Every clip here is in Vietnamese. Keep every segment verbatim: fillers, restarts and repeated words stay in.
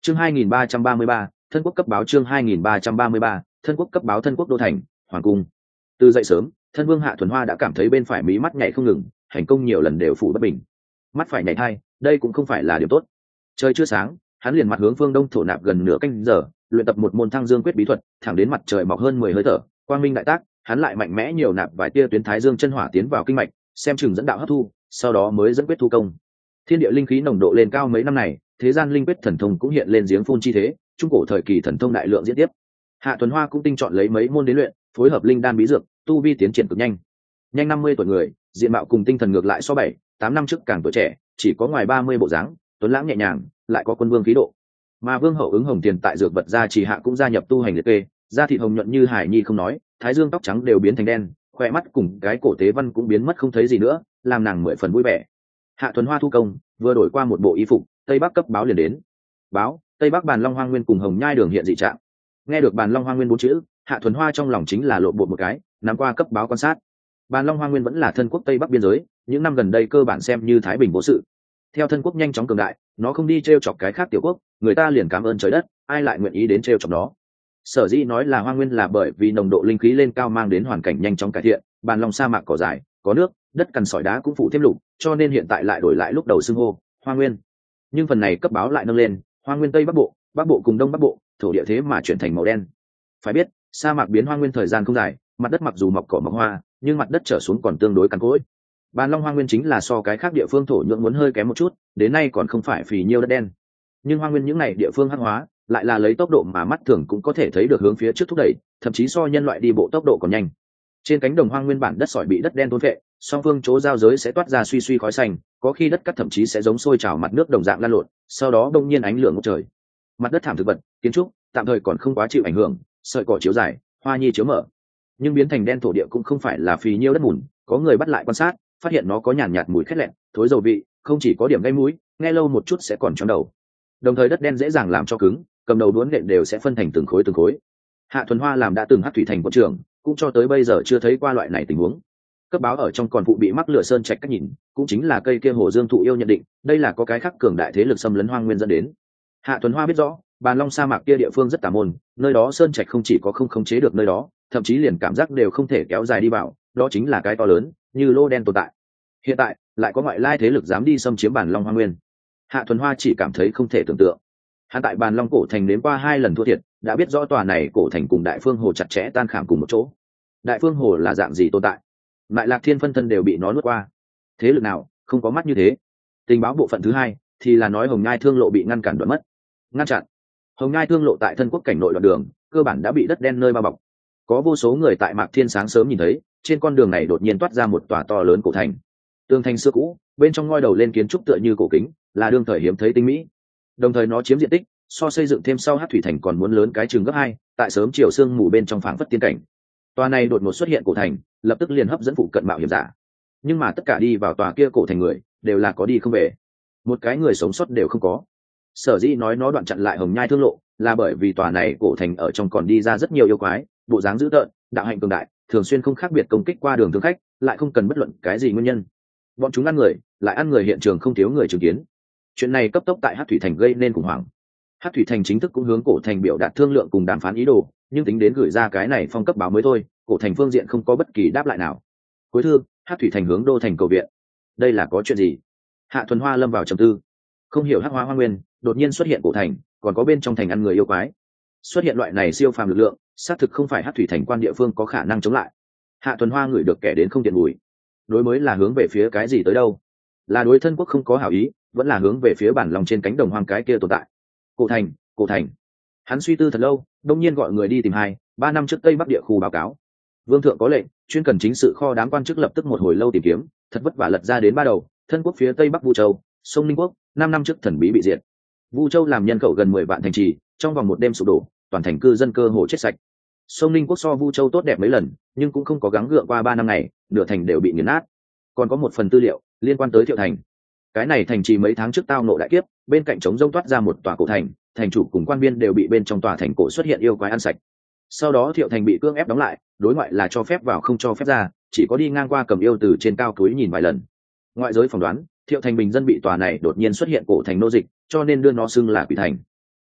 chương hai nghìn ba trăm ba mươi ba, thân quốc cấp báo. Chương hai nghìn ba trăm ba mươi ba, thân quốc cấp báo. Thân quốc đô thành, hoàng cung. Từ dậy sớm, thân vương Hạ Thuần Hoa đã cảm thấy bên phải mí mắt nhảy không ngừng, hành công nhiều lần đều phủ bất bình. Mắt phải nhảy thai, đây cũng không phải là điểm tốt. Trời chưa sáng, hắn liền mặt hướng phương đông thổ nạp gần nửa canh giờ, luyện tập một môn thăng dương quyết bí thuật, thẳng đến mặt trời mọc hơn mười hơi thở, quang minh đại tác, hắn lại mạnh mẽ nhiều nạp vài tia tuyến thái dương chân hỏa tiến vào kinh mạch, xem chừng dẫn đạo hấp thu, sau đó mới dẫn quyết thu công. Thiên địa linh khí nồng độ lên cao mấy năm này, thế gian linh quyết thần thông cũng hiện lên giếng phun chi thế, trung cổ thời kỳ thần thông đại lượng diễn tiếp. Hạ Thuần Hoa cũng tinh chọn lấy mấy môn đến luyện, phối hợp linh đan bí dược, tu vi tiến triển cực nhanh. Nhanh năm mươi tuổi người, diện mạo cùng tinh thần ngược lại so bảy, tám năm trước càng tuổi trẻ, chỉ có ngoài ba mươi bộ dáng, tuấn lãng nhẹ nhàng, lại có quân vương khí độ. Mà vương hậu ứng hồng tiền tại dược vật gia trì hạ cũng gia nhập tu hành liệt kê, da thịt hồng nhuận như hải nhi không nói, thái dương tóc trắng đều biến thành đen, khoe mắt cùng cái cổ tế văn cũng biến mất không thấy gì nữa, làm nàng mười phần vui vẻ. Hạ Thuần Hoa thu công, vừa đổi qua một bộ y phục, tây bắc cấp báo liền đến. Báo, tây bắc Bàn Long Hoa Nguyên cùng Hồng Nhai Đường hiện dị trạng. Nghe được Bàn Long Hoa Nguyên bốn chữ, Hạ Thuần Hoa trong lòng chính là lộ bộ một cái, nắm qua cấp báo quan sát. Bàn Long Hoa Nguyên vẫn là thân quốc tây bắc biên giới, những năm gần đây cơ bản xem như thái bình vô sự. Theo thân quốc nhanh chóng cường đại, nó không đi t r e o chọc cái khác tiểu quốc, người ta liền cảm ơn trời đất, ai lại nguyện ý đến t r e o chọc nó. Sở dĩ nói là Hoa Nguyên là bởi vì nồng độ linh khí lên cao mang đến hoàn cảnh nhanh chóng cải thiện, Bàn Long sa mạc cỏ dài, có nước, đất cằn sỏi đá cũng phủ thêm lục, cho nên hiện tại lại đổi lại lúc đầu xưng hô Hoa Nguyên. Nhưng phần này cấp báo lại nâng lên, Hoa Nguyên tây bắc bộ, bắc bộ cùng đông bắc bộ, thổ địa thế mà chuyển thành màu đen. Phải biết, sa mạc biến Hoa Nguyên thời gian không dài, mặt đất mặc dù mọc cỏ mọc hoa, nhưng mặt đất trở xuống còn tương đối cằn cỗi. Bàn Long Hoa Nguyên chính là so cái khác địa phương thổ nhưỡng muốn hơi kém một chút, đến nay còn không phải phì nhiêu đất đen. Nhưng Hoa Nguyên những này địa phương hắc hóa, lại là lấy tốc độ mà mắt thường cũng có thể thấy được hướng phía trước thúc đẩy, thậm chí so nhân loại đi bộ tốc độ còn nhanh. Trên cánh đồng Hoa Nguyên bản đất sỏi bị đất đen thôn phệ, song phương chỗ giao giới sẽ toát ra suy suy khói xanh, có khi đất cắt thậm chí sẽ giống sôi trào mặt nước đồng dạng lan lộn, sau đó đông nhiên ánh lửa ngút trời. Mặt đất thảm thực vật, kiến trúc tạm thời còn không quá chịu ảnh hưởng, sợi cỏ chiếu dài, hoa nhi chiếu mở. Nhưng biến thành đen thổ địa cũng không phải là phì nhiêu đất bùn, có người bắt lại quan sát, phát hiện nó có nhàn nhạt mùi khét lẹn, thối dầu vị, không chỉ có điểm gây mũi, nghe lâu một chút sẽ còn chóng đầu. Đồng thời đất đen dễ dàng làm cho cứng, cầm đầu đuốn nện đều sẽ phân thành từng khối từng khối. Hạ Thuần Hoa làm đã từng hắc thủy thành quận trưởng, cũng cho tới bây giờ chưa thấy qua loại này tình huống. Cấp báo ở trong còn phụ bị mắc lửa sơn trạch cách nhìn, cũng chính là cây kia hồ dương thụ yêu nhận định, đây là có cái khác cường đại thế lực xâm lấn hoang nguyên dẫn đến. Hạ Thuần Hoa biết rõ, Bàn Long sa mạc kia địa phương rất tà môn, nơi đó sơn trạch không chỉ có không khống chế được nơi đó, thậm chí liền cảm giác đều không thể kéo dài đi vào, đó chính là cái to lớn, như lô đen tồn tại. Hiện tại lại có ngoại lai thế lực dám đi xâm chiếm Bàn Long Hoa Nguyên. Hạ Thuần Hoa chỉ cảm thấy không thể tưởng tượng. Hắn tại Bàn Long cổ thành đến qua hai lần thua thiệt, đã biết rõ tòa này cổ thành cùng Đại Phương Hồ chặt chẽ tan khảm cùng một chỗ. Đại Phương Hồ là dạng gì tồn tại? Lại Lạc Thiên phân thân đều bị nó nuốt qua. Thế lực nào không có mắt như thế? Tình báo bộ phận thứ hai thì là nói Hồng Nhai Thương Lộ bị ngăn cản đoạn mất. Ngăn chặn. Hồng Nhai Thương Lộ tại thân quốc cảnh nội đoạn đường, cơ bản đã bị đất đen nơi bao bọc. Có vô số người tại Mạc Thiên sáng sớm nhìn thấy, trên con đường này đột nhiên toát ra một tòa to lớn cổ thành. Tường thành xưa cũ, bên trong ngoi đầu lên kiến trúc tựa như cổ kính, là đương thời hiếm thấy tinh mỹ. Đồng thời nó chiếm diện tích so xây dựng thêm sau Hắc thủy thành còn muốn lớn cái chừng gấp hai, tại sớm chiều sương mù bên trong phảng phất tiên cảnh. Tòa này đột ngột xuất hiện cổ thành, lập tức liền hấp dẫn phụ cận mạo hiểm giả. Nhưng mà tất cả đi vào tòa kia cổ thành người, đều là có đi không về, một cái người sống sót đều không có. Sở dĩ nói nó đoạn chặn lại Hồng Nhai Thương Lộ, là bởi vì tòa này cổ thành ở trong còn đi ra rất nhiều yêu quái, bộ dáng dữ tợn, đạo hạnh cường đại, thường xuyên không khác biệt công kích qua đường thương khách, lại không cần bất luận cái gì nguyên nhân. Bọn chúng ăn người, lại ăn người hiện trường không thiếu người chứng kiến. Chuyện này cấp tốc tại Hắc thủy thành gây nên khủng hoảng. Hắc thủy thành chính thức cũng hướng cổ thành biểu đạt thương lượng cùng đàm phán ý đồ, nhưng tính đến gửi ra cái này phong cấp báo mới thôi, cổ thành phương diện không có bất kỳ đáp lại nào. Cuối thư, Hắc thủy thành hướng đô thành cầu viện. Đây là có chuyện gì? Hạ Thuần Hoa lâm vào trầm tư. Không hiểu Hắc Hoa Hoa Nguyên đột nhiên xuất hiện cổ thành, còn có bên trong thành ăn người yêu quái. Xuất hiện loại này siêu phàm lực lượng, xác thực không phải Hắc thủy thành quan địa phương có khả năng chống lại. Hạ Thuần Hoa ngửi được kẻ đến không tiện mùi. Đối mới là hướng về phía cái gì tới đâu? Là đối thân quốc không có hảo ý, vẫn là hướng về phía bản lòng trên cánh đồng hoang cái kia tồn tại. Cổ thành, cổ thành. Hắn suy tư thật lâu, đông nhiên gọi người đi tìm hai ba năm trước Tây Bắc địa khu báo cáo. Vương thượng có lệnh, chuyên cần chính sự kho đám quan chức lập tức một hồi lâu tìm kiếm, thật vất vả lật ra đến ba đầu, thân quốc phía Tây Bắc Vu Châu, sông Ninh Quốc, năm năm trước thần bí bị diệt. Vu Châu làm nhân khẩu gần mười vạn thành trì, trong vòng một đêm sụp đổ, toàn thành cư dân cơ hồ chết sạch. Sông Ninh Quốc so Vu Châu tốt đẹp mấy lần, nhưng cũng không có gắng gượng qua ba năm ngày, nửa thành đều bị nghiền nát. Còn có một phần tư liệu liên quan tới Thiệu thành. Cái này thành trì mấy tháng trước tao nộ đại kiếp, bên cạnh trống rông toát ra một tòa cổ thành, thành chủ cùng quan viên đều bị bên trong tòa thành cổ xuất hiện yêu quái ăn sạch. Sau đó Thiệu thành bị cưỡng ép đóng lại, đối ngoại là cho phép vào không cho phép ra, chỉ có đi ngang qua cầm yêu từ trên cao túi nhìn vài lần. Ngoại giới phỏng đoán, Thiệu thành bình dân bị tòa này đột nhiên xuất hiện cổ thành nô dịch, cho nên đưa nó xưng là quỷ thành.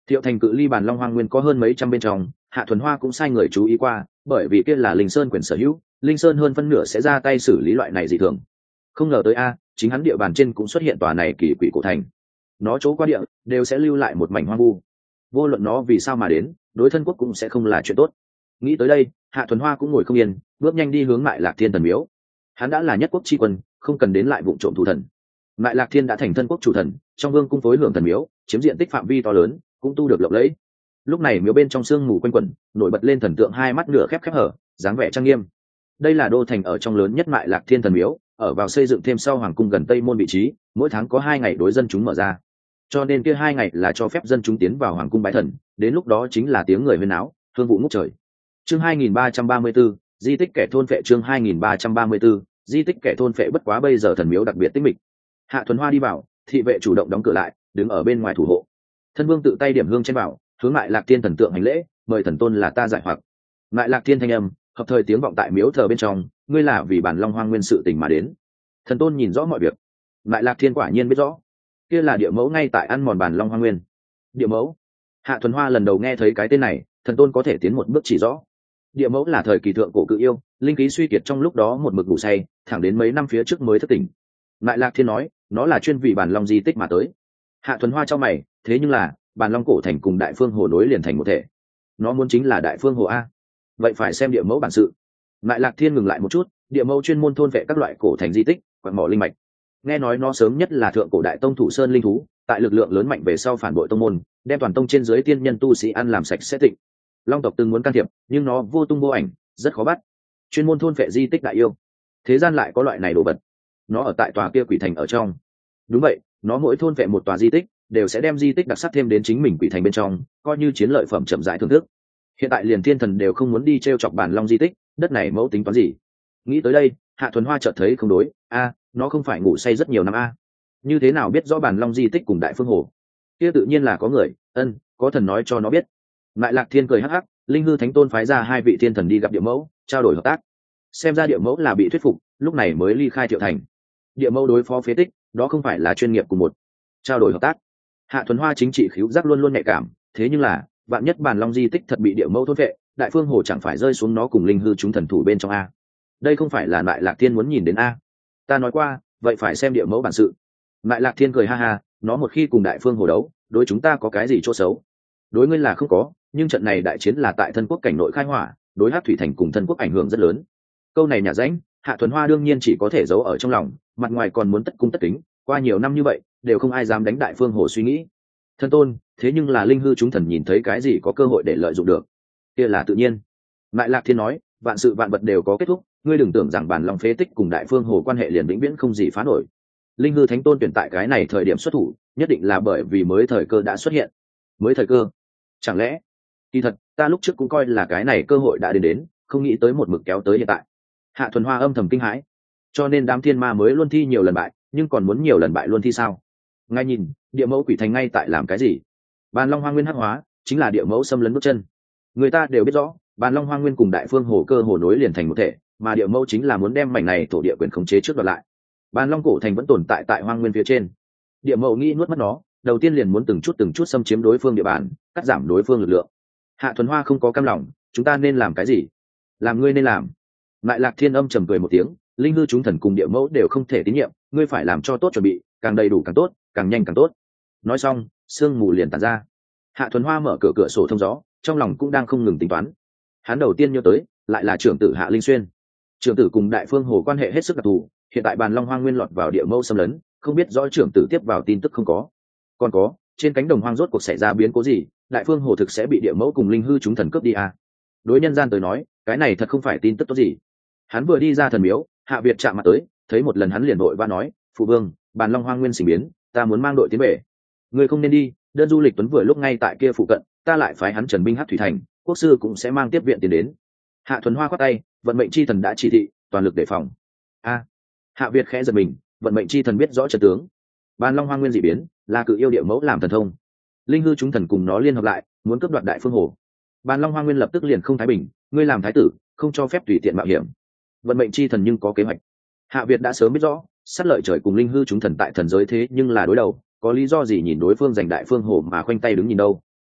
Thiệu thành cự ly Bàn Long Hoang Nguyên có hơn mấy trăm bên trong, Hạ Thuần Hoa cũng sai người chú ý qua, bởi vì kia là Linh Sơn quyền sở hữu, Linh Sơn hơn phân nửa sẽ ra tay xử lý loại này dị thường. Không ngờ tới a, chính hắn địa bàn trên cũng xuất hiện tòa này kỳ quỷ cổ thành. Nó chỗ qua địa đều sẽ lưu lại một mảnh hoang vu. Vô luận nó vì sao mà đến, đối thân quốc cũng sẽ không là chuyện tốt. Nghĩ tới đây, Hạ Thuần Hoa cũng ngồi không yên, bước nhanh đi hướng Mại Lạc Thiên thần miếu. Hắn đã là nhất quốc chi quân, không cần đến lại vụ trộm thủ thần. Mại Lạc Thiên đã thành thân quốc chủ thần, trong vương cung phối hưởng thần miếu, chiếm diện tích phạm vi to lớn, cũng tu được lộng lẫy. Lúc này miếu bên trong sương mù quanh quẩn, nổi bật lên thần tượng hai mắt nửa khép khép hở, dáng vẻ trang nghiêm. Đây là đô thành ở trong lớn nhất Mại Lạc Thiên thần miếu, ở vào xây dựng thêm sau hoàng cung gần tây môn vị trí, mỗi tháng có hai ngày đối dân chúng mở ra, cho nên kia hai ngày là cho phép dân chúng tiến vào hoàng cung bái thần, đến lúc đó chính là tiếng người huyên náo, hương vụ ngút trời. Chương hai nghìn ba trăm ba mươi 334, di tích kẻ thôn phệ. Chương hai nghìn ba trăm ba mươi 334, di tích kẻ thôn phệ. Bất quá bây giờ thần miếu đặc biệt tích mịch. Hạ Thuần Hoa đi vào, thị vệ chủ động đóng cửa lại, đứng ở bên ngoài thủ hộ. Thân vương tự tay điểm hương trên vào, hướng Mại Lạc Thiên thần tượng hành lễ, mời thần tôn là ta giải hoặc. Mại Lạc Thiên thanh âm hợp thời tiếng vọng tại miếu thờ bên trong, ngươi là vì Bản Long Hoang Nguyên sự tình mà đến. Thần tôn nhìn rõ mọi việc. Mại Lạc Thiên quả nhiên biết rõ, kia là địa mẫu ngay tại ăn mòn Bản Long Hoang Nguyên. Địa mẫu? Hạ Thuần Hoa lần đầu nghe thấy cái tên này, thần tôn có thể tiến một bước chỉ rõ. Địa mẫu là thời kỳ thượng cổ cự yêu, linh khí suy kiệt trong lúc đó một mực ngủ say, thẳng đến mấy năm phía trước mới thức tỉnh. Mại Lạc Thiên nói, nó là chuyên vì Bản Long di tích mà tới. Hạ Thuần Hoa cho mày, thế nhưng là Bản Long cổ thành cùng Đại Phương Hồ nối liền thành một thể, nó muốn chính là Đại Phương Hồ a, vậy phải xem địa mẫu bản sự. Mại Lạc Thiên ngừng lại một chút, địa mẫu chuyên môn thôn vệ các loại cổ thành di tích, quặng mỏ linh mạch. Nghe nói nó sớm nhất là thượng cổ đại tông thủ sơn linh thú, tại lực lượng lớn mạnh về sau phản bội tông môn, đem toàn tông trên dưới tiên nhân tu sĩ ăn làm sạch sẽ tịnh. Long tộc từng muốn can thiệp, nhưng nó vô tung vô ảnh, rất khó bắt. Chuyên môn thôn vệ di tích đại yêu, thế gian lại có loại này đồ vật. Nó ở tại tòa kia quỷ thành ở trong. Đúng vậy, nó mỗi thôn vệ một tòa di tích, đều sẽ đem di tích đặc sắc thêm đến chính mình quỷ thành bên trong, coi như chiến lợi phẩm chậm rãi thưởng thức. Hiện tại liền thiên thần đều không muốn đi treo chọc Bản Long di tích, đất này mẫu tính toán gì? Nghĩ tới đây, Hạ Thuần Hoa chợt thấy không đối, a, nó không phải ngủ say rất nhiều năm a, như thế nào biết rõ Bản Long di tích cùng Đại Phương Hồ? Kia tự nhiên là có người, ân, có thần nói cho nó biết. Mại Lạc Thiên cười hắc hắc, linh hư thánh tôn phái ra hai vị thiên thần đi gặp địa mẫu, trao đổi hợp tác. Xem ra địa mẫu là bị thuyết phục, lúc này mới ly khai Thiệu thành. Địa mẫu đối phó phế tích, đó không phải là chuyên nghiệp của một. Trao đổi hợp tác. Hạ Thuần Hoa chính trị khứu giác luôn luôn nhạy cảm, thế nhưng là, vạn nhất Bản Long di tích thật bị địa mẫu thôn vệ, Đại Phương Hồ chẳng phải rơi xuống nó cùng linh hư chúng thần thủ bên trong a. Đây không phải là Mại Lạc Thiên muốn nhìn đến a. Ta nói qua, vậy phải xem địa mẫu bản sự. Mại Lạc Thiên cười ha ha, nó một khi cùng Đại Phương Hồ đấu, đối chúng ta có cái gì chỗ xấu? Đối ngươi là không có, nhưng trận này đại chiến là tại thân quốc cảnh nội khai hỏa, đối Hắc Thủy thành cùng thân quốc ảnh hưởng rất lớn. Câu này nhà ránh, Hạ Thuần Hoa đương nhiên chỉ có thể giấu ở trong lòng, mặt ngoài còn muốn tất cung tất kính, qua nhiều năm như vậy, đều không ai dám đánh Đại Phương Hồ suy nghĩ. Thân tôn, thế nhưng là linh hư chúng thần nhìn thấy cái gì có cơ hội để lợi dụng được, kia là tự nhiên. Mại Lạc Thiên nói, vạn sự vạn vật đều có kết thúc, ngươi đừng tưởng rằng Bản Long phế tích cùng Đại Phương Hồ quan hệ liền vĩnh viễn không gì phá nổi. Linh hư thánh tôn tuyển tại cái này thời điểm xuất thủ, nhất định là bởi vì mới thời cơ đã xuất hiện. Mới thời cơ? Chẳng lẽ? Kỳ thật, ta lúc trước cũng coi là cái này cơ hội đã đến đến, không nghĩ tới một mực kéo tới hiện tại. Hạ Thuần Hoa âm thầm kinh hãi, cho nên đám thiên ma mới luôn thi nhiều lần bại, nhưng còn muốn nhiều lần bại luôn thi sao? Ngay nhìn, địa mẫu quỷ thành ngay tại làm cái gì? Bàn Long Hoang Nguyên hắc hóa, chính là địa mẫu xâm lấn bước chân. Người ta đều biết rõ, Bàn Long Hoang Nguyên cùng Đại Phương Hồ cơ hồ nối liền thành một thể, mà địa mẫu chính là muốn đem mảnh này thổ địa quyền khống chế trước đoạt lại. Bàn Long cổ thành vẫn tồn tại tại Hoang Nguyên phía trên. Địa mẫu nghĩ nuốt mất nó, đầu tiên liền muốn từng chút từng chút xâm chiếm đối phương địa bàn, cắt giảm đối phương lực lượng. Hạ Thuần Hoa không có cam lòng, chúng ta nên làm cái gì? Làm ngươi nên làm. Mại Lạc Thiên âm trầm cười một tiếng, linh hư chúng thần cùng địa mẫu đều không thể tín nhiệm, ngươi phải làm cho tốt chuẩn bị, càng đầy đủ càng tốt, càng nhanh càng tốt. Nói xong, sương mù liền tản ra. Hạ Thuần Hoa mở cửa cửa sổ thông gió, trong lòng cũng đang không ngừng tính toán. Hắn đầu tiên nhớ tới, lại là trưởng tử Hạ Linh Xuyên. Trưởng tử cùng Đại Phương Hồ quan hệ hết sức đặc thù, hiện tại Bàn Long Hoang Nguyên lọt vào địa mẫu xâm lấn, không biết rõ trưởng tử tiếp vào tin tức không có. Còn có, trên cánh đồng hoang rốt cuộc xảy ra biến cố gì, Đại Phương Hồ thực sẽ bị địa mẫu cùng linh hư chúng thần cướp đi à? Đối nhân gian tới nói, cái này thật không phải tin tức tốt gì. Hắn vừa đi ra thần miếu, Hạ Việt chạm mặt tới, thấy một lần hắn liền đội và nói, phụ vương, Bàn Long Hoang Nguyên sinh biến, ta muốn mang đội tiến về. Người không nên đi, đơn du lịch tuấn vừa lúc ngay tại kia phụ cận, ta lại phái hắn trần binh Hắc Thủy thành, quốc sư cũng sẽ mang tiếp viện tiền đến. Hạ Thuần Hoa khoát tay, vận mệnh chi thần đã chỉ thị, toàn lực đề phòng. A. Hạ Việt khẽ giật mình, vận mệnh chi thần biết rõ trận tướng. Bàn Long Hoang Nguyên dị biến, là cự yêu địa mẫu làm thần thông. Linh hư chúng thần cùng nó liên hợp lại, muốn cướp đoạt Đại Phương Hồ. Bàn Long Hoang Nguyên lập tức liền không thái bình, ngươi làm thái tử, không cho phép tùy tiện mạo hiểm. Vận mệnh chi thần nhưng có kế hoạch. Hạ Việt đã sớm biết rõ, sát lợi trời cùng linh hư chúng thần tại thần giới thế nhưng là đối đầu, có lý do gì nhìn đối phương giành Đại Phương Hồ mà khoanh tay đứng nhìn đâu?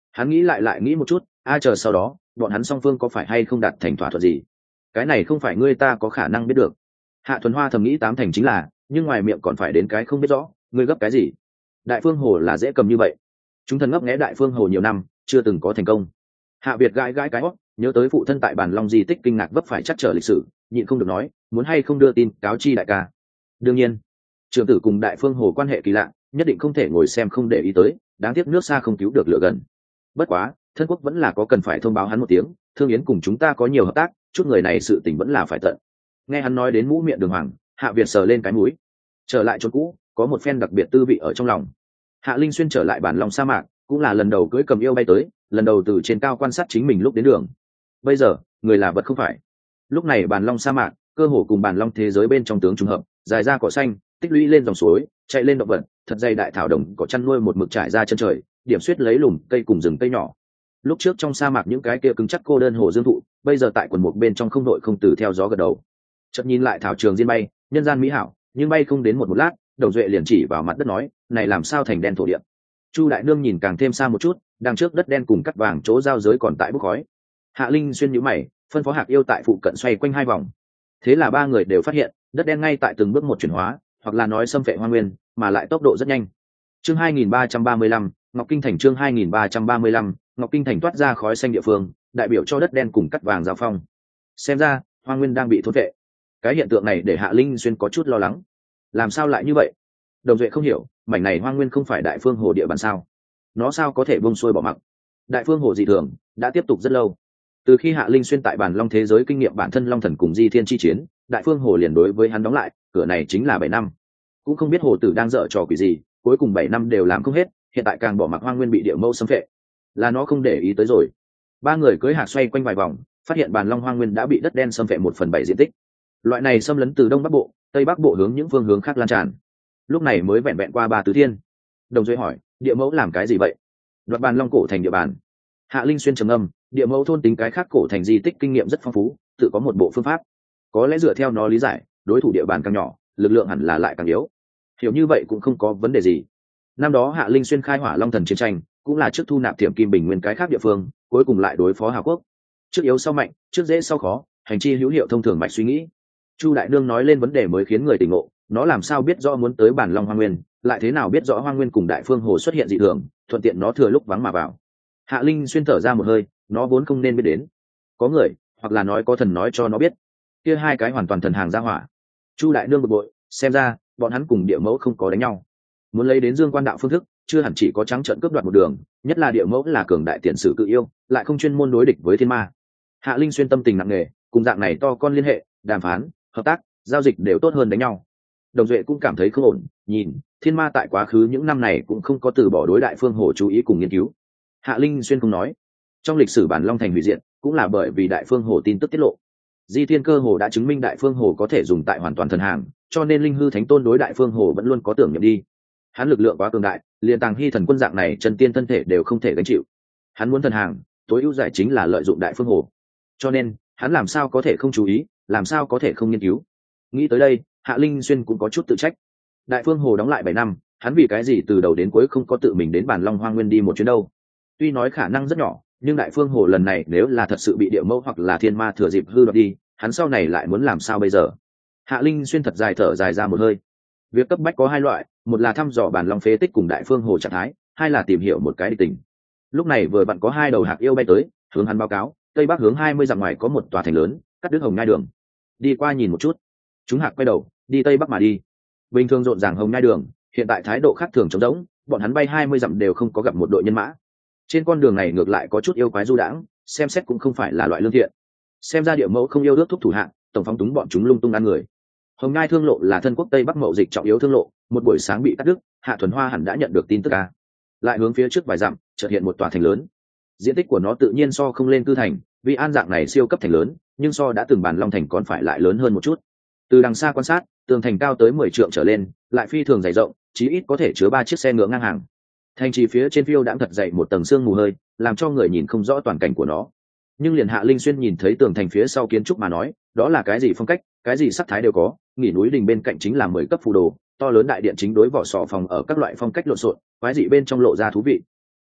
Hắn nghĩ lại lại nghĩ một chút, a chờ sau đó bọn hắn song phương có phải hay không đạt thành thỏa thuận gì, cái này không phải ngươi ta có khả năng biết được. Hạ Thuần Hoa thầm nghĩ tám thành chính là, nhưng ngoài miệng còn phải đến cái không biết rõ, ngươi gấp cái gì. Đại Phương Hồ là dễ cầm như vậy, chúng thần ngấp nghé Đại Phương Hồ nhiều năm chưa từng có thành công. Hạ Việt gãi gãi cái hót, nhớ tới phụ thân tại Bản Long di tích kinh ngạc vấp phải chắc trở lịch sử, nhịn không được nói, muốn hay không đưa tin cáo chi đại ca. Đương nhiên, trưởng tử cùng Đại Phương Hồ quan hệ kỳ lạ, nhất định không thể ngồi xem không để ý tới, đáng tiếc nước xa không cứu được lửa gần. Bất quá thân quốc vẫn là có cần phải thông báo hắn một tiếng, Thương Yến cùng chúng ta có nhiều hợp tác, chút người này sự tình vẫn là phải tận. Nghe hắn nói đến mũ miệng đường hoàng, Hạ Việt sờ lên cái mũi, trở lại chỗ cũ có một phen đặc biệt tư vị ở trong lòng. Hạ Linh Xuyên trở lại Bản Long sa mạc cũng là lần đầu cưỡi cầm yêu bay tới, lần đầu từ trên cao quan sát chính mình lúc đến đường. Bây giờ người là vật không phải. Lúc này Bản Long sa mạc cơ hồ cùng Bản Long thế giới bên trong tướng trùng hợp, dài ra cỏ xanh tích lũy lên dòng suối, chạy lên động vật thật dày đại thảo đồng có chăn nuôi một mực trải ra chân trời, điểm xuyết lấy lùm cây cùng rừng cây nhỏ. Lúc trước trong sa mạc những cái kia cứng chắc cô đơn hồ dương thụ, bây giờ tại quần mục bên trong không đội không từ theo gió gật đầu. Chợt nhìn lại thảo trường diên bay, nhân gian mỹ hảo, nhưng bay không đến một một lát, Đồng Duệ liền chỉ vào mặt đất nói, này làm sao thành đen thổ địa. Chu đại nương nhìn càng thêm xa một chút, đằng trước đất đen cùng cắt vàng chỗ giao giới còn tại bốc khói. Hạ Linh Xuyên nhíu mày, phân phó Hạc Yêu tại phụ cận xoay quanh hai vòng. Thế là ba người đều phát hiện, đất đen ngay tại từng bước một chuyển hóa, hoặc là nói xâm phệ hoang nguyên, mà lại tốc độ rất nhanh. Chương hai nghìn ba trăm ba mươi lăm, Ngọc Kinh thành chương hai nghìn ba trăm ba mươi lăm, Ngọc Kinh thành toát ra khói xanh địa phương, đại biểu cho đất đen cùng cắt vàng giao phong. Xem ra, hoang nguyên đang bị thôn phệ. Cái hiện tượng này để Hạ Linh Xuyên có chút lo lắng. Làm sao lại như vậy? Đồng Duệ không hiểu, mảnh này hoang nguyên không phải Đại Phương Hồ địa bàn sao? Nó sao có thể buông xuôi bỏ mặc? Đại Phương Hồ dị thường đã tiếp tục rất lâu. Từ khi Hạ Linh Xuyên tại Bản Long thế giới kinh nghiệm bản thân Long Thần cùng Di Thiên chi chiến, Đại Phương Hồ liền đối với hắn đóng lại, cửa này chính là bảy năm. Cũng không biết hồ tử đang dở trò quỷ gì, cuối cùng bảy năm đều làm không hết, hiện tại càng bỏ mặc hoang nguyên bị địa mâu xâm phệ. Là nó không để ý tới rồi. Ba người cưỡi hạc xoay quanh vài vòng, phát hiện Bản Long hoang nguyên đã bị đất đen xâm phệ một phần bảy diện tích. Loại này xâm lấn từ đông bắc bộ, tây bắc bộ hướng những phương hướng khác lan tràn. Lúc này mới vẹn vẹn qua ba tứ thiên. Đồng Duệ hỏi, địa mẫu làm cái gì vậy? Đoạt Bản Long cổ thành địa bàn. Hạ Linh Xuyên trầm ngâm, địa mẫu thôn tính cái khác cổ thành di tích kinh nghiệm rất phong phú, tự có một bộ phương pháp. Có lẽ dựa theo nó lý giải, đối thủ địa bàn càng nhỏ, lực lượng hẳn là lại càng yếu. Hiểu như vậy cũng không có vấn đề gì. Năm đó Hạ Linh Xuyên khai hỏa Long Thần chiến tranh, cũng là trước thu nạp Thiểm Kim Bình Nguyên cái khác địa phương, cuối cùng lại đối phó Hào Quốc. Trước yếu sau mạnh, trước dễ sau khó, hành chi hữu hiệu thông thường mạch suy nghĩ. Chu đại nương nói lên vấn đề mới khiến người tỉnh ngộ, nó làm sao biết rõ muốn tới Bản Long hoang nguyên, lại thế nào biết rõ hoang nguyên cùng Đại Phương Hồ xuất hiện dị thường, thuận tiện nó thừa lúc vắng mà vào. Hạ Linh Xuyên thở ra một hơi, nó vốn không nên biết đến. Có người, hoặc là nói có thần nói cho nó biết. Kia hai cái hoàn toàn thần hàng ra hỏa. Chu đại nương bực bội, xem ra bọn hắn cùng địa mẫu không có đánh nhau. Muốn lấy đến Dương Quan đạo phương thức, chưa hẳn chỉ có trắng trợn cướp đoạt một đường, nhất là địa mẫu là cường đại tiền sử cự yêu, lại không chuyên môn đối địch với thiên ma. Hạ Linh Xuyên tâm tình nặng nề, cùng dạng này to con liên hệ, đàm phán, hợp tác, giao dịch đều tốt hơn đánh nhau. Đồng Duệ cũng cảm thấy không ổn, nhìn, thiên ma tại quá khứ những năm này cũng không có từ bỏ đối Đại Phương Hồ chú ý cùng nghiên cứu. Hạ Linh Xuyên không nói, trong lịch sử Bản Long thành hủy diệt, cũng là bởi vì Đại Phương Hồ tin tức tiết lộ. Di Thiên Cơ Hồ đã chứng minh Đại Phương Hồ có thể dùng tại hoàn toàn thần hàng, cho nên Linh Hư Thánh Tôn đối Đại Phương Hồ vẫn luôn có tưởng niệm đi. Hắn lực lượng quá cường đại, liền Tàng Hy thần quân dạng này chân tiên thân thể đều không thể gánh chịu. Hắn muốn thần hàng, tối ưu giải chính là lợi dụng Đại Phương Hồ. Cho nên, hắn làm sao có thể không chú ý, làm sao có thể không nghiên cứu. Nghĩ tới đây, Hạ Linh Xuyên cũng có chút tự trách. Đại Phương Hồ đóng lại bảy năm, hắn vì cái gì từ đầu đến cuối không có tự mình đến Bản Long hoang nguyên đi một chuyến đâu? Tuy nói khả năng rất nhỏ, nhưng Đại Phương Hồ lần này nếu là thật sự bị địa mẫu hoặc là thiên ma thừa dịp hư đoạt đi, hắn sau này lại muốn làm sao bây giờ? Hạ Linh Xuyên thật dài thở dài ra một hơi. Việc cấp bách có hai loại, một là thăm dò Bản Long phế tích cùng Đại Phương Hồ trạng thái, hai là tìm hiểu một cái địch tình. Lúc này vừa vặn có hai đầu hạc yêu bay tới, hướng hắn báo cáo, tây bắc hướng hai mươi dặm ngoài có một tòa thành lớn, cắt đứt Hồng Nhai đường. Đi qua nhìn một chút. Chúng hạc quay đầu, đi tây bắc mà đi. Bình thường rộn ràng Hồng Nhai đường, hiện tại thái độ khác thường trống rỗng, bọn hắn bay hai mươi dặm đều không có gặp một đội nhân mã. Trên con đường này ngược lại có chút yêu quái du đãng, xem xét cũng không phải là loại lương thiện. Xem ra địa mẫu không yêu ước thúc thủ hạng, tổng phóng túng bọn chúng lung tung ăn người. Hồng Ngai thương lộ là thân quốc tây bắc mậu dịch trọng yếu thương lộ, một buổi sáng bị cắt đứt, Hạ Thuần Hoa hẳn đã nhận được tin tức a. Lại hướng phía trước vài dặm, chợt hiện một tòa thành lớn. Diện tích của nó tự nhiên so không lên cư thành, vì an dạng này siêu cấp thành lớn, nhưng so đã từng Bản Long thành còn phải lại lớn hơn một chút. Từ đằng xa quan sát, tường thành cao tới mười trượng trở lên, lại phi thường dày rộng, chí ít có thể chứa ba chiếc xe ngựa ngang hàng. Thành trì phía trên phiêu đãng thật dày một tầng sương mù hơi, làm cho người nhìn không rõ toàn cảnh của nó. Nhưng liền Hạ Linh Xuyên nhìn thấy tường thành phía sau kiến trúc mà nói, đó là cái gì phong cách, cái gì sắc thái đều có. Nghỉ núi đình bên cạnh chính là mười cấp phù đồ, to lớn đại điện chính đối vỏ sò phòng ở các loại phong cách lộn xộn, quái dị bên trong lộ ra thú vị.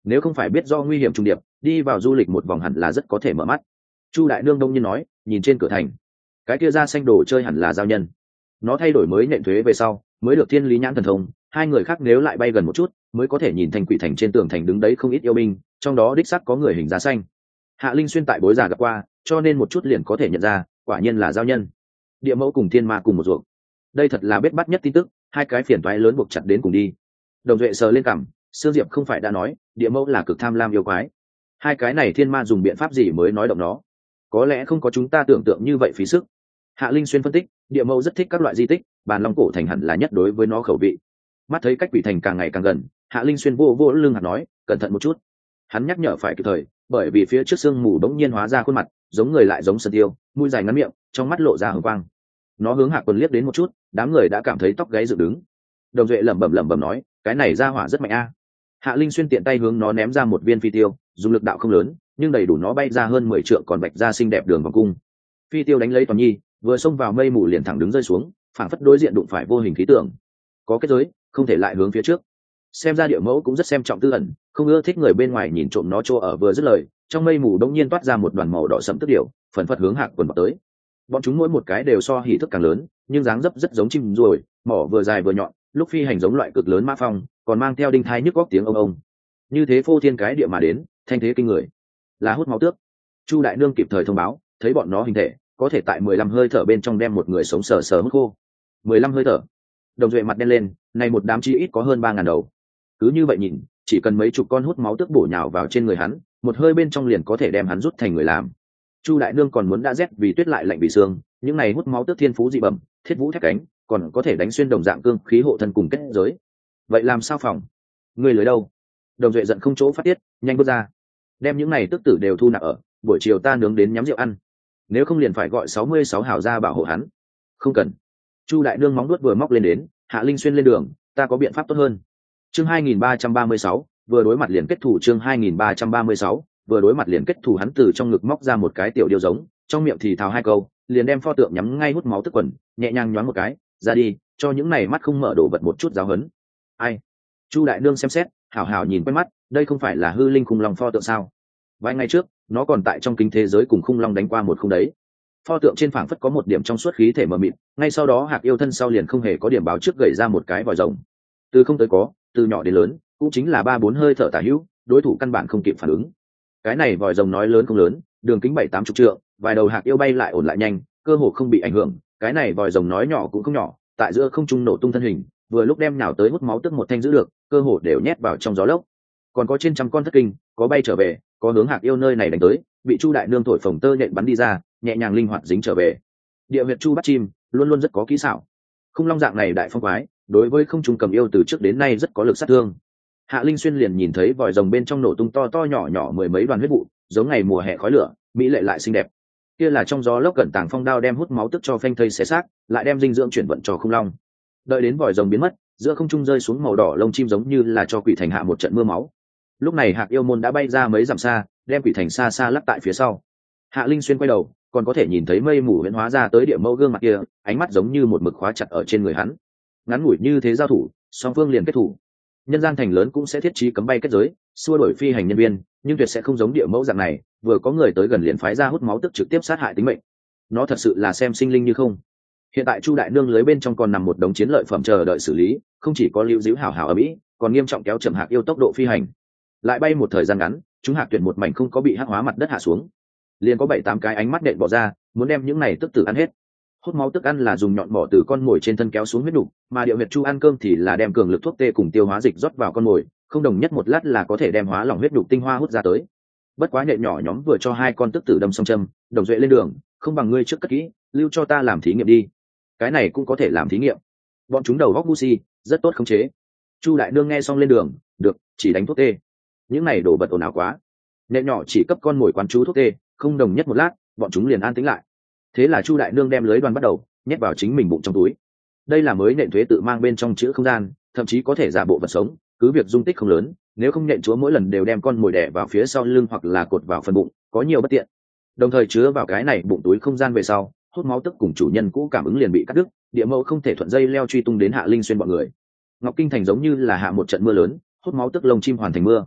nếu không phải biết do nguy hiểm trùng điệp, đi vào du lịch một vòng hẳn là rất có thể mở mắt. Chu đại nương đông nhiên nói, nhìn trên cửa thành cái kia da xanh đồ chơi hẳn là giao nhân, nó thay đổi mới nện thuế về sau mới được thiên lý nhãn thần thông. Hai người khác nếu lại bay gần một chút mới có thể nhìn thành quỷ thành trên tường thành đứng đấy không ít yêu binh, trong đó đích sắc có người hình da xanh. Hạ Linh Xuyên tại bối già gặp qua, cho nên một chút liền có thể nhận ra, quả nhiên là giao nhân. Địa mẫu cùng thiên ma cùng một ruộng, đây thật là biết bắt nhất tin tức, hai cái phiền toái lớn buộc chặt đến cùng đi. Đồng Duệ sờ lên cằm, Sương Diệp không phải đã nói địa mẫu là cực tham lam yêu quái, hai cái này thiên ma dùng biện pháp gì mới nói động nó? Có lẽ không có chúng ta tưởng tượng như vậy phí sức. Hạ Linh Xuyên phân tích, địa mẫu rất thích các loại di tích, bàn long cổ thành hẳn là nhất đối với nó khẩu vị. Mắt thấy cách quỷ thành càng ngày càng gần, Hạ Linh Xuyên vô vô lưng hạt nói, cẩn thận một chút. Hắn nhắc nhở phải kịp thời, bởi vì phía trước sương mù đống nhiên hóa ra khuôn mặt, giống người lại giống sơn tiêu, mũi dài ngắn miệng, trong mắt lộ ra hừng quang. Nó hướng Hạ Quân liếc đến một chút, đám người đã cảm thấy tóc gáy dựng đứng. Đồng Duệ lẩm bẩm lẩm bẩm nói, cái này ra hỏa rất mạnh a. Hạ Linh Xuyên tiện tay hướng nó ném ra một viên phi tiêu, dùng lực đạo không lớn, nhưng đầy đủ nó bay ra hơn mười trượng còn bạch ra xinh đẹp đường vòng cung. Phi tiêu đánh lấy Toàn Nhi, vừa xông vào mây mù liền thẳng đứng rơi xuống, phảng phất đối diện đụng phải vô hình khí tượng. Có kết giới, không thể lại hướng phía trước. Xem ra địa mẫu cũng rất xem trọng tư ẩn, không ưa thích người bên ngoài nhìn trộm nó chỗ ở. Vừa dứt lời, trong mây mù đống nhiên toát ra một đoàn màu đỏ sẫm tức điểu, phần phật hướng Hạc Quần vào tới. Bọn chúng mỗi một cái đều so hỉ thức càng lớn, nhưng dáng dấp rất giống chim ruồi, mỏ vừa dài vừa nhọn, lúc phi hành giống loại cực lớn mã phong, còn mang theo đinh thai nhức góc tiếng ông ông. Như thế phô thiên cái địa mà đến, thanh thế kinh người, là hút máu tước. Chu đại nương kịp thời thông báo, thấy bọn nó hình thể có thể tại mười lăm hơi thở bên trong đem một người sống sờ sờ hút khô. mười lăm hơi thở. Đồng Duệ mặt đen lên, này một đám chi ít có hơn ba ngàn đầu. Cứ như vậy nhìn, chỉ cần mấy chục con hút máu tước bổ nhào vào trên người hắn, một hơi bên trong liền có thể đem hắn rút thành người làm. Chu đại nương còn muốn đã rét vì tuyết lại lạnh vì xương, những này hút máu tước thiên phú dị bẩm, thiết vũ thép cánh, còn có thể đánh xuyên đồng dạng cương khí hộ thân cùng kết giới. Vậy làm sao phòng? Người lưới đâu? Đồng Duệ giận không chỗ phát tiết, nhanh bước ra, đem những này tức tử đều thu nạp ở, buổi chiều ta nướng đến nhắm rượu ăn, nếu không liền phải gọi sáu mươi sáu hảo ra bảo hộ hắn. Không cần. Chu đại nương móng đuốt vừa móc lên đến, Hạ Linh Xuyên lên đường, ta có biện pháp tốt hơn. Chương hai nghìn ba trăm ba mươi sáu, vừa đối mặt liền kết thủ. Chương hai nghìn ba trăm ba mươi sáu, vừa đối mặt liền kết thủ. Hắn từ trong ngực móc ra một cái tiểu điêu giống, trong miệng thì thào hai câu, liền đem pho tượng nhắm ngay hút máu tức quần, nhẹ nhàng nhoáng một cái, ra đi, cho những này mắt không mở đổ vật một chút giáo hấn. Ai? Chu đại nương xem xét, hảo hảo nhìn quét mắt, đây không phải là hư linh khung long pho tượng sao? Vài ngày trước, nó còn tại trong kính thế giới cùng khung long đánh qua một khung đấy. Pho tượng trên phảng phất có một điểm trong suốt khí thể mờ mịt, ngay sau đó Hạc yêu thân sau liền không hề có điểm báo trước gầy ra một cái vòi rồng. Từ không tới có, từ nhỏ đến lớn, cũng chính là ba bốn hơi thở tả hữu, đối thủ căn bản không kịp phản ứng. Cái này vòi rồng nói lớn không lớn, đường kính bảy tám chục trượng, vài đầu Hạc yêu bay lại ổn lại nhanh, cơ hồ không bị ảnh hưởng. Cái này vòi rồng nói nhỏ cũng không nhỏ, tại giữa không trung nổ tung thân hình, vừa lúc đem nhào tới hút máu tức một thanh giữ được, cơ hồ đều nhét vào trong gió lốc. Còn có trên trăm con thất kinh, có bay trở về, có hướng Hạc yêu nơi này đánh tới, bị Chu đại nương thổi phồng tơ nhện bắn đi ra, nhẹ nhàng linh hoạt dính trở về. Địa huyệt chu bắt chim luôn luôn rất có kỹ xảo. Khung long dạng này đại phong quái, đối với không trung cầm yêu từ trước đến nay rất có lực sát thương. Hạ Linh Xuyên liền nhìn thấy vòi rồng bên trong nổ tung to to nhỏ nhỏ mười mấy đoàn huyết vụ, giống ngày mùa hè khói lửa, mỹ lệ lại xinh đẹp. Kia là trong gió lốc cẩn tàng phong đao đem hút máu tức cho phanh thây xé xác, lại đem dinh dưỡng chuyển vận cho khung long. Đợi đến vòi rồng biến mất, giữa không trung rơi xuống màu đỏ lông chim giống như là cho quỷ thành hạ một trận mưa máu. Lúc này Hạc yêu môn đã bay ra mấy dặm xa, đem quỷ thành xa xa lắc tại phía sau. Hạ Linh Xuyên quay đầu, còn có thể nhìn thấy mây mù huyễn hóa ra tới địa mẫu gương mặt kia, ánh mắt giống như một mực khóa chặt ở trên người hắn. Ngắn ngủi như thế giao thủ, song phương liền kết thủ. Nhân gian thành lớn cũng sẽ thiết trí cấm bay kết giới, xua đuổi phi hành nhân viên, nhưng tuyệt sẽ không giống địa mẫu dạng này, vừa có người tới gần liền phái ra hút máu tức trực tiếp sát hại tính mệnh. Nó thật sự là xem sinh linh như không. Hiện tại Chu đại nương lưới bên trong còn nằm một đống chiến lợi phẩm chờ đợi xử lý, không chỉ có lưu giữ hảo hảo ở mỹ, còn nghiêm trọng kéo chậm Hạc yêu tốc độ phi hành. Lại bay một thời gian ngắn, chúng Hạc tuyển một mảnh không có bị hắc hóa mặt đất hạ xuống, liền có bảy tám cái ánh mắt đệm bỏ ra, muốn đem những này tức tử ăn hết. Hút máu tức ăn là dùng nhọn mỏ từ con mồi trên thân kéo xuống huyết đục, mà điệu huyệt chu ăn cơm thì là đem cường lực thuốc tê cùng tiêu hóa dịch rót vào con mồi, không đồng nhất một lát là có thể đem hóa lỏng huyết đục tinh hoa hút ra tới. Bất quá nhện nhỏ nhóm vừa cho hai con tức tử đâm song châm, Đồng Duệ lên đường, không bằng ngươi trước cất kỹ, lưu cho ta làm thí nghiệm đi. Cái này cũng có thể làm thí nghiệm. Bọn chúng đầu góc ngu si, rất tốt khống chế. Chu đại nương nghe xong lên đường, được, chỉ đánh thuốc tê. Những này đổ bật ồn ào quá. Nhện nhỏ chỉ cấp con mồi quán chú thuốc tê, không đồng nhất một lát, bọn chúng liền an tĩnh lại. Thế là Chu đại nương đem lưới đoàn bắt đầu nhét vào chính mình bụng trong túi. Đây là mới nện thuế tự mang bên trong chữ không gian, thậm chí có thể giả bộ vật sống, cứ việc dung tích không lớn, nếu không nhện chúa mỗi lần đều đem con mồi đẻ vào phía sau lưng hoặc là cột vào phần bụng, có nhiều bất tiện. Đồng thời chứa vào cái này bụng túi không gian về sau, hút máu tức cùng chủ nhân cũ cảm ứng liền bị cắt đứt, địa mẫu không thể thuận dây leo truy tung đến Hạ Linh Xuyên bọn người. Ngọc Kinh thành giống như là hạ một trận mưa lớn, hút máu tức lông chim hoàn thành mưa.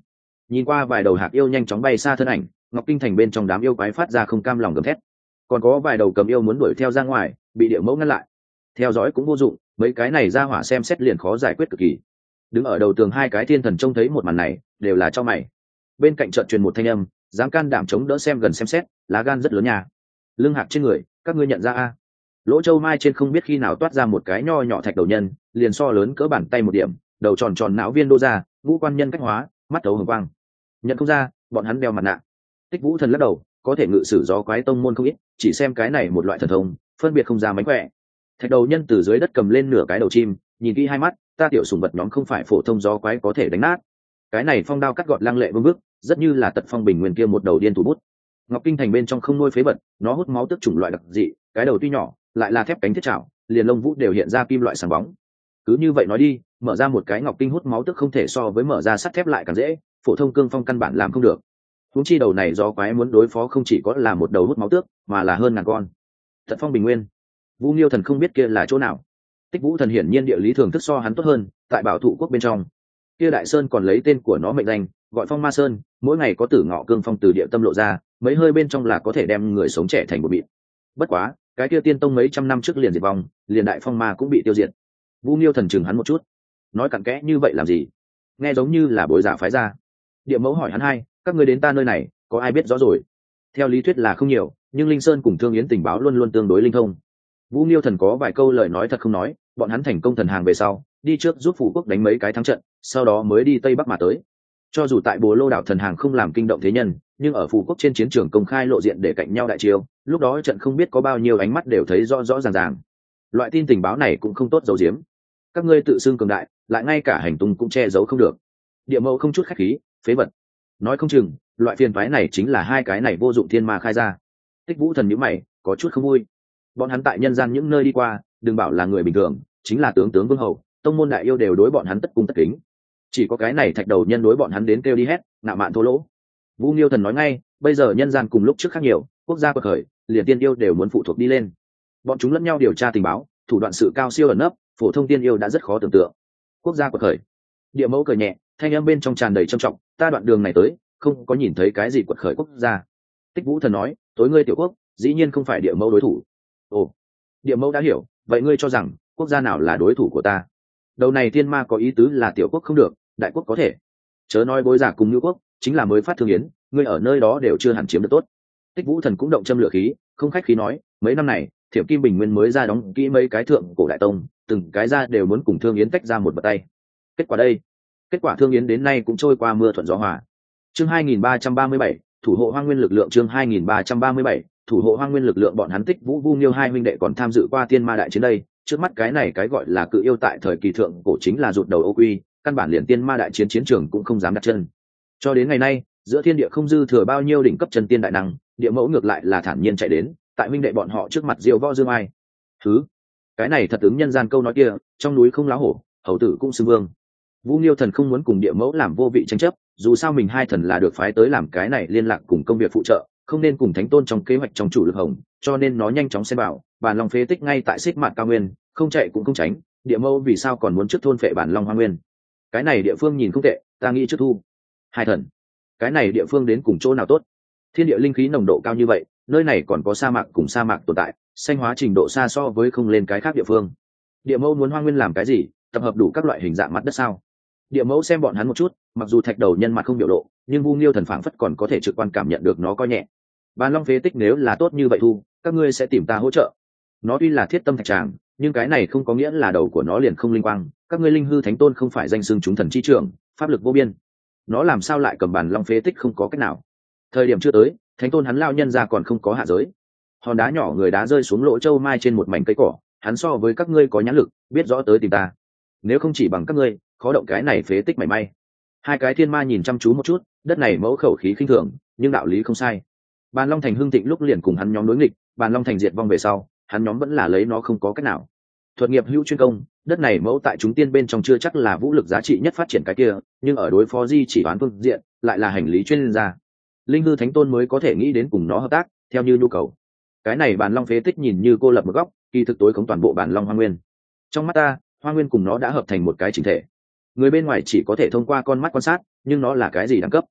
Nhìn qua vài đầu hạc yêu nhanh chóng bay xa thân ảnh, Ngọc Kinh thành bên trong đám yêu quái phát ra không cam lòng gầm thét. Còn có vài đầu cầm yêu muốn đuổi theo ra ngoài, bị địa mẫu ngăn lại. Theo dõi cũng vô dụng, mấy cái này ra hỏa xem xét liền khó giải quyết cực kỳ. Đứng ở đầu tường hai cái thiên thần trông thấy một màn này, đều là cho mày. Bên cạnh chợt truyền một thanh âm, dám can đảm chống đỡ xem gần xem xét, lá gan rất lớn nha. Lưng hạc trên người, các ngươi nhận ra a? Lỗ châu mai trên không biết khi nào toát ra một cái nho nhỏ thạch đầu nhân, liền so lớn cỡ bàn tay một điểm, đầu tròn tròn não viên đô ra, ngũ quan nhân cách hóa, mắt thấu hồng quang. Nhận không ra, bọn hắn đeo mặt nạ. Tích Vũ thần lắc đầu, có thể ngự sử gió quái tông môn không ít, chỉ xem cái này một loại thần thông, phân biệt không ra mánh khỏe. Thạch đầu nhân từ dưới đất cầm lên nửa cái đầu chim, nhìn kỹ hai mắt, ta tiểu sủng vật nhóm không phải phổ thông gió quái có thể đánh nát. Cái này phong đao cắt gọt lăng lệ vương bước, rất như là tật phong bình nguyên kia một đầu điên thủ bút. Ngọc Kinh thành bên trong không nuôi phế vật, nó hút máu tức chủng loại đặc dị, cái đầu tuy nhỏ, lại là thép cánh thiết chảo, liền lông vũ đều hiện ra kim loại sáng bóng. Cứ như vậy nói đi, mở ra một cái Ngọc Kinh hút máu tức không thể so với mở ra sắt thép lại càng dễ, phổ thông cương phong căn bản làm không được. Huống chi đầu này do quái muốn đối phó không chỉ có là một đầu hút máu tước, mà là hơn ngàn con. Tật phong bình nguyên, Vu Nghiêu thần không biết kia là chỗ nào. Tích Vũ thần hiển nhiên địa lý thường thức so hắn tốt hơn, tại Bảo Thụ quốc bên trong. Kia đại sơn còn lấy tên của nó mệnh danh, gọi Phong Ma Sơn, mỗi ngày có tử ngọ cương phong từ địa tâm lộ ra, mấy hơi bên trong là có thể đem người sống trẻ thành một bịt. Bất quá, cái kia tiên tông mấy trăm năm trước liền diệt vong, liền đại phong ma cũng bị tiêu diệt. Vu Nghiêu thần chừng hắn một chút, nói cặn kẽ như vậy làm gì? Nghe giống như là bối giả phái ra. Địa mẫu hỏi hắn hai, các ngươi đến ta nơi này, có ai biết rõ rồi? Theo lý thuyết là không nhiều, nhưng Linh Sơn cùng Thương Yến tình báo luôn luôn tương đối linh thông. Vu Nghiêu thần có vài câu lời nói thật không nói, bọn hắn thành công thần hàng về sau, đi trước giúp phủ quốc đánh mấy cái thắng trận, sau đó mới đi tây bắc mà tới. Cho dù tại Bồ Lô đảo thần hàng không làm kinh động thế nhân, nhưng ở phủ quốc trên chiến trường công khai lộ diện để cạnh nhau đại chiêu, lúc đó trận không biết có bao nhiêu ánh mắt đều thấy rõ rõ ràng ràng. Loại tin tình báo này cũng không tốt giấu giếm. Các ngươi tự xưng cường đại, lại ngay cả hành tung cũng che giấu không được. Địa mẫu không chút khách khí, phế vật. Nói không chừng, loại phiền toái này chính là hai cái này vô dụng thiên ma khai ra. Tích Vũ thần nhíu mày, có chút không vui. Bọn hắn tại nhân gian những nơi đi qua, đừng bảo là người bình thường, chính là tướng tướng vương hầu, tông môn đại yêu đều đối bọn hắn tất cung tất kính. Chỉ có cái này thạch đầu nhân đối bọn hắn đến kêu đi hét, ngạo mạn thô lỗ. Vu Nghiêu thần nói ngay, bây giờ nhân gian cùng lúc trước khác nhiều, quốc gia quật khởi, liền tiên yêu đều muốn phụ thuộc đi lên. Bọn chúng lẫn nhau điều tra tình báo, thủ đoạn sự cao siêu ẩn nấp, phổ thông tiên yêu đã rất khó tưởng tượng. Quốc gia quật khởi. Địa mẫu cười nhẹ, thanh âm bên trong tràn đầy trầm trọng, ta đoạn đường này tới, không có nhìn thấy cái gì quật khởi quốc gia. Tích Vũ thần nói, tối ngươi tiểu quốc, dĩ nhiên không phải địa mẫu đối thủ. Ồ, địa mẫu đã hiểu, vậy ngươi cho rằng quốc gia nào là đối thủ của ta? Đầu này tiên ma có ý tứ là tiểu quốc không được, đại quốc có thể. Chớ nói bối giả cùng nữ quốc, chính là mới phát thương yến, ngươi ở nơi đó đều chưa hẳn chiếm được tốt. Tích Vũ thần cũng động châm lửa khí, không khách khí nói, mấy năm này, Thiểm Kim Bình Nguyên mới ra đóng kỹ mấy cái thượng cổ đại tông, từng cái ra đều muốn cùng thương yến tách ra một bật tay. Kết quả đây, kết quả thương yến đến nay cũng trôi qua mưa thuận gió hòa. Chương hai nghìn ba trăm ba mươi bảy, thủ hộ hoang nguyên lực lượng. Chương hai nghìn ba trăm ba mươi bảy, thủ hộ hoang nguyên lực lượng. Bọn hắn Tích Vũ Vu Nghiêu hai huynh đệ còn tham dự qua tiên ma đại chiến đây, trước mắt cái này cái gọi là cự yêu tại thời kỳ thượng cổ chính là rụt đầu ô quy, căn bản liền tiên ma đại chiến chiến trường cũng không dám đặt chân. Cho đến ngày nay, giữa thiên địa không dư thừa bao nhiêu đỉnh cấp chân tiên đại năng, địa mẫu ngược lại là thản nhiên chạy đến, tại huynh đệ bọn họ trước mặt diêu võ dương ai. Thứ, cái này thật ứng nhân gian câu nói kia, trong núi không láo hổ, hầu tử cũng xưng vương. Vu Nghiêu thần không muốn cùng địa mẫu làm vô vị tranh chấp, dù sao mình hai thần là được phái tới làm cái này liên lạc cùng công việc phụ trợ, không nên cùng thánh tôn trong kế hoạch trong chủ lực hồng, cho nên nó nhanh chóng xem bảo, bản long phế tích ngay tại xích mạn cao nguyên, không chạy cũng không tránh, địa mẫu vì sao còn muốn trước thôn phệ bản long hoa nguyên? Cái này địa phương nhìn không tệ, ta nghĩ trước thu. Hai thần, cái này địa phương đến cùng chỗ nào tốt? Thiên địa linh khí nồng độ cao như vậy, nơi này còn có sa mạc cùng sa mạc tồn tại, xanh hóa trình độ xa so với không lên cái khác địa phương. Địa mẫu muốn hoa nguyên làm cái gì? Tập hợp đủ các loại hình dạng mặt đất sao? Địa mẫu xem bọn hắn một chút, mặc dù thạch đầu nhân mặt không biểu lộ, nhưng Vu Nghiêu thần phảng phất còn có thể trực quan cảm nhận được nó coi nhẹ. Bàn long phế tích nếu là tốt như vậy thu, các ngươi sẽ tìm ta hỗ trợ. Nó tuy là thiết tâm thạch tràng, nhưng cái này không có nghĩa là đầu của nó liền không linh quang. Các ngươi linh hư thánh tôn không phải danh xưng chúng thần chi trưởng, pháp lực vô biên. Nó làm sao lại cầm bàn long phế tích không có cách nào? Thời điểm chưa tới, thánh tôn hắn lao nhân ra còn không có hạ giới. Hòn đá nhỏ người đá rơi xuống lỗ châu mai trên một mảnh cây cỏ, hắn so với các ngươi có nhãn lực, biết rõ tới tìm ta. Nếu không chỉ bằng các ngươi, khó động cái này phế tích mảy may. Hai cái thiên ma nhìn chăm chú một chút, đất này mẫu khẩu khí khinh thường, nhưng đạo lý không sai. Bàn long thành hưng thịnh lúc liền cùng hắn nhóm đối nghịch, bàn long thành diệt vong về sau, hắn nhóm vẫn là lấy nó không có cách nào. Thuật nghiệp hữu chuyên công, đất này mẫu tại chúng tiên bên trong chưa chắc là vũ lực giá trị nhất phát triển cái kia, nhưng ở đối phó di chỉ toán phương diện lại là hành lý chuyên gia. Linh hư thánh tôn mới có thể nghĩ đến cùng nó hợp tác theo như nhu cầu. Cái này bàn long phế tích nhìn như cô lập một góc, kỳ thực tối khống toàn bộ bàn long hoa nguyên. Trong mắt ta, hoa nguyên cùng nó đã hợp thành một cái chỉnh thể. Người bên ngoài chỉ có thể thông qua con mắt quan sát, nhưng nó là cái gì đẳng cấp?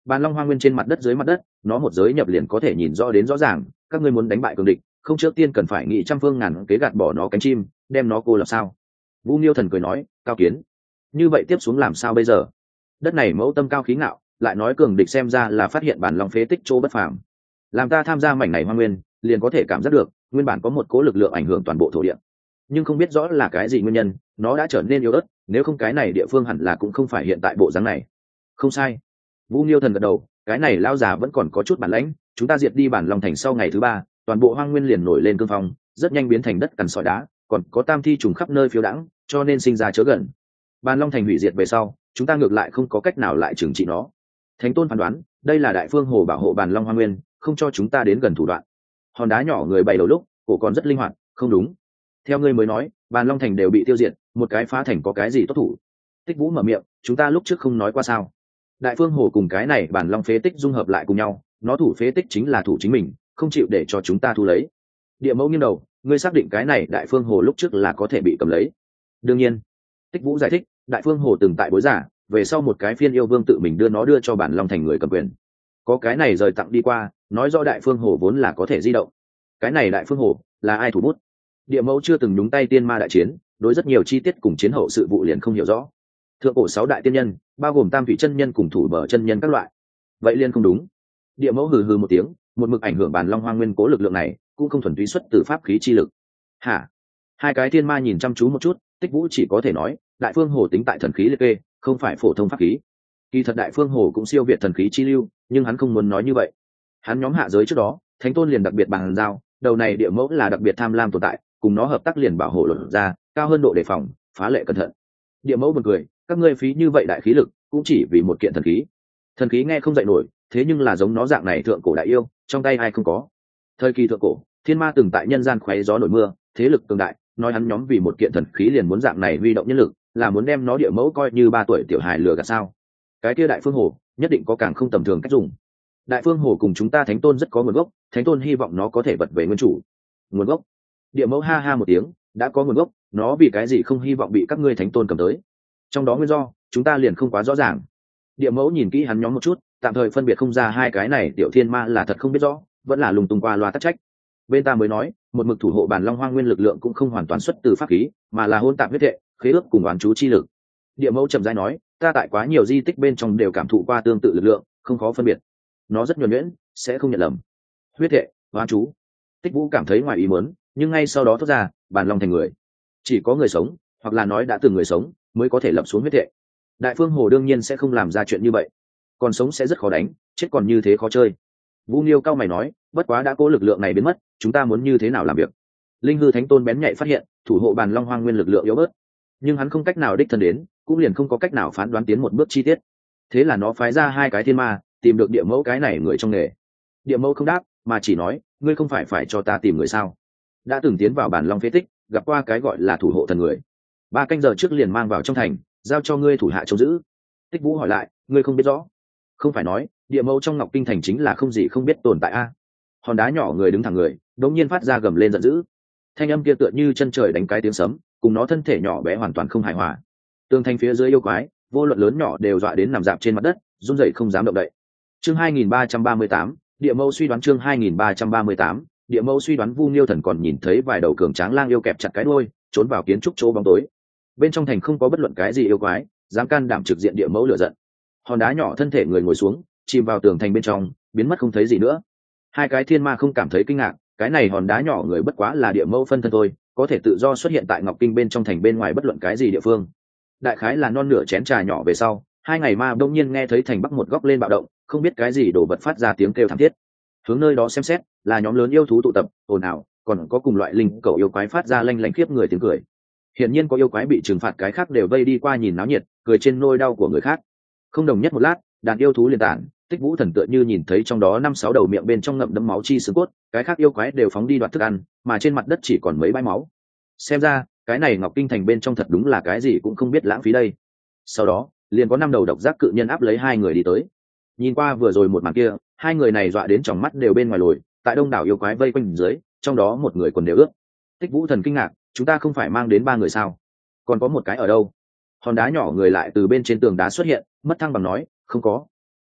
Bàn long hoa nguyên trên mặt đất dưới mặt đất, nó một giới nhập liền có thể nhìn rõ đến rõ ràng. Các ngươi muốn đánh bại cường địch, không trước tiên cần phải nghĩ trăm phương ngàn kế gạt bỏ nó cánh chim, đem nó cô lập sao? Vu Nghiêu Thần cười nói, cao kiến. Như vậy tiếp xuống làm sao bây giờ? Đất này mẫu tâm cao khí ngạo, lại nói cường địch xem ra là phát hiện bản long phế tích chỗ bất phàm. Làm ta tham gia mảnh này hoa nguyên, liền có thể cảm giác được, nguyên bản có một cố lực lượng ảnh hưởng toàn bộ thổ địa. Nhưng không biết rõ là cái gì nguyên nhân, nó đã trở nên yếu ớt, nếu không cái này địa phương hẳn là cũng không phải hiện tại bộ dáng này. Không sai. Vu Nghiêu Thần gật đầu, cái này lão già vẫn còn có chút bản lãnh, chúng ta diệt đi bản long thành sau ngày thứ ba, toàn bộ hoang nguyên liền nổi lên cương phong, rất nhanh biến thành đất cằn sỏi đá, còn có tam thi trùng khắp nơi phiêu đãng, cho nên sinh ra chớ gần. Bản long thành hủy diệt về sau, chúng ta ngược lại không có cách nào lại trừng trị nó. Thánh Tôn phán đoán, đây là đại phương hồ bảo hộ bản long hoang nguyên, không cho chúng ta đến gần thủ đoạn. Hòn đá nhỏ người bày đầu lúc, cổ còn rất linh hoạt, không đúng. Theo ngươi mới nói, bản long thành đều bị tiêu diệt, một cái phá thành có cái gì tốt thủ? Tích Vũ mở miệng, chúng ta lúc trước không nói qua sao? Đại phương hồ cùng cái này bản long phế tích dung hợp lại cùng nhau, nó thủ phế tích chính là thủ chính mình, không chịu để cho chúng ta thu lấy. Địa mẫu nghiêng đầu, ngươi xác định cái này đại phương hồ lúc trước là có thể bị cầm lấy? Đương nhiên. Tích Vũ giải thích, đại phương hồ từng tại bối giả, về sau một cái phiên yêu vương tự mình đưa nó đưa cho bản long thành người cầm quyền. Có cái này rời tặng đi qua, nói rõ đại phương hồ vốn là có thể di động. Cái này đại phương hồ là ai thủ bút? Địa mẫu chưa từng nhúng tay tiên ma đại chiến, đối rất nhiều chi tiết cùng chiến hậu sự vụ liền không hiểu rõ. Thượng cổ sáu đại tiên nhân, bao gồm tam vị chân nhân cùng thủ bờ chân nhân các loại. Vậy liên không đúng. Địa mẫu hừ hừ một tiếng, một mực ảnh hưởng bản long hoang nguyên cố lực lượng này, cũng không thuần túy xuất từ pháp khí chi lực. Hả? Hai cái thiên ma nhìn chăm chú một chút, Tích Vũ chỉ có thể nói, đại phương hồ tính tại thần khí liệt kê, không phải phổ thông pháp khí. Kỳ thật đại phương hồ cũng siêu việt thần khí chi lưu, nhưng hắn không muốn nói như vậy. Hắn nhóm hạ giới trước đó, Thánh Tôn liền đặc biệt bàn giao, đầu này địa mẫu là đặc biệt tham lam tồn tại, cùng nó hợp tác liền bảo hộ luật ra, cao hơn độ đề phòng, phá lệ cẩn thận. Địa mẫu buồn cười, các ngươi phí như vậy đại khí lực, cũng chỉ vì một kiện thần khí. Thần khí nghe không dậy nổi, thế nhưng là giống nó dạng này thượng cổ đại yêu, trong tay ai không có. Thời kỳ thượng cổ, thiên ma từng tại nhân gian khoé gió nổi mưa, thế lực cường đại, nói hắn nhóm vì một kiện thần khí liền muốn dạng này huy động nhân lực, là muốn đem nó địa mẫu coi như ba tuổi tiểu hài lừa gạt sao? Cái kia đại phương hồ, nhất định có càng không tầm thường cách dùng. Đại phương hồ cùng chúng ta Thánh Tôn rất có nguồn gốc, Thánh Tôn hy vọng nó có thể vật về nguyên chủ. Nguồn gốc? Địa mẫu ha ha một tiếng, đã có nguồn gốc, nó vì cái gì không hy vọng bị các ngươi Thánh Tôn cầm tới? Trong đó nguyên do, chúng ta liền không quá rõ ràng. Địa mẫu nhìn kỹ hắn nhóm một chút, tạm thời phân biệt không ra hai cái này tiểu thiên ma là thật không biết rõ, vẫn là lùng tung qua loa tắc trách. Bên ta mới nói, một mực thủ hộ bản long hoang nguyên lực lượng cũng không hoàn toàn xuất từ pháp khí, mà là hôn tạp huyết hệ, khế ước cùng oán chú chi lực. Địa mẫu trầm rãi nói, ta tại quá nhiều di tích bên trong đều cảm thụ qua tương tự lực lượng, không khó phân biệt. Nó rất nhuần nhuyễn, sẽ không nhận lầm. Huyết hệ, oán chú. Tích Vũ cảm thấy ngoài ý muốn, nhưng ngay sau đó thốt ra, bản long thành người, chỉ có người sống, hoặc là nói đã từng người sống, mới có thể lập xuống huyết hệ. Đại phương hồ đương nhiên sẽ không làm ra chuyện như vậy, còn sống sẽ rất khó đánh, chết còn như thế khó chơi. Vu Nghiêu cao mày nói, bất quá đã cố lực lượng này biến mất, chúng ta muốn như thế nào làm việc? Linh hư thánh tôn bén nhạy phát hiện, thủ hộ bàn long hoang nguyên lực lượng yếu bớt, nhưng hắn không cách nào đích thân đến, cũng liền không có cách nào phán đoán tiến một bước chi tiết. Thế là nó phái ra hai cái thiên ma, tìm được địa mẫu cái này người trong nghề. Địa mẫu không đáp, mà chỉ nói, ngươi không phải phải cho ta tìm người sao? Đã từng tiến vào bản long phế tích, gặp qua cái gọi là thủ hộ thần người, ba canh giờ trước liền mang vào trong thành, giao cho ngươi thủ hạ trông giữ. Tích Vũ hỏi lại, ngươi không biết rõ? Không phải nói địa mẫu trong ngọc kinh thành chính là không gì không biết tồn tại a? Hòn đá nhỏ người đứng thẳng người, đống nhiên phát ra gầm lên giận dữ, thanh âm kia tựa như chân trời đánh cái tiếng sấm, cùng nó thân thể nhỏ bé hoàn toàn không hài hòa. Tường thành phía dưới yêu quái, vô luận lớn nhỏ đều dọa đến nằm dạp trên mặt đất, run rẩy không dám động đậy. Chương hai nghìn ba trăm ba mươi tám, địa mẫu suy đoán. Chương hai nghìn ba trăm ba mươi tám, địa mẫu suy đoán. Vu Nghiêu Thần còn nhìn thấy vài đầu cường tráng lang yêu kẹp chặt cái đuôi, trốn vào kiến trúc chỗ bóng tối. Bên trong thành không có bất luận cái gì yêu quái dám can đảm trực diện địa mẫu lửa giận. Hòn đá nhỏ thân thể người ngồi xuống, chìm vào tường thành bên trong, biến mất không thấy gì nữa. Hai cái thiên ma không cảm thấy kinh ngạc, cái này hòn đá nhỏ người bất quá là địa mẫu phân thân thôi, có thể tự do xuất hiện tại ngọc kinh bên trong thành bên ngoài bất luận cái gì địa phương. Đại khái là non nửa chén trà nhỏ về sau, hai ngày ma đông nhiên nghe thấy thành bắc một góc lên bạo động, không biết cái gì đổ vật phát ra tiếng kêu thảm thiết. Hướng nơi đó xem xét, là nhóm lớn yêu thú tụ tập, ồn ào, còn có cùng loại linh cầu yêu quái phát ra lanh lảnh khiếp người tiếng cười. Hiển nhiên có yêu quái bị trừng phạt, cái khác đều vây đi qua nhìn náo nhiệt, cười trên nôi đau của người khác. Không đồng nhất một lát, đàn yêu thú liền tản, Tích Vũ Thần tựa như nhìn thấy trong đó năm sáu đầu miệng bên trong ngậm đẫm máu chi xương cốt, cái khác yêu quái đều phóng đi đoạt thức ăn, mà trên mặt đất chỉ còn mấy bãi máu. Xem ra, cái này Ngọc Kinh thành bên trong thật đúng là cái gì cũng không biết lãng phí đây. Sau đó, liền có năm đầu độc giác cự nhân áp lấy hai người đi tới. Nhìn qua vừa rồi một màn kia, hai người này dọa đến tròng mắt đều bên ngoài lồi, tại đông đảo yêu quái vây quanh dưới, trong đó một người quần đều ướt. Tích Vũ Thần kinh ngạc, chúng ta không phải mang đến ba người sao? Còn có một cái ở đâu? Hòn đá nhỏ người lại từ bên trên tường đá xuất hiện, mất thăng bằng nói, không có.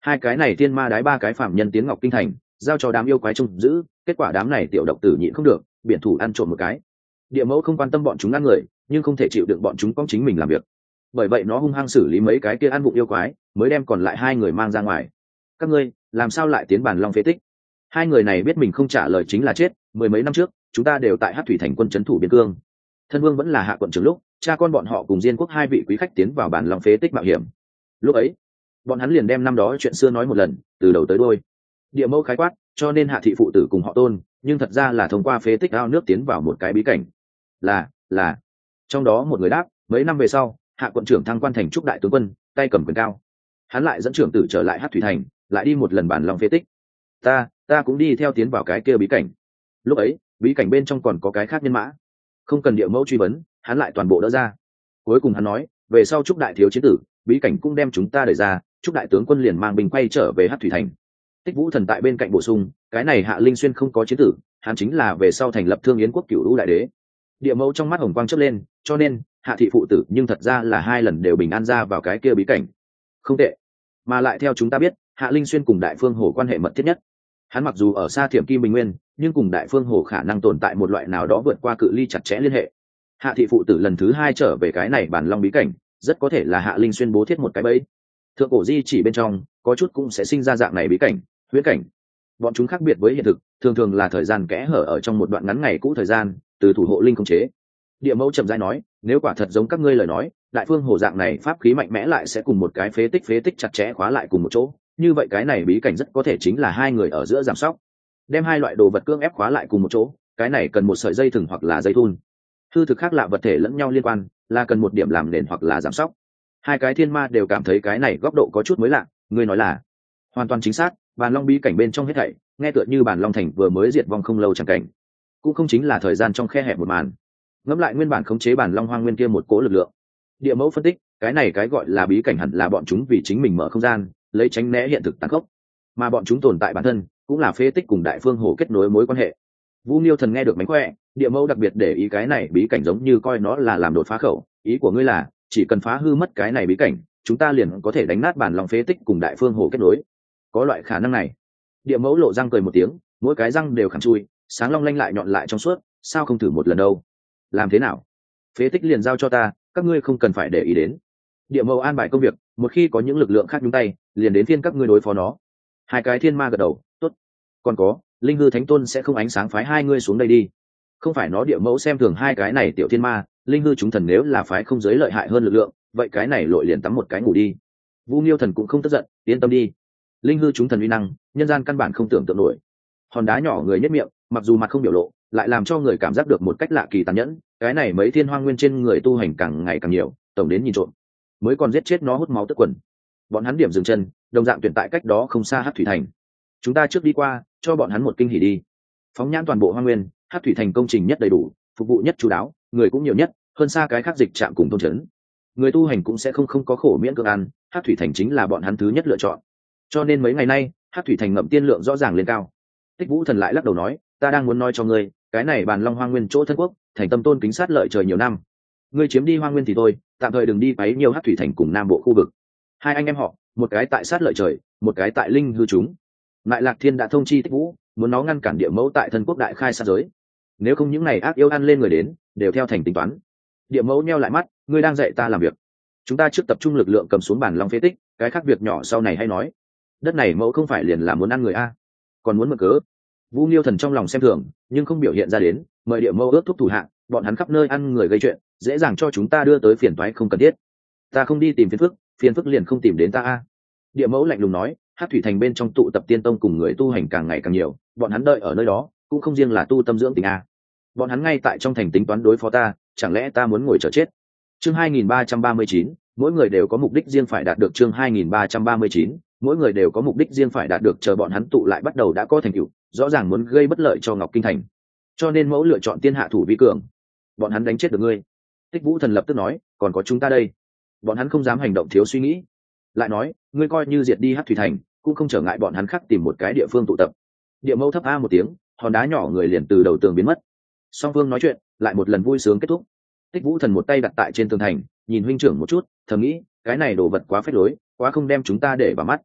Hai cái này thiên ma đái ba cái phạm nhân tiến ngọc kinh thành, giao cho đám yêu quái trông giữ, kết quả đám này tiểu độc tử nhịn không được, biển thủ ăn trộm một cái. Địa mẫu không quan tâm bọn chúng ăn người, nhưng không thể chịu đựng bọn chúng cong chính mình làm việc, bởi vậy nó hung hăng xử lý mấy cái kia ăn bụng yêu quái, mới đem còn lại hai người mang ra ngoài. Các ngươi làm sao lại tiến bản long phế tích? Hai người này biết mình không trả lời chính là chết. Mười mấy năm trước chúng ta đều tại Hắc thủy thành quân trấn thủ biên cương, thân vương vẫn là hạ quận trưởng lúc cha con bọn họ cùng diên quốc hai vị quý khách tiến vào bản long phế tích mạo hiểm. Lúc ấy bọn hắn liền đem năm đó chuyện xưa nói một lần, từ đầu tới đuôi. Địa mẫu khái quát, cho nên hạ thị phụ tử cùng họ Tôn, nhưng thật ra là thông qua phế tích ao nước tiến vào một cái bí cảnh. Là, là. Trong đó một người đáp, mấy năm về sau, hạ quận trưởng thăng quan thành trúc đại tướng quân, tay cầm quyền cao. Hắn lại dẫn trưởng tử trở lại Hắc thủy thành, lại đi một lần bản long phế tích. Ta, ta cũng đi theo tiến vào cái kia bí cảnh. Lúc ấy, bí cảnh bên trong còn có cái khác nhân mã. Không cần địa mẫu truy vấn, hắn lại toàn bộ đỡ ra. Cuối cùng hắn nói, về sau trúc đại thiếu chiến tử, bí cảnh cũng đem chúng ta đẩy ra, trúc đại tướng quân liền mang binh quay trở về Hắc thủy thành. Tích Vũ Thần tại bên cạnh bổ sung, cái này Hạ Linh Xuyên không có chiến tử, hắn chính là về sau thành lập Thương Yến quốc cửu lũ đại đế. Địa mẫu trong mắt hồng quang chớp lên, cho nên Hạ thị phụ tử nhưng thật ra là hai lần đều bình an ra vào cái kia bí cảnh. Không tệ. Mà lại theo chúng ta biết, Hạ Linh Xuyên cùng Đại Phương Hồ quan hệ mật thiết nhất. Hắn mặc dù ở xa Thiểm Kim Bình Nguyên, nhưng cùng Đại Phương Hồ khả năng tồn tại một loại nào đó vượt qua cự ly chặt chẽ liên hệ. Hạ thị phụ tử lần thứ hai trở về cái này bản long bí cảnh, rất có thể là Hạ Linh Xuyên bố thiết một cái bẫy. Thượng cổ di chỉ bên trong, có chút cũng sẽ sinh ra dạng này bí cảnh, huyễn cảnh. Bọn chúng khác biệt với hiện thực, thường thường là thời gian kẽ hở ở trong một đoạn ngắn ngày cũ thời gian, từ thủ hộ linh khống chế. Địa mẫu chậm rãi nói, nếu quả thật giống các ngươi lời nói, Đại Phương Hồ dạng này pháp khí mạnh mẽ lại sẽ cùng một cái phế tích phế tích chặt chẽ khóa lại cùng một chỗ, như vậy cái này bí cảnh rất có thể chính là hai người ở giữa giảm sóc, đem hai loại đồ vật cưỡng ép khóa lại cùng một chỗ. Cái này cần một sợi dây thừng hoặc là dây thun. Hư thực khác lạ vật thể lẫn nhau liên quan, là cần một điểm làm nền hoặc là giảm sóc. Hai cái thiên ma đều cảm thấy cái này góc độ có chút mới lạ. Ngươi nói là hoàn toàn chính xác. Bàn long bí cảnh bên trong hết thảy nghe tựa như Bàn long thành vừa mới diệt vong không lâu chẳng cảnh, cũng không chính là thời gian trong khe hẹp một màn. Ngẫm lại nguyên bản khống chế Bàn long hoang nguyên kia một cỗ lực lượng. Địa mẫu phân tích, cái này cái gọi là bí cảnh hẳn là bọn chúng vì chính mình mở không gian, lấy tránh né hiện thực tàn khốc, mà bọn chúng tồn tại bản thân cũng là phế tích cùng Đại Phương Hồ kết nối mối quan hệ. Vũ Niêu Thần nghe được mánh khỏe, địa mẫu đặc biệt để ý cái này bí cảnh giống như coi nó là làm đột phá khẩu. Ý của ngươi là chỉ cần phá hư mất cái này bí cảnh, chúng ta liền có thể đánh nát bản lòng phế tích cùng Đại Phương Hồ kết nối? Có loại khả năng này. Địa mẫu lộ răng cười một tiếng, mỗi cái răng đều khẳng chui, sáng long lanh lại nhọn lại trong suốt. Sao không thử một lần đâu? Làm thế nào? Phế tích liền giao cho ta, các ngươi không cần phải để ý đến. Địa mẫu an bài công việc, một khi có những lực lượng khác nhúng tay, liền đến phiên các ngươi đối phó nó. Hai cái thiên ma gật đầu, tốt. Còn có, linh hư thánh tôn sẽ không ánh sáng phái hai ngươi xuống đây đi. Không phải nó địa mẫu xem thường hai cái này tiểu thiên ma, linh hư chúng thần nếu là phái không giới lợi hại hơn lực lượng, vậy cái này lội liền tắm một cái ngủ đi. Vu Niêu Thần cũng không tức giận, yên tâm đi. Linh hư chúng thần uy năng, nhân gian căn bản không tưởng tượng nổi. Hòn đá nhỏ người nhất miệng, mặc dù mặt không biểu lộ, lại làm cho người cảm giác được một cách lạ kỳ tàn nhẫn. Cái này mấy thiên hoang nguyên trên người tu hành càng ngày càng nhiều, tổng đến nhìn trộm, mới còn giết chết nó hút máu tức quần. Bọn hắn điểm dừng chân, đồng dạng tuyển tại cách đó không xa Hắc thủy thành. Chúng ta trước đi qua, cho bọn hắn một kinh hỉ đi. Phóng nhãn toàn bộ hoang nguyên, Hắc thủy thành công trình nhất đầy đủ, phục vụ nhất chú đáo, người cũng nhiều nhất, hơn xa cái khác dịch trạm cùng thôn trấn. Người tu hành cũng sẽ không không có khổ miễn cưỡng ăn, Hắc thủy thành chính là bọn hắn thứ nhất lựa chọn. Cho nên mấy ngày nay, Hắc thủy thành ngậm tiên lượng rõ ràng lên cao. Tích Vũ Thần lại lắc đầu nói, ta đang muốn nói cho ngươi, cái này Bàn Long hoang nguyên chỗ thân quốc, thành tâm tôn kính sát lợi trời nhiều năm. Ngươi chiếm đi hoang nguyên thì thôi, tạm thời đừng đi quấy nhiều Hắc thủy thành cùng nam bộ khu vực. Hai anh em họ, một cái tại sát lợi trời, một cái tại linh hư chúng. Lại Lạc Thiên đã thông chi Tích Vũ, muốn nó ngăn cản địa mẫu tại thân quốc đại khai sát giới. Nếu không những này ác yêu ăn lên người đến, đều theo thành tính toán. Địa mẫu nheo lại mắt, ngươi đang dạy ta làm việc. Chúng ta trước tập trung lực lượng cầm xuống Bản Long phế tích, cái khác việc nhỏ sau này hay nói. Đất này mẫu không phải liền là muốn ăn người a, còn muốn mượn cớ. Vũ Niêu Thần trong lòng xem thường, nhưng không biểu hiện ra đến, mời địa mẫu ước thúc thủ hạ, bọn hắn khắp nơi ăn người gây chuyện, dễ dàng cho chúng ta đưa tới phiền toái không cần thiết. Ta không đi tìm phiền phức, phiền phức liền không tìm đến ta a. Địa mẫu lạnh lùng nói, Hắc thủy thành bên trong tụ tập tiên tông cùng người tu hành càng ngày càng nhiều, bọn hắn đợi ở nơi đó, cũng không riêng là tu tâm dưỡng tình a. Bọn hắn ngay tại trong thành tính toán đối phó ta, chẳng lẽ ta muốn ngồi chờ chết? Chương hai nghìn ba trăm ba mươi chín, mỗi người đều có mục đích riêng phải đạt được. Chương hai nghìn ba trăm ba mươi chín, mỗi người đều có mục đích riêng phải đạt được. Chờ bọn hắn tụ lại bắt đầu đã có thành tựu, rõ ràng muốn gây bất lợi cho Ngọc Kinh thành, cho nên mẫu lựa chọn tiên hạ thủ vi cường. Bọn hắn đánh chết được ngươi. Tích Vũ Thần lập tức nói, còn có chúng ta đây. Bọn hắn không dám hành động thiếu suy nghĩ. Lại nói, ngươi coi như diệt đi Hắc thủy thành, cũng không trở ngại bọn hắn khác tìm một cái địa phương tụ tập. Địa mẫu thấp a một tiếng, hòn đá nhỏ người liền từ đầu tường biến mất. Song phương nói chuyện, lại một lần vui sướng kết thúc. Tích Vũ Thần một tay đặt tại trên tường thành, nhìn huynh trưởng một chút, thầm nghĩ, cái này đồ vật quá phết lối, quá không đem chúng ta để vào mắt.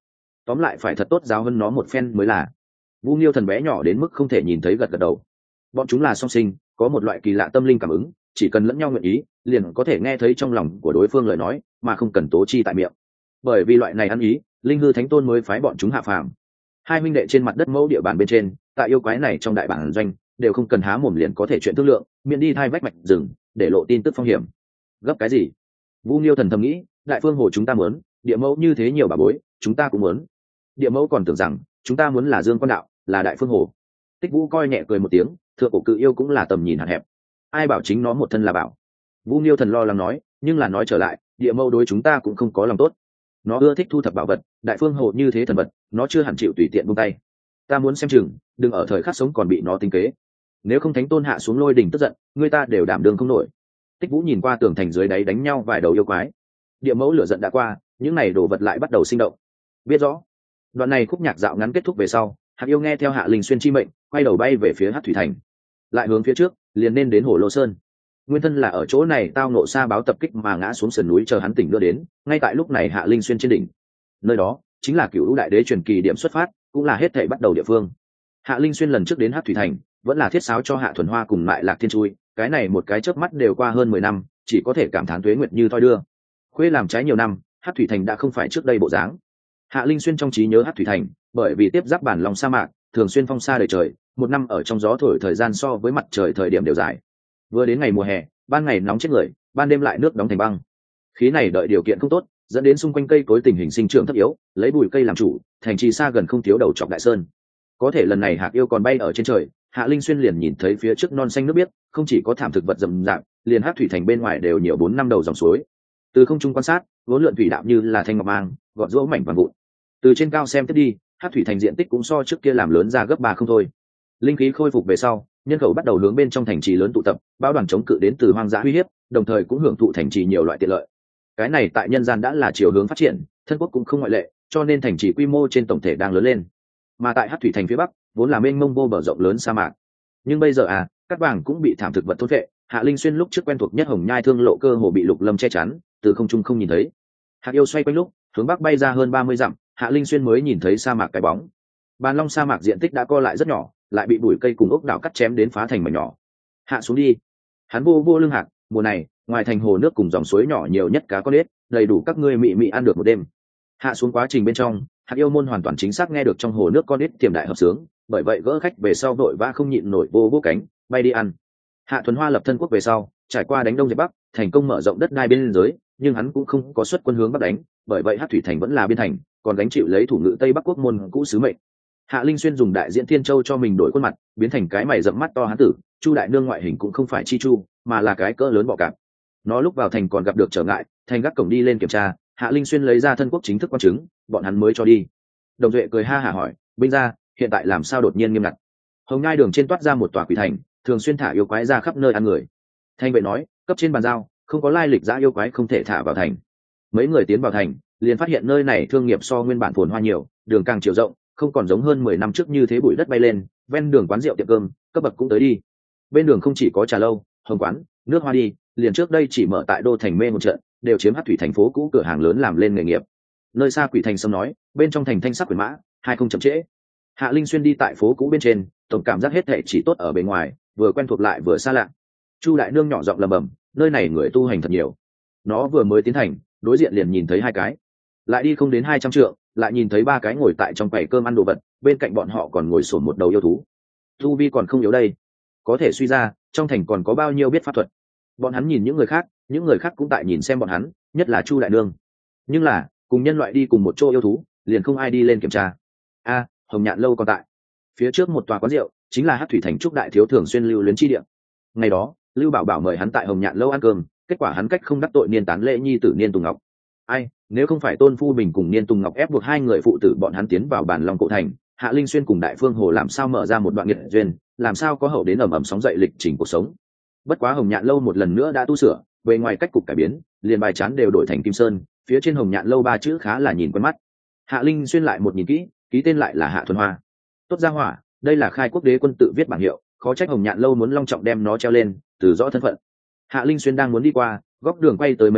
tóm lại phải thật tốt giáo hơn nó một phen mới là. Vu Nghiêu Thần bé nhỏ đến mức không thể nhìn thấy, gật gật đầu. Bọn chúng là song sinh, có một loại kỳ lạ tâm linh cảm ứng, chỉ cần lẫn nhau nguyện ý, liền có thể nghe thấy trong lòng của đối phương lời nói, mà không cần tố chi tại miệng. Bởi vì loại này ăn ý, Linh Hư Thánh Tôn mới phái bọn chúng hạ phàm. Hai huynh đệ trên mặt đất mẫu địa bàn bên trên, tại yêu quái này trong đại bản doanh, đều không cần há mồm liền có thể chuyện thương lượng, miễn đi thai vách mạch rừng, để lộ tin tức phong hiểm. Gấp cái gì? Vu Nghiêu Thần thầm nghĩ, đại phương hồ chúng ta muốn, địa mẫu như thế nhiều bà bối, chúng ta cũng muốn. Địa mẫu còn tưởng rằng chúng ta muốn là Dương Quan Đạo, là đại phương hồ. Tích Vũ coi nhẹ cười một tiếng, thượng cổ cự yêu cũng là tầm nhìn hạn hẹp, ai bảo chính nó một thân là bảo. Vu Nghiêu Thần lo lắng nói, nhưng là nói trở lại, địa mẫu đối chúng ta cũng không có lòng tốt. Nó ưa thích thu thập bảo vật, đại phương hồ như thế thần vật, nó chưa hẳn chịu tùy tiện buông tay. Ta muốn xem chừng, đừng ở thời khắc sống còn bị nó tính kế. Nếu không Thánh Tôn hạ xuống lôi đình tức giận, người ta đều đảm đương không nổi. Tích Vũ nhìn qua tường thành dưới đáy đánh nhau vài đầu yêu quái. Địa mẫu lửa giận đã qua, những này đồ vật lại bắt đầu sinh động. Biết rõ. Đoạn này khúc nhạc dạo ngắn kết thúc về sau, Hạc Yêu nghe theo Hạ Linh Xuyên chi mệnh, quay đầu bay về phía Hắc Thủy Thành. Lại hướng phía trước, liền nên đến Hồ Lô Sơn. Nguyên thân là ở chỗ này tao nộ sa báo tập kích mà ngã xuống sườn núi chờ hắn tỉnh đưa đến, ngay tại lúc này Hạ Linh Xuyên trên đỉnh. Nơi đó chính là Cửu Đại Đế truyền kỳ điểm xuất phát, cũng là hết thảy bắt đầu địa phương. Hạ Linh Xuyên lần trước đến Hắc Thủy Thành, vẫn là thiết sáo cho Hạ Thuần Hoa cùng lại Lạc Thiên Chui, cái này một cái chớp mắt đều qua hơn mười năm, chỉ có thể cảm thán tuế nguyệt như thoi đưa. Khuê làm trái nhiều năm, Hắc Thủy Thành đã không phải trước đây bộ dáng. Hạ Linh Xuyên trong trí nhớ Hắc Thủy Thành, bởi vì tiếp giáp bản lòng sa mạc, thường xuyên phong sa đầy trời, một năm ở trong gió thổi thời gian so với mặt trời thời điểm đều dài. Vừa đến ngày mùa hè, ban ngày nóng chết người, ban đêm lại nước đóng thành băng. Khí này đợi điều kiện không tốt, dẫn đến xung quanh cây cối tình hình sinh trưởng thấp yếu, lấy bụi cây làm chủ, thành trì xa gần không thiếu đầu trọc đại sơn. Có thể lần này Hạc Yêu còn bay ở trên trời, Hạ Linh Xuyên liền nhìn thấy phía trước non xanh nước biếc, không chỉ có thảm thực vật rậm rạp, liền Hắc Thủy Thành bên ngoài đều nhiều bốn năm đầu dòng suối. Từ không trung quan sát, vốn lượn thủy đạo như là thanh ngọc mang, gọt rũa mảnh vàng vụn. Từ trên cao xem tiếp đi, Hắc Thủy Thành diện tích cũng so trước kia làm lớn ra gấp ba không thôi. Linh khí khôi phục về sau, nhân khẩu bắt đầu hướng bên trong thành trì lớn tụ tập, bao đoàn chống cự đến từ hoang dã uy hiếp, đồng thời cũng hưởng thụ thành trì nhiều loại tiện lợi. Cái này tại nhân gian đã là chiều hướng phát triển, thân quốc cũng không ngoại lệ, cho nên thành trì quy mô trên tổng thể đang lớn lên. Mà tại Hắc Thủy Thành phía bắc, vốn là mênh mông vô bờ rộng lớn sa mạc. Nhưng bây giờ à, cát vàng cũng bị thảm thực vật thôn phệ, Hạ Linh Xuyên lúc trước quen thuộc nhất Hồng Nhai thương lộ cơ hồ bị Lục Lâm che chắn, từ không trung không nhìn thấy. Hạc Yêu xoay quanh lúc, hướng bắc bay ra hơn ba mươi dặm, Hạ Linh Xuyên mới nhìn thấy sa mạc cái bóng. Bàn Long sa mạc diện tích đã co lại rất nhỏ, lại bị bụi cây cùng ốc đảo cắt chém đến phá thành mảnh nhỏ. Hạ xuống đi. Hắn vô vô lưng Hạc, mùa này, ngoài thành hồ nước cùng dòng suối nhỏ nhiều nhất cá con ếch, đầy đủ các ngươi mị mị ăn được một đêm. Hạ xuống quá trình bên trong, Hạc Yêu môn hoàn toàn chính xác nghe được trong hồ nước con ếch tiềm đại hợp sướng, bởi vậy gỡ khách về sau đội vã không nhịn nổi vô vô cánh, bay đi ăn. Hạ Thuần Hoa lập thân quốc về sau, trải qua đánh đông dẹp bắc, thành công mở rộng đất đai bên giới, nhưng hắn cũng không có xuất quân hướng bắc đánh, bởi vậy Hắc Thủy Thành vẫn là biên thành, còn gánh chịu lấy thủ ngữ Tây Bắc quốc môn cũ sứ mệnh. Hạ Linh Xuyên dùng đại diễn Thiên Châu cho mình đổi khuôn mặt, biến thành cái mày rậm mắt to hán tử, Chu đại nương ngoại hình cũng không phải chi chu, mà là cái cỡ lớn bọ cạp. Nó lúc vào thành còn gặp được trở ngại, thành gác cổng đi lên kiểm tra, Hạ Linh Xuyên lấy ra thân quốc chính thức quan chứng, bọn hắn mới cho đi. Đồng Duệ cười ha hả hỏi, binh gia, hiện tại làm sao đột nhiên nghiêm ngặt? Hồng Nhai đường trên toát ra một tòa quỷ thành, thường xuyên thả yêu quái ra khắp nơi ăn người. Thanh vệ nói, cấp trên bàn giao, không có lai lịch dã yêu quái không thể thả vào thành. Mấy người tiến vào thành, liền phát hiện nơi này thương nghiệp so nguyên bản phồn hoa nhiều, đường càng chiều rộng, không còn giống hơn mười năm trước như thế bụi đất bay lên, ven đường quán rượu tiệm cơm, cấp bậc cũng tới đi. Bên đường không chỉ có trà lâu, hồng quán, nước hoa đi, liền trước đây chỉ mở tại đô thành mê một trận, đều chiếm Hắc Thủy thành phố cũ cửa hàng lớn làm lên nghề nghiệp. Nơi xa Quỷ Thành sâm nói, bên trong thành thanh sắc quyền mã, hai không chậm trễ. Hạ Linh Xuyên đi tại phố cũ bên trên, tổng cảm giác hết thệ chỉ tốt ở bề ngoài, vừa quen thuộc lại vừa xa lạ. Chu đại nương nhỏ giọng lầm bầm, nơi này người tu hành thật nhiều. Nó vừa mới tiến thành, đối diện liền nhìn thấy hai cái, lại đi không đến hai trăm trượng, lại nhìn thấy ba cái ngồi tại trong quầy cơm ăn đồ vật, bên cạnh bọn họ còn ngồi sổn một đầu yêu thú. Tu vi còn không yếu đây, có thể suy ra trong thành còn có bao nhiêu biết pháp thuật. Bọn hắn nhìn những người khác, những người khác cũng tại nhìn xem bọn hắn, nhất là Chu đại nương. Nhưng là cùng nhân loại đi cùng một chỗ yêu thú, liền không ai đi lên kiểm tra. A, Hồng Nhạn lâu còn tại. Phía trước một tòa quán rượu, chính là Hắc Thủy thành trúc đại thiếu thường xuyên lưu luyến chi địa. Ngày đó, Lưu Bảo Bảo mời hắn tại Hồng Nhạn lâu ăn cơm, kết quả hắn cách không đắc tội Niên Tán Lễ nhi tử Niên Tùng Ngọc. Ai, nếu không phải Tôn Phu Bình cùng Niên Tùng Ngọc ép buộc hai người phụ tử bọn hắn tiến vào bản Long cổ thành, Hạ Linh Xuyên cùng Đại Phương Hồ làm sao mở ra một đoạn nghiệt duyên, làm sao có hậu đến ầm ầm sóng dậy lịch trình cuộc sống. Bất quá Hồng Nhạn lâu một lần nữa đã tu sửa, bề ngoài cách cục cải biến, liền bài chán đều đổi thành kim sơn, phía trên Hồng Nhạn lâu ba chữ khá là nhìn quen mắt. Hạ Linh Xuyên lại một nhìn kỹ, ký tên lại là Hạ Thuần Hoa. Tốt gia hỏa, đây là khai quốc đế quân tự viết bảng hiệu, khó trách Hồng Nhạn lâu muốn long trọng đem nó treo lên, từ rõ thân phận. Hạ Linh Xuyên đang muốn đi qua, góc đường quay tới mấy người,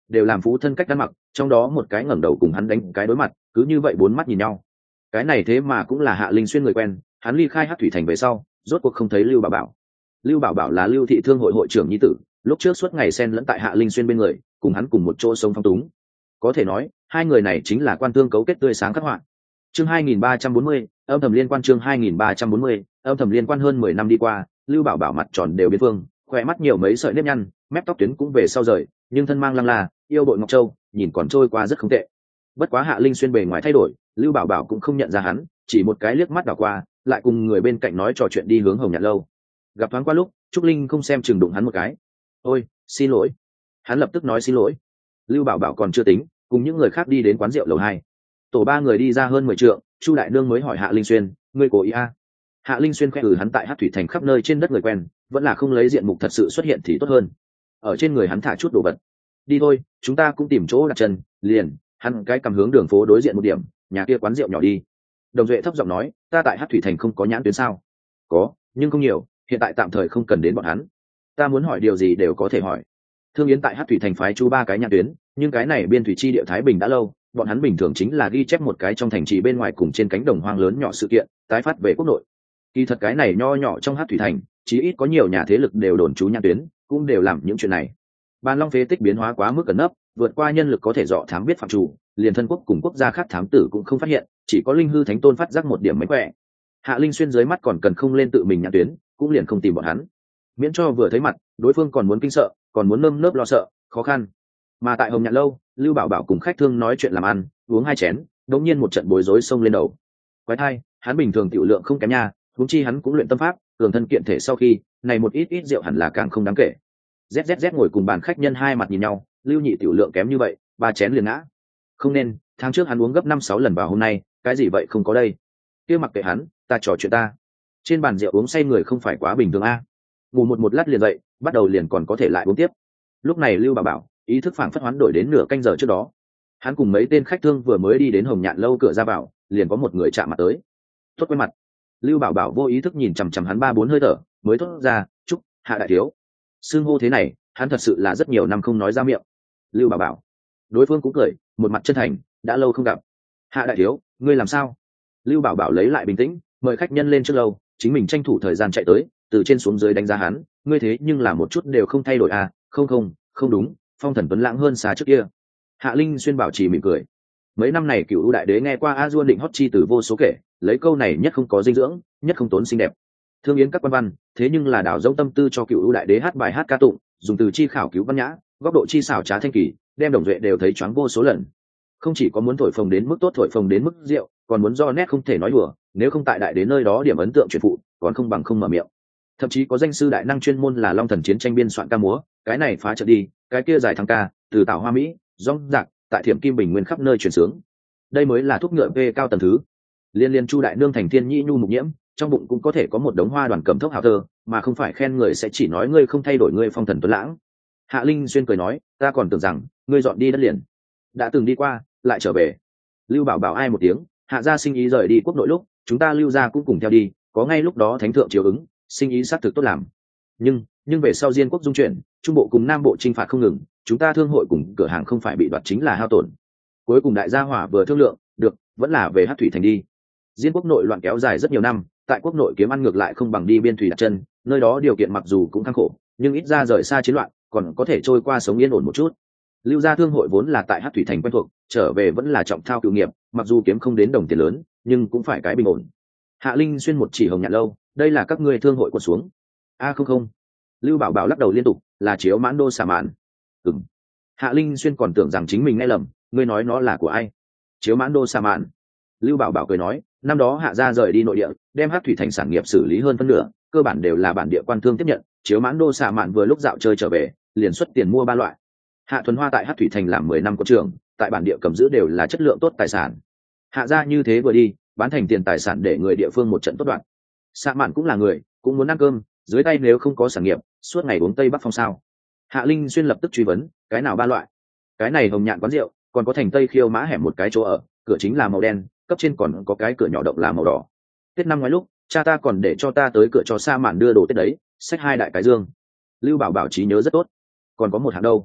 đều làm phú thân cách ăn mặc, trong đó một cái ngẩng đầu cùng hắn đánh cái đối mặt, cứ như vậy bốn mắt nhìn nhau. Cái này thế mà cũng là Hạ Linh Xuyên người quen, hắn ly khai Hắc Thủy Thành về sau, rốt cuộc không thấy Lưu Bảo Bảo. Lưu Bảo Bảo là Lưu thị thương hội hội trưởng nhi tử, lúc trước suốt ngày xen lẫn tại Hạ Linh Xuyên bên người, cùng hắn cùng một chỗ sống phong túng. Có thể nói, hai người này chính là quan tương cấu kết tươi sáng khắc họa. Chương hai nghìn ba trăm bốn mươi, âm thầm liên quan chương hai nghìn ba trăm bốn mươi, âm thầm liên quan hơn mười năm đi qua, Lưu Bảo Bảo mặt tròn đều biến phương, khỏe mắt nhiều mấy sợi nếp nhăn, mép tóc tuyến cũng về sau rời, nhưng thân mang lăng là, yêu bội ngọc châu, nhìn còn trôi qua rất không tệ. Bất quá Hạ Linh Xuyên bề ngoài thay đổi, Lưu Bảo Bảo cũng không nhận ra hắn, chỉ một cái liếc mắt đảo qua, lại cùng người bên cạnh nói trò chuyện đi hướng Hồng Nhạn lâu. Gặp thoáng qua lúc, Trúc Linh không xem chừng đụng hắn một cái. "Ôi, xin lỗi." Hắn lập tức nói xin lỗi. Lưu Bảo Bảo còn chưa tính, cùng những người khác đi đến quán rượu lầu hai. Tổ ba người đi ra hơn mười trượng, Chu đại nương mới hỏi Hạ Linh Xuyên, "Ngươi cố ý a?" Hạ Linh Xuyên khẽ ừ, hắn tại Hắc Thủy Thành khắp nơi trên đất người quen, vẫn là không lấy diện mục thật sự xuất hiện thì tốt hơn. Ở trên người hắn thả chút đồ vật. "Đi thôi, chúng ta cũng tìm chỗ đặt chân." Liền, hắn cái cầm hướng đường phố đối diện một điểm, nhà kia quán rượu nhỏ đi. Đồng Duệ thấp giọng nói, "Ta tại Hắc Thủy Thành không có nhãn tuyến sao?" "Có, nhưng không nhiều, hiện tại tạm thời không cần đến bọn hắn. Ta muốn hỏi điều gì đều có thể hỏi." Thương Yến tại Hắc Thủy Thành phái chu ba cái nhãn tuyến, nhưng cái này biên thủy chi địa Thái Bình đã lâu, bọn hắn bình thường chính là ghi chép một cái trong thành trì bên ngoài cùng trên cánh đồng hoang lớn nhỏ sự kiện, tái phát về quốc nội. Kỳ thật cái này nho nhỏ trong Hắc Thủy Thành, chí ít có nhiều nhà thế lực đều đồn trú nhãn tuyến, cũng đều làm những chuyện này. Bàn Long phế tích biến hóa quá mức ẩn nấp, vượt qua nhân lực có thể dọ thám biết phạm chủ, liền thân quốc cùng quốc gia khác thám tử cũng không phát hiện, chỉ có Linh Hư Thánh Tôn phát giác một điểm mánh khỏe. Hạ Linh Xuyên dưới mắt còn cần không lên tự mình nhãn tuyến, cũng liền không tìm bọn hắn. Miễn cho vừa thấy mặt, đối phương còn muốn kinh sợ, còn muốn nơm nớp lo sợ, khó khăn. Mà tại Hồng Nhạn lâu, Lưu Bảo Bảo cùng khách thương nói chuyện làm ăn, uống hai chén, đột nhiên một trận bối rối xông lên đầu. Quái thai, hắn bình thường tiểu lượng không kém nha, huống chi hắn cũng luyện tâm pháp, cường thân kiện thể sau khi, này một ít ít rượu hẳn là càng không đáng kể. Z Z Z ngồi cùng bàn khách nhân hai mặt nhìn nhau, Lưu Nhị tiểu lượng kém như vậy, ba chén liền ngã. Không nên, tháng trước hắn uống gấp năm sáu lần vào hôm nay, cái gì vậy không có đây. Kia mặc kệ hắn, ta trò chuyện ta. Trên bàn rượu uống say người không phải quá bình thường a. Ngủ một một lát liền dậy, bắt đầu liền còn có thể lại uống tiếp. Lúc này Lưu Bảo Bảo, ý thức phảng phất hoán đổi đến nửa canh giờ trước đó. Hắn cùng mấy tên khách thương vừa mới đi đến Hồng Nhạn lâu cửa ra vào, liền có một người chạm mặt tới. Tốt quen mặt. Lưu Bảo Bảo vô ý thức nhìn chằm chằm hắn ba bốn hơi thở, mới thốt ra, "Chúc, Hạ đại thiếu." Xưng hô thế này, hắn thật sự là rất nhiều năm không nói ra miệng. Lưu Bảo Bảo. Đối phương cũng cười, một mặt chân thành, "Đã lâu không gặp. Hạ đại thiếu, ngươi làm sao?" Lưu Bảo Bảo lấy lại bình tĩnh, mời khách nhân lên trước lâu, chính mình tranh thủ thời gian chạy tới, từ trên xuống dưới đánh giá hắn, "Ngươi thế nhưng là một chút đều không thay đổi à, không không, không đúng, phong thần tuấn lãng hơn xa trước kia." Hạ Linh Xuyên bảo trì mỉm cười. Mấy năm này Cửu U đại đế nghe qua A Du định hót chi từ vô số kể, lấy câu này nhất không có dinh dưỡng, nhất không tốn xinh đẹp. Thương Yến các quan văn, thế nhưng là đào dông tâm tư cho Cửu U đại đế hát bài hát ca tụng, dùng từ chi khảo cứu văn nhã, góc độ chi xảo trá thanh kỳ, đem Đồng Duệ đều thấy choáng vô số lần. Không chỉ có muốn thổi phồng đến mức tốt thổi phồng đến mức rượu, còn muốn do nét không thể nói đùa, nếu không tại đại đế nơi đó điểm ấn tượng truyền phụ, còn không bằng không mở miệng. Thậm chí có danh sư đại năng chuyên môn là Long Thần chiến tranh biên soạn ca múa, cái này phá trận đi, cái kia giải thăng ca, từ Tảo Hoa Mỹ, rong rạc, tại Thiểm Kim Bình Nguyên khắp nơi truyền sướng. Đây mới là thuốc ngựa về cao tầng thứ. Liên liên Chu đại nương thành thiên nhĩ nhu mục nhiễm, trong bụng cũng có thể có một đống hoa đoàn cẩm thốc hào thơ, mà không phải khen người sẽ chỉ nói ngươi không thay đổi ngươi phong thần tuấn lãng. Hạ Linh Xuyên cười nói, "Ta còn tưởng rằng ngươi dọn đi đất liền, đã từng đi qua, lại trở về." Lưu Bảo Bảo ai một tiếng, Hạ gia sinh ý rời đi quốc nội lúc, chúng ta Lưu gia cũng cùng theo đi, có ngay lúc đó thánh thượng chiếu ứng, sinh ý xác thực tốt làm. Nhưng, nhưng về sau Diên quốc dung chuyển, Trung bộ cùng Nam bộ chinh phạt không ngừng, chúng ta thương hội cùng cửa hàng không phải bị đoạt chính là hao tổn. Cuối cùng đại gia hỏa vừa thương lượng, được, vẫn là về Hắc Thủy Thành đi. Diên quốc nội loạn kéo dài rất nhiều năm, tại quốc nội kiếm ăn ngược lại không bằng đi biên thủy đặt chân, nơi đó điều kiện mặc dù cũng khắc khổ, nhưng ít ra rời xa chiến loạn, còn có thể trôi qua sống yên ổn một chút. Lưu gia thương hội vốn là tại Hắc Thủy Thành quen thuộc, trở về vẫn là trọng thao cựu nghiệp, mặc dù kiếm không đến đồng tiền lớn, nhưng cũng phải cái bình ổn. Hạ Linh Xuyên một chỉ Hồng Nhạn lâu, đây là các ngươi thương hội quật xuống. A không không. Lưu Bảo Bảo lắc đầu liên tục, là Chiếu Mãn Đô xà mạn. Ừm. Hạ Linh Xuyên còn tưởng rằng chính mình nghe lầm, ngươi nói nó là của ai? Chiếu Mãn Đô xà mạn. Lưu Bảo Bảo cười nói, năm đó Hạ gia rời đi nội địa, đem Hắc Thủy Thành sản nghiệp xử lý hơn phân nửa, cơ bản đều là bản địa quan thương tiếp nhận. Chiếu Mãn Đô xà mạn vừa lúc dạo chơi trở về, liền xuất tiền mua ba loại. Hạ Thuần Hoa tại Hắc Thủy Thành làm mười năm có trường, tại bản địa cầm giữ đều là chất lượng tốt tài sản. Hạ gia như thế vừa đi, bán thành tiền tài sản để người địa phương một trận tốt đoạn. Xạ mạn cũng là người, cũng muốn ăn cơm, dưới tay nếu không có sản nghiệp, suốt ngày uống Tây Bắc Phong sao? Hạ Linh Xuyên lập tức truy vấn, cái nào ba loại? Cái này Hồng Nhạn quán rượu, còn có thành Tây Khiêu Mã hẻm một cái chỗ ở, cửa chính là màu đen, cấp trên còn có cái cửa nhỏ động là màu đỏ. Tết năm ngoái lúc, cha ta còn để cho ta tới cửa cho Sa Mạn đưa đồ Tết đấy, xách hai đại cái dương. Lưu Bảo Bảo trí nhớ rất tốt. Còn có một hạng đâu?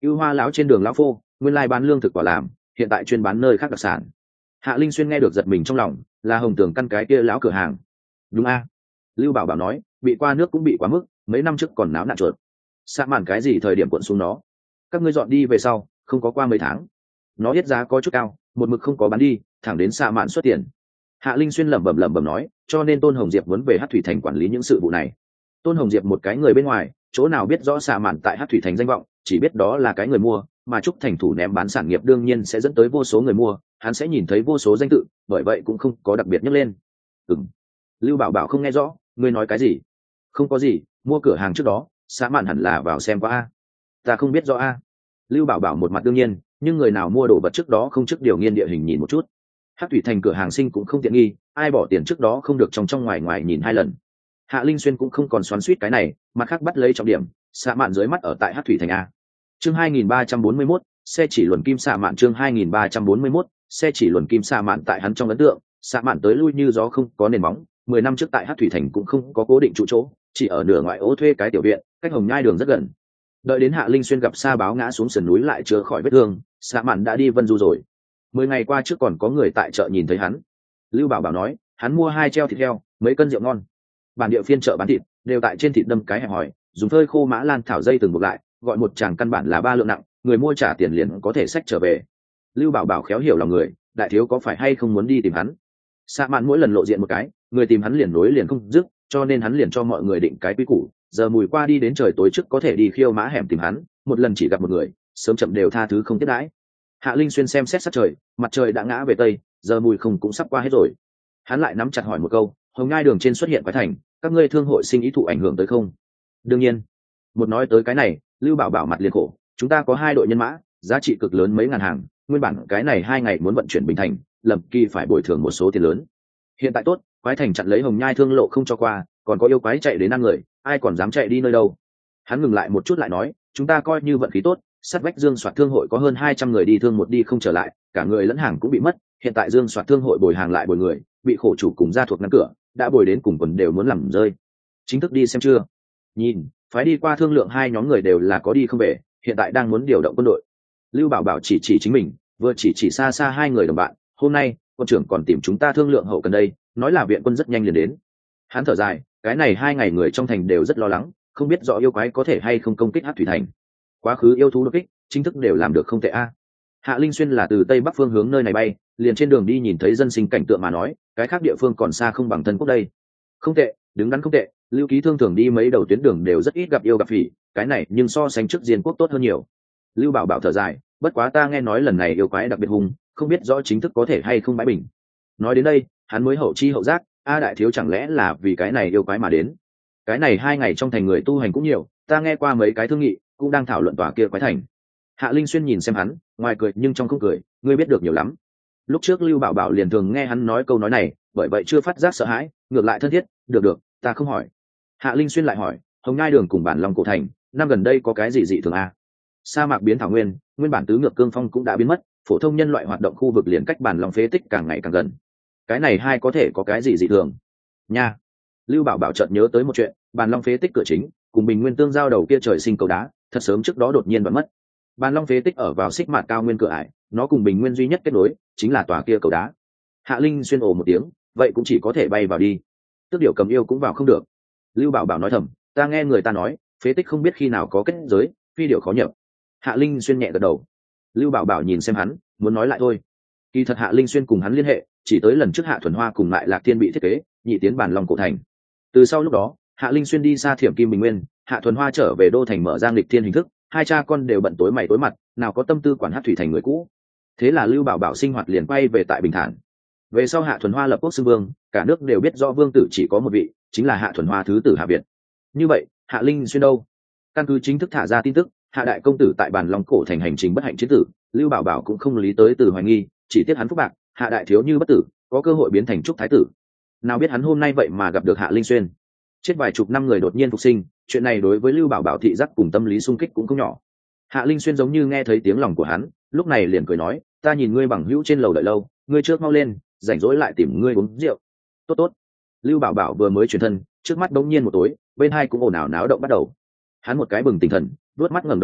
ưu hoa lão trên đường lão phô, nguyên lai bán lương thực quả làm, hiện tại chuyên bán nơi khác đặc sản. Hạ Linh Xuyên nghe được giật mình trong lòng, là Hồng Tường căn cái kia lão cửa hàng. Đúng a? Lưu Bảo Bảo nói, bị qua nước cũng bị quá mức, mấy năm trước còn náo nạn chuột. Sa mạn cái gì thời điểm cuộn xuống nó? Các ngươi dọn đi về sau, không có qua mấy tháng. Nó biết giá có chút cao, một mực không có bán đi, thẳng đến Sa mạn xuất tiền. Hạ Linh Xuyên lẩm bẩm lẩm bẩm nói, cho nên Tôn Hồng Diệp muốn về Hắc Thủy Thành quản lý những sự vụ này. Tôn Hồng Diệp một cái người bên ngoài, chỗ nào biết rõ Sa mạn tại Hắc Thủy Thành danh vọng, chỉ biết đó là cái người mua, mà Trúc Thành thủ ném bán sản nghiệp đương nhiên sẽ dẫn tới vô số người mua, hắn sẽ nhìn thấy vô số danh tự, bởi vậy cũng không có đặc biệt nhắc lên. Ừm. Lưu Bảo Bảo không nghe rõ, ngươi nói cái gì? Không có gì, mua cửa hàng trước đó, Sa mạn hẳn là vào xem qua a. Ta không biết rõ a. Lưu Bảo Bảo một mặt đương nhiên, nhưng người nào mua đồ vật trước đó không trước điều nghiên địa hình nhìn một chút. Hắc Thủy Thành cửa hàng sinh cũng không tiện nghi, ai bỏ tiền trước đó không được trong trong ngoài ngoài nhìn hai lần. Hạ Linh Xuyên cũng không còn xoắn xuýt cái này, mặt khác bắt lấy trọng điểm, Sa mạn dưới mắt ở tại Hắc Thủy Thành a. Chương hai nghìn ba trăm bốn mươi mốt, xe chỉ luồn kim Sa mạn chương hai nghìn ba trăm bốn mươi mốt, xe chỉ luồn kim Sa mạn tại hắn trong ấn tượng, Sa mạn tới lui như gió không có nền móng, mười năm trước tại Hắc Thủy Thành cũng không có cố định trụ chỗ, chỉ ở nửa ngoại ô thuê cái tiểu viện, cách Hồng Nhai đường rất gần. Đợi đến Hạ Linh Xuyên gặp Sa báo ngã xuống sườn núi lại chữa khỏi vết thương, Sa mạn đã đi Vân Du rồi. Mười ngày qua trước còn có người tại chợ nhìn thấy hắn. Lưu Bảo Bảo nói, hắn mua hai treo thịt heo, mấy cân rượu ngon. Bản địa phiên chợ bán thịt, đều tại trên thịt đâm cái hẹp hỏi, dùng phơi khô mã lan thảo dây từng buộc lại, gọi một chàng căn bản là ba lượng nặng, người mua trả tiền liền có thể xách trở về. Lưu Bảo Bảo khéo hiểu lòng người, đại thiếu có phải hay không muốn đi tìm hắn? Sa mạn mỗi lần lộ diện một cái, người tìm hắn liền nối liền không dứt, cho nên hắn liền cho mọi người định cái quy củ, giờ mùi qua đi đến trời tối trước có thể đi khiêu mã hẻm tìm hắn, một lần chỉ gặp một người, sớm chậm đều tha thứ không tiếp đãi. Hạ Linh Xuyên xem xét sát trời, mặt trời đã ngã về tây, giờ mùi không cũng sắp qua hết rồi. Hắn lại nắm chặt hỏi một câu, Hồng Ngai đường trên xuất hiện quái thành, các ngươi thương hội sinh ý thụ ảnh hưởng tới không? Đương nhiên. Một nói tới cái này, Lưu Bảo Bảo mặt liền khổ, chúng ta có hai đội nhân mã, giá trị cực lớn mấy ngàn hàng, nguyên bản cái này hai ngày muốn vận chuyển Bình Thành, Lâm Kỳ phải bồi thường một số tiền lớn. Hiện tại tốt, quái thành chặn lấy Hồng Nhai thương lộ không cho qua, còn có yêu quái chạy đến năm người, ai còn dám chạy đi nơi đâu? Hắn ngừng lại một chút lại nói, chúng ta coi như vận khí tốt, sát vách Dương Soạt thương hội có hơn hai trăm người đi thương một đi không trở lại, cả người lẫn hàng cũng bị mất, hiện tại Dương Soạt thương hội bồi hàng lại bồi người, bị khổ chủ cùng gia thuộc ngăn cửa, đã bồi đến cùng quần đều muốn làm rơi. Chính thức đi xem chưa? Nhìn, phái đi qua thương lượng hai nhóm người đều là có đi không về, hiện tại đang muốn điều động quân đội. Lưu Bảo Bảo chỉ chỉ chính mình, vừa chỉ chỉ xa xa hai người đồng bạn, hôm nay quân trưởng còn tìm chúng ta thương lượng hậu cần đây, nói là viện quân rất nhanh liền đến. Hắn thở dài, cái này hai ngày người trong thành đều rất lo lắng, không biết rõ yêu quái có thể hay không công kích Hắc Thủy Thành. Quá khứ yêu thú đột kích, chính thức đều làm được không tệ a. Hạ Linh Xuyên là từ tây bắc phương hướng nơi này bay, liền trên đường đi nhìn thấy dân sinh cảnh tượng mà nói, cái khác địa phương còn xa không bằng thân quốc đây. Không tệ, đứng đắn không tệ, Lưu Ký Thương thường đi mấy đầu tuyến đường đều rất ít gặp yêu gặp phỉ, cái này nhưng so sánh trước Diên quốc tốt hơn nhiều. Lưu Bảo Bảo thở dài, bất quá ta nghe nói lần này yêu quái đặc biệt hung, không biết rõ chính thức có thể hay không bãi bình. Nói đến đây, hắn mới hậu chi hậu giác, a đại thiếu chẳng lẽ là vì cái này yêu quái mà đến? Cái này hai ngày trong thành người tu hành cũng nhiều, ta nghe qua mấy cái thương nghị, cũng đang thảo luận tòa kia quái thành. Hạ Linh Xuyên nhìn xem hắn, ngoài cười nhưng trong không cười, ngươi biết được nhiều lắm. Lúc trước Lưu Bảo Bảo liền thường nghe hắn nói câu nói này, bởi vậy chưa phát giác sợ hãi, ngược lại thân thiết, được được, ta không hỏi. Hạ Linh Xuyên lại hỏi, Hồng Ngai đường cùng bản Long cổ thành, năm gần đây có cái gì dị thường à? Sa mạc biến thảo nguyên, nguyên bản tứ ngược cương phong cũng đã biến mất, phổ thông nhân loại hoạt động khu vực liền cách bản Long phế tích càng ngày càng gần. Cái này hai có thể có cái gì dị thường? Nha. Lưu Bảo Bảo chợt nhớ tới một chuyện, bản Long phế tích cửa chính, cùng Bình Nguyên tương giao đầu kia trời sinh cầu đá, thật sớm trước đó đột nhiên đoạn mất. Bản Long phế tích ở vào xích mạt cao nguyên cửa ải, nó cùng Bình Nguyên duy nhất kết nối, chính là tòa kia cầu đá. Hạ Linh Xuyên ồ một tiếng, vậy cũng chỉ có thể bay vào đi. Tức điểu cầm yêu cũng vào không được. Lưu Bảo Bảo nói thầm, ta nghe người ta nói, phế tích không biết khi nào có kết giới, phi điểu khó nhập. Hạ Linh Xuyên nhẹ gật đầu. Lưu Bảo Bảo nhìn xem hắn, muốn nói lại thôi. Kỳ thật Hạ Linh Xuyên cùng hắn liên hệ, chỉ tới lần trước Hạ Thuần Hoa cùng lại Lạc Thiên bị thiết kế, nhị tiến bản Long cổ thành. Từ sau lúc đó, Hạ Linh Xuyên đi xa Thiểm Kim Bình Nguyên, Hạ Thuần Hoa trở về đô thành mở Giang Lịch Thiên hình thức, hai cha con đều bận tối mày tối mặt, nào có tâm tư quản Hắc Thủy Thành người cũ. Thế là Lưu Bảo Bảo sinh hoạt liền quay về tại bình thản. Về sau Hạ Thuần Hoa lập quốc xưng vương, cả nước đều biết rõ vương tử chỉ có một vị, chính là Hạ Thuần Hoa thứ tử Hạ Việt. Như vậy, Hạ Linh Xuyên đâu? Căn cứ chính thức thả ra tin tức, Hạ đại công tử tại bản Long cổ thành hành trình bất hạnh chiến tử, Lưu Bảo Bảo cũng không lý tới từ hoài nghi, chỉ tiếc hắn phúc bạc, Hạ đại thiếu như bất tử, có cơ hội biến thành trúc thái tử. Nào biết hắn hôm nay vậy mà gặp được Hạ Linh Xuyên. Chết vài chục năm người đột nhiên phục sinh, chuyện này đối với Lưu Bảo Bảo thị giác cùng tâm lý xung kích cũng không nhỏ. Hạ Linh Xuyên giống như nghe thấy tiếng lòng của hắn, lúc này liền cười nói, ta nhìn ngươi bằng hữu trên lầu đợi lâu, ngươi trước mau lên, rảnh rỗi lại tìm ngươi uống rượu. Tốt tốt. Lưu Bảo Bảo vừa mới chuyển thân, trước mắt bỗng nhiên một tối, bên hai cũng ồn ào náo động bắt đầu. Hắn một cái bừng tỉnh thần, đuốt mắt ngẩng đầu lên,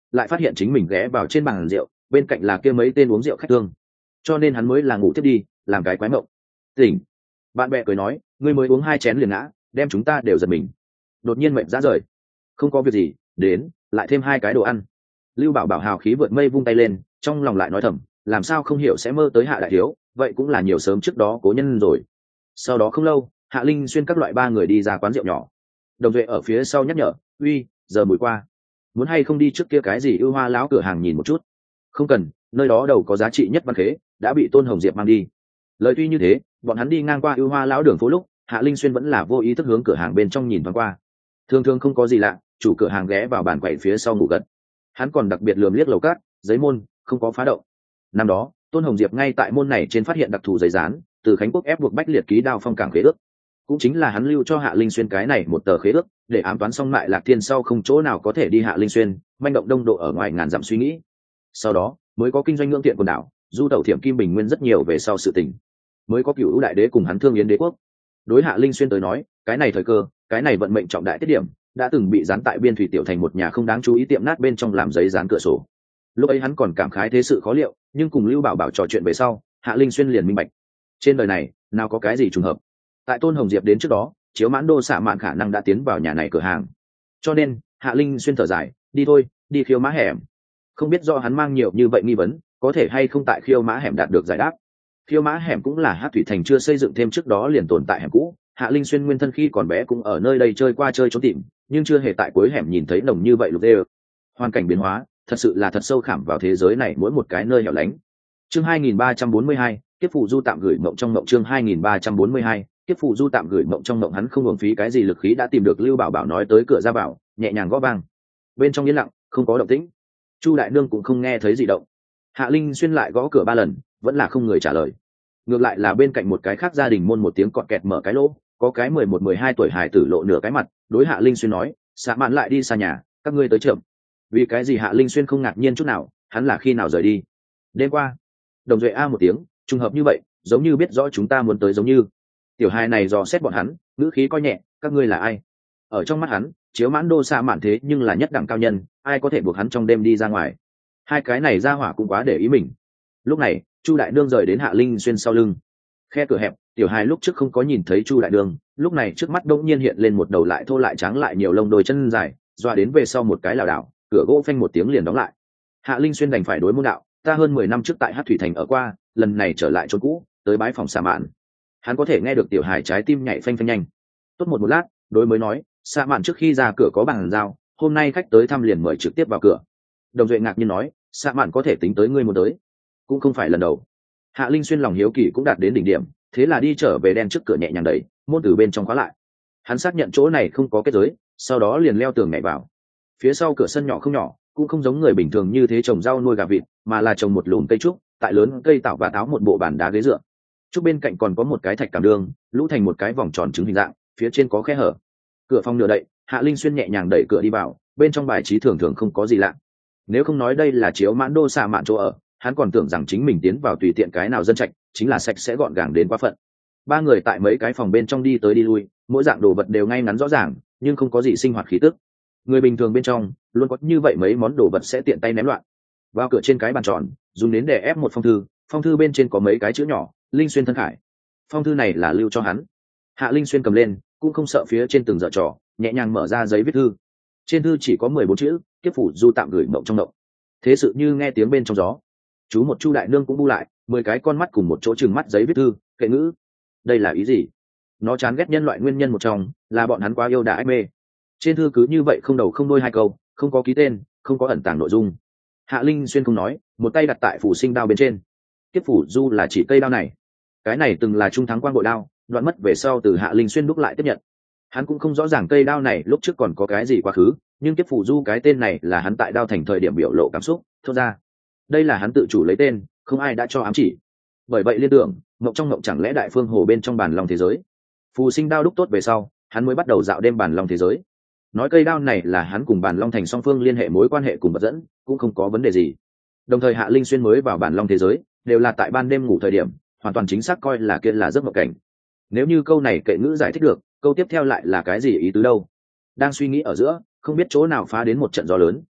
lại phát hiện chính mình ghé vào trên bàn rượu, bên cạnh là kia mấy tên uống rượu khách thương, cho nên hắn mới là ngủ tiếp đi, làm cái quái mộng. Tỉnh. Bạn bè cười nói, ngươi mới uống hai chén liền ngã, đem chúng ta đều giật mình. Đột nhiên mệt rã rời. Không có việc gì, đến, lại thêm hai cái đồ ăn. Lưu Bảo Bảo hào khí vượt mây vung tay lên, trong lòng lại nói thầm, làm sao không hiểu sẽ mơ tới Hạ đại thiếu, vậy cũng là nhiều sớm trước đó cố nhân rồi. Sau đó không lâu, Hạ Linh Xuyên các loại ba người đi ra quán rượu nhỏ. Đồng Duệ ở phía sau nhắc nhở, uy, giờ mùi qua, muốn hay không đi trước kia cái gì ưu hoa lão cửa hàng nhìn một chút? Không cần, nơi đó đầu có giá trị nhất văn khế đã bị Tôn Hồng Diệp mang đi. Lời tuy như thế, bọn hắn đi ngang qua ưu hoa lão đường phố lúc, Hạ Linh Xuyên vẫn là vô ý thức hướng cửa hàng bên trong nhìn thoáng qua. Thường thường không có gì lạ, chủ cửa hàng ghé vào bàn quầy phía sau ngủ gật. Hắn còn đặc biệt lườm liếc lầu cát, giấy môn không có phá động. Năm đó, Tôn Hồng Diệp ngay tại môn này trên phát hiện đặc thù giấy dán, từ Khánh Quốc ép buộc Bách Liệt ký đao phong cảng khế ước. Cũng chính là hắn lưu cho Hạ Linh Xuyên cái này một tờ khế ước, để ám toán xong lại Lạc Thiên sau không chỗ nào có thể đi Hạ Linh Xuyên, manh động đông độ ở ngoài ngàn dặm suy nghĩ. Sau đó, mới có kinh doanh ngưỡng tiện quần đảo, du tẩu thiểm kim bình nguyên rất nhiều về sau sự tình. Mới có Cửu Vũ đại đế cùng hắn thương yến đế quốc. Đối Hạ Linh Xuyên tới nói, cái này thời cơ, cái này vận mệnh trọng đại tiết điểm, đã từng bị dán tại biên thủy tiểu thành một nhà không đáng chú ý tiệm nát bên trong làm giấy dán cửa sổ. Lúc ấy hắn còn cảm khái thế sự khó liệu, nhưng cùng Lưu Bảo Bảo trò chuyện về sau, Hạ Linh Xuyên liền minh bạch. Trên đời này, nào có cái gì trùng hợp. Tại Tôn Hồng Diệp đến trước đó, Chiếu Mãn Đô xạ mạn khả năng đã tiến vào nhà này cửa hàng. Cho nên, Hạ Linh Xuyên thở dài, đi thôi, đi khiêu mã hẻm. Không biết do hắn mang nhiều như vậy nghi vấn, có thể hay không tại khiêu mã hẻm đạt được giải đáp. Khiêu mã hẻm cũng là Hát Thủy Thành chưa xây dựng thêm trước đó liền tồn tại hẻm cũ. Hạ Linh Xuyên nguyên thân khi còn bé cũng ở nơi đây chơi qua chơi trốn tìm, nhưng chưa hề tại cuối hẻm nhìn thấy nồng như vậy lục đê. Hoàn cảnh biến hóa, thật sự là thật sâu khảm vào thế giới này mỗi một cái nơi hẻo lánh. Chương hai nghìn ba trăm bốn mươi hai, Kiếp Phù Du tạm gửi mộng trong mộng. Chương hai nghìn ba trăm bốn mươi hai, Kiếp Phù Du tạm gửi mộng trong mộng. Hắn không uổng phí cái gì lực khí đã tìm được Lưu Bảo Bảo nói tới cửa ra vào, nhẹ nhàng gõ vang. Bên trong yên lặng, không có động tĩnh. Chu đại nương cũng không nghe thấy gì động. Hạ Linh Xuyên lại gõ cửa ba lần, vẫn là không người trả lời. Ngược lại là bên cạnh một cái khác gia đình môn một tiếng cọt kẹt mở cái lỗ, có cái mười một mười hai tuổi hài tử lộ nửa cái mặt, đối Hạ Linh Xuyên nói, "Xạ Mạn lại đi xa nhà, các ngươi tới chậm." Vì cái gì Hạ Linh Xuyên không ngạc nhiên chút nào, hắn là khi nào rời đi? Đêm qua. Đồng Duệ a một tiếng, trùng hợp như vậy, giống như biết rõ chúng ta muốn tới giống như. Tiểu hài này dò xét bọn hắn, ngữ khí coi nhẹ, "Các ngươi là ai?" Ở trong mắt hắn, Chiếu Mãn Đô Xạ Mạn thế nhưng là nhất đẳng cao nhân, ai có thể buộc hắn trong đêm đi ra ngoài. Hai cái này ra hỏa cũng quá để ý mình. Lúc này, Chu đại nương rời đến Hạ Linh Xuyên sau lưng. Khe cửa hẹp, tiểu hài lúc trước không có nhìn thấy Chu đại nương, lúc này trước mắt đông nhiên hiện lên một đầu lại thô lại trắng lại nhiều lông đôi chân dài, doa đến về sau một cái lảo đảo, cửa gỗ phanh một tiếng liền đóng lại. Hạ Linh Xuyên đành phải đối môn đạo, ta hơn mười năm trước tại Hát Thủy Thành ở qua, lần này trở lại chỗ cũ, tới bái phòng Xạ Mạn. Hắn có thể nghe được tiểu hài trái tim nhảy phanh phanh nhanh. Tốt một một lát, đối mới nói, Xạ Mạn trước khi ra cửa có bàn giao, hôm nay khách tới thăm liền mời trực tiếp vào cửa. Đồng Duệ ngạc nhiên nói, Xạ Mạn có thể tính tới ngươi muốn tới, cũng không phải lần đầu. Hạ Linh Xuyên lòng hiếu kỳ cũng đạt đến đỉnh điểm, thế là đi trở về đen trước cửa nhẹ nhàng đẩy, môn từ bên trong khóa lại. Hắn xác nhận chỗ này không có kết giới, sau đó liền leo tường nhảy vào. Phía sau cửa sân nhỏ không nhỏ, cũng không giống người bình thường như thế trồng rau nuôi gà vịt, mà là trồng một lùm cây trúc, tại lớn cây tảo và táo một bộ bàn đá ghế dựa. Trúc bên cạnh còn có một cái thạch cảm đường, lũ thành một cái vòng tròn trứng hình dạng, phía trên có khe hở. Cửa phòng nửa đậy, Hạ Linh Xuyên nhẹ nhàng đẩy cửa đi vào, bên trong bài trí thường thường không có gì lạ. Nếu không nói đây là Chiếu Mãn Đô Xạ Mạn chỗ ở, hắn còn tưởng rằng chính mình tiến vào tùy tiện cái nào dân trạch, chính là sạch sẽ gọn gàng đến quá phận. Ba người tại mấy cái phòng bên trong đi tới đi lui, mỗi dạng đồ vật đều ngay ngắn rõ ràng, nhưng không có gì sinh hoạt khí tức. Người bình thường bên trong luôn có như vậy mấy món đồ vật sẽ tiện tay ném loạn. Vào cửa trên cái bàn tròn, dùng đến để ép một phong thư, phong thư bên trên có mấy cái chữ nhỏ, Linh Xuyên thân khải. Phong thư này là lưu cho hắn. Hạ Linh Xuyên cầm lên, cũng không sợ phía trên từng dở trò, nhẹ nhàng mở ra giấy viết thư. Trên thư chỉ có mười bốn chữ, Kiếp Phủ Du tạm gửi mộng trong mộng. Thế sự như nghe tiếng bên trong gió. Chú một Chu đại nương cũng bu lại, mười cái con mắt cùng một chỗ chừng mắt giấy viết thư, kệ ngữ. Đây là ý gì? Nó chán ghét nhân loại nguyên nhân một trong, là bọn hắn quá yêu đả ách mê. Trên thư cứ như vậy không đầu không đuôi hai câu, không có ký tên, không có ẩn tàng nội dung. Hạ Linh Xuyên không nói, một tay đặt tại phủ sinh đao bên trên. Kiếp Phủ Du là chỉ cây đao này. Cái này từng là trung thắng quan bội đao, đoạn mất về sau từ Hạ Linh Xuyên đúc lại tiếp nhận. Hắn cũng không rõ ràng cây đao này lúc trước còn có cái gì quá khứ, nhưng Kiếp Phủ Du cái tên này là hắn tại đao thành thời điểm biểu lộ cảm xúc, thốt ra. Đây là hắn tự chủ lấy tên, không ai đã cho ám chỉ. Bởi vậy liên tưởng, mộng trong mộng chẳng lẽ đại phương hồ bên trong bản long thế giới. Phù sinh đao đúc tốt về sau, hắn mới bắt đầu dạo đêm bản long thế giới. Nói cây đao này là hắn cùng bản long thành song phương liên hệ mối quan hệ cùng vật dẫn, cũng không có vấn đề gì. Đồng thời Hạ Linh Xuyên mới vào bản long thế giới, đều là tại ban đêm ngủ thời điểm, hoàn toàn chính xác coi là kia là giấc mộng cảnh. Nếu như câu này kệ ngữ giải thích được, câu tiếp theo lại là cái gì ý tứ đâu? Đang suy nghĩ ở giữa, không biết chỗ nào phá đến một trận gió lớn,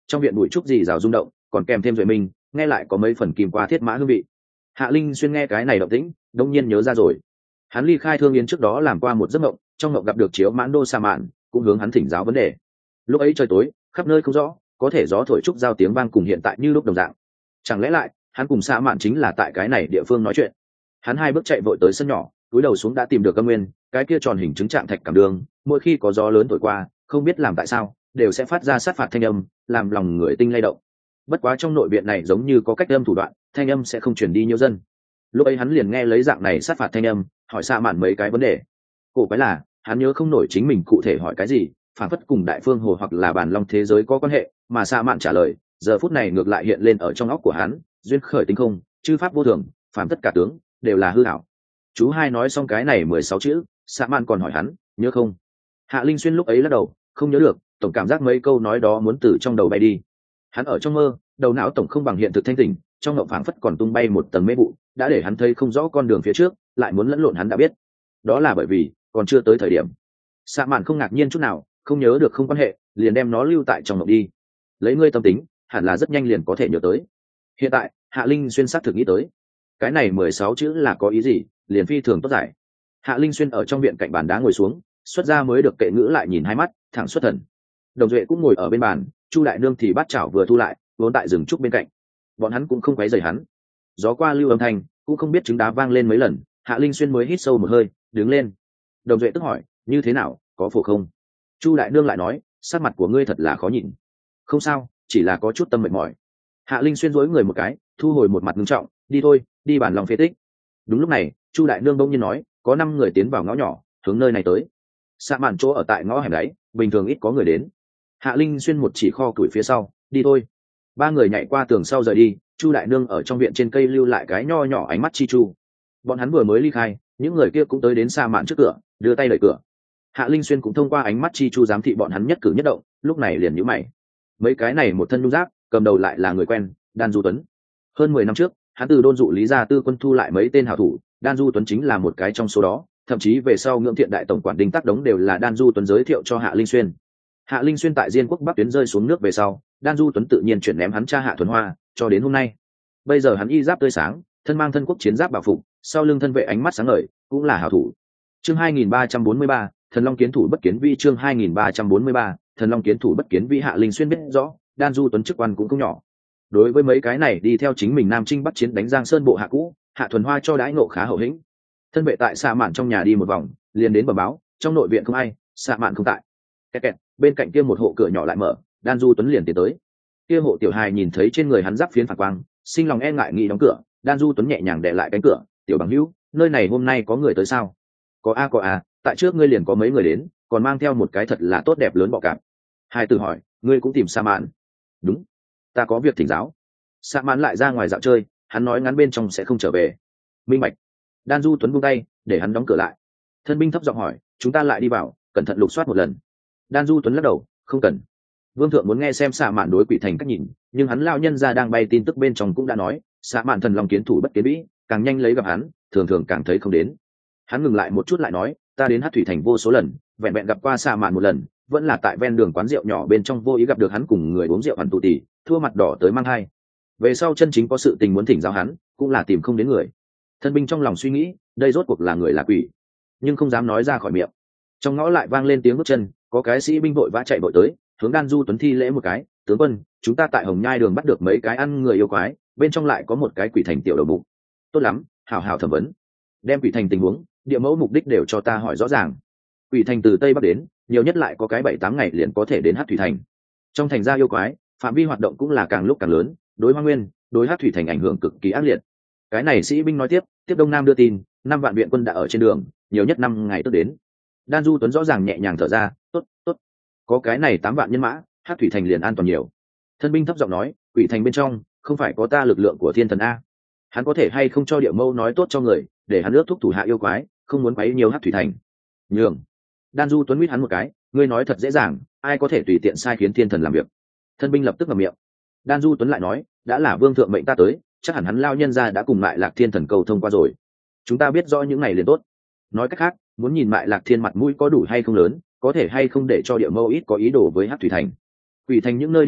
trong viện bụi trúc dì rào rung động, còn kèm thêm duệ minh, nghe lại có mấy phần kìm qua thiết mã hương vị. Hạ Linh Xuyên nghe cái này động tĩnh, đông nhiên nhớ ra rồi. Hắn ly khai Thương Yến trước đó làm qua một giấc mộng, trong mộng gặp được Chiếu Mãn Đô Sa Mạn, cũng hướng hắn thỉnh giáo vấn đề. Lúc ấy trời tối, khắp nơi không rõ, có thể gió thổi trúc giao tiếng vang cùng hiện tại như lúc đồng dạng. Chẳng lẽ lại, hắn cùng Sa Mạn chính là tại cái này địa phương nói chuyện. Hắn hai bước chạy vội tới sân nhỏ, cúi đầu xuống đã tìm được âm nguyên, cái kia tròn hình chứng trạng thạch cảm đường, mỗi khi có gió lớn thổi qua, không biết làm tại sao, đều sẽ phát ra sát phạt thanh âm, làm lòng người tinh lay động. Bất quá trong nội viện này giống như có cách âm thủ đoạn, thanh âm sẽ không truyền đi nhiều dân. Lúc ấy hắn liền nghe lấy dạng này sát phạt thanh âm, hỏi Sa Mạn mấy cái vấn đề. Cổ quái là, hắn nhớ không nổi chính mình cụ thể hỏi cái gì, phản phất cùng Đại Phương Hồ hoặc là Bàn Long thế giới có quan hệ, mà Sa Mạn trả lời, giờ phút này ngược lại hiện lên ở trong óc của hắn, duyên khởi tinh không, chư pháp vô thường, phàm tất cả tướng đều là hư ảo. Chú hai nói xong cái này mười sáu chữ, Sa Mạn còn hỏi hắn, nhớ không? Hạ Linh Xuyên lúc ấy lắc đầu, không nhớ được, tổng cảm giác mấy câu nói đó muốn từ trong đầu bay đi. Hắn ở trong mơ, đầu não tổng không bằng hiện thực thanh tỉnh, trong ngộng phảng phất còn tung bay một tầng mê vụ, đã để hắn thấy không rõ con đường phía trước, lại muốn lẫn lộn hắn đã biết. Đó là bởi vì còn chưa tới thời điểm. Sa Mạn không ngạc nhiên chút nào, không nhớ được không quan hệ, liền đem nó lưu tại trong ngộng đi. Lấy ngươi tâm tính, hẳn là rất nhanh liền có thể nhớ tới. Hiện tại, Hạ Linh Xuyên xác thực nghĩ tới, cái này mười sáu chữ là có ý gì, liền phi thường tốt giải. Hạ Linh Xuyên ở trong viện cạnh bàn đá ngồi xuống, xuất ra mới được kệ ngữ lại nhìn hai mắt, thẳng xuất thần. Đồng Duệ cũng ngồi ở bên bàn, Chu đại nương thì bát chảo vừa thu lại, vốn tại rừng trúc bên cạnh. Bọn hắn cũng không quấy rầy hắn. Gió qua lưu âm thanh, cũng không biết trứng đá vang lên mấy lần, Hạ Linh Xuyên mới hít sâu một hơi, đứng lên. Đồng Duệ tức hỏi, như thế nào, có phổ không? Chu đại nương lại nói, sắc mặt của ngươi thật là khó nhìn. Không sao, chỉ là có chút tâm mệt mỏi. Hạ Linh Xuyên dối người một cái, thu hồi một mặt ngưng trọng, đi thôi, đi bản lòng phế tích. Đúng lúc này, Chu đại nương đông nhiên nói, có năm người tiến vào ngõ nhỏ, hướng nơi này tới. Sa Mạn chỗ ở tại ngõ hẻm đáy, bình thường ít có người đến. Hạ Linh Xuyên một chỉ kho củi phía sau, đi thôi. Ba người nhảy qua tường sau rời đi, Chu đại nương ở trong viện trên cây lưu lại cái nho nhỏ ánh mắt chi chu. Bọn hắn vừa mới ly khai, những người kia cũng tới đến Sa Mạn trước cửa, đưa tay đẩy cửa. Hạ Linh Xuyên cũng thông qua ánh mắt chi chu giám thị bọn hắn nhất cử nhất động, lúc này liền nhíu mày. Mấy cái này một thân nhung giáp, cầm đầu lại là người quen, Đan Du Tuấn. Hơn mười năm trước, hắn từ đôn dụ Lý Gia Tư quân thu lại mấy tên hảo thủ, Đan Du Tuấn chính là một cái trong số đó, thậm chí về sau Ngưỡng Thiện đại tổng quản Đinh Tác Đống đều là Đan Du Tuấn giới thiệu cho Hạ Linh Xuyên. Hạ Linh Xuyên tại Diên quốc Bắc tuyến rơi xuống nước về sau, Đan Du Tuấn tự nhiên chuyển ném hắn cha Hạ Thuần Hoa, cho đến hôm nay. Bây giờ hắn y giáp tươi sáng, thân mang thân quốc chiến giáp bảo phục, sau lưng thân vệ ánh mắt sáng ngời, cũng là hảo thủ. Chương hai nghìn ba trăm bốn mươi ba, Thần Long kiến thủ bất kiến vi. Chương hai nghìn ba trăm bốn mươi ba, Thần Long kiến thủ bất kiến vi. Hạ Linh Xuyên biết rõ, Đan Du Tuấn chức quan cũng không nhỏ. Đối với mấy cái này đi theo chính mình Nam Trinh Bắc chiến đánh Giang Sơn bộ hạ cũ, Hạ Thuần Hoa cho đãi ngộ khá hậu hĩnh. Thân vệ tại Sa Mạn trong nhà đi một vòng, liền đến bẩm báo, trong nội viện không ai, Sa Mạn không tại. Kẹt kẹt, bên cạnh kia một hộ cửa nhỏ lại mở, Đan Du Tuấn liền tiến tới. Kia hộ tiểu hài nhìn thấy trên người hắn giáp phiến phản quang, sinh lòng e ngại nghĩ đóng cửa, Đan Du Tuấn nhẹ nhàng đè lại cánh cửa, "Tiểu bằng hữu, nơi này hôm nay có người tới sao?" "Có a có a, tại trước ngươi liền có mấy người đến, còn mang theo một cái thật là tốt đẹp lớn bọ cạp." Hai từ hỏi, "Ngươi cũng tìm Sa Mạn?" "Đúng, ta có việc thỉnh giáo." Sa Mạn lại ra ngoài dạo chơi, hắn nói ngắn bên trong sẽ không trở về. "Minh bạch." Đan Du Tuấn buông tay, để hắn đóng cửa lại. Thân binh thấp giọng hỏi, "Chúng ta lại đi vào, cẩn thận lục soát một lần." Đan Du Tuấn lắc đầu, "Không cần." Vương thượng muốn nghe xem Sa Mạn đối Quỷ Thành cách nhìn, nhưng hắn lao nhân ra đang bay tin tức bên trong cũng đã nói, Sa Mạn thần lòng kiến thủ bất kiến vĩ, càng nhanh lấy gặp hắn, thường thường càng thấy không đến. Hắn ngừng lại một chút lại nói, "Ta đến Hát Thủy Thành vô số lần, vẹn vẹn gặp qua Sa Mạn một lần, vẫn là tại ven đường quán rượu nhỏ bên trong vô ý gặp được hắn cùng người uống rượu hoàn tụ tỉ, thua mặt đỏ tới mang hai. Về sau chân chính có sự tình muốn thỉnh giáo hắn, cũng là tìm không đến người." Thân binh trong lòng suy nghĩ, đây rốt cuộc là người là quỷ, nhưng không dám nói ra khỏi miệng. Trong ngõ lại vang lên tiếng bước chân, có cái sĩ binh vội vã chạy vội tới, hướng Đan Du Tuấn thi lễ một cái, "Tướng quân, chúng ta tại Hồng Nhai đường bắt được mấy cái ăn người yêu quái, bên trong lại có một cái Quỷ Thành tiểu đầu mục." "Tốt lắm, hảo hảo thẩm vấn, đem Quỷ Thành tình huống, địa mẫu mục đích đều cho ta hỏi rõ ràng." Quỷ Thành từ tây bắc đến, nhiều nhất lại có cái bảy tám ngày liền có thể đến Hát Thủy Thành. Trong thành ra yêu quái, phạm vi hoạt động cũng là càng lúc càng lớn, đối Hoa Nguyên, đối Hát Thủy Thành ảnh hưởng cực kỳ ác liệt. Cái này sĩ binh nói tiếp, tiếp Đông Nam đưa tin, năm vạn viện quân đã ở trên đường, nhiều nhất năm ngày tức đến. Đan Du Tuấn rõ ràng nhẹ nhàng thở ra, "Tốt, tốt, có cái này tám vạn nhân mã, Hát Thủy Thành liền an toàn nhiều." Thân binh thấp giọng nói, "Quỷ Thành bên trong không phải có ta lực lượng của Thiên Thần a? Hắn có thể hay không cho Địa Mâu nói tốt cho người, để hắn ước thúc thủ hạ yêu quái, không muốn quấy nhiều Hát Thủy Thành?" "Nhường." Đan Du Tuấn huýt hắn một cái, "Ngươi nói thật dễ dàng, ai có thể tùy tiện sai khiến Thiên Thần làm việc?" Thân binh lập tức ngậm miệng. Đan Du Tuấn lại nói, "Đã là Vương thượng mệnh ta tới, chắc hẳn hắn lao nhân ra đã cùng Mại Lạc Thiên Thần cầu thông qua rồi. Chúng ta biết rõ những này liền tốt. Nói cách khác, muốn nhìn Mại Lạc Thiên mặt mũi có đủ hay không lớn, có thể hay không để cho Địa Mâu ít có ý đồ với Hát Thủy Thành." Quỷ Thành những nơi đi qua,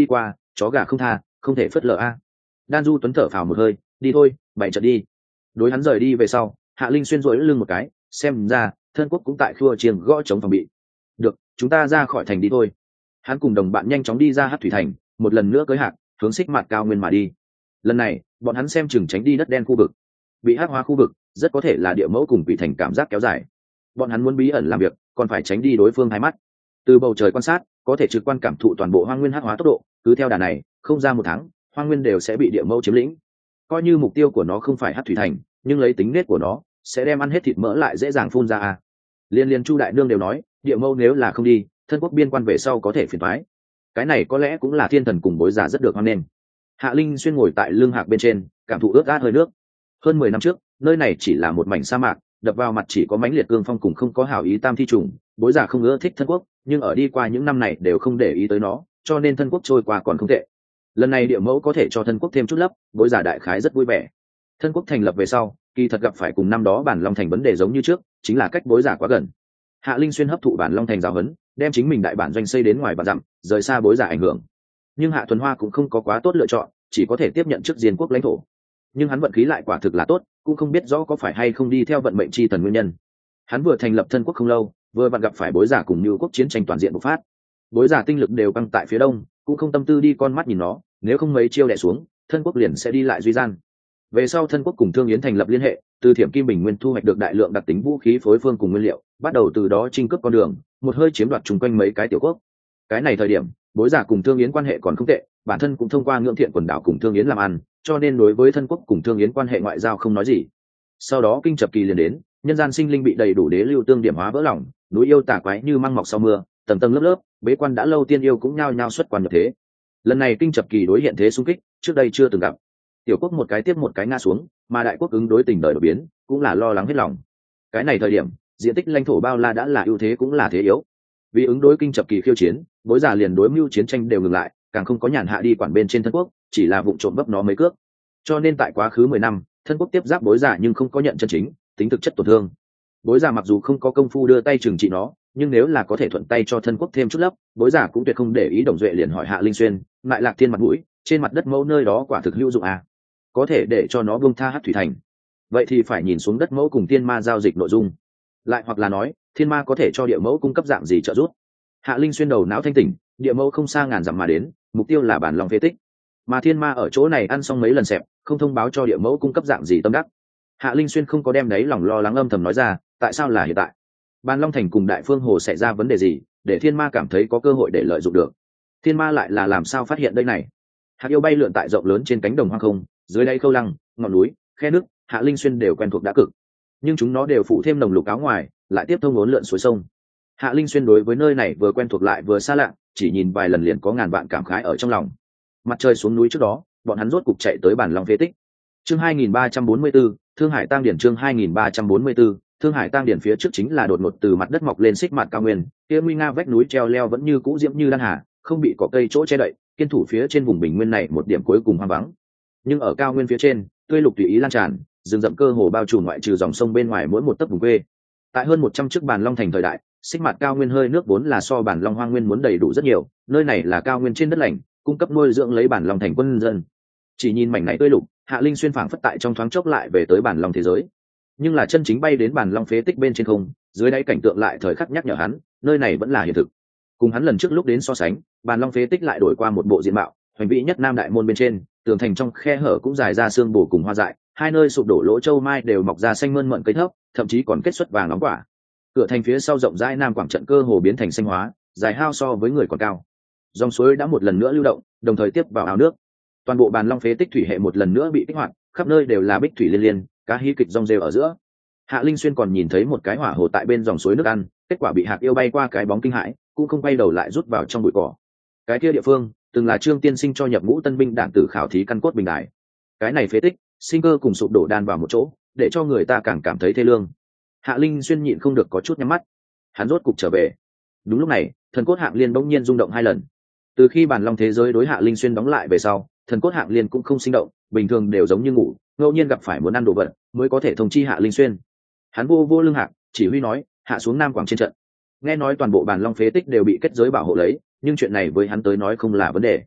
chó gà không tha, không thể phớt lờ a. Đan Du Tuấn thở phào một hơi, đi thôi, bảy trận đi. Đối hắn rời đi về sau, Hạ Linh xuyên rỗi lưng một cái, xem ra thân quốc cũng tại khua chiêng gõ chống phòng bị. Được, chúng ta ra khỏi thành đi thôi. Hắn cùng đồng bạn nhanh chóng đi ra Hắc Thủy Thành, một lần nữa cưỡi hạc hướng xích mặt cao nguyên mà đi. Lần này bọn hắn xem chừng tránh đi đất đen khu vực, bị hắc hóa khu vực rất có thể là địa mẫu cùng quỷ thành cảm giác kéo dài. Bọn hắn muốn bí ẩn làm việc còn phải tránh đi đối phương hai mắt. Từ bầu trời quan sát có thể trực quan cảm thụ toàn bộ hoang nguyên hắc hóa tốc độ, cứ theo đà này không ra một tháng hoang nguyên đều sẽ bị địa mẫu chiếm lĩnh. Coi như mục tiêu của nó không phải Hắc Thủy Thành, nhưng lấy tính nết của nó sẽ đem ăn hết thịt mỡ lại dễ dàng phun ra à. Liên liên Chu đại nương đều nói địa mẫu nếu là không đi, thân quốc biên quan về sau có thể phiền toái. Cái này có lẽ cũng là thiên thần cùng bối giả rất được hoan nghênh. Hạ Linh xuyên ngồi tại lưng hạc bên trên, cảm thụ ướt át hơi nước. Hơn mười năm trước nơi này chỉ là một mảnh sa mạc, đập vào mặt chỉ có mãnh liệt cương phong cùng không có hảo ý tam thi trùng. Bối giả không ưa thích thân quốc, nhưng ở đi qua những năm này đều không để ý tới nó, cho nên thân quốc trôi qua còn không tệ. Lần này địa mẫu có thể cho thân quốc thêm chút lấp, bối giả đại khái rất vui vẻ. Thân quốc thành lập về sau kỳ thật gặp phải cùng năm đó bản long thành vấn đề giống như trước, chính là cách bối giả quá gần. Hạ Linh xuyên hấp thụ bản long thành giáo huấn, đem chính mình đại bản doanh xây đến ngoài và dặm, rời xa bối giả ảnh hưởng. Nhưng Hạ Thuần Hoa cũng không có quá tốt lựa chọn, chỉ có thể tiếp nhận trước diên quốc lãnh thổ. Nhưng hắn vận khí lại quả thực là tốt, cũng không biết rõ có phải hay không đi theo vận mệnh chi thần nguyên nhân. Hắn vừa thành lập thân quốc không lâu, vừa vặn gặp phải bối giả cùng như quốc chiến tranh toàn diện bộc phát. Bối giả tinh lực đều căng tại phía đông, cũng không tâm tư đi con mắt nhìn nó, nếu không mấy chiêu đè xuống, thân quốc liền sẽ đi lại duy gian. Về sau thân quốc cùng Thương Yến thành lập liên hệ, từ Thiểm Kim Bình Nguyên thu hoạch được đại lượng đặc tính vũ khí phối phương cùng nguyên liệu, bắt đầu từ đó chinh cướp con đường, một hơi chiếm đoạt chung quanh mấy cái tiểu quốc. Cái này thời điểm, bối giả cùng Thương Yến quan hệ còn không tệ, bản thân cũng thông qua Ngưỡng Thiện quần đảo cùng Thương Yến làm ăn, cho nên đối với thân quốc cùng Thương Yến quan hệ ngoại giao không nói gì. Sau đó kinh chập kỳ liền đến, nhân gian sinh linh bị đầy đủ đế lưu tương điểm hóa vỡ lòng, núi yêu tà quái như măng mọc sau mưa, tầng tầng lớp lớp, bế quan đã lâu tiên yêu cũng nhao nhao xuất quan nhập thế. Lần này kinh chập kỳ đối hiện thế xung kích, trước đây chưa từng gặp. Tiểu quốc một cái tiếp một cái ngã xuống, mà đại quốc ứng đối tình đời đổi biến, cũng là lo lắng hết lòng. Cái này thời điểm, diện tích lãnh thổ bao la đã là ưu thế cũng là thế yếu. Vì ứng đối kinh chập kỳ khiêu chiến, bối giả liền đối mưu chiến tranh đều ngừng lại, càng không có nhàn hạ đi quản bên trên thân quốc, chỉ là vụng trộm bấp nó mấy cước. Cho nên tại quá khứ mười năm, thân quốc tiếp giáp bối giả nhưng không có nhận chân chính tính thực chất tổn thương. Bối giả mặc dù không có công phu đưa tay trừng trị nó, nhưng nếu là có thể thuận tay cho thân quốc thêm chút lấp, bối giả cũng tuyệt không để ý. Đồng Duệ liền hỏi Hạ Linh xuyên, lại Lạc Thiên mặt mũi, trên mặt đất mẫu nơi đó quả thực hữu dụng à? Có thể để cho nó buông tha Hắc Thủy Thành, vậy thì phải nhìn xuống đất mẫu cùng tiên ma giao dịch nội dung, lại hoặc là nói thiên ma có thể cho địa mẫu cung cấp dạng gì trợ giúp. Hạ Linh xuyên đầu não thanh tỉnh, địa mẫu không xa ngàn dặm mà đến, mục tiêu là bản lòng phế tích, mà thiên ma ở chỗ này ăn xong mấy lần xẹp, không thông báo cho địa mẫu cung cấp dạng gì tâm đắc. Hạ Linh xuyên không có đem đấy lòng lo lắng âm thầm nói ra, tại sao là hiện tại Bàn Long Thành cùng Đại Phương Hồ xảy ra vấn đề gì, để thiên ma cảm thấy có cơ hội để lợi dụng được. Thiên ma lại là làm sao phát hiện đây này? Hạt yêu bay lượn tại rộng lớn trên cánh đồng hoang không, dưới đây khâu lăng, ngọn núi, khe nước, Hạ Linh xuyên đều quen thuộc đã cực, nhưng chúng nó đều phủ thêm nồng lục áo ngoài, lại tiếp thông uốn lượn suối sông. Hạ Linh xuyên đối với nơi này vừa quen thuộc lại vừa xa lạ, chỉ nhìn vài lần liền có ngàn vạn cảm khái ở trong lòng. Mặt trời xuống núi trước đó, bọn hắn rốt cục chạy tới bản Long phế tích. Chương hai nghìn ba trăm bốn mươi 4, Thương Hải Tang Điển. Chương hai nghìn ba trăm bốn mươi 4, Thương Hải Tang Điển. Phía trước chính là đột ngột từ mặt đất mọc lên xích mặt cao nguyên, kia nguy nga vách núi treo leo vẫn như cũ diễm như đan hà, không bị cỏ cây chỗ che đậy, kiên thủ phía trên vùng bình nguyên này một điểm cuối cùng hoang vắng. Nhưng ở cao nguyên phía trên, tươi lục tùy ý lan tràn, rừng rậm cơ hồ bao trùm ngoại trừ dòng sông bên ngoài mỗi một tấc vùng quê. Tại hơn một trăm trước Bàn Long Thành thời đại, xích mặt cao nguyên hơi nước vốn là so Bản Long hoang nguyên muốn đầy đủ rất nhiều, nơi này là cao nguyên trên đất lành, cung cấp nuôi dưỡng lấy Bản Long thành quân dân. Chỉ nhìn mảnh này tươi lục, Hạ Linh xuyên phảng phất tại trong thoáng chốc lại về tới Bản Long thế giới. Nhưng là chân chính bay đến Bản Long phế tích bên trên không, dưới đáy cảnh tượng lại thời khắc nhắc nhở hắn, nơi này vẫn là hiện thực. Cùng hắn lần trước lúc đến so sánh, Bản Long phế tích lại đổi qua một bộ diện mạo, hoành vĩ nhất nam đại môn bên trên, tường thành trong khe hở cũng dài ra xương bổ cùng hoa dại, hai nơi sụp đổ lỗ châu mai đều mọc ra xanh mơn mận cây thấp, thậm chí còn kết xuất vàng nóng quả. Cửa thành phía sau rộng rãi nam quảng trận cơ hồ biến thành xanh hóa, dài hao so với người còn cao. Dòng suối đã một lần nữa lưu động, đồng thời tiếp vào ao nước. Toàn bộ Bàn Long phế tích thủy hệ một lần nữa bị kích hoạt, khắp nơi đều là bích thủy liên liên, cá hí kịch rong rêu ở giữa. Hạ Linh xuyên còn nhìn thấy một cái hỏa hồ tại bên dòng suối nước ăn, kết quả bị Hạc yêu bay qua cái bóng kinh hãi, cũng không quay đầu lại rút vào trong bụi cỏ. Cái kia địa phương, từng là Trương tiên sinh cho nhập ngũ tân binh đảng tử khảo thí căn cốt bình đại. Cái này phế tích, sinh cơ cùng sụp đổ đan vào một chỗ, để cho người ta càng cảm thấy thê lương. Hạ Linh xuyên nhịn không được có chút nhắm mắt. Hắn rốt cục trở về. Đúng lúc này, thần cốt hạng liên bỗng nhiên rung động hai lần. Từ khi Bàn Long thế giới đối Hạ Linh xuyên đóng lại về sau, thần cốt hạng liên cũng không sinh động, bình thường đều giống như ngủ, ngẫu nhiên gặp phải muốn ăn đồ vật mới có thể thông chi Hạ Linh xuyên. Hắn vô vô lưng hạng, chỉ huy nói, hạ xuống Nam Quảng trên trận. Nghe nói toàn bộ Bàn Long phế tích đều bị kết giới bảo hộ lấy, nhưng chuyện này với hắn tới nói không là vấn đề.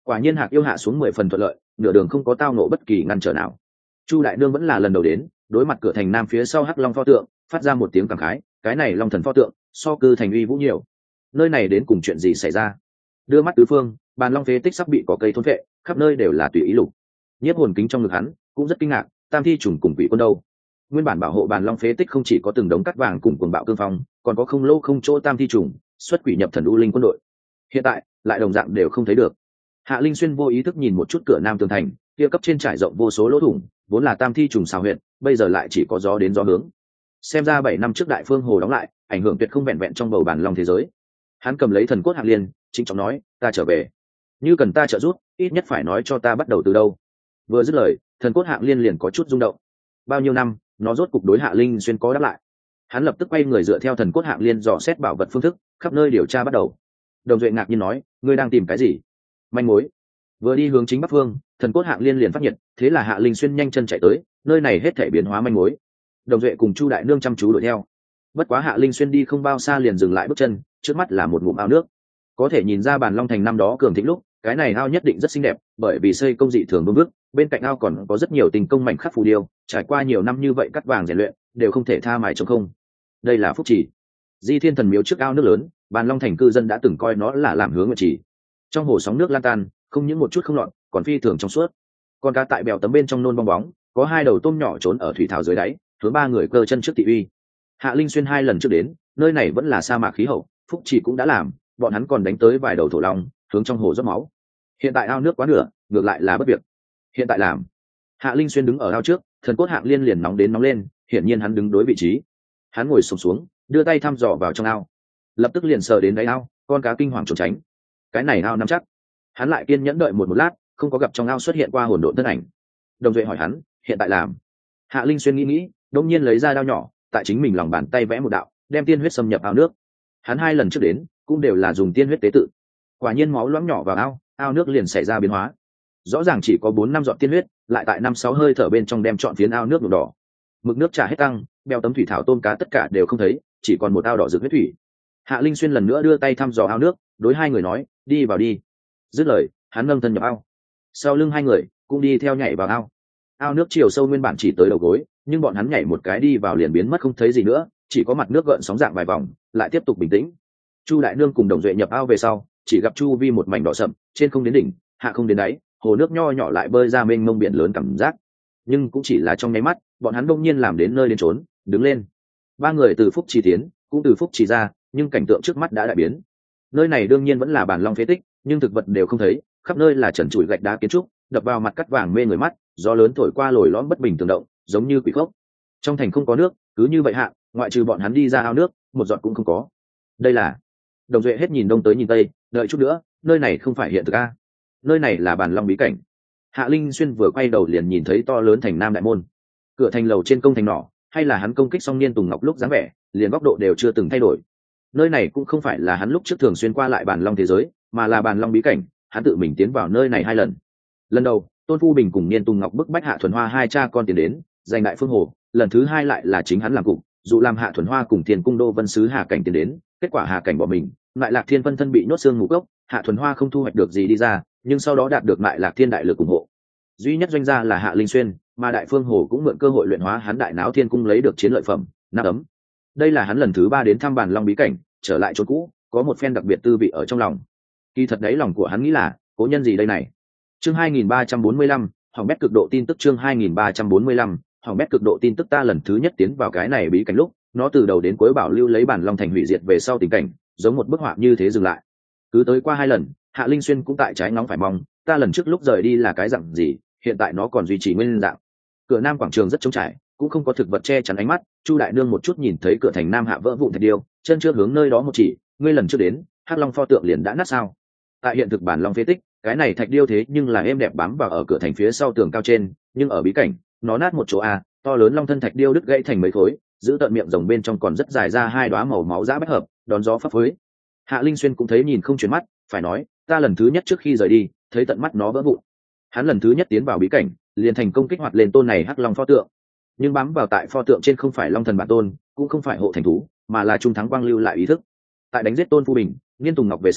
Quả nhiên Hạc yêu hạ xuống mười phần thuận lợi, nửa đường không có tao nộ bất kỳ ngăn trở nào. Chu đại nương vẫn là lần đầu đến, đối mặt cửa thành nam phía sau hắc long pho tượng, phát ra một tiếng cảm khái, cái này long thần pho tượng so cư thành uy vũ nhiều. Nơi này đến cùng chuyện gì xảy ra? Đưa mắt tứ phương, bàn long phế tích sắp bị cỏ cây thôn phệ, khắp nơi đều là tùy ý lục. Nhiếp hồn kính trong ngực hắn cũng rất kinh ngạc, tam thi trùng cùng quỷ quân đâu? Nguyên bản bảo hộ bàn long phế tích không chỉ có từng đống cắt vàng cùng cuồng bạo cương phong, còn có không lâu không chỗ tam thi trùng, xuất quỷ nhập thần u linh quân đội. Hiện tại lại đồng dạng đều không thấy được. Hạ Linh Xuyên vô ý thức nhìn một chút cửa nam tường thành, kia cấp trên trải rộng vô số lỗ thủng, vốn là tam thi trùng xào huyện, bây giờ lại chỉ có gió đến gió hướng. Xem ra bảy năm trước đại phương hồ đóng lại, ảnh hưởng tuyệt không vẹn vẹn trong bầu bàn long thế giới. Hắn cầm lấy thần cốt hạng liên, chính trọng nói, ta trở về. Như cần ta trợ giúp, ít nhất phải nói cho ta bắt đầu từ đâu. Vừa dứt lời, thần cốt hạng liên liền có chút rung động. Bao nhiêu năm, nó rốt cục đối Hạ Linh Xuyên có đáp lại. Hắn lập tức quay người dựa theo thần cốt hạng liên dò xét bảo vật phương thức, khắp nơi điều tra bắt đầu. Đồng Duệ ngạc nhiên nói, ngươi đang tìm cái gì? Manh mối. Vừa đi hướng chính bắc phương, thần cốt hạng liên liền phát nhiệt, thế là Hạ Linh Xuyên nhanh chân chạy tới, nơi này hết thảy biến hóa manh mối. Đồng Duệ cùng Chu đại nương chăm chú đuổi theo. Bất quá Hạ Linh Xuyên đi không bao xa liền dừng lại bước chân, trước mắt là một ngụm ao nước. Có thể nhìn ra bàn long thành năm đó cường thịnh lúc, cái này ao nhất định rất xinh đẹp, bởi vì xây công dị thường vương vức, bên cạnh ao còn có rất nhiều tình công mảnh khắc phù điêu, trải qua nhiều năm như vậy cắt vàng rèn luyện, đều không thể tha mài trống không. Đây là phúc chỉ. Di Thiên Thần Miếu trước ao nước lớn, bàn long thành cư dân đã từng coi nó là làm hướng nguyện chỉ. Trong hồ sóng nước lan tan, không những một chút không lọt, còn phi thường trong suốt. Con cá tại bèo tấm bên trong nôn bong bóng, có hai đầu tôm nhỏ trốn ở thủy thảo dưới đáy, hướng ba người cơ chân trước thị uy. Hạ Linh Xuyên hai lần trước đến, nơi này vẫn là sa mạc khí hậu, phúc chỉ cũng đã làm, bọn hắn còn đánh tới vài đầu thổ long, hướng trong hồ rót máu. Hiện tại ao nước quá nửa, ngược lại là bất việc. Hiện tại làm. Hạ Linh Xuyên đứng ở ao trước, thần cốt hạng liên liền nóng đến nóng lên, hiển nhiên hắn đứng đối vị trí. Hắn ngồi xổm xuống, đưa tay thăm dò vào trong ao. Lập tức liền sờ đến đáy ao, con cá kinh hoàng trốn tránh. Cái này ao nắm chắc. Hắn lại kiên nhẫn đợi một một lát, không có gặp trong ao xuất hiện qua hồn độn thân ảnh. Đồng Duệ hỏi hắn, hiện tại làm. Hạ Linh Xuyên nghĩ nghĩ, đột nhiên lấy ra đao nhỏ, tại chính mình lòng bàn tay vẽ một đạo, đem tiên huyết xâm nhập ao nước. Hắn hai lần trước đến, cũng đều là dùng tiên huyết tế tự. Quả nhiên máu loãng nhỏ vào ao, ao nước liền xảy ra biến hóa. Rõ ràng chỉ có bốn năm giọt tiên huyết, lại tại năm sáu hơi thở bên trong đem trọn phiến ao nước nhuộm đỏ. Mực nước trà hết tăng, bèo tấm thủy thảo tôm cá tất cả đều không thấy, chỉ còn một ao đỏ rực huyết thủy. Hạ Linh Xuyên lần nữa đưa tay thăm dò ao nước, đối hai người nói, đi vào đi. Dứt lời, hắn nâng thân nhập ao. Sau lưng hai người cũng đi theo nhảy vào ao. Ao nước chiều sâu nguyên bản chỉ tới đầu gối, nhưng bọn hắn nhảy một cái đi vào liền biến mất không thấy gì nữa, chỉ có mặt nước gợn sóng dạng vài vòng, lại tiếp tục bình tĩnh. Chu đại nương cùng Đồng Duệ nhập ao về sau, chỉ gặp chu vi một mảnh đỏ sậm, trên không đến đỉnh, hạ không đến đáy, hồ nước nho nhỏ lại bơi ra mênh mông biển lớn cảm giác. Nhưng cũng chỉ là trong nháy mắt, bọn hắn đông nhiên làm đến nơi đến trốn, đứng lên. Ba người từ phúc trì tiến, cũng từ phúc trì ra, nhưng cảnh tượng trước mắt đã đại biến. Nơi này đương nhiên vẫn là bàn long phế tích, nhưng thực vật đều không thấy, khắp nơi là trần trụi gạch đá kiến trúc, đập vào mặt cắt vàng mê người mắt, gió lớn thổi qua lồi lõm bất bình tường động, giống như quỷ khốc. Trong thành không có nước, cứ như vậy hạ, ngoại trừ bọn hắn đi ra ao nước, một giọt cũng không có. Đây là. Đồng Duệ hết nhìn đông tới nhìn tây, đợi chút nữa, nơi này không phải hiện thực a. Nơi này là bàn long bí cảnh. Hạ Linh Xuyên vừa quay đầu liền nhìn thấy to lớn thành nam đại môn. Cửa thành lầu trên công thành nỏ, hay là hắn công kích xong niên tùng ngọc lúc dáng vẻ, liền góc độ đều chưa từng thay đổi. Nơi này cũng không phải là hắn lúc trước thường xuyên qua lại bàn long thế giới, mà là bàn long bí cảnh, hắn tự mình tiến vào nơi này hai lần. Lần đầu, Tôn Phu Bình cùng niên tùng ngọc bức bách Hạ Thuần Hoa hai cha con tiến đến, giành đại phương hồ, lần thứ hai lại là chính hắn làm cục, dù làm Hạ Thuần Hoa cùng Thiên Cung Đô Vân sứ Hà Cảnh tiến đến, kết quả Hà Cảnh bỏ mình, lại Lạc Thiên phân thân bị nhốt xương ngủ gốc, Hạ Thuần Hoa không thu hoạch được gì đi ra, nhưng sau đó đạt được lại Lạc Thiên đại lực ủng hộ. Duy nhất doanh gia là Hạ Linh Xuyên, mà Đại Phương Hồ cũng mượn cơ hội luyện hóa hắn đại náo thiên cung lấy được chiến lợi phẩm, năm ấm. Đây là hắn lần thứ ba đến thăm bàn long bí cảnh, trở lại chỗ cũ, có một phen đặc biệt tư vị ở trong lòng. Kỳ thật đấy lòng của hắn nghĩ là, cố nhân gì đây này? Chương hai nghìn ba trăm bốn mươi lăm, hỏng bét cực độ tin tức chương hai nghìn ba trăm bốn mươi lăm, hỏng bét cực độ tin tức ta lần thứ nhất tiến vào cái này bí cảnh lúc, nó từ đầu đến cuối bảo lưu lấy bản long thành hủy diệt về sau tình cảnh, giống một bức họa như thế dừng lại. Cứ tới qua hai lần, Hạ Linh Xuyên cũng tại trái ngóng phải mong, ta lần trước lúc rời đi là cái dạng gì, hiện tại nó còn duy trì nguyên dạng. Cửa nam quảng trường rất trống trải, cũng không có thực vật che chắn ánh mắt. Chu đại nương một chút nhìn thấy cửa thành nam hạ vỡ vụn thạch điêu, chân chưa hướng nơi đó một chỉ, ngươi lần trước đến, hắc long pho tượng liền đã nát sao? Tại hiện thực bản long phế tích, cái này thạch điêu thế nhưng là êm đẹp bám vào ở cửa thành phía sau tường cao trên, nhưng ở bí cảnh, nó nát một chỗ a, to lớn long thân thạch điêu đứt gãy thành mấy khối, giữ tận miệng rồng bên trong còn rất dài ra hai đóa màu máu dã bách hợp, đón gió phấp phới. Hạ Linh Xuyên cũng thấy nhìn không chuyển mắt, phải nói, ta lần thứ nhất trước khi rời đi, thấy tận mắt nó vỡ vụn. Hắn lần thứ nhất tiến vào bí cảnh, liền thành công kích hoạt lên tôn này hắc long pho tượng, nhưng bám vào tại pho tượng trên không phải long thần bản tôn, cũng không phải hộ thành thú, mà là trung thắng quang lưu lại ý thức. Tại đánh giết Tôn Phu Bình, Niên Tùng Ngọc về sau,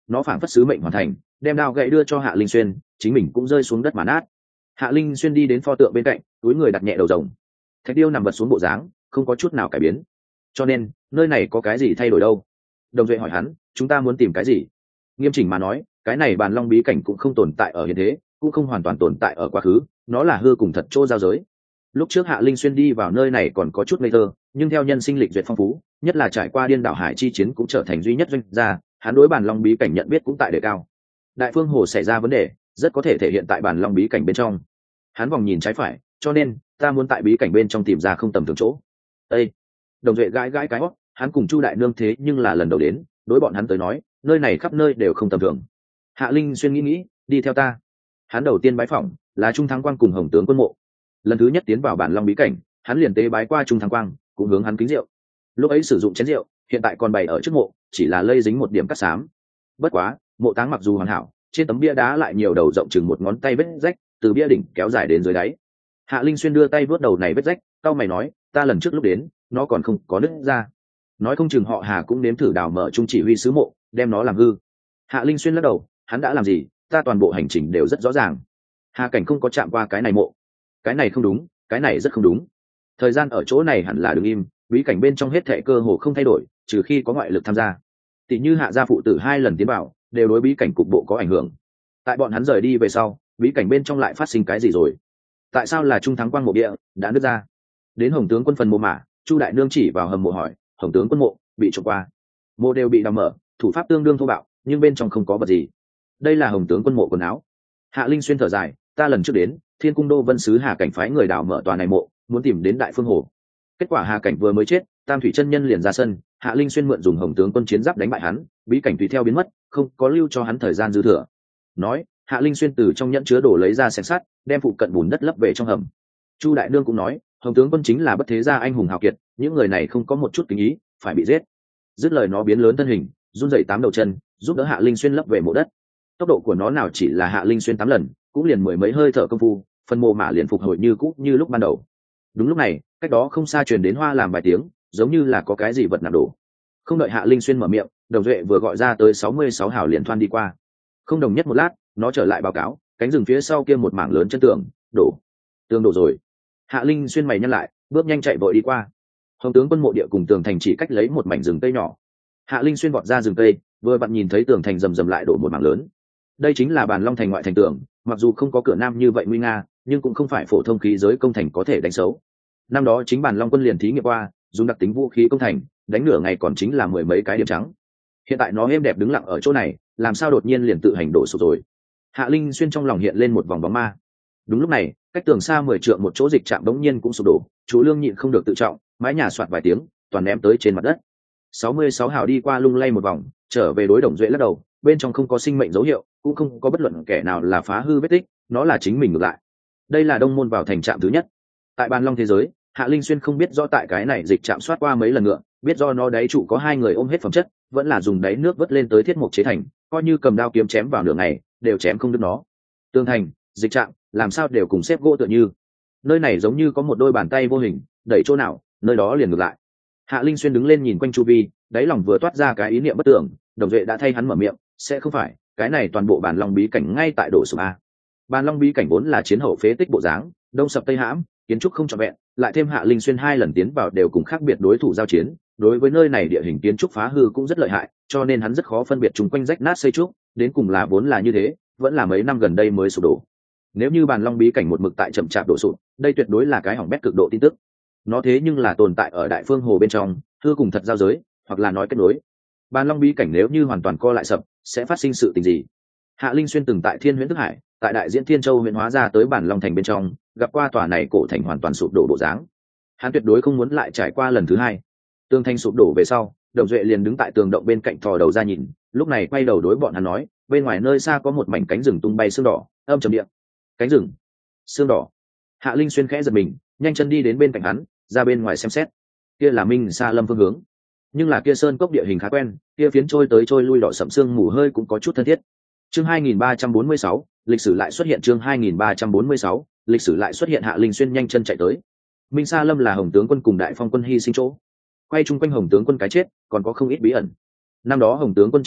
nó phảng phất sứ mệnh hoàn thành, đem đao gậy đưa cho Hạ Linh Xuyên, chính mình cũng rơi xuống đất mà nát. Hạ Linh Xuyên đi đến pho tượng bên cạnh, túi người đặt nhẹ đầu rồng. Thạch điêu nằm vật xuống bộ dáng, không có chút nào cải biến. Cho nên nơi này có cái gì thay đổi đâu? Đồng Duệ hỏi hắn, chúng ta muốn tìm cái gì? Nghiêm chỉnh mà nói, cái này bàn long bí cảnh cũng không tồn tại ở hiện thế, cũng không hoàn toàn tồn tại ở quá khứ, nó là hư cùng thật chỗ giao giới. Lúc trước Hạ Linh Xuyên đi vào nơi này còn có chút ngây thơ, nhưng theo nhân sinh lịch duyệt phong phú, nhất là trải qua điên đảo hải chi chiến cũng trở thành duy nhất doanh gia, hắn đối bàn long bí cảnh nhận biết cũng tại đề cao. Đại phương hồ xảy ra vấn đề, rất có thể thể hiện tại bàn long bí cảnh bên trong. Hắn vòng nhìn trái phải, cho nên ta muốn tại bí cảnh bên trong tìm ra không tầm thường chỗ. Ê! Đồng Duệ gãi gãi cái hót, hắn cùng Chu đại nương thế nhưng là lần đầu đến, đối bọn hắn tới nói, nơi này khắp nơi đều không tầm thường. Hạ Linh Xuyên nghĩ nghĩ, đi theo ta. Hắn đầu tiên bái phỏng là Trung Thắng Quang cùng Hồng tướng quân mộ. Lần thứ nhất tiến vào bản long bí cảnh, hắn liền tế bái qua Trung Thắng Quang, cũng hướng hắn kính rượu. Lúc ấy sử dụng chén rượu, hiện tại còn bày ở trước mộ, chỉ là lây dính một điểm cát xám. Bất quá, mộ táng mặc dù hoàn hảo, trên tấm bia đá lại nhiều đầu rộng chừng một ngón tay vết rách, từ bia đỉnh kéo dài đến dưới đáy. Hạ Linh Xuyên đưa tay vuốt đầu này vết rách, cau mày nói, ta lần trước lúc đến, nó còn không có nứt ra. Nói không chừng họ Hà cũng nếm thử đào mở trung chỉ huy sứ mộ, đem nó làm hư. Hạ Linh Xuyên lắc đầu, hắn đã làm gì, ta toàn bộ hành trình đều rất rõ ràng. Hà Cảnh không có chạm qua cái này mộ. Cái này không đúng, cái này rất không đúng. Thời gian ở chỗ này hẳn là đứng im, bí cảnh bên trong hết thảy cơ hồ không thay đổi, trừ khi có ngoại lực tham gia. Tỷ như Hạ gia phụ tử hai lần tiến vào, đều đối bí cảnh cục bộ có ảnh hưởng. Tại bọn hắn rời đi về sau, bí cảnh bên trong lại phát sinh cái gì rồi? Tại sao là Trung Thắng Quang mộ địa đã nứt ra? Đến Hồng tướng quân phần mộ mả, Chu đại nương chỉ vào hầm mộ hỏi, Hồng tướng quân mộ bị trộm qua. Mộ đều bị đào mở, thủ pháp tương đương thô bạo, nhưng bên trong không có vật gì. Đây là Hồng tướng quân mộ quần áo. Hạ Linh Xuyên thở dài, ta lần trước đến Thiên Cung Đô Vân sứ Hà Cảnh phái người đào mở tòa này mộ, muốn tìm đến Đại Phương Hồ. Kết quả Hà Cảnh vừa mới chết, Tam Thủy chân nhân liền ra sân, Hạ Linh Xuyên mượn dùng Hồng tướng quân chiến giáp đánh bại hắn, bí cảnh tùy theo biến mất, không có lưu cho hắn thời gian dư thừa. Nói, Hạ Linh Xuyên từ trong nhẫn chứa đồ lấy ra xẻng sắt, đem phụ cận bùn đất lấp về trong hầm. Chu đại nương cũng nói, Hồng tướng quân chính là bất thế gia anh hùng hào kiệt, những người này không có một chút kính ý, phải bị giết. Dứt lời nó biến lớn thân hình, run rẩy tám đầu chân, giúp đỡ Hạ Linh Xuyên lấp về mộ đất. Tốc độ của nó nào chỉ là Hạ Linh Xuyên tám lần, cũng liền mười mấy hơi thở công phu, phần mộ mả liền phục hồi như cũ như lúc ban đầu. Đúng lúc này, cách đó không xa truyền đến hoa làm vài tiếng, giống như là có cái gì vật nặng đổ. Không đợi Hạ Linh Xuyên mở miệng, Đồng Duệ vừa gọi ra tới sáu mươi sáu hào liền thoăn đi qua. Không đồng nhất một lát, nó trở lại báo cáo, cánh rừng phía sau kia một mảng lớn chân tường đổ. Tường đổ rồi. Hạ Linh Xuyên mày nhăn lại, bước nhanh chạy vội đi qua. Hồng tướng quân mộ địa cùng tường thành chỉ cách lấy một mảnh rừng cây nhỏ. Hạ Linh Xuyên vọt ra rừng cây, vừa vặn nhìn thấy tường thành rầm rầm lại đổ một mảng lớn. Đây chính là Bàn Long thành ngoại thành tường, mặc dù không có cửa nam như vậy nguy nga, nhưng cũng không phải phổ thông khí giới công thành có thể đánh xấu. Năm đó chính Bàn Long quân liền thí nghiệm qua, dùng đặc tính vũ khí công thành, đánh nửa ngày còn chính là mười mấy cái điểm trắng. Hiện tại nó êm đẹp đứng lặng ở chỗ này, làm sao đột nhiên liền tự hành đổ sụp rồi? Hạ Linh Xuyên trong lòng hiện lên một vòng bóng ma. Đúng lúc này, cách tường xa mười trượng một chỗ dịch trạm đống nhiên cũng sụp đổ, chú Lương nhịn không được tự trọng, mái nhà soạt vài tiếng, toàn ném tới trên mặt đất. sáu mươi sáu hào đi qua lung lay một vòng, trở về đối Đồng Duệ lắc đầu, bên trong không có sinh mệnh dấu hiệu, cũng không có bất luận kẻ nào là phá hư vết tích, nó là chính mình ngược lại. Đây là Đông môn vào thành trạm thứ nhất. Tại Bàn Long thế giới, Hạ Linh Xuyên không biết rõ tại cái này dịch trạm soát qua mấy lần ngựa, biết do nó đáy trụ có hai người ôm hết phẩm chất, vẫn là dùng đáy nước vớt lên tới thiết mục chế thành, coi như cầm đao kiếm chém vào nửa ngày, đều chém không đứt nó. Tương thành, dịch trạm, làm sao đều cùng xếp gỗ tựa như. Nơi này giống như có một đôi bàn tay vô hình, đẩy chỗ nào, nơi đó liền ngược lại. Hạ Linh Xuyên đứng lên nhìn quanh chu vi, đáy lòng vừa toát ra cái ý niệm bất tưởng, Đồng Duệ đã thay hắn mở miệng, sẽ không phải, cái này toàn bộ Bàn Long bí cảnh ngay tại đổ sụp a. Bàn Long bí cảnh vốn là chiến hậu phế tích bộ dáng, đông sập tây hãm, kiến trúc không trọn vẹn, lại thêm Hạ Linh Xuyên hai lần tiến vào đều cùng khác biệt đối thủ giao chiến, đối với nơi này địa hình kiến trúc phá hư cũng rất lợi hại, cho nên hắn rất khó phân biệt chung quanh rách nát xây trúc, đến cùng là vốn là như thế, vẫn là mấy năm gần đây mới sụp đổ. Nếu như Bàn Long bí cảnh một mực tại chậm chạp đổ sụp, đây tuyệt đối là cái hỏng bét cực độ tin tức. Nó thế nhưng là tồn tại ở Đại Phương Hồ bên trong, hư cùng thật giao giới, hoặc là nói kết nối. Bàn Long bí cảnh nếu như hoàn toàn co lại sập, sẽ phát sinh sự tình gì? Hạ Linh Xuyên từng tại Thiên Huyễn Thức Hải, tại Đại Diễn Thiên Châu huyện hóa ra tới Bàn Long thành bên trong, gặp qua tòa này cổ thành hoàn toàn sụp đổ bộ dáng. Hắn tuyệt đối không muốn lại trải qua lần thứ hai. Tường thành sụp đổ về sau, Đồng Duệ liền đứng tại tường động bên cạnh thò đầu ra nhìn, lúc này quay đầu đối bọn hắn nói, bên ngoài nơi xa có một mảnh cánh rừng tung bay sương đỏ, âm trầm điện. Cánh rừng, sương đỏ. Hạ Linh Xuyên khẽ giật mình, nhanh chân đi đến bên cạnh hắn, ra bên ngoài xem xét. Kia là Minh Sa Lâm phương hướng, nhưng là kia sơn cốc địa hình khá quen, kia phiến trôi tới trôi lui đỏ sẫm sương mù hơi cũng có chút thân thiết. Chương hai nghìn ba trăm bốn mươi sáu, lịch sử lại xuất hiện. Chương hai nghìn ba trăm bốn mươi sáu, lịch sử lại xuất hiện. Hạ Linh Xuyên nhanh chân chạy tới. Minh Sa Lâm là Hồng tướng quân cùng Đại Phong quân hy sinh chỗ, quay chung quanh Hồng tướng quân cái chết còn có không ít bí ẩn. Năm đó Hồng tướng quân chiến vong,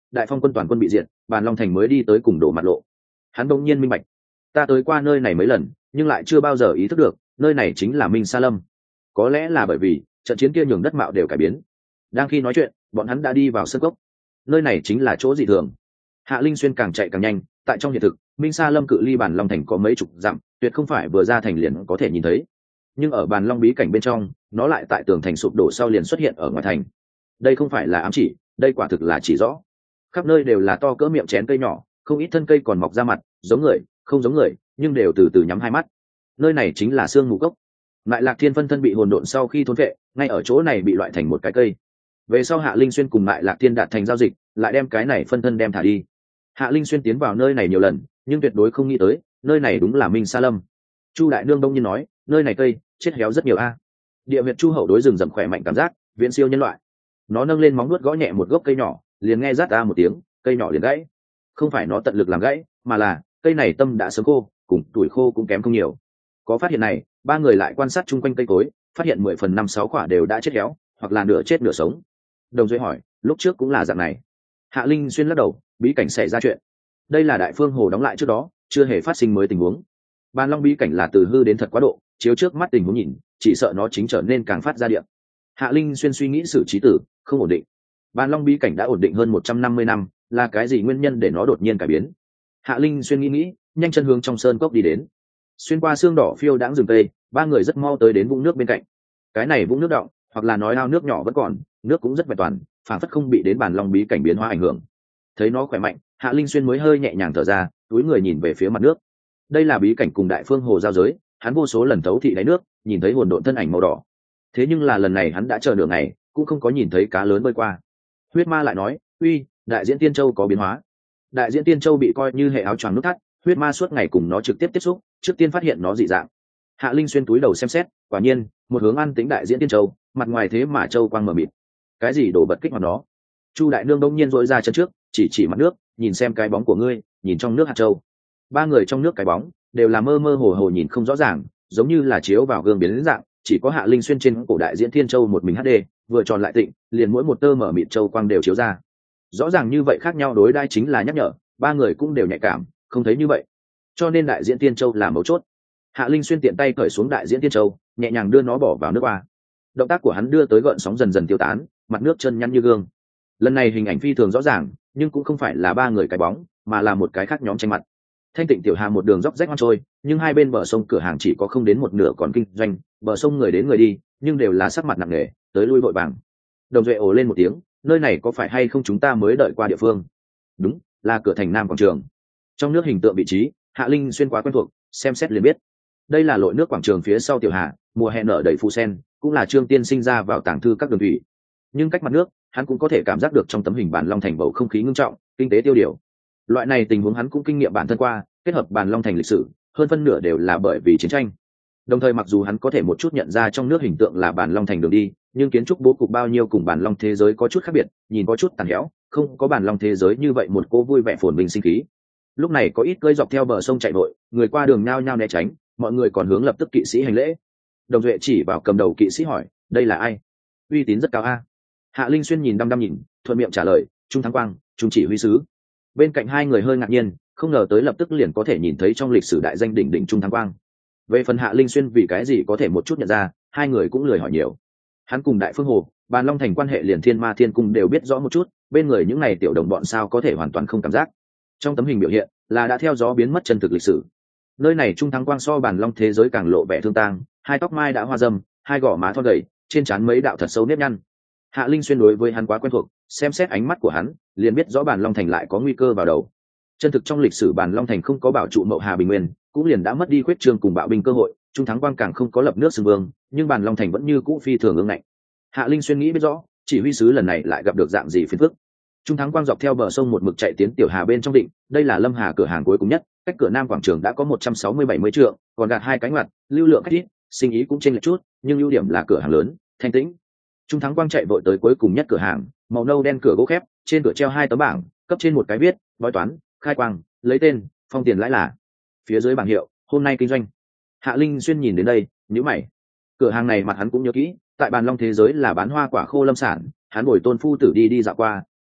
đại phong quân toàn quân bị diệt, bàn long thành mới đi tới cùng đổ mặt lộ. Hắn đột nhiên minh bạch, ta tới qua nơi này mấy lần nhưng lại chưa bao giờ ý thức được nơi này chính là Minh Sa Lâm. Có lẽ là bởi vì trận chiến kia nhường đất mạo đều cải biến. Đang khi nói chuyện, bọn hắn đã đi vào sân cốc. Nơi này chính là chỗ dị thường. Hạ Linh Xuyên càng chạy càng nhanh, tại trong hiện thực, Minh Sa Lâm cự ly Bàn Long thành có mấy chục dặm, tuyệt không phải vừa ra thành liền có thể nhìn thấy. Nhưng ở Bàn Long bí cảnh bên trong, nó lại tại tường thành sụp đổ sau liền xuất hiện ở ngoài thành. Đây không phải là ám chỉ, đây quả thực là chỉ rõ. Khắp nơi đều là to cỡ miệng chén cây nhỏ, không ít thân cây còn mọc ra mặt, giống người, không giống người, nhưng đều từ từ nhắm hai mắt. Nơi này chính là Sương Mù Cốc. Lại Lạc Thiên phân thân bị hồn độn sau khi thôn vệ, ngay ở chỗ này bị loại thành một cái cây. Về sau Hạ Linh Xuyên cùng Lại Lạc Thiên đạt thành giao dịch, lại đem cái này phân thân đem thả đi. Hạ Linh Xuyên tiến vào nơi này nhiều lần, nhưng tuyệt đối không nghĩ tới, nơi này đúng là Minh Sa Lâm. Chu Đại Nương đông nhiên nói, nơi này cây chết héo rất nhiều a. Địa huyệt Chu Hậu đối rừng rậm khỏe mạnh cảm giác, viễn siêu nhân loại. Nó nâng lên móng nuốt gõ nhẹ một gốc cây nhỏ, liền nghe rát ra một tiếng, cây nhỏ liền gãy. Không phải nó tận lực làm gãy, mà là cây này tâm đã sớm khô, cùng tuổi khô cũng kém không nhiều. Có phát hiện này, ba người lại quan sát chung quanh cây cối, phát hiện mười phần năm sáu quả đều đã chết héo, hoặc là nửa chết nửa sống. Đồng Duệ hỏi, lúc trước cũng là dạng này. Hạ Linh Xuyên lắc đầu, bí cảnh xảy ra chuyện. Đây là Đại Phương Hồ đóng lại trước đó, chưa hề phát sinh mới tình huống. Bàn Long bí cảnh là từ hư đến thật quá độ, chiếu trước mắt tình huống nhìn, chỉ sợ nó chính trở nên càng phát ra điện. Hạ Linh Xuyên suy nghĩ xử trí tử, không ổn định. Bàn Long bí cảnh đã ổn định hơn một trăm năm mươi năm, là cái gì nguyên nhân để nó đột nhiên cải biến? Hạ Linh Xuyên nghĩ nghĩ, nhanh chân hướng trong sơn cốc đi đến. Xuyên qua xương đỏ phiêu đãng rừng tây, ba người rất mau tới đến vũng nước bên cạnh. Cái này vũng nước động, hoặc là nói ao nước nhỏ vẫn còn, nước cũng rất vẹn toàn, phản phất không bị đến Bàn Long bí cảnh biến hóa ảnh hưởng. Thấy nó khỏe mạnh, Hạ Linh Xuyên mới hơi nhẹ nhàng thở ra, túi người nhìn về phía mặt nước. Đây là bí cảnh cùng Đại Phương Hồ giao giới, hắn vô số lần thấu thị đáy nước, nhìn thấy hồn độn thân ảnh màu đỏ. Thế nhưng là lần này hắn đã chờ nửa ngày, cũng không có nhìn thấy cá lớn bơi qua. Huyết Ma lại nói, uy, Đại Diễn Tiên Châu có biến hóa. Đại Diễn Tiên Châu bị coi như hệ áo choàng nút thắt, Huyết Ma suốt ngày cùng nó trực tiếp tiếp xúc, trước tiên phát hiện nó dị dạng. Hạ Linh Xuyên túi đầu xem xét, quả nhiên, một hướng an tính Đại Diễn Tiên Châu, mặt ngoài thế mà châu quang mờ mịt. Cái gì đổ bật kích hoạt nó? Chu Đại Nương đông nhiên dội ra chân trước, chỉ chỉ mặt nước, nhìn xem cái bóng của ngươi, nhìn trong nước hạt châu. Ba người trong nước cái bóng đều là mơ mơ hồ hồ nhìn không rõ ràng, giống như là chiếu vào gương biến dạng, chỉ có Hạ Linh Xuyên trên cổ Đại Diễn Thiên Châu một mình hát đê, vừa tròn lại tịnh, liền mỗi một tơ mở mịt châu quang đều chiếu ra. Rõ ràng như vậy khác nhau đối đai chính là nhắc nhở, ba người cũng đều nhạy cảm, không thấy như vậy. Cho nên Đại Diễn Tiên Châu là mấu chốt. Hạ Linh Xuyên tiện tay cởi xuống Đại Diễn Tiên Châu, nhẹ nhàng đưa nó bỏ vào nước qua. Động tác của hắn đưa tới gợn sóng dần dần tiêu tán, mặt nước chân nhăn như gương. Lần này hình ảnh phi thường rõ ràng, nhưng cũng không phải là ba người cái bóng, mà là một cái khác nhóm tranh mặt. Thanh Tịnh Tiểu Hà một đường dốc rách hoang trôi, nhưng hai bên bờ sông cửa hàng chỉ có không đến một nửa còn kinh doanh, bờ sông người đến người đi, nhưng đều là sắc mặt nặng nề, tới lui vội vàng. Đồng Duệ ồ lên một tiếng, nơi này có phải hay không chúng ta mới đợi qua địa phương? Đúng, là cửa thành Nam quảng trường. Trong nước hình tượng vị trí, Hạ Linh Xuyên quá quen thuộc, xem xét liền biết. Đây là lội nước quảng trường phía sau Tiểu Hà, mùa hè nở đầy phù sen, cũng là Trương Tiên sinh ra vào tàng thư các đường thủy. Nhưng cách mặt nước, hắn cũng có thể cảm giác được trong tấm hình Bàn Long thành bầu không khí ngưng trọng, kinh tế tiêu điều. Loại này tình huống hắn cũng kinh nghiệm bản thân qua, kết hợp Bàn Long thành lịch sử, hơn phân nửa đều là bởi vì chiến tranh. Đồng thời mặc dù hắn có thể một chút nhận ra trong nước hình tượng là Bàn Long thành đường đi, nhưng kiến trúc bố cục bao nhiêu cùng Bàn Long thế giới có chút khác biệt, nhìn có chút tàn héo, không có Bàn Long thế giới như vậy một cô vui vẻ phồn vinh sinh khí. Lúc này có ít cơi dọc theo bờ sông chạy vội, người qua đường nhao nhao né tránh, mọi người còn hướng lập tức kỵ sĩ hành lễ. Đồng Duệ chỉ vào cầm đầu kỵ sĩ hỏi, đây là ai? Uy tín rất cao a. Hạ Linh Xuyên nhìn đăm đăm nhìn, thuận miệng trả lời, Trung Thắng Quang, Trung chỉ huy sứ. Bên cạnh hai người hơi ngạc nhiên, không ngờ tới lập tức liền có thể nhìn thấy trong lịch sử đại danh đỉnh đỉnh Trung Thắng Quang. Về phần Hạ Linh Xuyên vì cái gì có thể một chút nhận ra, hai người cũng lười hỏi nhiều. Hắn cùng Đại Phương Hồ, Bàn Long thành quan hệ liền Thiên Ma Thiên Cung đều biết rõ một chút, bên người những này tiểu đồng bọn sao có thể hoàn toàn không cảm giác. Trong tấm hình biểu hiện là đã theo gió biến mất chân thực lịch sử. Nơi này Trung Thắng Quang so Bàn Long thế giới càng lộ vẻ thương tang, hai tóc mai đã hoa râm, hai gò má thon gầy, trên trán mấy đạo thật sâu nếp nhăn. Hạ Linh Xuyên đối với hắn quá quen thuộc, xem xét ánh mắt của hắn, liền biết rõ Bàn Long thành lại có nguy cơ vào đầu. Chân thực trong lịch sử Bàn Long thành không có bảo trụ Mậu Hà bình nguyên, cũng liền đã mất đi khuyết trương cùng bạo binh cơ hội, Trung Thắng Quang càng không có lập nước xưng vương, nhưng Bàn Long thành vẫn như cũ phi thường ương ngạnh. Hạ Linh Xuyên nghĩ biết rõ, chỉ huy sứ lần này lại gặp được dạng gì phiền phức. Trung Thắng Quang dọc theo bờ sông một mực chạy tiến Tiểu Hà bên trong định, đây là Lâm Hà cửa hàng cuối cùng nhất, cách cửa Nam quảng trường đã có một trăm sáu mươi bảy mươi trượng, còn gạt hai cánh mặt, lưu lượng khách ít, sinh ý cũng chênh lệch chút, nhưng ưu điểm là cửa hàng lớn, thanh tĩnh. Trung Thắng Quang chạy vội tới cuối cùng nhất cửa hàng, màu nâu đen cửa gỗ khép, trên cửa treo hai tấm bảng, cấp trên một cái viết, bói toán, khai quang, lấy tên, phong tiền lãi là. Phía dưới bảng hiệu, hôm nay kinh doanh. Hạ Linh Xuyên nhìn đến đây, nhíu mày. Cửa hàng này mặt hắn cũng nhớ kỹ, tại Bàn Long thế giới là bán hoa quả khô lâm sản, hắn bồi Tôn phu tử đi đi dạo qua,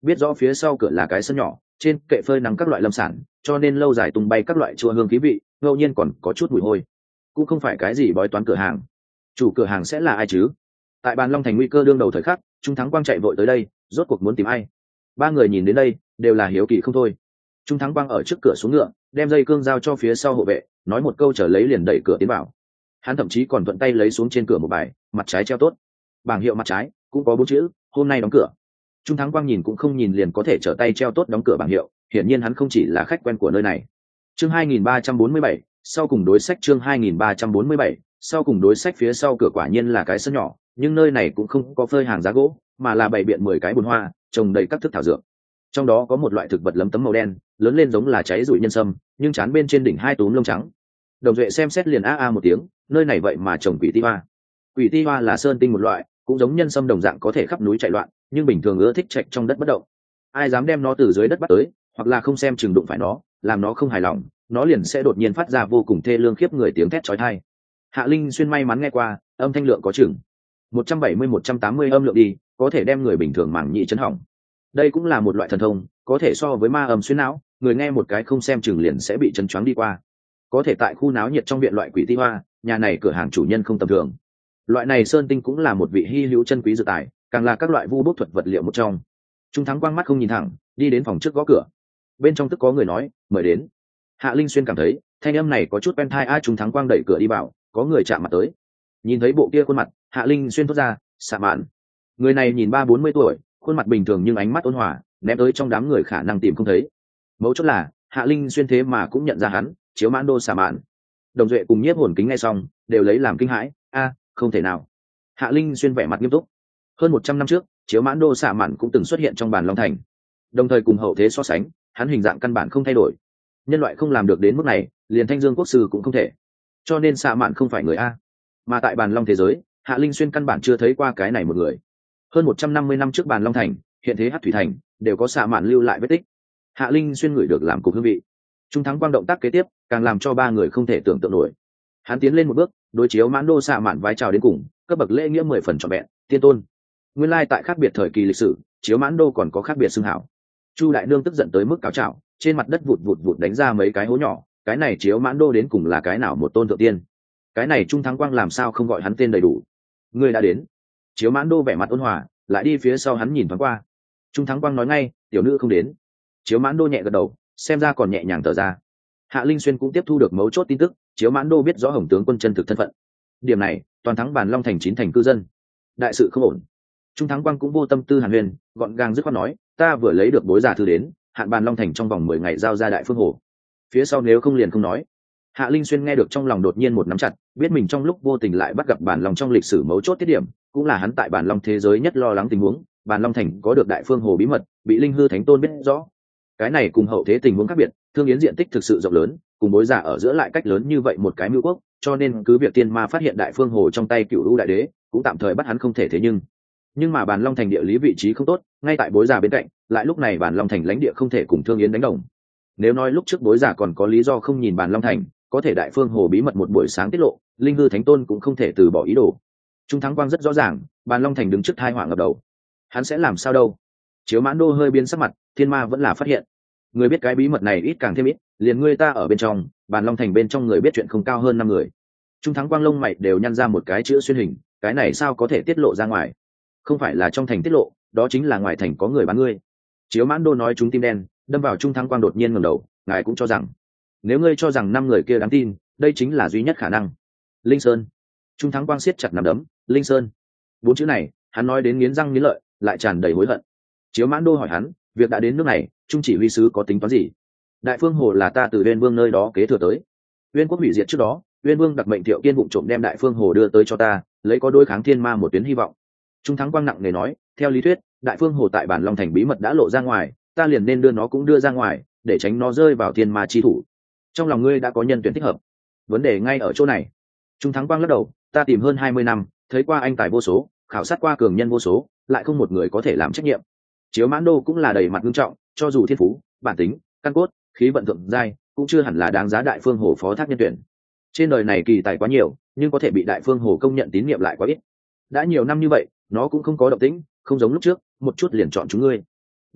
biết rõ phía sau cửa là cái sân nhỏ, trên kệ phơi nắng các loại lâm sản, cho nên lâu dài tung bay các loại chua hương khí vị, ngẫu nhiên còn có chút mùi hôi. Cũng không phải cái gì bói toán cửa hàng. Chủ cửa hàng sẽ là ai chứ? Tại bàn Long Thành nguy cơ đương đầu thời khắc, Trung Thắng Quang chạy vội tới đây, rốt cuộc muốn tìm ai? Ba người nhìn đến đây, đều là hiếu kỳ không thôi. Trung Thắng Quang ở trước cửa xuống ngựa, đem dây cương giao cho phía sau hộ vệ, nói một câu trở lấy liền đẩy cửa tiến vào. Hắn thậm chí còn thuận tay lấy xuống trên cửa một bài, mặt trái treo tốt. Bảng hiệu mặt trái cũng có bốn chữ, hôm nay đóng cửa. Trung Thắng Quang nhìn cũng không nhìn liền có thể trở tay treo tốt đóng cửa bảng hiệu, hiển nhiên hắn không chỉ là khách quen của nơi này. Chương hai nghìn ba trăm bốn mươi bảy, sau cùng đối sách chương hai nghìn ba trăm bốn mươi bảy, sau cùng đối sách phía sau cửa quả nhiên là cái sân nhỏ, nhưng nơi này cũng không có phơi hàng giá gỗ, mà là bày biện mười cái bồn hoa, trồng đầy các thức thảo dược. Trong đó có một loại thực vật lấm tấm màu đen, lớn lên giống là cháy rụi nhân sâm, nhưng trán bên trên đỉnh hai túm lông trắng. Đồng Duệ xem xét liền a a một tiếng, nơi này vậy mà trồng quỷ ti hoa. Quỷ ti hoa là sơn tinh một loại, cũng giống nhân sâm đồng dạng có thể khắp núi chạy loạn, nhưng bình thường ưa thích chạy trong đất bất động. Ai dám đem nó từ dưới đất bắt tới, hoặc là không xem chừng đụng phải nó, làm nó không hài lòng, nó liền sẽ đột nhiên phát ra vô cùng thê lương khiếp người tiếng thét chói tai. Hạ Linh Xuyên may mắn nghe qua, âm thanh lượng có chừng một trăm bảy mươi một trăm tám mươi âm lượng đi, có thể đem người bình thường màng nhĩ chấn hỏng. Đây cũng là một loại thần thông, có thể so với ma âm xuyên não, người nghe một cái không xem chừng liền sẽ bị chấn choáng đi qua. Có thể tại khu náo nhiệt trong viện loại quỷ ti hoa, nhà này cửa hàng chủ nhân không tầm thường. Loại này sơn tinh cũng là một vị hy hữu chân quý dược tài, càng là các loại vu bốc thuật vật liệu một trong. Trung Thắng Quang mắt không nhìn thẳng, đi đến phòng trước gõ cửa. Bên trong tức có người nói, mời đến. Hạ Linh Xuyên cảm thấy thanh âm này có chút quen thai, ai Trung Thắng Quang đẩy cửa đi vào, có người chạm mặt tới. Nhìn thấy bộ kia khuôn mặt, Hạ Linh Xuyên thốt ra, Sạ Mạn. Người này nhìn ba bốn mươi tuổi, khuôn mặt bình thường nhưng ánh mắt ôn hòa, ném tới trong đám người khả năng tìm không thấy. Mấu chốt là Hạ Linh Xuyên thế mà cũng nhận ra hắn, Chiếu Mãn Đô Sạ Mạn. Đồng Duệ cùng Nhiếp Hồn Kính nghe xong, đều lấy làm kinh hãi, a, không thể nào. Hạ Linh Xuyên vẻ mặt nghiêm túc. Hơn một trăm năm trước, Chiếu Mãn Đô Sạ Mạn cũng từng xuất hiện trong bàn Long Thành. Đồng thời cùng hậu thế so sánh, hắn hình dạng căn bản không thay đổi. Nhân loại không làm được đến mức này, liền Thanh Dương quốc sư cũng không thể. Cho nên Sạ Mạn không phải người a. Mà tại bàn Long thế giới, Hạ Linh Xuyên căn bản chưa thấy qua cái này một người. Hơn một trăm năm mươi năm trước bàn Long Thành, hiện thế Hắc Thủy Thành, đều có Sạ Mạn lưu lại vết tích. Hạ Linh Xuyên ngửi được làm cục hương vị. Trung Thắng Quang động tác kế tiếp, càng làm cho ba người không thể tưởng tượng nổi. Hắn tiến lên một bước, đối Chiếu Mãn Đô Sạ Mạn vái chào đến cùng, cấp bậc lễ nghĩa mười phần trọn vẹn, tiên tôn. Nguyên lai tại khác biệt thời kỳ lịch sử, Chiếu Mãn Đô còn có khác biệt xưng hảo. Chu đại nương tức giận tới mức cáo trảo, trên mặt đất vụt vụt vụt đánh ra mấy cái hố nhỏ, cái này Chiếu Mãn Đô đến cùng là cái nào một tôn thượng tiên? Cái này Trung Thắng Quang làm sao không gọi hắn tên đầy đủ? Người đã đến. Chiếu Mãn Đô vẻ mặt ôn hòa, lại đi phía sau hắn nhìn thoáng qua. Trung Thắng Quang nói ngay, tiểu nữ không đến. Chiếu Mãn Đô nhẹ gật đầu, xem ra còn nhẹ nhàng thở ra. Hạ Linh Xuyên cũng tiếp thu được mấu chốt tin tức, Chiếu Mãn Đô biết rõ Hồng tướng quân chân thực thân phận. Điểm này, toàn thắng bàn Long Thành chín thành cư dân. Đại sự không ổn. Trung Thắng Quang cũng vô tâm tư hàn huyền, gọn gàng dứt khoát nói, ta vừa lấy được bối giả thư đến, hạn bàn Long Thành trong vòng mười ngày giao ra Đại Phương Hồ. Phía sau nếu không liền không nói. Hạ Linh Xuyên nghe được trong lòng đột nhiên một nắm chặt, biết mình trong lúc vô tình lại bắt gặp bàn Long trong lịch sử mấu chốt tiết điểm, cũng là hắn tại bàn Long thế giới nhất lo lắng tình huống, bàn Long Thành có được Đại Phương Hồ bí mật, bị Linh Hư Thánh Tôn biết rõ. Cái này cùng hậu thế tình huống khác biệt, thương yến diện tích thực sự rộng lớn, cùng bối giả ở giữa lại cách lớn như vậy một cái mưu quốc, cho nên cứ việc tiên ma phát hiện Đại Phương Hồ trong tay Cửu U đại đế, cũng tạm thời bắt hắn không thể thế nhưng nhưng mà bàn Long Thành địa lý vị trí không tốt, ngay tại bối giả bên cạnh, lại lúc này bàn Long Thành lãnh địa không thể cùng thương yến đánh đồng. Nếu nói lúc trước bối giả còn có lý do không nhìn bàn Long Thành, có thể Đại Phương Hồ bí mật một buổi sáng tiết lộ, Linh Hư Thánh Tôn cũng không thể từ bỏ ý đồ. Trung Thắng Quang rất rõ ràng, bàn Long Thành đứng trước tai họa ngập đầu, hắn sẽ làm sao đâu? Chiếu Mãn Đô hơi biến sắc mặt, thiên ma vẫn là phát hiện. Người biết cái bí mật này ít càng thêm ít, liền ngươi ta ở bên trong, bàn Long Thành bên trong người biết chuyện không cao hơn năm người. Trung Thắng Quang lông mày đều nhăn ra một cái chữ xuyên hình, cái này sao có thể tiết lộ ra ngoài? Không phải là trong thành tiết lộ, đó chính là ngoài thành có người bán ngươi. Chiếu Mãn Đô nói chúng tim đen, đâm vào Trung Thắng Quang đột nhiên ngẩng đầu, ngài cũng cho rằng, nếu ngươi cho rằng năm người kia đáng tin, đây chính là duy nhất khả năng. Linh Sơn. Trung Thắng Quang siết chặt nắm đấm, Linh Sơn. Bốn chữ này, hắn nói đến nghiến răng nghiến lợi, lại tràn đầy hối hận. Chiếu Mãn Đô hỏi hắn, việc đã đến nước này, Trung chỉ huy sứ có tính toán gì? Đại Phương Hồ là ta từ Uyên Vương nơi đó kế thừa tới. Uyên quốc hủy diệt trước đó, Uyên Vương đặc mệnh Thiệu Kiên vụng trộm đem Đại Phương Hồ đưa tới cho ta, lấy có đối kháng thiên ma một tuyến hy vọng. Trung Thắng Quang nặng nề nói, theo lý thuyết, Đại Phương Hồ tại bản Long Thành bí mật đã lộ ra ngoài, ta liền nên đưa nó cũng đưa ra ngoài, để tránh nó rơi vào thiên ma chi thủ. Trong lòng ngươi đã có nhân tuyển thích hợp. Vấn đề ngay ở chỗ này. Trung Thắng Quang lắc đầu, ta tìm hơn hai mươi năm, thấy qua anh tài vô số, khảo sát qua cường nhân vô số, lại không một người có thể làm trách nhiệm. Chiếu Mãn Đô cũng là đầy mặt nghiêm trọng, cho dù thiên phú, bản tính, căn cốt, khí vận thượng giai, cũng chưa hẳn là đáng giá Đại Phương Hồ phó thác nhân tuyển. Trên đời này kỳ tài quá nhiều, nhưng có thể bị Đại Phương Hồ công nhận tín nhiệm lại quá ít. Đã nhiều năm như vậy, nó cũng không có động tĩnh, không giống lúc trước, một chút liền chọn chúng ngươi.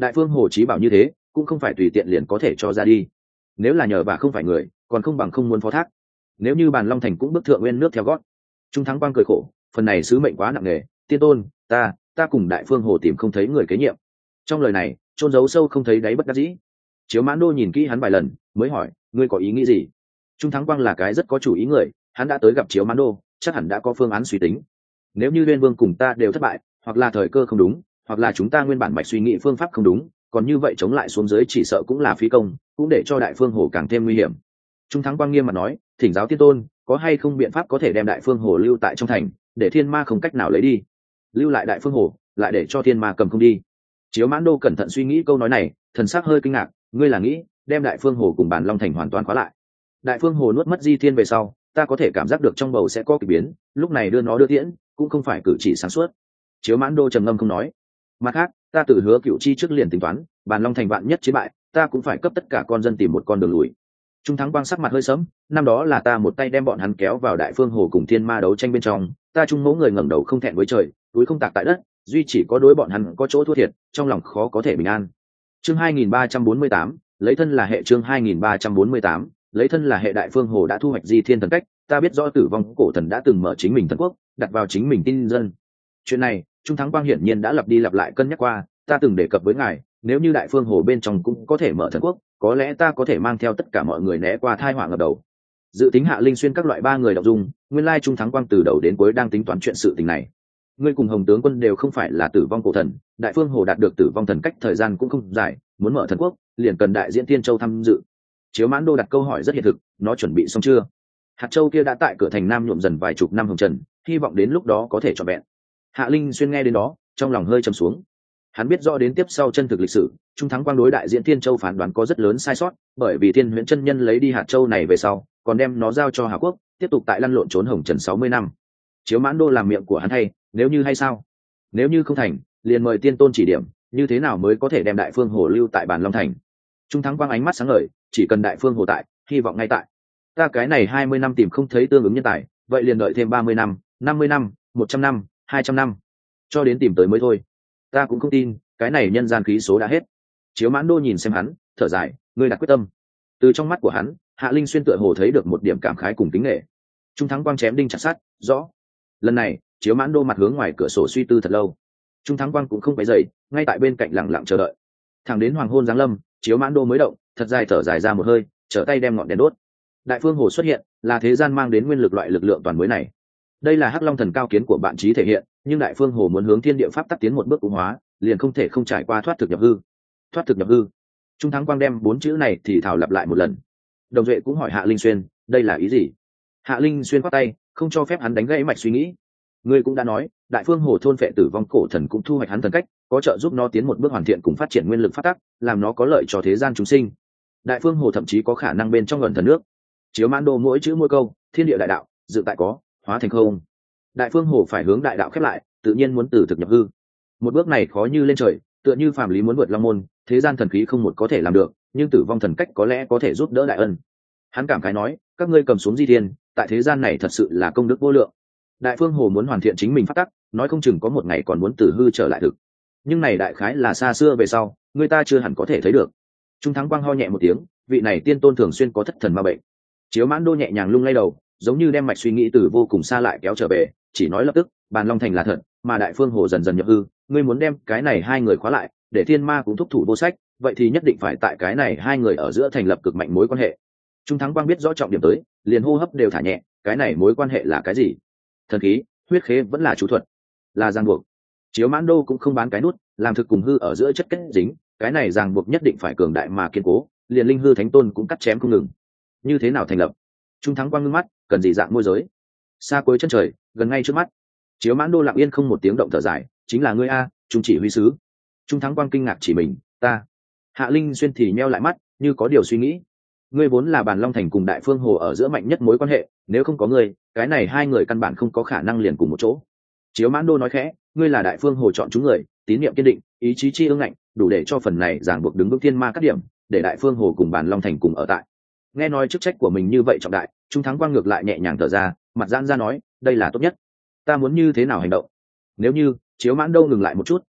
đại phương hồ chí bảo như thế cũng không phải tùy tiện liền có thể cho ra đi, nếu là nhờ và không phải người còn không bằng không muốn phó thác. Nếu như bàn long thành cũng bước thượng nguyên nước theo gót. Trung thắng quang cười khổ, phần này sứ mệnh quá nặng nề, tiên tôn, ta ta cùng đại phương hồ tìm không thấy người kế nhiệm. Trong lời này trôn giấu sâu không thấy đáy bất đắc dĩ. Chiếu Mãn Đô nhìn kỹ hắn vài lần mới hỏi, ngươi có ý nghĩ gì? Trung thắng quang là cái rất có chủ ý người, hắn đã tới gặp Chiếu Mãn Đô chắc hẳn đã có phương án suy tính. Nếu như Liên Vương cùng ta đều thất bại, hoặc là thời cơ không đúng, hoặc là chúng ta nguyên bản mạch suy nghĩ phương pháp không đúng, còn như vậy chống lại xuống dưới chỉ sợ cũng là phí công, cũng để cho đại phương hồ càng thêm nguy hiểm. Trung thắng quang nghiêm mặt nói, thỉnh giáo tiên tôn, có hay không biện pháp có thể đem đại phương hồ lưu tại trong thành, để thiên ma không cách nào lấy đi? Lưu lại đại phương hồ, lại để cho thiên ma cầm không đi. Chiếu Mãn Đô cẩn thận suy nghĩ câu nói này, thần sắc hơi kinh ngạc, ngươi là nghĩ đem đại phương hồ cùng bàn long thành hoàn toàn khóa lại? Đại phương hồ nuốt mất di thiên về sau, ta có thể cảm giác được trong bầu sẽ có kỳ biến, lúc này đưa nó đưa tiễn cũng không phải cử chỉ sáng suốt. Chiếu Mãn Đô trầm ngâm không nói. Mặt khác, ta tự hứa cựu chi trước liền tính toán, bàn long thành vạn nhất chiến bại, ta cũng phải cấp tất cả con dân tìm một con đường lùi. Trung thắng quang sắc mặt hơi sẫm, năm đó là ta một tay đem bọn hắn kéo vào đại phương hồ cùng thiên ma đấu tranh bên trong, ta chung mẫu người ngẩng đầu không thẹn với trời, túi không tạc tại đất, duy chỉ có đối bọn hắn có chỗ thua thiệt, trong lòng khó có thể bình an. Chương hai nghìn ba trăm bốn mươi tám, lấy thân là hệ. Chương hai nghìn ba trăm bốn mươi tám, lấy thân là hệ. Đại phương hồ đã thu hoạch di thiên thần cách, ta biết rõ tử vong cổ thần đã từng mở chính mình thần quốc, đặt vào chính mình tin dân. Chuyện này Trung thắng quang hiển nhiên đã lặp đi lặp lại cân nhắc qua, ta từng đề cập với ngài, nếu như đại phương hồ bên trong cũng có thể mở thần quốc, có lẽ ta có thể mang theo tất cả mọi người né qua thai họa ngập đầu. Dự tính Hạ Linh Xuyên các loại ba người đọc dung, nguyên lai Trung thắng quang từ đầu đến cuối đang tính toán chuyện sự tình này. Ngươi cùng Hồng tướng quân đều không phải là tử vong cổ thần, đại phương hồ đạt được tử vong thần cách thời gian cũng không dài, muốn mở thần quốc liền cần đại diễn Tiên Châu tham dự. Chiếu Mãn Đô đặt câu hỏi rất hiện thực, nó chuẩn bị xong chưa? Hạt châu kia đã tại cửa thành Nam nhuộm dần vài chục năm hồng trần, hy vọng đến lúc đó có thể trọn vẹn. Hạ Linh Xuyên nghe đến đó, trong lòng hơi trầm xuống. Hắn biết rõ đến tiếp sau chân thực lịch sử, Trung thắng quang đối đại diễn Tiên Châu phán đoán có rất lớn sai sót, bởi vì Thiên Huyễn chân nhân lấy đi hạt châu này về sau, còn đem nó giao cho Hà Quốc, tiếp tục tại lăn lộn trốn hồng trần sáu mươi năm. Chiếu Mãn Đô làm miệng của hắn hay, nếu như hay sao? Nếu như không thành, liền mời tiên tôn chỉ điểm, như thế nào mới có thể đem đại phương hồ lưu tại bàn long thành. Trung thắng quang ánh mắt sáng ngời, chỉ cần đại phương hồ tại, hy vọng ngay tại. Ta cái này hai mươi năm tìm không thấy tương ứng nhân tài, vậy liền đợi thêm ba mươi năm, năm mươi năm, một trăm năm, hai trăm năm, cho đến tìm tới mới thôi. Ta cũng không tin cái này nhân gian khí số đã hết. Chiếu Mãn Đô nhìn xem hắn, thở dài, ngươi đặt quyết tâm. Từ trong mắt của hắn, Hạ Linh Xuyên tựa hồ thấy được một điểm cảm khái cùng kính nghệ. Trung thắng quang chém đinh chặt sắt, rõ. Lần này Chiếu Mãn Đô mặt hướng ngoài cửa sổ suy tư thật lâu. Trung thắng quang cũng không phải dậy, ngay tại bên cạnh lặng lặng chờ đợi. Thẳng đến hoàng hôn giáng lâm, Chiếu Mãn Đô mới động, thật dài thở dài ra một hơi, trở tay đem ngọn đèn đốt. Đại phương hồ xuất hiện, là thế gian mang đến nguyên lực loại lực lượng toàn mới này. Đây là Hắc Long thần cao kiến của bạn trí thể hiện, nhưng đại phương hồ muốn hướng thiên địa pháp tắc tiến một bước cụ hóa, liền không thể không trải qua thoát thực nhập hư. Thoát thực nhập hư. Trung thắng quang đem bốn chữ này thì thảo lặp lại một lần. Đồng Duệ cũng hỏi Hạ Linh Xuyên, đây là ý gì? Hạ Linh Xuyên khoát tay, không cho phép hắn đánh gãy mạch suy nghĩ. Ngươi cũng đã nói, đại phương hồ thôn phệ tử vong cổ thần cũng thu hoạch hắn thần cách, có trợ giúp nó tiến một bước hoàn thiện cùng phát triển nguyên lực pháp tắc, làm nó có lợi cho thế gian chúng sinh. Đại phương hồ thậm chí có khả năng bên trong ẩn thần nước. Chiếu Mãn Đô mỗi chữ mỗi câu, thiên địa đại đạo, dự tại có, hóa thành không. Đại phương hồ phải hướng đại đạo khép lại, tự nhiên muốn từ thực nhập hư. Một bước này khó như lên trời, tựa như phàm lý muốn vượt long môn, thế gian thần khí không một có thể làm được, nhưng tử vong thần cách có lẽ có thể giúp đỡ đại ân. Hắn cảm khái nói, các ngươi cầm xuống di thiên, tại thế gian này thật sự là công đức vô lượng. Đại phương hồ muốn hoàn thiện chính mình phát tắc, nói không chừng có một ngày còn muốn từ hư trở lại thực. Nhưng này đại khái là xa xưa về sau, người ta chưa hẳn có thể thấy được. Trung thắng quang ho nhẹ một tiếng, vị này tiên tôn thường xuyên có thất thần ma bệnh. Chiếu Mãn Đô nhẹ nhàng lung lay đầu, giống như đem mạch suy nghĩ từ vô cùng xa lại kéo trở về, chỉ nói lập tức, bàn long thành là thật, mà đại phương hồ dần dần nhập hư, ngươi muốn đem cái này hai người khóa lại, để thiên ma cũng thúc thủ vô sách, vậy thì nhất định phải tại cái này hai người ở giữa thành lập cực mạnh mối quan hệ. Trung thắng quang biết rõ trọng điểm tới, liền hô hấp đều thả nhẹ, cái này mối quan hệ là cái gì? Thần khí, huyết khế vẫn là chú thuật, là ràng buộc. Chiếu Mãn Đô cũng không bán cái nút, làm thực cùng hư ở giữa chất kết dính, cái này ràng buộc nhất định phải cường đại mà kiên cố, liền linh hư thánh tôn cũng cắt chém không ngừng. Như thế nào thành lập? Trung thắng quang ngưng mắt, cần gì dạng môi giới? Xa cuối chân trời, gần ngay trước mắt. Chiếu Mãn Đô lặng yên không một tiếng động thở dài, chính là ngươi a, trung chỉ huy sứ. Trung thắng quang kinh ngạc chỉ mình, ta. Hạ Linh Xuyên thì nheo lại mắt, như có điều suy nghĩ. Ngươi vốn là bàn long thành cùng đại phương hồ ở giữa mạnh nhất mối quan hệ, nếu không có ngươi, cái này hai người căn bản không có khả năng liền cùng một chỗ. Chiếu Mãn Đô nói khẽ, ngươi là đại phương hồ chọn chúng người, tín niệm kiên định, ý chí chi ương ngạnh, đủ để cho phần này ràng buộc đứng bước thiên ma các điểm, để đại phương hồ cùng bàn long thành cùng ở tại. Nghe nói chức trách của mình như vậy trọng đại, Trung thắng quang ngược lại nhẹ nhàng thở ra, mặt giãn ra nói, đây là tốt nhất. Ta muốn như thế nào hành động? Nếu như, Chiếu Mãn Đô ngừng lại một chút,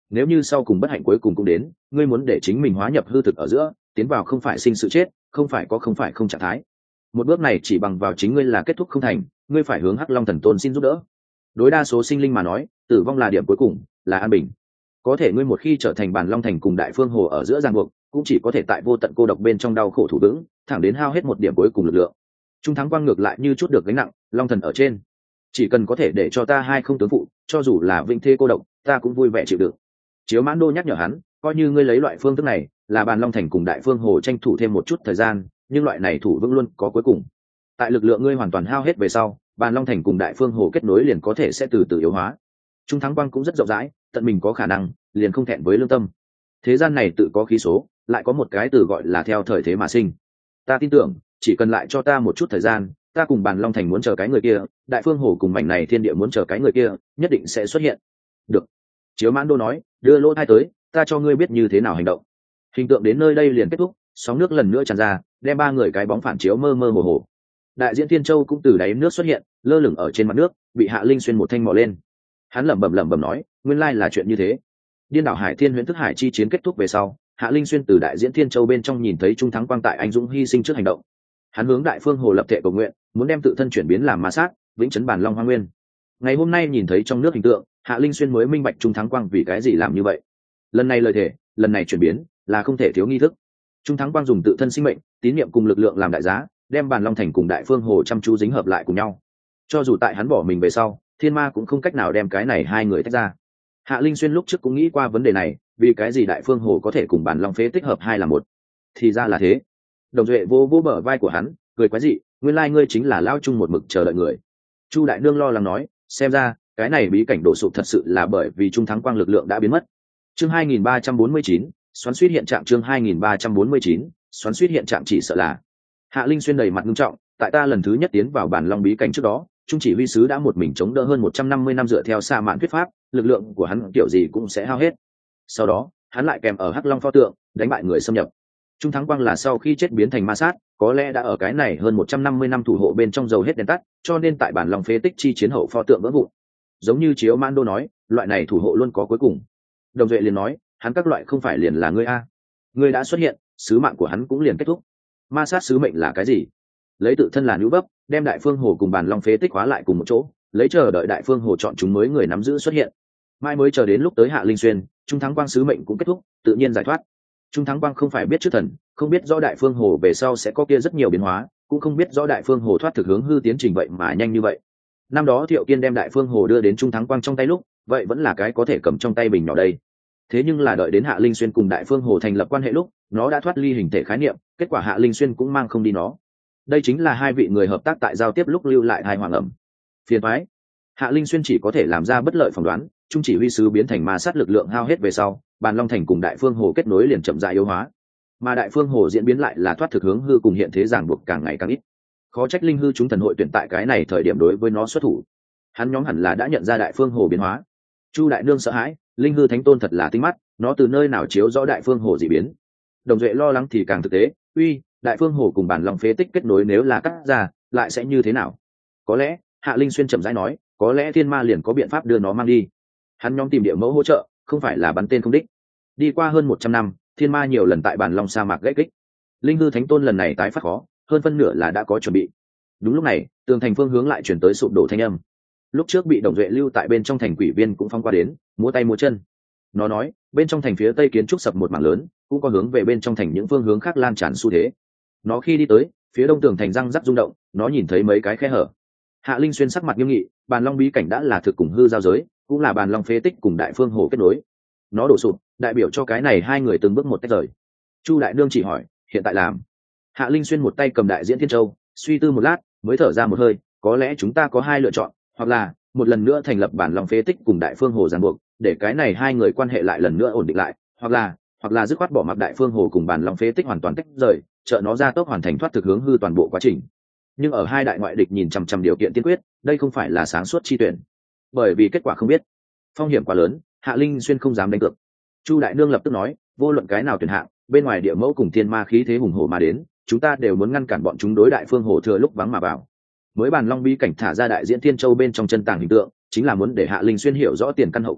nếu như sau cùng bất hạnh cuối cùng cũng đến, ngươi muốn để chính mình hóa nhập hư thực ở giữa, tiến vào không phải sinh sự chết, không phải có không phải không trạng thái. Một bước này chỉ bằng vào chính ngươi là kết thúc không thành, ngươi phải hướng Hắc Long Thần Tôn xin giúp đỡ. Đối đa số sinh linh mà nói, tử vong là điểm cuối cùng, là an bình. Có thể ngươi một khi trở thành bản Long Thành cùng Đại Phương Hồ ở giữa giằng buộc, cũng chỉ có thể tại vô tận cô độc bên trong đau khổ thủ vững, thẳng đến hao hết một điểm cuối cùng lực lượng. Trung thắng quang ngược lại như chút được gánh nặng, Long Thần ở trên, chỉ cần có thể để cho ta hai không tướng phụ, cho dù là vĩnh thế cô độc, ta cũng vui vẻ chịu đựng. Chiếu Mãn Đô nhắc nhở hắn, coi như ngươi lấy loại phương thức này, là bàn Long Thành cùng Đại Phương Hồ tranh thủ thêm một chút thời gian, nhưng loại này thủ vững luôn có cuối cùng. Tại lực lượng ngươi hoàn toàn hao hết về sau, bàn Long Thành cùng Đại Phương Hồ kết nối liền có thể sẽ từ từ yếu hóa. Trung thắng quang cũng rất rộng rãi, tận mình có khả năng, liền không thẹn với lương tâm. Thế gian này tự có khí số, lại có một cái từ gọi là theo thời thế mà sinh. Ta tin tưởng, chỉ cần lại cho ta một chút thời gian, ta cùng bàn Long Thành muốn chờ cái người kia, Đại Phương Hồ cùng mảnh này thiên địa muốn chờ cái người kia, nhất định sẽ xuất hiện. Được. Chiếu Mãn Đô nói, đưa lỗ thai tới, ta cho ngươi biết như thế nào hành động. Hình tượng đến nơi đây liền kết thúc, sóng nước lần nữa tràn ra, đem ba người cái bóng phản chiếu mơ mơ hồ hồ. Đại diễn Thiên Châu cũng từ đáy nước xuất hiện, lơ lửng ở trên mặt nước, bị Hạ Linh Xuyên một thanh mò lên. Hắn lẩm bẩm lẩm bẩm nói, nguyên lai là chuyện như thế. Điên đảo Hải Thiên Huyễn Thức Hải chi chiến kết thúc về sau, Hạ Linh Xuyên từ Đại diễn Thiên Châu bên trong nhìn thấy Trung thắng quang tại anh dũng hy sinh trước hành động. Hắn hướng Đại Phương Hồ lập thệ cầu nguyện, muốn đem tự thân chuyển biến làm ma sát, vĩnh chấn bản Long Hoa Nguyên. Ngày hôm nay nhìn thấy trong nước hình tượng, Hạ Linh Xuyên mới minh bạch Trung thắng quang vì cái gì làm như vậy. Lần này lời thể, lần này chuyển biến, là không thể thiếu nghi thức. Trung thắng quang dùng tự thân sinh mệnh, tín niệm cùng lực lượng làm đại giá, đem bản Long Thành cùng Đại Phương Hồ chăm chú dính hợp lại cùng nhau. Cho dù tại hắn bỏ mình về sau, thiên ma cũng không cách nào đem cái này hai người tách ra. Hạ Linh Xuyên lúc trước cũng nghĩ qua vấn đề này, vì cái gì Đại Phương Hồ có thể cùng bản Long phế tích hợp hai là một. Thì ra là thế. Đồng Duệ vô vô bờ vai của hắn, cười quái dị, nguyên lai ngươi chính là lao chung một mực chờ đợi người. Chu đại nương lo lắng nói, xem ra cái này bí cảnh đổ sụp thật sự là bởi vì trung thắng quang lực lượng đã biến mất. Chương hai nghìn ba trăm bốn mươi chín, xoắn suýt hiện trạng. Chương hai nghìn ba trăm bốn mươi chín, xoắn suýt hiện trạng. Chỉ sợ là Hạ Linh Xuyên đầy mặt nghiêm trọng, tại ta lần thứ nhất tiến vào bản Long bí cảnh trước đó, trung chỉ huy sứ đã một mình chống đỡ hơn một trăm năm mươi năm dựa theo Sa Mạn thuyết pháp, lực lượng của hắn kiểu gì cũng sẽ hao hết. Sau đó, hắn lại kèm ở Hắc Long pho tượng, đánh bại người xâm nhập. Trung thắng quang là sau khi chết biến thành ma sát, có lẽ đã ở cái này hơn một trăm năm mươi năm thủ hộ bên trong dầu hết đèn tắt, cho nên tại bản Long phế tích chi chiến hậu pho tượng vỡ vụn. Giống như Chiếu Mãn Đô nói, loại này thủ hộ luôn có cuối cùng. Đồng Duệ liền nói, hắn các loại không phải liền là ngươi a? Ngươi đã xuất hiện, sứ mạng của hắn cũng liền kết thúc. Ma sát sứ mệnh là cái gì? Lấy tự thân là nữ vấp, đem Đại Phương Hồ cùng bản Long phế tích hóa lại cùng một chỗ, lấy chờ đợi Đại Phương Hồ chọn chúng mới người nắm giữ xuất hiện. Mai mới chờ đến lúc tới Hạ Linh Xuyên, Trung thắng quang sứ mệnh cũng kết thúc, tự nhiên giải thoát. Trung thắng quang không phải biết trước thần, không biết rõ Đại Phương Hồ về sau sẽ có kia rất nhiều biến hóa, cũng không biết rõ Đại Phương Hồ thoát thực hướng hư tiến trình vậy mà nhanh như vậy. Năm đó Thiệu Kiên đem Đại Phương Hồ đưa đến Trung thắng quang trong tay lúc, vậy vẫn là cái có thể cầm trong tay bình nhỏ đây. Thế nhưng là đợi đến Hạ Linh Xuyên cùng Đại Phương Hồ thành lập quan hệ lúc, nó đã thoát ly hình thể khái niệm, kết quả Hạ Linh Xuyên cũng mang không đi nó. Đây chính là hai vị người hợp tác tại giao tiếp lúc lưu lại hai hoàng ẩm. Phiền toái. Hạ Linh Xuyên chỉ có thể làm ra bất lợi phỏng đoán, trung chỉ huy sứ biến thành ma sát lực lượng hao hết về sau, bàn Long Thành cùng Đại Phương Hồ kết nối liền chậm rãi yếu hóa, mà Đại Phương Hồ diễn biến lại là thoát thực hướng hư cùng hiện thế ràng buộc càng ngày càng ít. Khó trách linh hư chúng thần hội tuyển tại cái này thời điểm đối với nó xuất thủ. Hắn nhóm hẳn là đã nhận ra Đại Phương Hồ biến hóa. Chu đại nương sợ hãi, linh hư thánh tôn thật là tinh mắt, nó từ nơi nào chiếu rõ Đại Phương Hồ dị biến. Đồng Duệ lo lắng thì càng thực tế, uy, Đại Phương Hồ cùng bản Long phế tích kết nối nếu là cắt ra, lại sẽ như thế nào? Có lẽ, Hạ Linh Xuyên chậm rãi nói, có lẽ thiên ma liền có biện pháp đưa nó mang đi. Hắn nhóm tìm địa mẫu hỗ trợ, không phải là bắn tên không đích. Đi qua hơn một trăm năm, thiên ma nhiều lần tại bản Long sa mạc gãy kích. Linh hư thánh tôn lần này tái phát khó, hơn phân nửa là đã có chuẩn bị. Đúng lúc này, tường thành phương hướng lại chuyển tới sụp đổ thanh âm. Lúc trước bị Đồng Duệ lưu tại bên trong thành quỷ viên cũng phong qua đến, múa tay múa chân. Nó nói, bên trong thành phía tây kiến trúc sập một mảng lớn, cũng có hướng về bên trong thành những phương hướng khác lan tràn xu thế. Nó khi đi tới, phía đông tường thành răng rắc rung động, nó nhìn thấy mấy cái khe hở. Hạ Linh Xuyên sắc mặt nghiêm nghị, bàn Long bí cảnh đã là thực cùng hư giao giới, cũng là bàn Long phế tích cùng Đại Phương Hồ kết nối. Nó đổ sụp, đại biểu cho cái này hai người từng bước một tách rời. Chu đại nương chỉ hỏi, hiện tại làm? Hạ Linh Xuyên một tay cầm Đại Diễn Thiên Châu, suy tư một lát, mới thở ra một hơi, có lẽ chúng ta có hai lựa chọn, hoặc là một lần nữa thành lập bản Long phế tích cùng Đại Phương Hồ ràng buộc, để cái này hai người quan hệ lại lần nữa ổn định lại, hoặc là hoặc là dứt khoát bỏ mặc Đại Phương Hồ cùng bản Long phế tích hoàn toàn tách rời, trợ nó ra tốc hoàn thành thoát thực hướng hư toàn bộ quá trình. Nhưng ở hai đại ngoại địch nhìn chằm chằm điều kiện tiên quyết, đây không phải là sáng suốt chi tuyển, bởi vì kết quả không biết, phong hiểm quá lớn. Hạ Linh Xuyên không dám đánh cược. Chu đại nương lập tức nói, vô luận cái nào tuyển hạng, bên ngoài địa mẫu cùng thiên ma khí thế hùng hổ mà đến, chúng ta đều muốn ngăn cản bọn chúng đối Đại Phương Hồ thừa lúc vắng mà vào. Mới bàn Long bí cảnh thả ra Đại Diễn Thiên Châu bên trong chân tàng hình tượng, chính là muốn để Hạ Linh Xuyên hiểu rõ tiền căn hậu quả,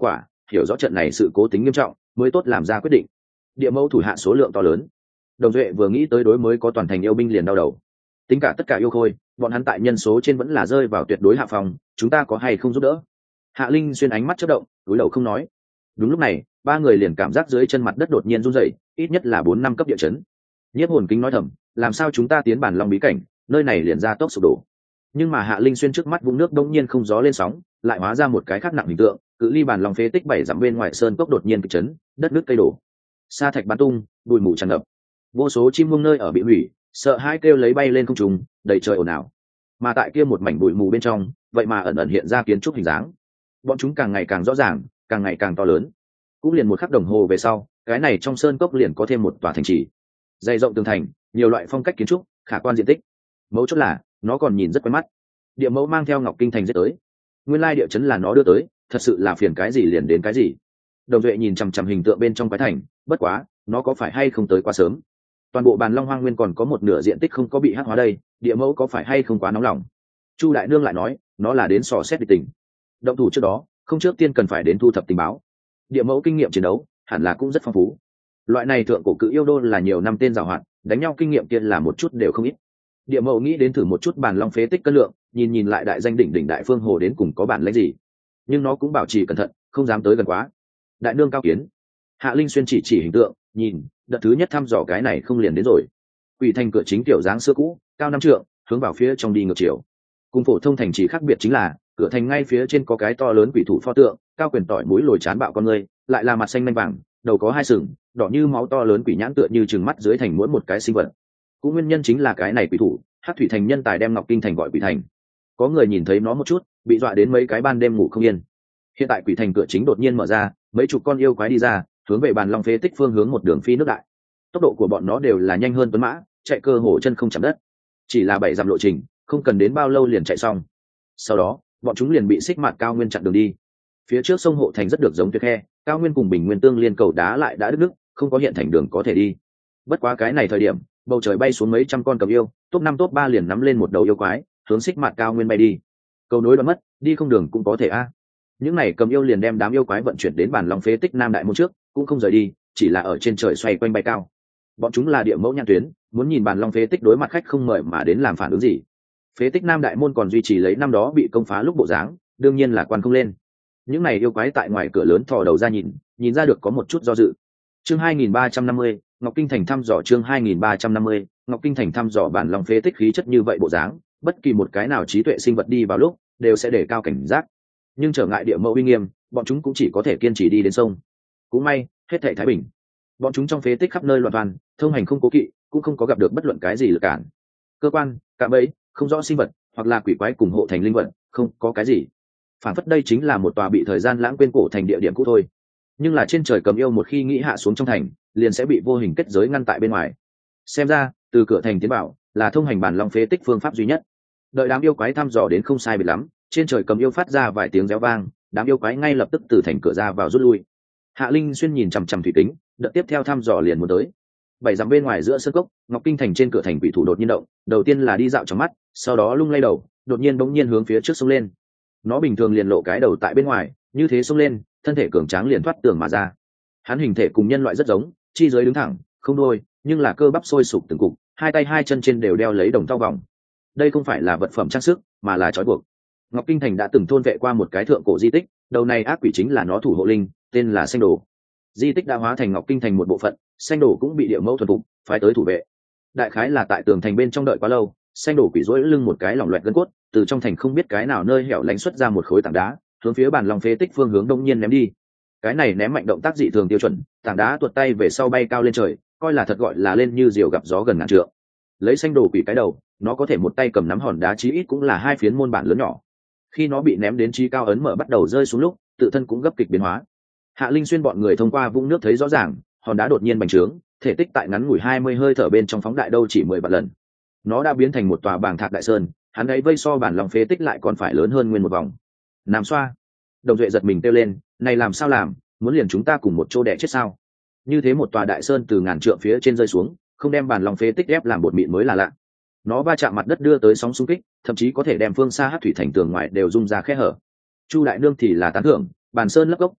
hiểu rõ trận này sự cố tính nghiêm trọng mới tốt làm ra quyết định. Địa mẫu thủ hạ số lượng to lớn, Đồng Duệ vừa nghĩ tới đối mới có toàn thành yêu binh liền đau đầu. Tính cả tất cả yêu khôi, bọn hắn tại nhân số trên vẫn là rơi vào tuyệt đối hạ phòng, chúng ta có hay không giúp đỡ? Hạ Linh xuyên ánh mắt chớp động, cúi đầu không nói. Đúng lúc này, ba người liền cảm giác dưới chân mặt đất đột nhiên rung rẩy, ít nhất là bốn năm cấp địa chấn. Nhiếp Hồn Kính nói thầm, làm sao chúng ta tiến bản long bí cảnh, nơi này liền ra tốc sụp đổ. Nhưng mà Hạ Linh xuyên trước mắt vũng nước đông nhiên không gió lên sóng, lại hóa ra một cái khác nặng hình tượng, cự ly bản long phế tích bảy dặm bên ngoài sơn cốc đột nhiên kịch chấn, đất nước cây đổ, sa thạch bắn tung, bụi mù tràn ngập, vô số chim muông nơi ở bị hủy, sợ hãi kêu lấy bay lên không trung, đầy trời ồn ào. Mà tại kia một mảnh bụi mù bên trong, vậy mà ẩn ẩn hiện ra kiến trúc hình dáng, bọn chúng càng ngày càng rõ ràng, càng ngày càng to lớn. Cũng liền một khắc đồng hồ về sau, cái này trong sơn cốc liền có thêm một tòa thành trì, dày rộng tường thành, nhiều loại phong cách kiến trúc, khả quan diện tích. Mấu chốt là nó còn nhìn rất quen mắt. Địa mẫu mang theo Ngọc Kinh Thành giết tới, nguyên lai địa chấn là nó đưa tới, thật sự là phiền cái gì liền đến cái gì. Đồng Duệ nhìn chằm chằm hình tượng bên trong cái thành, bất quá, nó có phải hay không tới quá sớm? Toàn bộ bàn long hoang nguyên còn có một nửa diện tích không có bị hắc hóa đây, địa mẫu có phải hay không quá nóng lòng? Chu đại nương lại nói, nó là đến sò xét địch tình. Động thủ trước đó, không trước tiên cần phải đến thu thập tình báo. Địa mẫu kinh nghiệm chiến đấu hẳn là cũng rất phong phú. Loại này thượng cổ cự yêu đô là nhiều năm tên giàu hoạt, đánh nhau kinh nghiệm kia là một chút đều không ít. Địa mẫu nghĩ đến thử một chút bàn long phế tích cân lượng, nhìn nhìn lại đại danh đỉnh đỉnh đại phương hồ đến cùng có bản lĩnh gì, nhưng nó cũng bảo trì cẩn thận, không dám tới gần quá. Đại nương cao kiến. Hạ Linh xuyên chỉ chỉ hình tượng, nhìn, đợt thứ nhất thăm dò cái này không liền đến rồi. Quỷ thành cửa chính kiểu dáng xưa cũ, cao năm trượng, hướng vào phía trong đi ngược chiều. Cùng phổ thông thành chỉ khác biệt chính là, cửa thành ngay phía trên có cái to lớn quỷ thủ pho tượng, cao quyền tỏi mũi lồi chán bạo con người, lại là mặt xanh nanh vàng, đầu có hai sừng, đỏ như máu to lớn quỷ nhãn tựa như trừng mắt dưới thành mỗi một cái sinh vật. Cũng nguyên nhân chính là cái này quỷ thủ, Hắc Thủy Thành nhân tài đem Ngọc Kinh Thành gọi quỷ thành. Có người nhìn thấy nó một chút, bị dọa đến mấy cái ban đêm ngủ không yên. Hiện tại quỷ thành cửa chính đột nhiên mở ra, mấy chục con yêu quái đi ra, hướng về bàn long phế tích phương hướng một đường phi nước đại. Tốc độ của bọn nó đều là nhanh hơn tuấn mã, chạy cơ hồ chân không chạm đất. Chỉ là bảy dặm lộ trình, không cần đến bao lâu liền chạy xong. Sau đó, bọn chúng liền bị xích mạt cao nguyên chặn đường đi. Phía trước sông hộ thành rất được giống tuyệt khe, cao nguyên cùng bình nguyên tương liên cầu đá lại đã đứt đứt, không có hiện thành đường có thể đi. Bất quá cái này thời điểm, bầu trời bay xuống mấy trăm con cầm yêu, top năm top ba liền nắm lên một đầu yêu quái, hướng xích mạt cao nguyên bay đi. Cầu nối đoạn mất, đi không đường cũng có thể a. Những này cầm yêu liền đem đám yêu quái vận chuyển đến bản long phế tích nam đại môn trước, cũng không rời đi, chỉ là ở trên trời xoay quanh bay cao. Bọn chúng là địa mẫu nhãn tuyến, muốn nhìn bản long phế tích đối mặt khách không mời mà đến làm phản ứng gì. Phế tích nam đại môn còn duy trì lấy năm đó bị công phá lúc bộ dáng, đương nhiên là quan không lên. Những này yêu quái tại ngoài cửa lớn thò đầu ra nhìn, nhìn ra được có một chút do dự. Chương hai nghìn ba trăm năm mươi, Ngọc Kinh Thành thăm dò chương hai nghìn ba trăm năm mươi, Ngọc Kinh Thành thăm dò bản long phế tích khí chất như vậy bộ dáng, bất kỳ một cái nào trí tuệ sinh vật đi vào lúc, đều sẽ để cao cảnh giác. Nhưng trở ngại địa mẫu uy nghiêm, bọn chúng cũng chỉ có thể kiên trì đi đến sông. Cũng may, hết thảy thái bình. Bọn chúng trong phế tích khắp nơi loạn toàn, thông hành không cố kỵ, cũng không có gặp được bất luận cái gì lực cản. Cơ quan, cạm bẫy, không rõ sinh vật, hoặc là quỷ quái cùng hộ thành linh vật, không có cái gì. Phản phất đây chính là một tòa bị thời gian lãng quên cổ thành địa điểm cũ thôi. Nhưng là trên trời cầm yêu một khi nghĩ hạ xuống trong thành, liền sẽ bị vô hình kết giới ngăn tại bên ngoài. Xem ra, từ cửa thành tiến bảo là thông hành bản long phế tích phương pháp duy nhất. Đợi đám yêu quái thăm dò đến không sai biệt lắm, trên trời cầm yêu phát ra vài tiếng réo vang, đám yêu quái ngay lập tức từ thành cửa ra vào rút lui. Hạ Linh xuyên nhìn chằm chằm thủy kính, đợt tiếp theo thăm dò liền muốn tới. Bảy dặm bên ngoài giữa sân cốc, Ngọc Kinh Thành trên cửa thành quỷ thủ đột nhiên động, đầu tiên là đi dạo trong mắt, sau đó lung lay đầu, đột nhiên bỗng nhiên hướng phía trước xông lên. Nó bình thường liền lộ cái đầu tại bên ngoài, như thế xông lên, thân thể cường tráng liền thoát tường mà ra. Hắn hình thể cùng nhân loại rất giống, chi dưới đứng thẳng, không đuôi, nhưng là cơ bắp sôi sục từng cục, hai tay hai chân trên đều đeo lấy đồng thau vòng. Đây không phải là vật phẩm trang sức, mà là trói buộc. Ngọc Kinh Thành đã từng thôn vệ qua một cái thượng cổ di tích, đầu này ác quỷ chính là nó thủ hộ linh, tên là Xanh Đồ. Di tích đã hóa thành Ngọc Kinh Thành một bộ phận, Xanh Đồ cũng bị địa mẫu thuần phục, phái tới thủ vệ. Đại khái là tại tường thành bên trong đợi quá lâu, Xanh Đồ quỷ rỗi lưng một cái lỏng loẹt gân cốt, từ trong thành không biết cái nào nơi hẻo lánh xuất ra một khối tảng đá, hướng phía bản long phế tích phương hướng đông nhiên ném đi. Cái này ném mạnh động tác dị thường tiêu chuẩn, tảng đá tuột tay về sau bay cao lên trời, coi là thật gọi là lên như diều gặp gió gần ngàn trượng. Lấy Xanh Đồ quỷ cái đầu, nó có thể một tay cầm nắm hòn đá chí ít cũng là hai phiến môn bản lớn nhỏ. Khi nó bị ném đến trí cao ấn mở bắt đầu rơi xuống lúc, tự thân cũng gấp kịch biến hóa. Hạ Linh xuyên bọn người thông qua vũng nước thấy rõ ràng, hòn đá đột nhiên bành trướng, thể tích tại ngắn ngủi hai mươi hơi thở bên trong phóng đại đâu chỉ mười vạn lần. Nó đã biến thành một tòa bảng thạc đại sơn, hắn ấy vây so bản lòng phế tích lại còn phải lớn hơn nguyên một vòng. Nam xoa. Đồng Duệ giật mình kêu lên, này làm sao làm, muốn liền chúng ta cùng một chỗ đẻ chết sao? Như thế một tòa đại sơn từ ngàn trượng phía trên rơi xuống, không đem bản lòng phế tích ép làm bột mịn mới là lạ. Nó va chạm mặt đất đưa tới sóng xung kích, thậm chí có thể đem phương xa Hắc Thủy Thành tường ngoài đều rung ra khe hở. Chu đại nương thì là tán thưởng, bản sơn lấp gốc,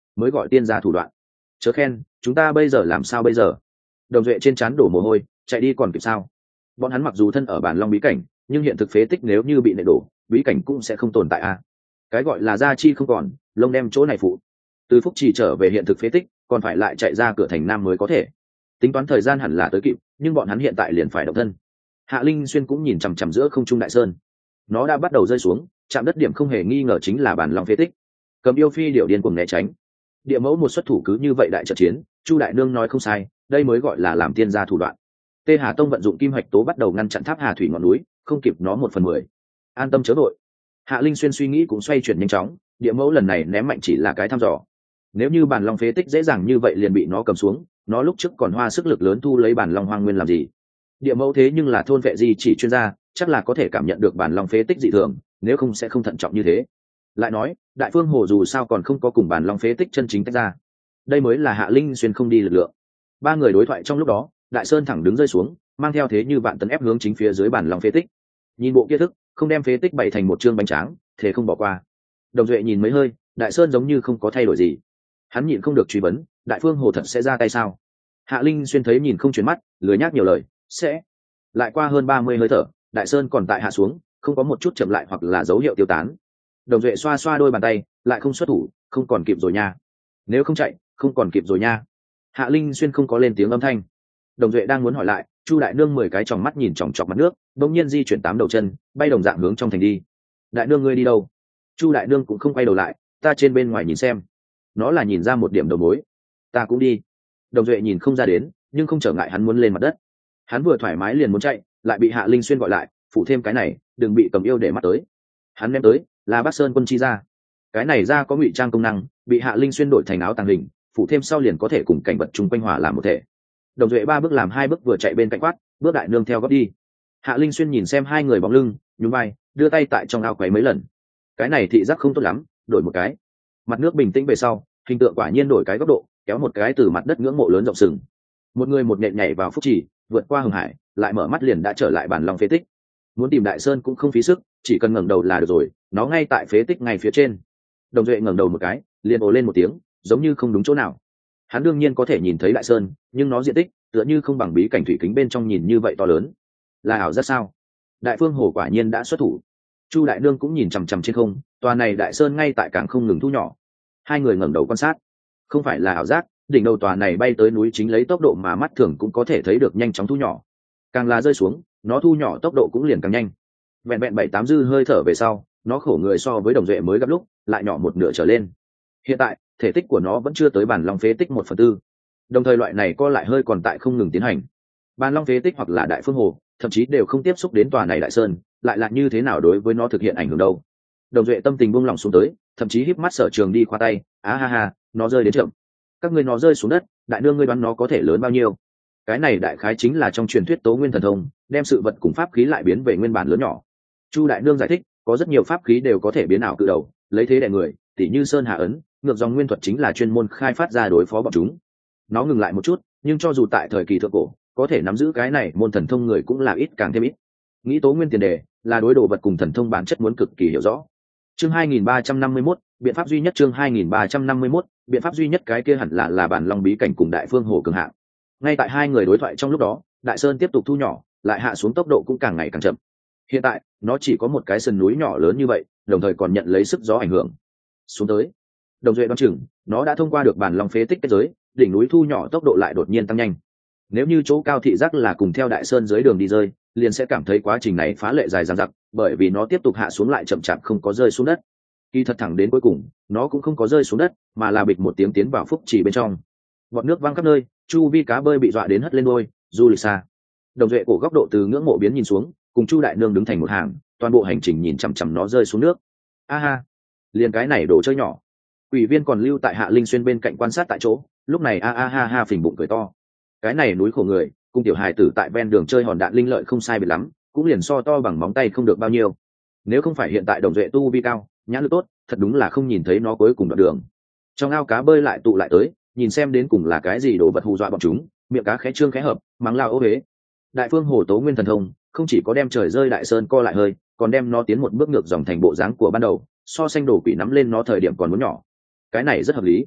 mới gọi tiên gia thủ đoạn. Chớ khen, chúng ta bây giờ làm sao bây giờ? Đồng Duệ trên trán đổ mồ hôi, chạy đi còn kịp sao? Bọn hắn mặc dù thân ở bản long bí cảnh, nhưng hiện thực phế tích nếu như bị nệ đổ, bí cảnh cũng sẽ không tồn tại à? Cái gọi là gia chi không còn, lông đem chỗ này phụ. Từ Phúc Trì trở về hiện thực phế tích, còn phải lại chạy ra cửa thành Nam mới có thể. Tính toán thời gian hẳn là tới kịp, nhưng bọn hắn hiện tại liền phải động thân. Hạ Linh Xuyên cũng nhìn chằm chằm giữa không trung đại sơn. Nó đã bắt đầu rơi xuống, chạm đất điểm không hề nghi ngờ chính là bản long phế tích. Cầm yêu phi điệu điên cuồng né tránh. Địa mẫu một xuất thủ cứ như vậy đại trận chiến, Chu đại nương nói không sai, đây mới gọi là làm tiên gia thủ đoạn. Tê Hà Tông vận dụng kim hạch tố bắt đầu ngăn chặn tháp Hà thủy ngọn núi, không kịp nó một phần mười. An tâm chớ vội. Hạ Linh Xuyên suy nghĩ cũng xoay chuyển nhanh chóng, địa mẫu lần này ném mạnh chỉ là cái thăm dò. Nếu như bản long phế tích dễ dàng như vậy liền bị nó cầm xuống, nó lúc trước còn hoa sức lực lớn thu lấy bản long hoang nguyên làm gì? Địa mẫu thế nhưng là thôn vệ di chỉ chuyên gia, chắc là có thể cảm nhận được bản long phế tích dị thường, nếu không sẽ không thận trọng như thế. Lại nói, Đại Phương Hồ dù sao còn không có cùng bản long phế tích chân chính tách ra, đây mới là Hạ Linh Xuyên không đi lực lượng. Ba người đối thoại trong lúc đó, Đại Sơn thẳng đứng rơi xuống, mang theo thế như vạn tấn ép hướng chính phía dưới bản long phế tích. Nhìn bộ kia thức, không đem phế tích bày thành một trương bánh tráng, thế không bỏ qua. Đồng Duệ nhìn mấy hơi, Đại Sơn giống như không có thay đổi gì. Hắn nhịn không được truy vấn, Đại Phương Hồ thật sẽ ra tay sao? Hạ Linh Xuyên thấy nhìn không chuyển mắt, lười nhác nhiều lời, sẽ. Lại qua hơn ba mươi hơi thở, Đại Sơn còn tại hạ xuống, không có một chút chậm lại hoặc là dấu hiệu tiêu tán. Đồng Duệ xoa xoa đôi bàn tay, lại không xuất thủ, không còn kịp rồi nha. Nếu không chạy, không còn kịp rồi nha. Hạ Linh Xuyên không có lên tiếng âm thanh. Đồng Duệ đang muốn hỏi lại, Chu đại nương mười cái tròng mắt nhìn chòng chọc mặt nước, bỗng nhiên di chuyển tám đầu chân, bay đồng dạng hướng trong thành đi. Đại nương ngươi đi đâu? Chu đại nương cũng không quay đầu lại, ta trên bên ngoài nhìn xem. Nó là nhìn ra một điểm đầu mối. Ta cũng đi. Đồng Duệ nhìn không ra đến, nhưng không trở ngại hắn muốn lên mặt đất. Hắn vừa thoải mái liền muốn chạy, lại bị Hạ Linh Xuyên gọi lại, phụ thêm cái này, đừng bị cầm yêu để mắt tới. Hắn ném tới, là Bắc Sơn quân chi ra. Cái này ra có ngụy trang công năng, bị Hạ Linh Xuyên đổi thành áo tàng hình, phụ thêm sau liền có thể cùng cảnh vật chung quanh hòa làm một thể. Đồng Duệ ba bước làm hai bước vừa chạy bên cạnh quát, bước đại nương theo góp đi. Hạ Linh Xuyên nhìn xem hai người bóng lưng, nhún vai, đưa tay tại trong áo quấy mấy lần. Cái này thị giác không tốt lắm, đổi một cái. Mặt nước bình tĩnh về sau, hình tượng quả nhiên đổi cái góc độ, kéo một cái từ mặt đất ngưỡng mộ lớn rộng sừng. Một người một nhện nhảy vào Phúc Trì, vượt qua hồng hải, lại mở mắt liền đã trở lại bản long phế tích. Muốn tìm Đại Sơn cũng không phí sức, chỉ cần ngẩng đầu là được rồi, nó ngay tại phế tích ngay phía trên. Đồng Duệ ngẩng đầu một cái, liền ồ lên một tiếng, giống như không đúng chỗ nào. Hắn đương nhiên có thể nhìn thấy Đại Sơn, nhưng nó diện tích tựa như không bằng bí cảnh thủy kính bên trong nhìn như vậy to lớn. Là ảo giác sao? Đại Phương Hồ quả nhiên đã xuất thủ. Chu đại nương cũng nhìn chằm chằm trên không, tòa này Đại Sơn ngay tại càng không ngừng thu nhỏ. Hai người ngẩng đầu quan sát, không phải là ảo giác, đỉnh đầu tòa này bay tới núi chính lấy tốc độ mà mắt thường cũng có thể thấy được nhanh chóng thu nhỏ. Càng là rơi xuống, nó thu nhỏ tốc độ cũng liền càng nhanh. Vẹn vẹn bảy tám dư hơi thở về sau, nó khổ người so với Đồng Duệ mới gặp lúc, lại nhỏ một nửa trở lên. Hiện tại, thể tích của nó vẫn chưa tới bản long phế tích một phần tư. Đồng thời loại này co lại hơi còn tại không ngừng tiến hành. Bản long phế tích hoặc là Đại Phương Hồ, thậm chí đều không tiếp xúc đến tòa này Đại Sơn, lại là như thế nào đối với nó thực hiện ảnh hưởng đâu? Đồng Duệ tâm tình buông lỏng xuống tới, thậm chí híp mắt Sở Trường đi khoa tay, á ha ha, nó rơi đến chậm. Các ngươi nó rơi xuống đất, đại nương ngươi đoán nó có thể lớn bao nhiêu? Cái này đại khái chính là trong truyền thuyết Tố Nguyên thần thông, đem sự vật cùng pháp khí lại biến về nguyên bản lớn nhỏ. Chu đại nương giải thích, có rất nhiều pháp khí đều có thể biến ảo cự đầu, lấy thế đè người, tỉ như Sơn Hà ấn, ngược dòng nguyên thuật chính là chuyên môn khai phát ra đối phó bọn chúng. Nó ngừng lại một chút, nhưng cho dù tại thời kỳ thượng cổ, có thể nắm giữ cái này môn thần thông người cũng là ít càng thêm ít. Nghĩ Tố Nguyên tiền đề, là đối đồ vật cùng thần thông bản chất muốn cực kỳ hiểu rõ. Chương hai nghìn ba trăm năm mươi mốt, biện pháp duy nhất chương hai nghìn ba trăm năm mươi mốt, biện pháp duy nhất cái kia hẳn là là bản long bí cảnh cùng Đại Phương Hồ cường hạng. Ngay tại hai người đối thoại trong lúc đó, Đại Sơn tiếp tục thu nhỏ, lại hạ xuống tốc độ cũng càng ngày càng chậm. Hiện tại, nó chỉ có một cái sườn núi nhỏ lớn như vậy, đồng thời còn nhận lấy sức gió ảnh hưởng. Xuống tới, Đồng Duệ đoán chừng, nó đã thông qua được bản long phế tích kết giới, đỉnh núi thu nhỏ tốc độ lại đột nhiên tăng nhanh. Nếu như chỗ cao thị giác là cùng theo Đại Sơn dưới đường đi rơi, liền sẽ cảm thấy quá trình này phá lệ dài dằng dặc, bởi vì nó tiếp tục hạ xuống lại chậm chạp không có rơi xuống đất. Khi thật thẳng đến cuối cùng, nó cũng không có rơi xuống đất, mà là bịch một tiếng tiến vào Phúc Trì bên trong. Bọt nước văng khắp nơi, chu vi cá bơi bị dọa đến hất lên đôi, du lịch xa. Đồng Duệ cổ góc độ từ ngưỡng mộ biến nhìn xuống, cùng Chu đại nương đứng thành một hàng, toàn bộ hành trình nhìn chằm chằm nó rơi xuống nước. A ha, liền cái này đồ chơi nhỏ. Quỷ viên còn lưu tại Hạ Linh Xuyên bên cạnh quan sát tại chỗ, lúc này a a ha ha phình bụng cười to. Cái này núi khổ người, cùng tiểu hài tử tại ven đường chơi hòn đạn linh lợi không sai biệt lắm, cũng liền so to bằng móng tay không được bao nhiêu. Nếu không phải hiện tại Đồng Duệ tu vi cao, nhãn lực tốt, thật đúng là không nhìn thấy nó cuối cùng đoạn đường. Trong ao cá bơi lại tụ lại tới, nhìn xem đến cùng là cái gì đồ vật hù dọa bọn chúng, miệng cá khẽ trương khẽ hợp, mắng lao ô huế. Đại Phương Hồ Tố Nguyên thần thông, không chỉ có đem trời rơi Đại Sơn co lại hơi, còn đem nó tiến một bước ngược dòng thành bộ dáng của ban đầu, so sánh đồ quỷ nắm lên nó thời điểm còn muốn nhỏ. Cái này rất hợp lý.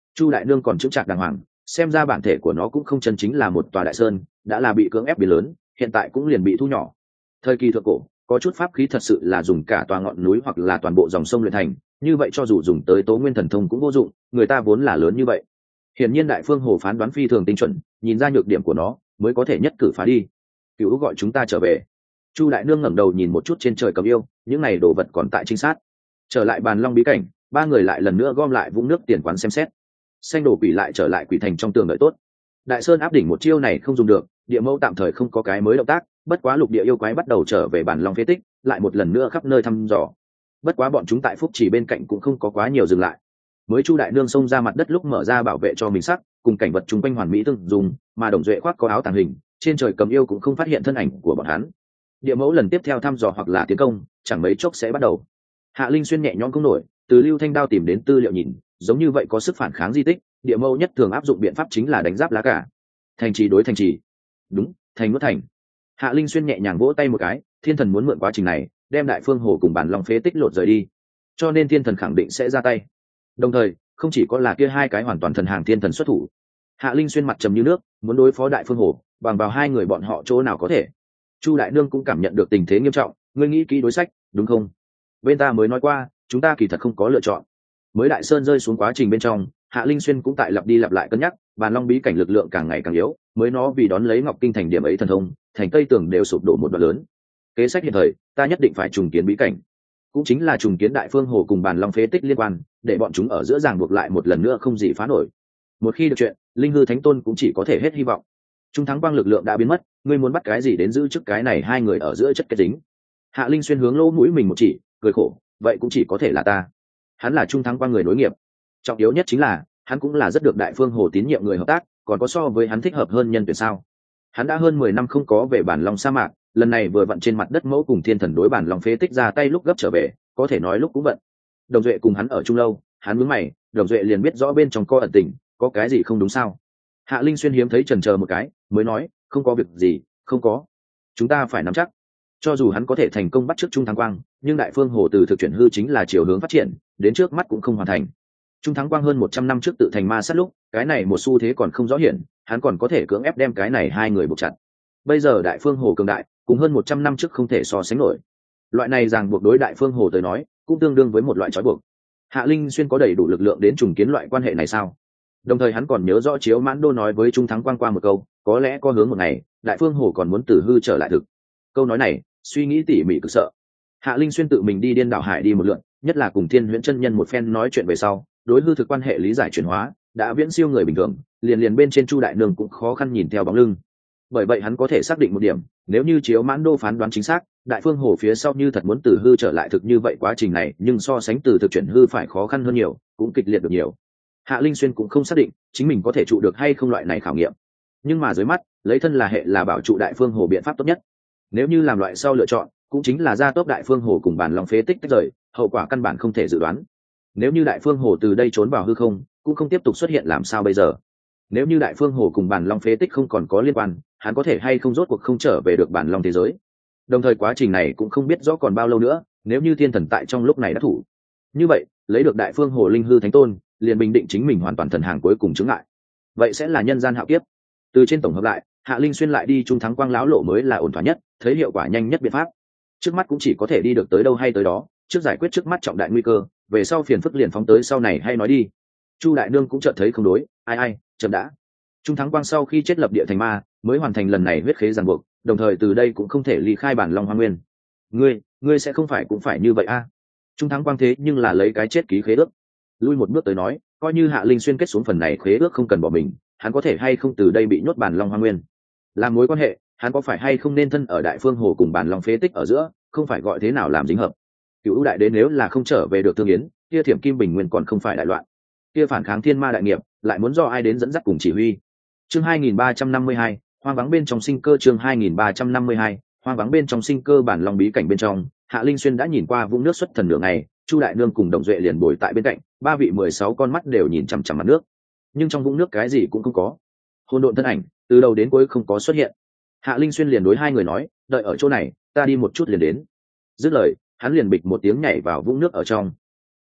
Chu đại nương còn chững chạc đàng hoàng, xem ra bản thể của nó cũng không chân chính là một tòa đại sơn, đã là bị cưỡng ép biến lớn, hiện tại cũng liền bị thu nhỏ. Thời kỳ thượng cổ có chút pháp khí thật sự là dùng cả tòa ngọn núi hoặc là toàn bộ dòng sông luyện thành, như vậy cho dù dùng tới Tố Nguyên Thần Thông cũng vô dụng, người ta vốn là lớn như vậy. Hiển nhiên Đại Phương Hồ phán đoán phi thường tinh chuẩn, nhìn ra nhược điểm của nó mới có thể nhất cử phá đi. Cửu gọi chúng ta trở về. Chu đại nương ngẩng đầu nhìn một chút trên trời cầm yêu, những này đồ vật còn tại trinh sát. Trở lại bàn long bí cảnh, ba người lại lần nữa gom lại vũng nước tiền quán xem xét. Xanh đồ quỷ lại trở lại quỷ thành trong tường đợi tốt. Đại sơn áp đỉnh một chiêu này không dùng được, địa mẫu tạm thời không có cái mới động tác, bất quá lục địa yêu quái bắt đầu trở về bản long phế tích, lại một lần nữa khắp nơi thăm dò. Bất quá bọn chúng tại phúc chỉ bên cạnh cũng không có quá nhiều dừng lại. Mới Chu đại nương xông ra mặt đất lúc mở ra bảo vệ cho mình sắc, cùng cảnh vật chung quanh hoàn mỹ tương dùng, mà Đồng Duệ khoác có áo tàng hình, trên trời cầm yêu cũng không phát hiện thân ảnh của bọn hắn. Địa mẫu lần tiếp theo thăm dò hoặc là tiến công, chẳng mấy chốc sẽ bắt đầu. Hạ Linh xuyên nhẹ nhõm cũng nổi, từ Lưu Thanh Đao tìm đến tư liệu nhìn, giống như vậy có sức phản kháng di tích, địa mẫu nhất thường áp dụng biện pháp chính là đánh giáp lá cả. Thành trì đối thành trì. Đúng, thành nuốt thành. Hạ Linh xuyên nhẹ nhàng vỗ tay một cái, thiên thần muốn mượn quá trình này, đem Đại Phương Hồ cùng bản long phế tích lột rời đi. Cho nên thiên thần khẳng định sẽ ra tay. Đồng thời, không chỉ có là kia hai cái hoàn toàn thần hàng thiên thần xuất thủ. Hạ Linh xuyên mặt trầm như nước, muốn đối phó Đại Phương Hồ, bằng vào hai người bọn họ chỗ nào có thể. Chu đại nương cũng cảm nhận được tình thế nghiêm trọng, ngươi nghĩ kỹ đối sách, đúng không? Bên ta mới nói qua, chúng ta kỳ thật không có lựa chọn. Mới Đại Sơn rơi xuống quá trình bên trong, Hạ Linh xuyên cũng tại lặp đi lặp lại cân nhắc, bàn long bí cảnh lực lượng càng ngày càng yếu, mới nó vì đón lấy Ngọc Kinh thành điểm ấy thần thông, thành Tây Tường đều sụp đổ một đoạn lớn. Kế sách hiện thời, ta nhất định phải trùng kiến bí cảnh, cũng chính là trùng kiến Đại Phương Hồ cùng bàn long phế tích liên quan, để bọn chúng ở giữa ràng buộc lại một lần nữa không gì phá nổi. Một khi được chuyện, linh hư thánh tôn cũng chỉ có thể hết hy vọng. Trung thắng quang lực lượng đã biến mất, ngươi muốn bắt cái gì đến giữ chức cái này hai người ở giữa chất kết dính. Hạ Linh xuyên hướng lỗ mũi mình một chỉ, cười khổ, vậy cũng chỉ có thể là ta. Hắn là trung thắng quang người nối nghiệp, trọng yếu nhất chính là hắn cũng là rất được Đại Phương Hồ tín nhiệm người hợp tác, còn có so với hắn thích hợp hơn nhân tuyển sao? Hắn đã hơn mười năm không có về bản long sa mạc, lần này vừa vặn trên mặt đất mẫu cùng thiên thần đối bản long phế tích ra tay lúc gấp trở về, có thể nói lúc cũng vận. Đồng Duệ cùng hắn ở chung lâu, hắn nhướng mày, Đồng Duệ liền biết rõ bên trong có ẩn tình, có cái gì không đúng sao? Hạ Linh xuyên hiếm thấy chần chờ một cái, mới nói, không có việc gì, không có. Chúng ta phải nắm chắc. Cho dù hắn có thể thành công bắt trước Trung Thắng Quang, nhưng Đại Phương Hồ từ thực chuyển hư chính là chiều hướng phát triển, đến trước mắt cũng không hoàn thành. Trung Thắng Quang hơn một trăm năm trước tự thành ma sát lúc, cái này một xu thế còn không rõ hiển, hắn còn có thể cưỡng ép đem cái này hai người buộc chặt. Bây giờ Đại Phương Hồ cường đại, cùng hơn một trăm năm trước không thể so sánh nổi. Loại này ràng buộc đối Đại Phương Hồ tới nói, cũng tương đương với một loại trói buộc. Hạ Linh xuyên có đầy đủ lực lượng đến trùng kiến loại quan hệ này sao? Đồng thời hắn còn nhớ rõ Chiếu Mãn Đô nói với Trung Thắng Quang qua một câu, có lẽ có hướng một ngày, Đại Phương Hồ còn muốn từ hư trở lại thực. Câu nói này, suy nghĩ tỉ mỉ cực sợ. Hạ Linh xuyên tự mình đi điên đảo hải đi một lượn, nhất là cùng Thiên Huyễn chân nhân một phen nói chuyện về sau, đối hư thực quan hệ lý giải chuyển hóa, đã viễn siêu người bình thường, liền liền bên trên Chu đại nương cũng khó khăn nhìn theo bóng lưng. Bởi vậy hắn có thể xác định một điểm, nếu như Chiếu Mãn Đô phán đoán chính xác, Đại Phương Hồ phía sau như thật muốn từ hư trở lại thực như vậy quá trình này, nhưng so sánh từ thực chuyển hư phải khó khăn hơn nhiều, cũng kịch liệt được nhiều. Hạ Linh xuyên cũng không xác định chính mình có thể trụ được hay không loại này khảo nghiệm, nhưng mà dưới mắt lấy thân là hệ là bảo trụ Đại Phương Hồ biện pháp tốt nhất. Nếu như làm loại sau lựa chọn, cũng chính là gia tốc Đại Phương Hồ cùng bản long phế tích tách rời, hậu quả căn bản không thể dự đoán. Nếu như Đại Phương Hồ từ đây trốn vào hư không, cũng không tiếp tục xuất hiện làm sao bây giờ? Nếu như Đại Phương Hồ cùng bản long phế tích không còn có liên quan, hắn có thể hay không rốt cuộc không trở về được bản long thế giới? Đồng thời quá trình này cũng không biết rõ còn bao lâu nữa, nếu như thiên thần tại trong lúc này đã thủ. Như vậy, lấy được Đại Phương Hồ linh hư thánh tôn, liền bình định chính mình hoàn toàn thần hàng cuối cùng chứng lại. Vậy sẽ là nhân gian hạo kiếp. Từ trên tổng hợp lại, Hạ Linh xuyên lại đi Trung Thắng Quang lão lộ mới là ổn thỏa nhất, thấy hiệu quả nhanh nhất biện pháp. Trước mắt cũng chỉ có thể đi được tới đâu hay tới đó, trước giải quyết trước mắt trọng đại nguy cơ, về sau phiền phức liền phóng tới sau này hay nói đi. Chu đại nương cũng chợt thấy không đối, ai ai, chậm đã. Trung Thắng Quang sau khi chết lập địa thành ma, mới hoàn thành lần này huyết khế ràng buộc, đồng thời từ đây cũng không thể ly khai bản long hoa nguyên. Ngươi, ngươi sẽ không phải cũng phải như vậy a? À? Trung Thắng Quang thế nhưng là lấy cái chết ký khế ước. Lui một bước tới nói, coi như Hạ Linh xuyên kết xuống phần này khế ước không cần bỏ mình, hắn có thể hay không từ đây bị nhốt bản long hoa nguyên? Làm mối quan hệ, hắn có phải hay không nên thân ở Đại Phương Hồ cùng bản long phế tích ở giữa, không phải gọi thế nào làm dính hợp. Cựu ưu đại đế nếu là không trở về được Thương Yến, kia Thiểm Kim Bình Nguyên còn không phải đại loạn, kia phản kháng thiên ma đại nghiệp lại muốn do ai đến dẫn dắt cùng chỉ huy. Chương hai nghìn ba trăm năm mươi hai, hoang vắng bên trong sinh cơ. Chương hai nghìn ba trăm năm mươi hai, hoang vắng bên trong sinh cơ. Bản long bí cảnh bên trong, Hạ Linh xuyên đã nhìn qua vũng nước xuất thần nửa ngày, Chu đại nương cùng Đồng Duệ liền bồi tại bên cạnh, ba vị mười sáu con mắt đều nhìn chằm chằm mặt nước, nhưng trong vũng nước cái gì cũng không có. Hôn độn thân ảnh từ đầu đến cuối không có xuất hiện. Hạ Linh xuyên liền đối hai người nói, đợi ở chỗ này, ta đi một chút liền đến. Dứt lời, hắn liền bịch một tiếng nhảy vào vũng nước ở trong.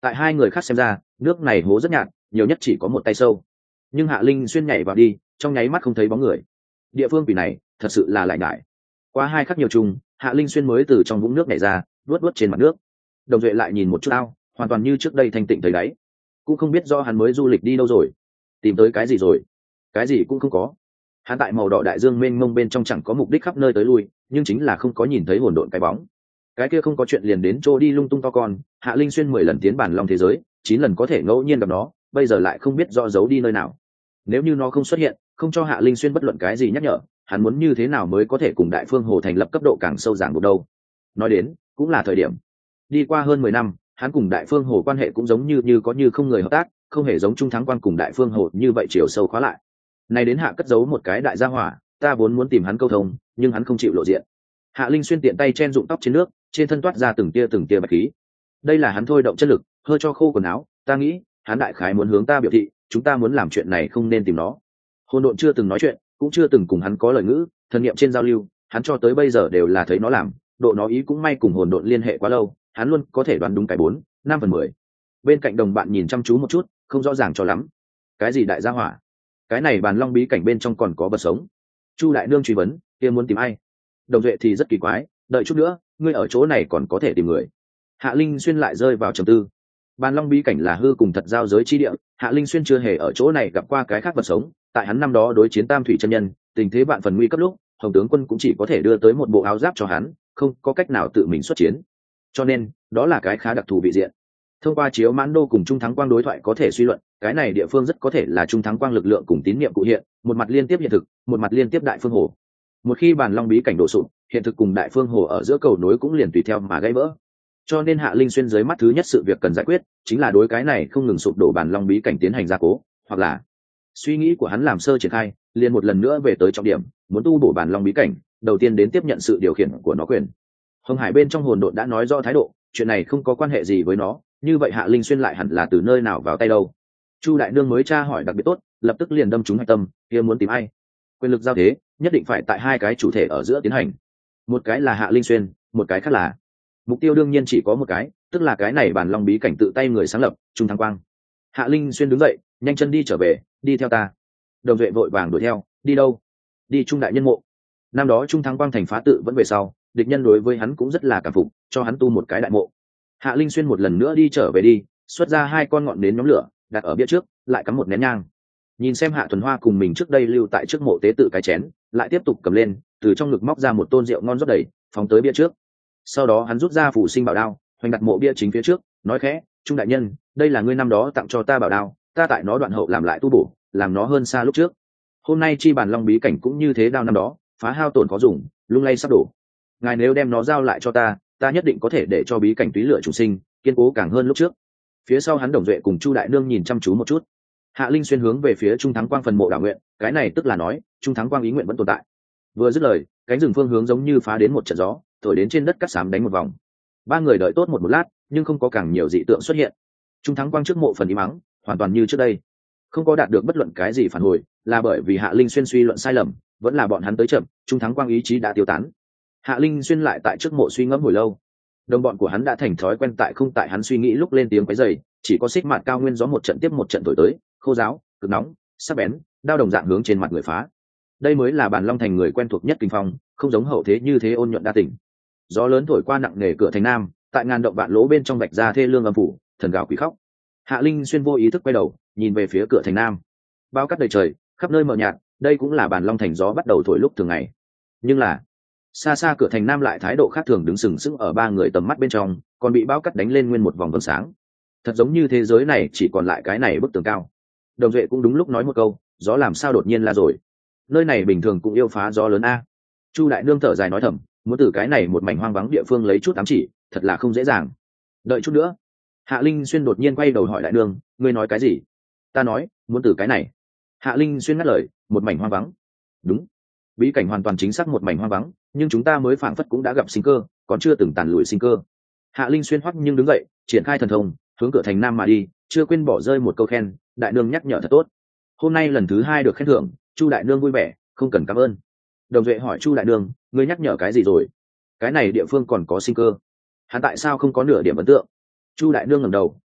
tại hai người khác xem ra nước này hố rất nhạt, nhiều nhất chỉ có một tay sâu, nhưng Hạ Linh Xuyên nhảy vào đi, trong nháy mắt không thấy bóng người. Địa phương quỷ này thật sự là lại ngại. Qua hai khắc nhiều chung, Hạ Linh Xuyên mới từ trong vũng nước nhảy ra, luốt luốt trên mặt nước. Đồng Duệ lại nhìn một chút ao, hoàn toàn như trước đây thanh tịnh thấy đáy, cũng không biết do hắn mới du lịch đi đâu rồi, tìm tới cái gì rồi. Cái gì cũng không có. Hắn tại màu đỏ đại dương mênh mông bên trong chẳng có mục đích khắp nơi tới lui, nhưng chính là không có nhìn thấy hỗn độn cái bóng. Cái kia không có chuyện liền đến chỗ đi lung tung to con. Hạ Linh Xuyên mười lần tiến bản long thế giới, chín lần có thể ngẫu nhiên gặp nó, bây giờ lại không biết rõ giấu đi nơi nào. Nếu như nó không xuất hiện, không cho Hạ Linh Xuyên bất luận cái gì nhắc nhở, hắn muốn như thế nào mới có thể cùng Đại Phương Hồ thành lập cấp độ càng sâu ràng buộc đâu. Nói đến, cũng là thời điểm. Đi qua hơn mười năm, hắn cùng Đại Phương Hồ quan hệ cũng giống như như có như không người hợp tác, không hề giống Trung Thắng Quan cùng Đại Phương Hồ như vậy chiều sâu khóa lại. Này đến Hạ cất giấu một cái đại gia hỏa, ta vốn muốn tìm hắn câu thông, nhưng hắn không chịu lộ diện. Hạ Linh Xuyên tiện tay chen dụng tóc trên nước, trên thân toát ra từng tia từng tia bạch khí. Đây là hắn thôi động chất lực, hơi cho khô quần áo, ta nghĩ, hắn đại khái muốn hướng ta biểu thị, chúng ta muốn làm chuyện này không nên tìm nó. Hôn độn chưa từng nói chuyện, cũng chưa từng cùng hắn có lời ngữ, thần niệm trên giao lưu, hắn cho tới bây giờ đều là thấy nó làm, độ nó ý cũng may cùng hồn độn liên hệ quá lâu, hắn luôn có thể đoán đúng cái bốn, năm phần mười. Bên cạnh đồng bạn nhìn chăm chú một chút, không rõ ràng cho lắm. Cái gì đại gia hỏa? Cái này bàn long bí cảnh bên trong còn có vật sống. Chu đại nương truy vấn, kia muốn tìm ai? Đồng Duệ thì rất kỳ quái, đợi chút nữa, ngươi ở chỗ này còn có thể tìm người. Hạ Linh Xuyên lại rơi vào trầm tư. Bàn long bí cảnh là hư cùng thật giao giới chi địa, Hạ Linh Xuyên chưa hề ở chỗ này gặp qua cái khác vật sống. Tại hắn năm đó đối chiến Tam Thủy chân nhân, tình thế vạn phần nguy cấp lúc, Hồng tướng quân cũng chỉ có thể đưa tới một bộ áo giáp cho hắn, không có cách nào tự mình xuất chiến. Cho nên, đó là cái khá đặc thù vị diện. Thông qua chiếu mãn đô cùng Trung Thắng Quang đối thoại có thể suy luận, cái này địa phương rất có thể là Trung Thắng Quang lực lượng cùng tín niệm cụ hiện, một mặt liên tiếp hiện thực, một mặt liên tiếp Đại Phương Hồ. Một khi bàn long bí cảnh đổ sụp, hiện thực cùng Đại Phương Hồ ở giữa cầu nối cũng liền tùy theo mà gãy vỡ. Cho nên Hạ Linh Xuyên dưới mắt thứ nhất sự việc cần giải quyết chính là đối cái này không ngừng sụp đổ bàn long bí cảnh tiến hành gia cố, hoặc là suy nghĩ của hắn làm sơ triển khai, liền một lần nữa về tới trọng điểm, muốn tu bổ bàn long bí cảnh, đầu tiên đến tiếp nhận sự điều khiển của nó quyền. Hồng Hải bên trong hồn độn đã nói rõ thái độ, chuyện này không có quan hệ gì với nó, như vậy Hạ Linh Xuyên lại hẳn là từ nơi nào vào tay đâu? Chu đại nương mới tra hỏi đặc biệt tốt, lập tức liền đâm trúng hạch tâm, kia muốn tìm ai? Quyền lực giao thế nhất định phải tại hai cái chủ thể ở giữa tiến hành, một cái là Hạ Linh Xuyên, một cái khác là mục tiêu đương nhiên chỉ có một cái, tức là cái này bản long bí cảnh tự tay người sáng lập, Trung Thắng Quang. Hạ Linh Xuyên đứng dậy, nhanh chân đi trở về, đi theo ta. Đồng Duệ vội vàng đuổi theo, đi đâu? Đi Trung đại nhân mộ. Năm đó Trung Thắng Quang thành phá tự vẫn về sau, địch nhân đối với hắn cũng rất là cảm phục, cho hắn tu một cái đại mộ. Hạ Linh Xuyên một lần nữa đi trở về đi, xuất ra hai con ngọn nến nhóm lửa, đặt ở bia trước, lại cắm một nén nhang. Nhìn xem Hạ Thuần Hoa cùng mình trước đây lưu tại trước mộ tế tự cái chén, lại tiếp tục cầm lên, từ trong ngực móc ra một tôn rượu ngon rót đầy, phóng tới bia trước. Sau đó hắn rút ra phủ sinh bảo đao, hoành đặt mộ bia chính phía trước, nói khẽ, Trung đại nhân, đây là ngươi năm đó tặng cho ta bảo đao, ta tại nó đoạn hậu làm lại tu bổ, làm nó hơn xa lúc trước. Hôm nay chi bản long bí cảnh cũng như thế đao năm đó, phá hao tổn có dùng, lung lay sắp đổ. Ngài nếu đem nó giao lại cho ta, ta nhất định có thể để cho bí cảnh túy lửa chủ sinh, kiên cố càng hơn lúc trước. Phía sau hắn Đồng Duệ cùng Chu đại nương nhìn chăm chú một chút. Hạ Linh Xuyên hướng về phía Trung Thắng Quang phần mộ đảo nguyện, cái này tức là nói, Trung Thắng Quang ý nguyện vẫn tồn tại. Vừa dứt lời, cánh rừng phương hướng giống như phá đến một trận gió, thổi đến trên đất cát xám đánh một vòng. Ba người đợi tốt một một lát, nhưng không có càng nhiều dị tượng xuất hiện. Trung Thắng Quang trước mộ phần im mắng, hoàn toàn như trước đây, không có đạt được bất luận cái gì phản hồi, là bởi vì Hạ Linh Xuyên suy luận sai lầm, vẫn là bọn hắn tới chậm, Trung Thắng Quang ý chí đã tiêu tán. Hạ Linh Xuyên lại tại trước mộ suy ngẫm hồi lâu. Đồng bọn của hắn đã thành thói quen tại không tại hắn suy nghĩ lúc lên tiếng quấy rầy, chỉ có xích mạt cao nguyên gió một trận tiếp một trận thổi tới, khô ráo, cực nóng, sắc bén, đao đồng dạng hướng trên mặt người phá. Đây mới là bản long thành người quen thuộc nhất kinh phong, không giống hậu thế như thế ôn nhuận đa tình. Gió lớn thổi qua nặng nề cửa thành nam, tại ngàn động vạn lỗ bên trong vạch ra thê lương âm phủ, thần gào quỷ khóc. Hạ Linh Xuyên vô ý thức quay đầu, nhìn về phía cửa thành nam. Bao cát đầy trời, khắp nơi mờ nhạt, đây cũng là bản long thành gió bắt đầu thổi lúc thường ngày. Nhưng là, xa xa cửa thành nam lại thái độ khác thường đứng sừng sững ở ba người tầm mắt bên trong, còn bị bao cát đánh lên nguyên một vòng vầng sáng. Thật giống như thế giới này chỉ còn lại cái này bức tường cao. Đồng Duệ cũng đúng lúc nói một câu, gió làm sao đột nhiên là rồi. Nơi này bình thường cũng yêu phá gió lớn a. Chu đại nương thở dài nói thầm, muốn từ cái này một mảnh hoang vắng địa phương lấy chút ám chỉ, thật là không dễ dàng. Đợi chút nữa. Hạ Linh Xuyên đột nhiên quay đầu hỏi đại nương, ngươi nói cái gì? Ta nói, muốn từ cái này. Hạ Linh Xuyên ngắt lời, một mảnh hoang vắng. Đúng. Bí cảnh hoàn toàn chính xác một mảnh hoang vắng, nhưng chúng ta mới phảng phất cũng đã gặp sinh cơ, còn chưa từng tàn lùi sinh cơ. Hạ Linh Xuyên hoắc nhưng đứng dậy, triển khai thần thông, hướng cửa thành nam mà đi, chưa quên bỏ rơi một câu khen, đại nương nhắc nhở thật tốt. Hôm nay lần thứ hai được khen thưởng, Chu đại nương vui vẻ, không cần cảm ơn. Đồng Duệ hỏi Chu đại nương, ngươi nhắc nhở cái gì rồi? Cái này địa phương còn có sinh cơ, hắn tại sao không có nửa điểm ấn tượng? Chu đại nương ngẩng đầu,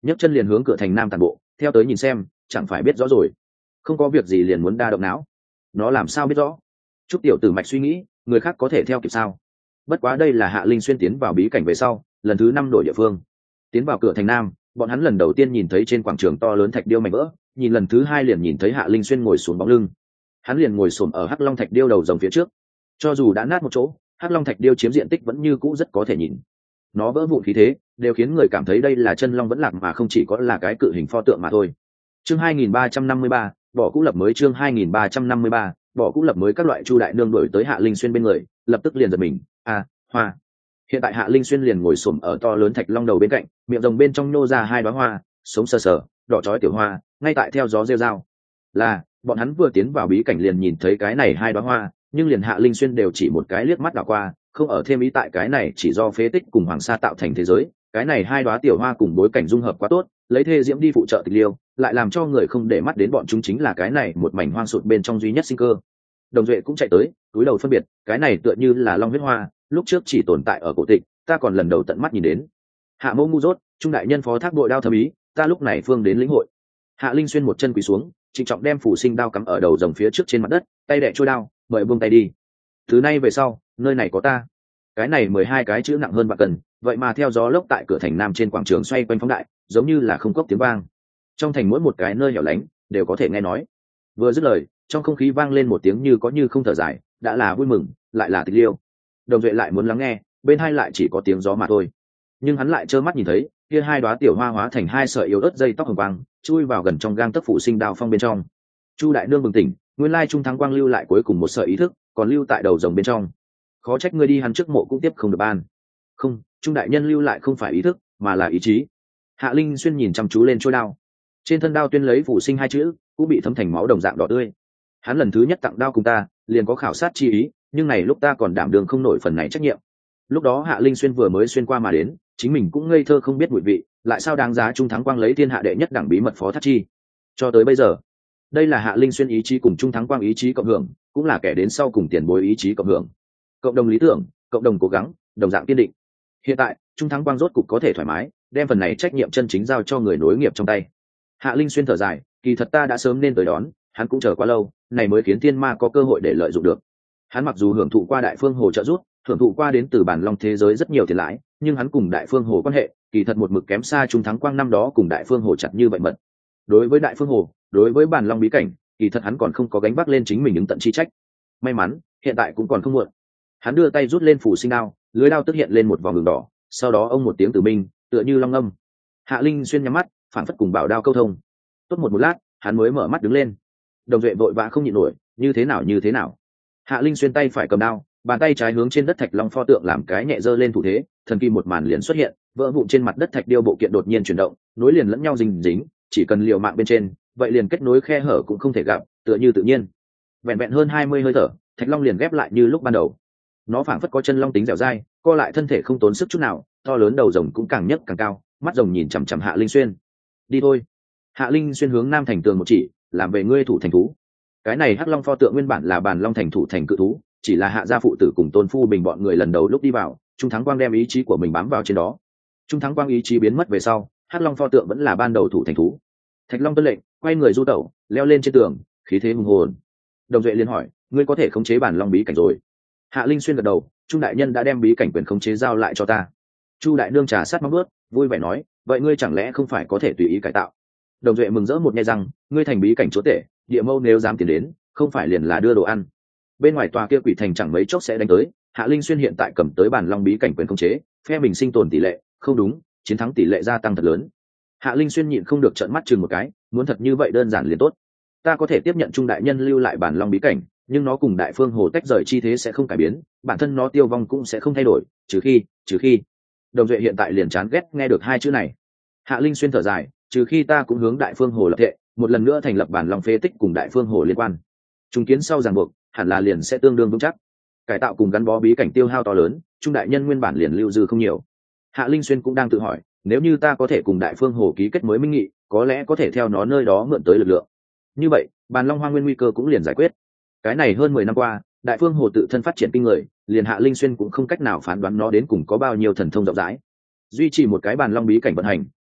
nhấc chân liền hướng cửa thành nam tàn bộ, theo tới nhìn xem chẳng phải biết rõ rồi. Không có việc gì liền muốn đa động não, nó làm sao biết rõ. Trúc tiểu tử mạch suy nghĩ, người khác có thể theo kịp sao? Bất quá đây là Hạ Linh Xuyên tiến vào bí cảnh về sau lần thứ năm đổi địa phương. Tiến vào cửa thành nam, bọn hắn lần đầu tiên nhìn thấy trên quảng trường to lớn thạch điêu mảnh vỡ, nhìn lần thứ hai liền nhìn thấy Hạ Linh Xuyên ngồi xuống bóng lưng. Hắn liền ngồi xổm ở hắc long thạch điêu đầu rồng phía trước. Cho dù đã nát một chỗ, hắc long thạch điêu chiếm diện tích vẫn như cũ rất có thể nhìn. Nó vỡ vụn khí thế đều khiến người cảm thấy đây là chân long vẫn lạc mà không chỉ có là cái cự hình pho tượng mà thôi. Chương hai nghìn ba trăm năm mươi ba, bỏ cũ lập mới. Chương hai nghìn ba trăm năm mươi ba, bỏ cũ lập mới. Các loại Chu đại nương đổi tới Hạ Linh Xuyên bên người, lập tức liền giật mình. À, hoa. Hiện tại Hạ Linh Xuyên liền ngồi xổm ở to lớn thạch long đầu bên cạnh, miệng rồng bên trong nhô ra hai đóa hoa, sống sờ sờ, đỏ chói tiểu hoa, ngay tại theo gió rêu rao. Là, bọn hắn vừa tiến vào bí cảnh liền nhìn thấy cái này hai đóa hoa, nhưng liền Hạ Linh Xuyên đều chỉ một cái liếc mắt đảo qua, không ở thêm ý tại cái này chỉ do phế tích cùng hoàng sa tạo thành thế giới. Cái này hai đóa tiểu hoa cùng bối cảnh dung hợp quá tốt, lấy thê diễm đi phụ trợ tịch liêu, lại làm cho người không để mắt đến bọn chúng chính là cái này một mảnh hoang sụt bên trong duy nhất sinh cơ. Đồng Duệ cũng chạy tới, túi đầu phân biệt, cái này tựa như là long huyết hoa, lúc trước chỉ tồn tại ở cổ tịch, ta còn lần đầu tận mắt nhìn đến. Hạ mẫu ngu dốt, trung đại nhân phó thác bội đao thâm ý, ta lúc này phương đến lĩnh hội. Hạ Linh Xuyên một chân quỳ xuống, trịnh trọng đem phủ sinh đao cắm ở đầu rồng phía trước trên mặt đất, tay đẻ trôi đao, mời buông tay đi. Thứ nay về sau, nơi này có ta. Cái này mười hai cái chữ nặng hơn vạn cân, vậy mà theo gió lốc tại cửa thành nam trên quảng trường xoay quanh phóng đại, giống như là không cốc tiếng vang. Trong thành mỗi một cái nơi hẻo lánh đều có thể nghe nói. Vừa dứt lời, trong không khí vang lên một tiếng như có như không thở dài, đã là vui mừng, lại là tịch liêu. Đồng Duệ lại muốn lắng nghe, bên hai lại chỉ có tiếng gió mà thôi. Nhưng hắn lại trơ mắt nhìn thấy, kia hai đóa tiểu hoa hóa thành hai sợi yếu ớt dây tóc hồng quang, chui vào gần trong gang tấc phụ sinh đao phong bên trong. Chu đại nương bừng tỉnh, nguyên lai trung thắng quang lưu lại cuối cùng một sợi ý thức, còn lưu tại đầu rồng bên trong. Khó trách ngươi đi hắn trước mộ cũng tiếp không được ban. Không, trung đại nhân lưu lại không phải ý thức, mà là ý chí. Hạ Linh Xuyên nhìn chăm chú lên trôi đao, trên thân đao tuyên lấy phụ sinh hai chữ, cũng bị thấm thành máu đồng dạng đỏ tươi. Hắn lần thứ nhất tặng đao cùng ta, liền có khảo sát chi ý, nhưng này lúc ta còn đảm đường không nổi phần này trách nhiệm. Lúc đó Hạ Linh Xuyên vừa mới xuyên qua mà đến, chính mình cũng ngây thơ không biết mùi vị, lại sao đáng giá trung thắng quang lấy thiên hạ đệ nhất đẳng bí mật phó thác chi. Cho tới bây giờ, đây là Hạ Linh Xuyên ý chí cùng trung thắng quang ý chí cộng hưởng, cũng là kẻ đến sau cùng tiền bối ý chí cộng hưởng. Cộng đồng lý tưởng, cộng đồng cố gắng, đồng dạng kiên định. Hiện tại, trung thắng quang rốt cục có thể thoải mái, đem phần này trách nhiệm chân chính giao cho người nối nghiệp trong tay. Hạ Linh Xuyên thở dài, kỳ thật ta đã sớm nên tới đón, hắn cũng chờ quá lâu, này mới khiến thiên ma có cơ hội để lợi dụng được. Hắn mặc dù hưởng thụ qua đại phương hồ trợ giúp, hưởng thụ qua đến từ bản long thế giới rất nhiều tiền lãi, nhưng hắn cùng đại phương hồ quan hệ kỳ thật một mực kém xa trung thắng quang năm đó cùng đại phương hồ chặt như vậy mật. Đối với đại phương hồ, đối với bản long bí cảnh, kỳ thật hắn còn không có gánh vác lên chính mình ứng tận chi trách. May mắn, hiện tại cũng còn không muộn. Hắn đưa tay rút lên phủ sinh đao, lưới đao tức hiện lên một vòng đường đỏ, sau đó ông một tiếng tử minh, tựa như long âm. Hạ Linh Xuyên nhắm mắt, phản phất cùng bảo đao câu thông. Tốt một một lát, hắn mới mở mắt đứng lên. Đồng Duệ vội vã không nhịn nổi, như thế nào như thế nào. Hạ Linh Xuyên tay phải cầm đao, bàn tay trái hướng trên đất thạch long pho tượng làm cái nhẹ giơ lên thủ thế, thần kỳ một màn liền xuất hiện, vỡ vụn trên mặt đất thạch điêu bộ kiện đột nhiên chuyển động, nối liền lẫn nhau dính dính, chỉ cần liều mạng bên trên, vậy liền kết nối khe hở cũng không thể gặp, tựa như tự nhiên. Vẹn vẹn hơn hai mươi hơi thở, thạch long liền ghép lại như lúc ban đầu. Nó phảng phất có chân long tính dẻo dai, co lại thân thể không tốn sức chút nào, to lớn đầu rồng cũng càng nhấc càng cao, mắt rồng nhìn chằm chằm Hạ Linh Xuyên. Đi thôi. Hạ Linh Xuyên hướng nam thành tường một chỉ, làm về ngươi thủ thành thú. Cái này hắc long pho tượng nguyên bản là bản long thành thủ thành cự thú, chỉ là Hạ gia phụ tử cùng tôn phu bình bọn người lần đầu lúc đi vào, trung thắng quang đem ý chí của mình bám vào trên đó. Trung thắng quang ý chí biến mất về sau, hắc long pho tượng vẫn là ban đầu thủ thành thú. Thạch long tuân lệnh, quay người du tẩu, leo lên trên tường, khí thế hùng hồn. Đồng Duệ liền hỏi, ngươi có thể khống chế bản long bí cảnh rồi? Hạ Linh Xuyên gật đầu, Trung đại nhân đã đem bí cảnh quyền khống chế giao lại cho ta. Chu đại nương trà sát móng bước, vui vẻ nói, vậy ngươi chẳng lẽ không phải có thể tùy ý cải tạo? Đồng Duệ mừng rỡ một nghe rằng, ngươi thành bí cảnh chúa tể, địa mâu nếu dám tiến đến, không phải liền là đưa đồ ăn. Bên ngoài tòa kia quỷ thành chẳng mấy chốc sẽ đánh tới, Hạ Linh Xuyên hiện tại cầm tới bản long bí cảnh quyền khống chế, phe mình sinh tồn tỷ lệ, không đúng, chiến thắng tỷ lệ gia tăng thật lớn. Hạ Linh Xuyên nhịn không được trợn mắt chừng một cái, muốn thật như vậy đơn giản liền tốt. Ta có thể tiếp nhận Trung đại nhân lưu lại bản long bí cảnh, nhưng nó cùng đại phương hồ tách rời chi thế sẽ không cải biến, bản thân nó tiêu vong cũng sẽ không thay đổi, trừ khi trừ khi Đồng Duệ hiện tại liền chán ghét nghe được hai chữ này. Hạ Linh Xuyên thở dài, trừ khi ta cũng hướng đại phương hồ lập thệ, một lần nữa thành lập bản long phế tích cùng đại phương hồ liên quan, trùng kiến sau ràng buộc hẳn là liền sẽ tương đương vững chắc. Cải tạo cùng gắn bó bí cảnh tiêu hao to lớn, Trung đại nhân nguyên bản liền lưu dư không nhiều. Hạ Linh Xuyên cũng đang tự hỏi, nếu như ta có thể cùng đại phương hồ ký kết mới minh nghị, có lẽ có thể theo nó nơi đó mượn tới lực lượng. Như vậy, bàn long hoa nguyên nguy cơ cũng liền giải quyết. Cái này hơn mười năm qua, đại phương hồ tự thân phát triển kinh người, liền Hạ Linh Xuyên cũng không cách nào phán đoán nó đến cùng có bao nhiêu thần thông rộng rãi. Duy trì một cái bàn long bí cảnh vận hành,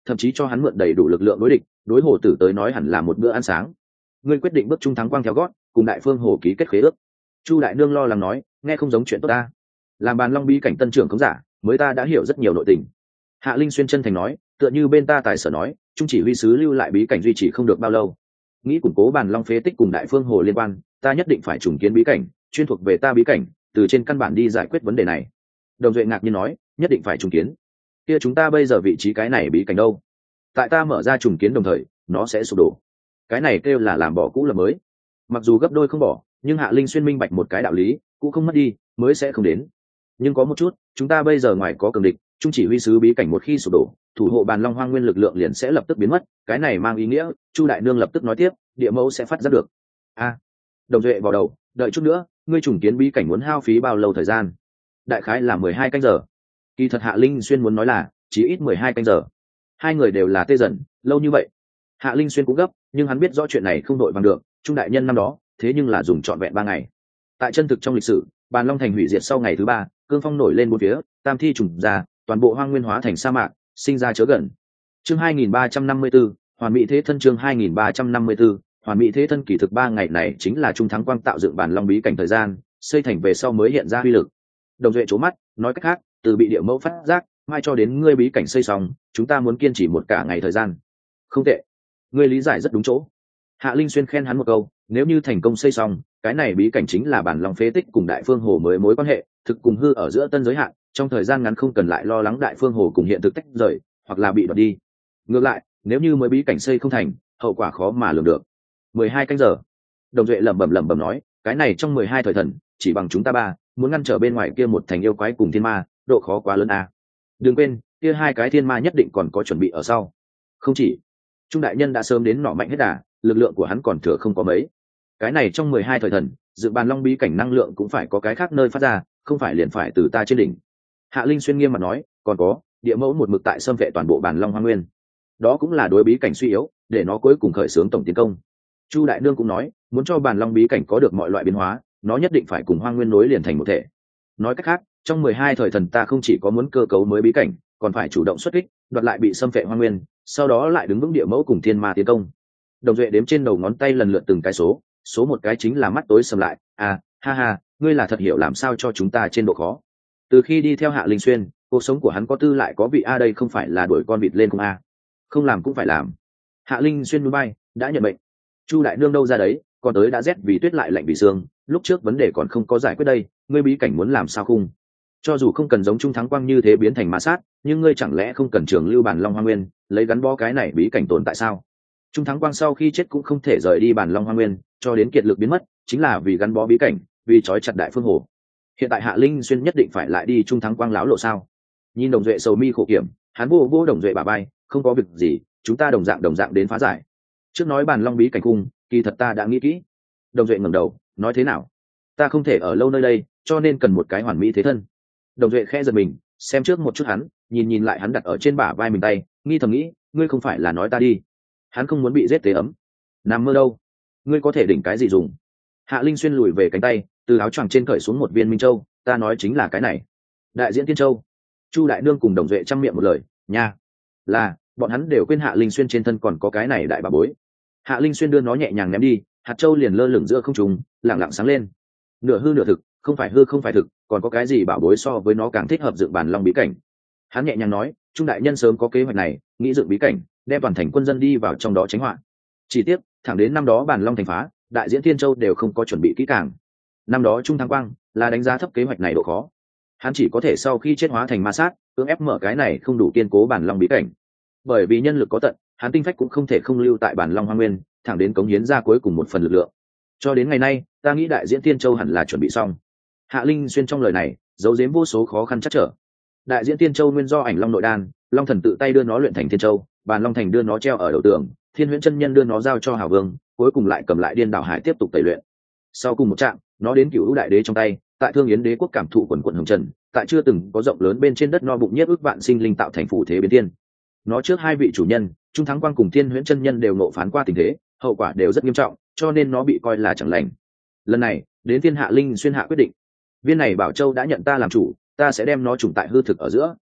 thậm chí cho hắn mượn đầy đủ lực lượng đối địch, đối hồ tử tới nói hẳn là một bữa ăn sáng. Ngươi quyết định bước trung thắng quang theo gót, cùng đại phương hồ ký kết khế ước. Chu đại nương lo lắng nói, nghe không giống chuyện tốt ta. Làm bàn long bí cảnh tân trưởng không giả, mới ta đã hiểu rất nhiều nội tình. Hạ Linh Xuyên chân thành nói, tựa như bên ta tài sở nói, trung chỉ huy sứ lưu lại bí cảnh duy trì không được bao lâu, nghĩ củng cố bàn long phế tích cùng đại phương hồ liên quan, ta nhất định phải trùng kiến bí cảnh, chuyên thuộc về ta bí cảnh, từ trên căn bản đi giải quyết vấn đề này. Đồng Duệ ngạc nhiên nói, nhất định phải trùng kiến. Kia chúng ta bây giờ vị trí cái này bí cảnh đâu? Tại ta mở ra trùng kiến đồng thời, nó sẽ sụp đổ. Cái này kêu là làm bỏ cũ là mới. Mặc dù gấp đôi không bỏ, nhưng Hạ Linh Xuyên minh bạch một cái đạo lý, cũ không mất đi, mới sẽ không đến. Nhưng có một chút, chúng ta bây giờ ngoài có cường địch, trung chỉ huy sứ bí cảnh một khi sụp đổ, thủ hộ bàn long hoang nguyên lực lượng liền sẽ lập tức biến mất. Cái này mang ý nghĩa, Chu đại nương lập tức nói tiếp, địa mẫu sẽ phát giác được. A, à, Đồng Duệ vào đầu, đợi chút nữa, ngươi trùng kiến bí cảnh muốn hao phí bao lâu thời gian? Đại khái là mười hai canh giờ. Kỳ thật Hạ Linh Xuyên muốn nói là chỉ ít mười hai canh giờ. Hai người đều là tê dần, lâu như vậy. Hạ Linh Xuyên cũng gấp, nhưng hắn biết rõ chuyện này không đội bằng được, Trung đại nhân năm đó, thế nhưng là dùng trọn vẹn ba ngày. Tại chân thực trong lịch sử, bàn long thành hủy diệt sau ngày thứ ba, cương phong nổi lên bốn phía, tam thi trùng ra, toàn bộ hoang nguyên hóa thành sa mạc, sinh ra chớ gần. Chương hai nghìn ba trăm năm mươi 354, hoàn mỹ thế thân chương hai nghìn ba trăm năm mươi 354, hoàn mỹ thế thân kỳ thực ba ngày này chính là trung thắng quang tạo dựng bản long bí cảnh thời gian, xây thành về sau mới hiện ra uy lực. Đồng Duệ trố mắt, nói cách khác, từ bị địa mẫu phát giác, mai cho đến ngươi bí cảnh xây xong, chúng ta muốn kiên trì một cả ngày thời gian. Không tệ, ngươi lý giải rất đúng chỗ. Hạ Linh Xuyên khen hắn một câu, nếu như thành công xây xong, cái này bí cảnh chính là bản long phế tích cùng đại phương hồ mới mối quan hệ, thực cùng hư ở giữa tân giới hạn, trong thời gian ngắn không cần lại lo lắng đại phương hồ cùng hiện thực tách rời, hoặc là bị đoạt đi. Ngược lại, nếu như mới bí cảnh xây không thành, hậu quả khó mà lường được. Mười hai canh giờ. Đồng Duệ lẩm bẩm lẩm bẩm nói, cái này trong mười hai thời thần, chỉ bằng chúng ta ba, muốn ngăn trở bên ngoài kia một thành yêu quái cùng thiên ma, độ khó quá lớn à. Đừng quên, kia hai cái thiên ma nhất định còn có chuẩn bị ở sau. Không chỉ, Trung đại nhân đã sớm đến nỏ mạnh hết đà, lực lượng của hắn còn thừa không có mấy. Cái này trong mười hai thời thần, dự bàn long bí cảnh năng lượng cũng phải có cái khác nơi phát ra, không phải liền phải từ ta trên đỉnh. Hạ Linh Xuyên nghiêm mặt nói, còn có, địa mẫu một mực tại xâm vệ toàn bộ bản long hoang nguyên. Đó cũng là đối bí cảnh suy yếu, để nó cuối cùng khởi xướng tổng tiến công. Chu đại nương cũng nói, muốn cho bản long bí cảnh có được mọi loại biến hóa, nó nhất định phải cùng hoang nguyên nối liền thành một thể. Nói cách khác, trong mười hai thời thần ta không chỉ có muốn cơ cấu mới bí cảnh, còn phải chủ động xuất kích, đoạt lại bị xâm vệ hoang nguyên, sau đó lại đứng vững địa mẫu cùng thiên ma tiến công. Đồng Duệ đếm trên đầu ngón tay lần lượt từng cái số, số một cái chính là mắt tối sầm lại. À, ha ha, ngươi là thật hiểu làm sao cho chúng ta trên độ khó. Từ khi đi theo Hạ Linh Xuyên, cuộc sống của hắn có tư lại có vị a đây không phải là đuổi con vịt lên không a, không làm cũng phải làm. Hạ Linh Xuyên núi bay, đã nhận bệnh. Chu đại nương đâu ra đấy, còn tới đã rét vì tuyết lại lạnh vì sương, lúc trước vấn đề còn không có giải quyết đây, ngươi bí cảnh muốn làm sao khung? Cho dù không cần giống Trung thắng quang như thế biến thành ma sát, nhưng ngươi chẳng lẽ không cần trường lưu bản long hoa nguyên, lấy gắn bó cái này bí cảnh tồn tại sao? Trung thắng quang sau khi chết cũng không thể rời đi bản long hoa nguyên, cho đến kiệt lực biến mất, chính là vì gắn bó bí cảnh, vì trói chặt đại phương hồ. Hiện tại Hạ Linh Xuyên nhất định phải lại đi Trung thắng quang láo lộ sao? Nhìn Đồng Duệ sầu mi khổ kiểm, hắn vô vô Đồng Duệ bả bay, không có việc gì, chúng ta đồng dạng đồng dạng đến phá giải. Trước nói bản long bí cảnh cung, kỳ thật ta đã nghĩ kỹ. Đồng Duệ ngẩng đầu, nói thế nào? Ta không thể ở lâu nơi đây, cho nên cần một cái hoàn mỹ thế thân. Đồng Duệ khẽ giật mình, xem trước một chút hắn, nhìn nhìn lại hắn đặt ở trên bả vai mình tay, nghi thầm nghĩ, ngươi không phải là nói ta đi? Hắn không muốn bị giết tế ấm. Nằm mơ đâu? Ngươi có thể đỉnh cái gì dùng? Hạ Linh Xuyên lùi về cánh tay, từ áo choàng trên cởi xuống một viên minh châu, ta nói chính là cái này. Đại diễn tiên châu. Chu đại nương cùng Đồng Duệ chăm miệng một lời, nha. Là, bọn hắn đều quên Hạ Linh Xuyên trên thân còn có cái này đại bà bối. Hạ Linh Xuyên đưa nó nhẹ nhàng ném đi, hạt châu liền lơ lửng giữa không trung, lặng lặng sáng lên. Nửa hư nửa thực, không phải hư không phải thực, còn có cái gì bảo bối so với nó càng thích hợp dựng bản long bí cảnh. Hắn nhẹ nhàng nói, Trung đại nhân sớm có kế hoạch này, nghĩ dựng bí cảnh, đem toàn thành quân dân đi vào trong đó tránh họa. Chỉ tiếc, thẳng đến năm đó bản long thành phá, đại diễn thiên châu đều không có chuẩn bị kỹ càng. Năm đó Trung thắng quang là đánh giá thấp kế hoạch này độ khó, hắn chỉ có thể sau khi chết hóa thành ma sát, cưỡng ép mở cái này không đủ kiên cố bản long bí cảnh. Bởi vì nhân lực có tận, hắn tinh phách cũng không thể không lưu tại bản long hoa nguyên, thẳng đến cống hiến ra cuối cùng một phần lực lượng. Cho đến ngày nay, ta nghĩ đại diễn tiên châu hẳn là chuẩn bị xong. Hạ Linh Xuyên trong lời này giấu giếm vô số khó khăn chắc trở. Đại diễn tiên châu nguyên do ảnh long nội đan, long thần tự tay đưa nó luyện thành thiên châu, bàn long thành đưa nó treo ở đầu tường, thiên huyễn chân nhân đưa nó giao cho hào vương, cuối cùng lại cầm lại điên đảo hải tiếp tục tẩy luyện. Sau cùng một trạng, nó đến cửu đại đế trong tay, tại thương yến đế quốc cảm thụ quần quận hồng trần, tại chưa từng có rộng lớn bên trên đất no bụng nhất ước vạn sinh linh tạo thành phủ thế biến thiên. Nó trước hai vị chủ nhân, Trung thắng quang cùng thiên huyễn chân nhân đều nộ phán qua tình thế, hậu quả đều rất nghiêm trọng, cho nên nó bị coi là chẳng lành. Lần này đến thiên Hạ Linh Xuyên hạ quyết định, viên này bảo châu đã nhận ta làm chủ, ta sẽ đem nó trùng tại hư thực ở giữa,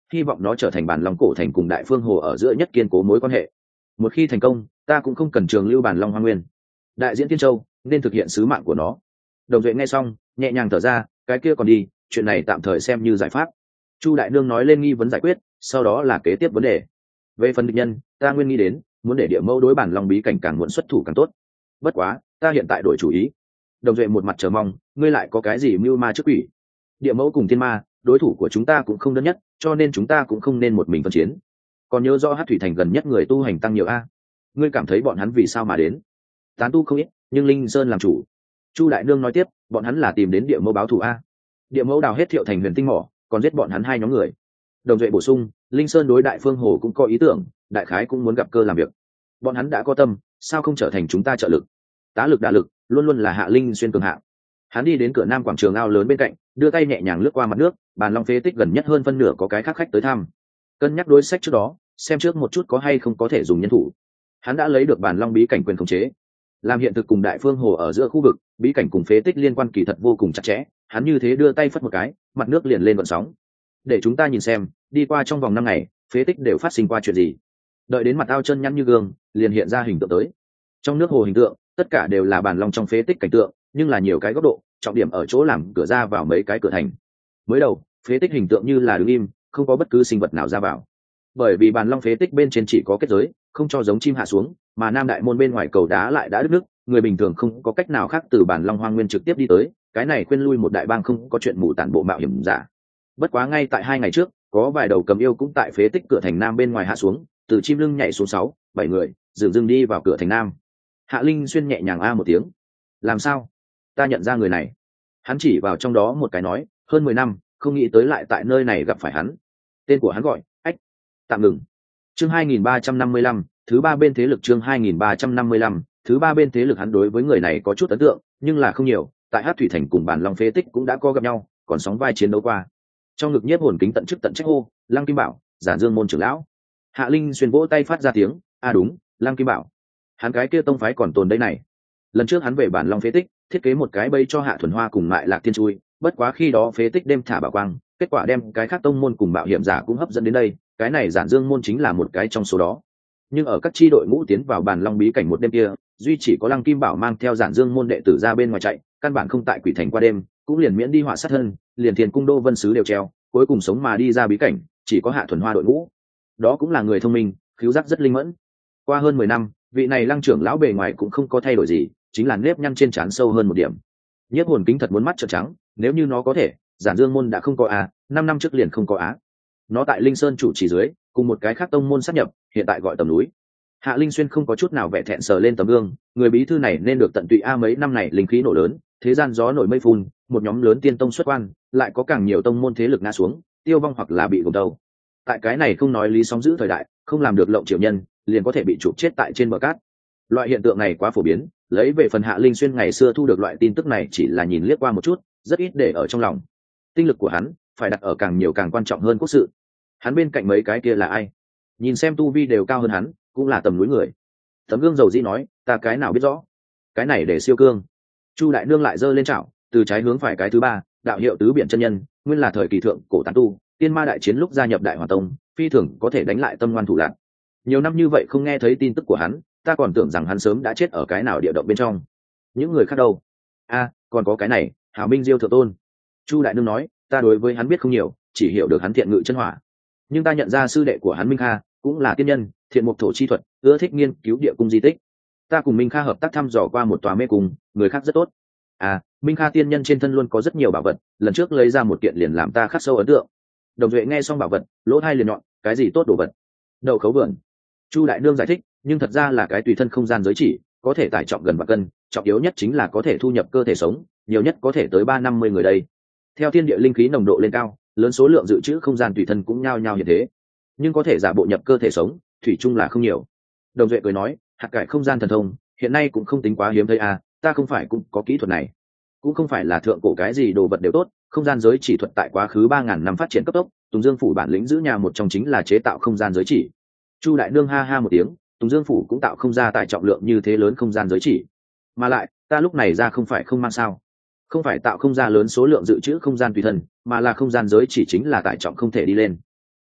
hy vọng nó trở thành bản long cổ thành cùng đại phương hồ ở giữa nhất kiên cố mối quan hệ. Một khi thành công, ta cũng không cần trường lưu bản long hoa nguyên, đại diễn tiên châu nên thực hiện sứ mạng của nó. Đồng Duệ nghe xong nhẹ nhàng thở ra, cái kia còn đi, chuyện này tạm thời xem như giải pháp. Chu đại nương nói lên nghi vấn giải quyết, sau đó là kế tiếp vấn đề. Về phần địch nhân, ta nguyên nghĩ đến muốn để địa mẫu đối bản long bí cảnh càng muộn xuất thủ càng tốt, bất quá ta hiện tại đổi chủ ý. Đồng Duệ một mặt chờ mong, ngươi lại có cái gì mưu ma trước quỷ? Địa mẫu cùng thiên ma đối thủ của chúng ta cũng không đơn nhất, cho nên chúng ta cũng không nên một mình phân chiến. Còn nhớ rõ Hát thủy thành gần nhất người tu hành tăng nhiều a, ngươi cảm thấy bọn hắn vì sao mà đến? Tán tu không ít, nhưng Linh Sơn làm chủ. Chu đại nương nói tiếp, bọn hắn là tìm đến địa mẫu báo thù a. Địa mẫu đào hết Thiệu thành huyền tinh mỏ, còn giết bọn hắn hai nhóm người. Đồng Duệ bổ sung, Linh Sơn đối đại phương hồ cũng có ý tưởng, đại khái cũng muốn gặp cơ làm việc. Bọn hắn đã có tâm, sao không trở thành chúng ta trợ lực? Tá lực đả lực, luôn luôn là Hạ Linh Xuyên cường hạng. Hắn đi đến cửa nam quảng trường ao lớn bên cạnh, đưa tay nhẹ nhàng lướt qua mặt nước, bàn long phế tích gần nhất hơn phân nửa có cái khác khách tới thăm. Cân nhắc đối sách trước đó, xem trước một chút có hay không có thể dùng nhân thủ. Hắn đã lấy được bàn long bí cảnh quyền khống chế, làm hiện thực cùng đại phương hồ ở giữa khu vực, bí cảnh cùng phế tích liên quan kỳ thật vô cùng chặt chẽ. Hắn như thế đưa tay phất một cái, mặt nước liền lên vận sóng. Để chúng ta nhìn xem, đi qua trong vòng năm ngày, phế tích đều phát sinh qua chuyện gì. Đợi đến mặt ao chân nhăn như gương, liền hiện ra hình tượng tới. Trong nước hồ hình tượng, tất cả đều là bàn long trong phế tích cảnh tượng, nhưng là nhiều cái góc độ, trọng điểm ở chỗ làm cửa ra vào mấy cái cửa thành. Mới đầu, phế tích hình tượng như là đứng im, không có bất cứ sinh vật nào ra vào. Bởi vì bàn long phế tích bên trên chỉ có kết giới, không cho giống chim hạ xuống, mà nam đại môn bên ngoài cầu đá lại đã đứt nước, người bình thường không có cách nào khác từ bàn long hoang nguyên trực tiếp đi tới, cái này khuyên lui một đại bang không có chuyện mù tản bộ mạo hiểm giả. Bất quá ngay tại hai ngày trước, có vài đầu cầm yêu cũng tại phế tích cửa thành nam bên ngoài hạ xuống, từ chim lưng nhảy xuống sáu, bảy người, dường dưng đi vào cửa thành nam. Hạ Linh Xuyên nhẹ nhàng a một tiếng. Làm sao? Ta nhận ra người này. Hắn chỉ vào trong đó một cái nói, hơn mười năm, không nghĩ tới lại tại nơi này gặp phải hắn. Tên của hắn gọi, ách. Tạm ngừng. Chương hai nghìn ba trăm năm mươi lăm, thứ ba bên thế lực chương hai nghìn ba trăm năm mươi lăm, thứ ba bên thế lực hắn đối với người này có chút ấn tượng, nhưng là không nhiều, tại Hát thủy thành cùng bản long phế tích cũng đã có gặp nhau, còn sóng vai chiến đấu qua. Trong ngực nhiếp hồn kính tận chức tận trách hô, Lăng Kim Bảo, Giản Dương môn trưởng lão. Hạ Linh Xuyên vỗ tay phát ra tiếng, a đúng, Lăng Kim Bảo. Hắn cái kia tông phái còn tồn đây này. Lần trước hắn về bản long phế tích, thiết kế một cái bẫy cho Hạ Thuần Hoa cùng Mại Lạc Thiên chui, bất quá khi đó phế tích đêm thả bảo quang, kết quả đem cái khác tông môn cùng mạo hiểm giả cũng hấp dẫn đến đây, cái này Giản Dương môn chính là một cái trong số đó. Nhưng ở các chi đội ngũ tiến vào bản long bí cảnh một đêm kia, duy chỉ có Lăng Kim Bảo mang theo Giản Dương môn đệ tử ra bên ngoài chạy, căn bản không tại Quỷ Thành qua đêm, cũng liền miễn đi họa sát thân, liền Thiên Cung Đô Vân sứ đều treo, cuối cùng sống mà đi ra bí cảnh, chỉ có Hạ Thuần Hoa đội ngũ. Đó cũng là người thông minh, khứu giác rất linh mẫn. Qua hơn mười năm, vị này Lăng trưởng lão bề ngoài cũng không có thay đổi gì, chính là nếp nhăn trên trán sâu hơn một điểm. Nhiếp hồn kính thật muốn mắt trợn trắng, nếu như nó có thể, Giản Dương môn đã không có á, năm năm trước liền không có á. Nó tại Linh Sơn chủ trì dưới, cùng một cái khác tông môn sát nhập, hiện tại gọi tầm núi. Hạ Linh Xuyên không có chút nào vẻ thẹn sờ lên tấm gương, người bí thư này nên được tận tụy a mấy năm này linh khí nổ lớn, thế gian gió nổi mây phun, một nhóm lớn tiên tông xuất quan, lại có càng nhiều tông môn thế lực ngã xuống, tiêu vong hoặc là bị gồng đầu. Tại cái này không nói lý sóng giữ thời đại, không làm được lộng triều nhân, liền có thể bị chụp chết tại trên bờ cát. Loại hiện tượng này quá phổ biến, lấy về phần Hạ Linh Xuyên ngày xưa thu được loại tin tức này chỉ là nhìn liếc qua một chút, rất ít để ở trong lòng. Tinh lực của hắn phải đặt ở càng nhiều càng quan trọng hơn quốc sự. Hắn bên cạnh mấy cái kia là ai? Nhìn xem tu vi đều cao hơn hắn, cũng là tầm núi người. Tấm gương dầu dĩ nói, ta cái nào biết rõ, cái này để siêu cương. Chu đại nương lại giơ lên chảo, từ trái hướng phải cái thứ ba, đạo hiệu tứ biển chân nhân, nguyên là thời kỳ thượng cổ tán tu, tiên ma đại chiến lúc gia nhập đại hòa tông, phi thường có thể đánh lại tâm ngoan thủ lạc. Nhiều năm như vậy không nghe thấy tin tức của hắn, ta còn tưởng rằng hắn sớm đã chết ở cái nào địa động bên trong. Những người khác đâu? A, còn có cái này, Hảo Minh Diêu thượng tôn. Chu đại nương nói, ta đối với hắn biết không nhiều, chỉ hiểu được hắn thiện ngự chân hỏa, nhưng ta nhận ra sư đệ của hắn Minh Kha cũng là tiên nhân, thiện mục thổ chi thuật, ưa thích nghiên cứu địa cung di tích. Ta cùng Minh Kha hợp tác thăm dò qua một tòa mê cung, người khác rất tốt. À, Minh Kha tiên nhân trên thân luôn có rất nhiều bảo vật, lần trước lấy ra một kiện liền làm ta khắc sâu ấn tượng. Đồng Duệ nghe xong bảo vật, lỗ tai liền nhọn, cái gì tốt đồ vật? Đậu khấu vườn. Chu đại nương giải thích, nhưng thật ra là cái tùy thân không gian giới chỉ, có thể tải trọng gần vạn cân, trọng yếu nhất chính là có thể thu nhập cơ thể sống, nhiều nhất có thể tới ba năm mươi người đây. Theo thiên địa linh khí nồng độ lên cao, lớn số lượng dự trữ không gian tùy thân cũng nhao nhao như thế, nhưng có thể giả bộ nhập cơ thể sống, thủy chung là không nhiều. Đồng Duệ cười nói, hạt cải không gian thần thông hiện nay cũng không tính quá hiếm thấy à, ta không phải cũng có kỹ thuật này, cũng không phải là thượng cổ cái gì đồ vật đều tốt, không gian giới chỉ thuật tại quá khứ ba ngàn năm phát triển cấp tốc, Tùng Dương phủ bản lĩnh giữ nhà một trong chính là chế tạo không gian giới chỉ. Chu đại nương ha ha một tiếng, Tùng Dương phủ cũng tạo không ra tại trọng lượng như thế lớn không gian giới chỉ, mà lại ta lúc này ra không phải không mang sao, không phải tạo không ra lớn số lượng dự trữ không gian tùy thân, mà là không gian giới chỉ chính là tải trọng không thể đi lên.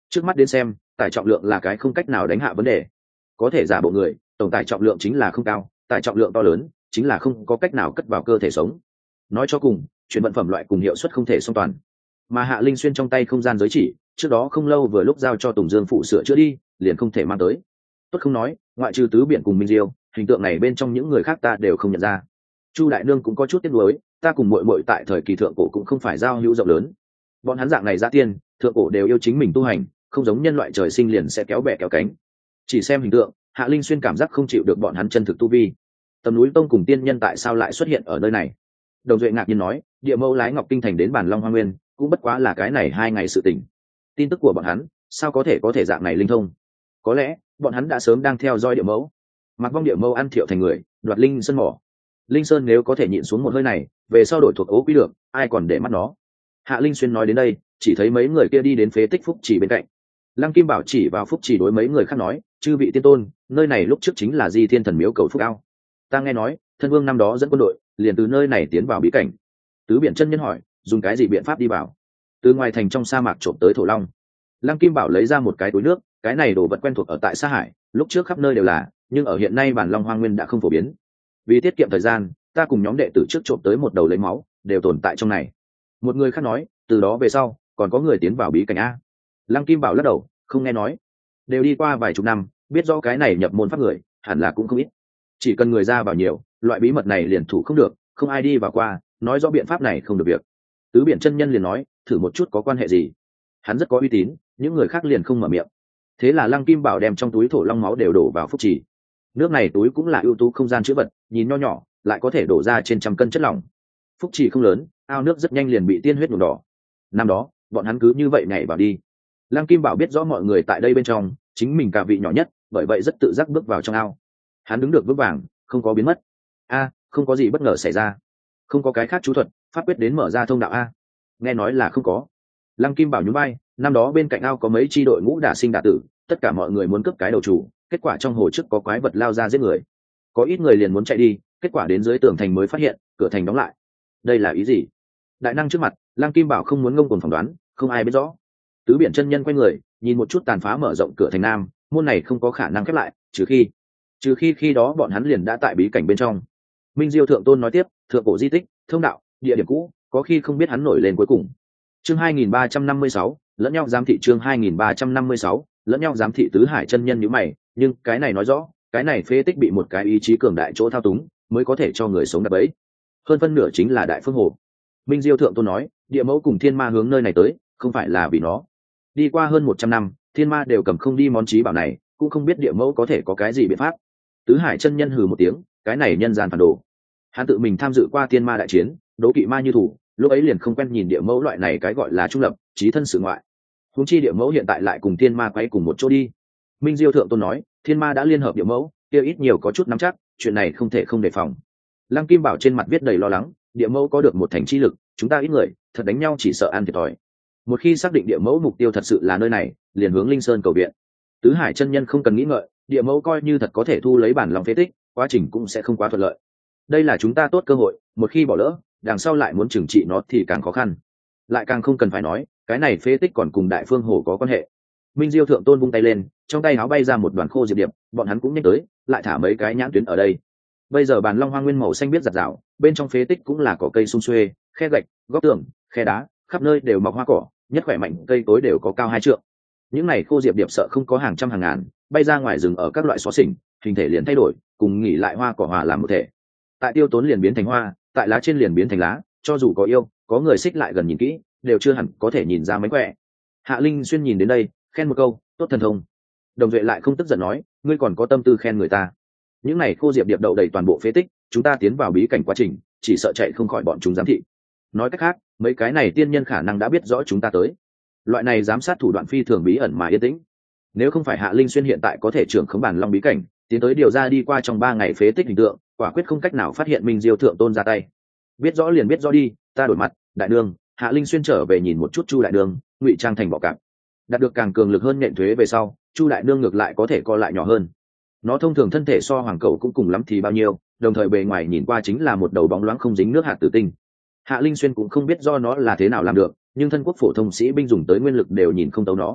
Trước mắt đến xem tải trọng lượng là cái không cách nào đánh hạ vấn đề. Có thể giả bộ người, tổng tải trọng lượng chính là không cao, tải trọng lượng to lớn chính là không có cách nào cất vào cơ thể sống. Nói cho cùng, chuyển vận phẩm loại cùng hiệu suất không thể song toàn. Mà Hạ Linh Xuyên trong tay không gian giới chỉ, trước đó không lâu vừa lúc giao cho Tùng Dương phụ sửa chữa đi, liền không thể mang tới. Tốt không nói, ngoại trừ Tứ Biển cùng Minh Diêu, hình tượng này bên trong những người khác ta đều không nhận ra. Chu đại nương cũng có chút tiếc nuối, ta cùng muội muội tại thời kỳ thượng cổ cũng không phải giao hữu rộng lớn. Bọn hắn dạng này ra tiên, thượng cổ đều yêu chính mình tu hành, không giống nhân loại trời sinh liền sẽ kéo bè kéo cánh. Chỉ xem hình tượng, Hạ Linh Xuyên cảm giác không chịu được bọn hắn chân thực tu vi. Tầm núi tông cùng tiên nhân tại sao lại xuất hiện ở nơi này? Đồng Duệ ngạc nhiên nói, địa mẫu lái Ngọc Kinh thành đến Bản Long Hoa Nguyên, cũng bất quá là cái này hai ngày sự tình. Tin tức của bọn hắn, sao có thể có thể dạng này linh thông? Có lẽ, bọn hắn đã sớm đang theo dõi địa mẫu. Mặc Vong địa mẫu ăn Thiệu thành người, đoạt Linh Sơn mỏ. Linh Sơn nếu có thể nhịn xuống một hơi này, về sau đổi thuộc ố quý được, ai còn để mắt nó? Hạ Linh Xuyên nói đến đây, chỉ thấy mấy người kia đi đến phế tích Phúc Trì bên cạnh. Lăng Kim Bảo chỉ vào Phúc Trì đối mấy người khác nói, chư vị tiên tôn, nơi này lúc trước chính là Di Thiên Thần Miếu cầu phúc ao. Ta nghe nói, thân vương năm đó dẫn quân đội, liền từ nơi này tiến vào bí cảnh. Tứ Biển chân nhân hỏi, dùng cái gì biện pháp đi vào? Từ ngoài thành trong sa mạc trộm tới Thổ Long. Lăng Kim Bảo lấy ra một cái túi nước, cái này đồ vật quen thuộc ở tại Sa Hải, lúc trước khắp nơi đều là, nhưng ở hiện nay Bản Long Hoang Nguyên đã không phổ biến. Vì tiết kiệm thời gian, ta cùng nhóm đệ tử trước trộm tới một đầu lấy máu, đều tồn tại trong này. Một người khác nói, từ đó về sau, còn có người tiến vào bí cảnh a. Lăng Kim Bảo lắc đầu, không nghe nói. Đều đi qua vài chục năm, biết rõ cái này nhập môn pháp người, hẳn là cũng không ít. Chỉ cần người ra vào nhiều, loại bí mật này liền thủ không được, không ai đi vào qua, nói rõ biện pháp này không được việc. Tứ Biển chân nhân liền nói, thử một chút có quan hệ gì? Hắn rất có uy tín, những người khác liền không mở miệng. Thế là Lăng Kim Bảo đem trong túi Thổ Long máu đều đổ vào Phúc Trì. Nước này túi cũng là ưu tú không gian chứa vật, nhìn nho nhỏ, lại có thể đổ ra trên trăm cân chất lỏng. Phúc Trì không lớn, ao nước rất nhanh liền bị tiên huyết nhuộm đỏ. Năm đó, bọn hắn cứ như vậy nhảy vào đi. Lăng Kim Bảo biết rõ mọi người tại đây bên trong, chính mình cả vị nhỏ nhất, bởi vậy rất tự giác bước vào trong ao. Hắn đứng được vững vàng, không có biến mất. A, không có gì bất ngờ xảy ra. Không có cái khác chú thuật, pháp quyết đến mở ra thông đạo a. Nghe nói là không có. Lăng Kim Bảo nhún vai, năm đó bên cạnh ao có mấy chi đội ngũ đả sinh đả tử, tất cả mọi người muốn cướp cái đầu chủ, kết quả trong hồ trước có quái vật lao ra giết người. Có ít người liền muốn chạy đi, kết quả đến dưới tường thành mới phát hiện, cửa thành đóng lại. Đây là ý gì? Đại năng trước mặt, Lăng Kim Bảo không muốn ngông cuồng phỏng đoán, không ai biết rõ. Tứ Biển chân nhân quay người, nhìn một chút tàn phá mở rộng cửa thành nam, môn này không có khả năng khép lại, trừ khi, trừ khi khi đó bọn hắn liền đã tại bí cảnh bên trong. Minh Diêu thượng tôn nói tiếp, thượng cổ di tích, thông đạo, địa điểm cũ, có khi không biết hắn nổi lên cuối cùng. Chương hai nghìn ba trăm năm mươi sáu, lẫn nhau giám thị chương hai nghìn ba trăm năm mươi sáu, lẫn nhau giám thị. Tứ Hải chân nhân nhíu mày, nhưng cái này nói rõ, cái này phế tích bị một cái ý chí cường đại chỗ thao túng, mới có thể cho người sống đập bẫy. Hơn phân nửa chính là Đại Phương Hồ. Minh Diêu thượng tôn nói, địa mẫu cùng thiên ma hướng nơi này tới, không phải là vì nó. Đi qua hơn một trăm năm, thiên ma đều cầm không đi món trí bảo này, cũng không biết địa mẫu có thể có cái gì biện pháp. Tứ Hải chân nhân hừ một tiếng, cái này nhân gian phản đồ. Hắn tự mình tham dự qua thiên ma đại chiến, đố kỵ ma như thủ, lúc ấy liền không quen nhìn địa mẫu loại này cái gọi là trung lập, trí thân sự ngoại. Huống chi địa mẫu hiện tại lại cùng thiên ma quay cùng một chỗ đi. Minh Diêu thượng tôn nói, thiên ma đã liên hợp địa mẫu, kia ít nhiều có chút nắm chắc, chuyện này không thể không đề phòng. Lăng Kim Bảo trên mặt viết đầy lo lắng, địa mẫu có được một thành chi lực, chúng ta ít người, thật đánh nhau chỉ sợ ăn thiệt thòi. Một khi xác định địa mẫu mục tiêu thật sự là nơi này, liền hướng Linh Sơn cầu viện. Tứ Hải chân nhân không cần nghĩ ngợi, địa mẫu coi như thật có thể thu lấy bản lòng phế tích, quá trình cũng sẽ không quá thuận lợi. Đây là chúng ta tốt cơ hội, một khi bỏ lỡ, đằng sau lại muốn trừng trị nó thì càng khó khăn. Lại càng không cần phải nói, cái này phế tích còn cùng Đại Phương Hồ có quan hệ. Minh Diêu thượng tôn vung tay lên, trong tay áo bay ra một đoàn khô diệp điệp, bọn hắn cũng nhanh tới, lại thả mấy cái nhãn tuyến ở đây. Bây giờ Bàn Long Hoang Nguyên màu xanh biết rực rỡ, bên trong phế tích cũng là cỏ cây sum xuê, khe gạch, góc tường, khe đá, khắp nơi đều mọc hoa cỏ, nhất khỏe mạnh cây cối đều có cao hai trượng. Những này khô diệp điệp sợ không có hàng trăm hàng ngàn, bay ra ngoài rừng ở các loại xó xỉnh, hình thể liền thay đổi, cùng nghỉ lại hoa cỏ hòa làm một thể. Tại tiêu tốn liền biến thành hoa, tại lá trên liền biến thành lá, cho dù có yêu, có người xích lại gần nhìn kỹ, đều chưa hẳn có thể nhìn ra mánh khỏe. Hạ Linh Xuyên nhìn đến đây, khen một câu, tốt thần thông. Đồng Duệ lại không tức giận nói, ngươi còn có tâm tư khen người ta. Những này khô diệp điệp đậu đầy toàn bộ phế tích, chúng ta tiến vào bí cảnh quá trình, chỉ sợ chạy không khỏi bọn chúng giám thị. Nói cách khác, mấy cái này tiên nhân khả năng đã biết rõ chúng ta tới. Loại này giám sát thủ đoạn phi thường bí ẩn mà yên tĩnh. Nếu không phải Hạ Linh Xuyên hiện tại có thể trưởng khống Bản Long bí cảnh, tiến tới điều ra đi qua trong ba ngày phế tích hình tượng, quả quyết không cách nào phát hiện Minh Diêu thượng tôn ra tay. Biết rõ liền biết rõ đi, ta đổi mặt, đại đường. Hạ Linh Xuyên trở về nhìn một chút Chu đại đường, ngụy trang thành bọ cạp. Đạt được càng cường lực hơn nhện thuế về sau, Chu đại nương ngược lại có thể co lại nhỏ hơn. Nó thông thường thân thể so hoàng cầu cũng cùng lắm thì bao nhiêu, đồng thời bề ngoài nhìn qua chính là một đầu bóng loáng không dính nước hạt tử tinh. Hạ Linh Xuyên cũng không biết do nó là thế nào làm được, nhưng thân quốc phổ thông sĩ binh dùng tới nguyên lực đều nhìn không tấu nó.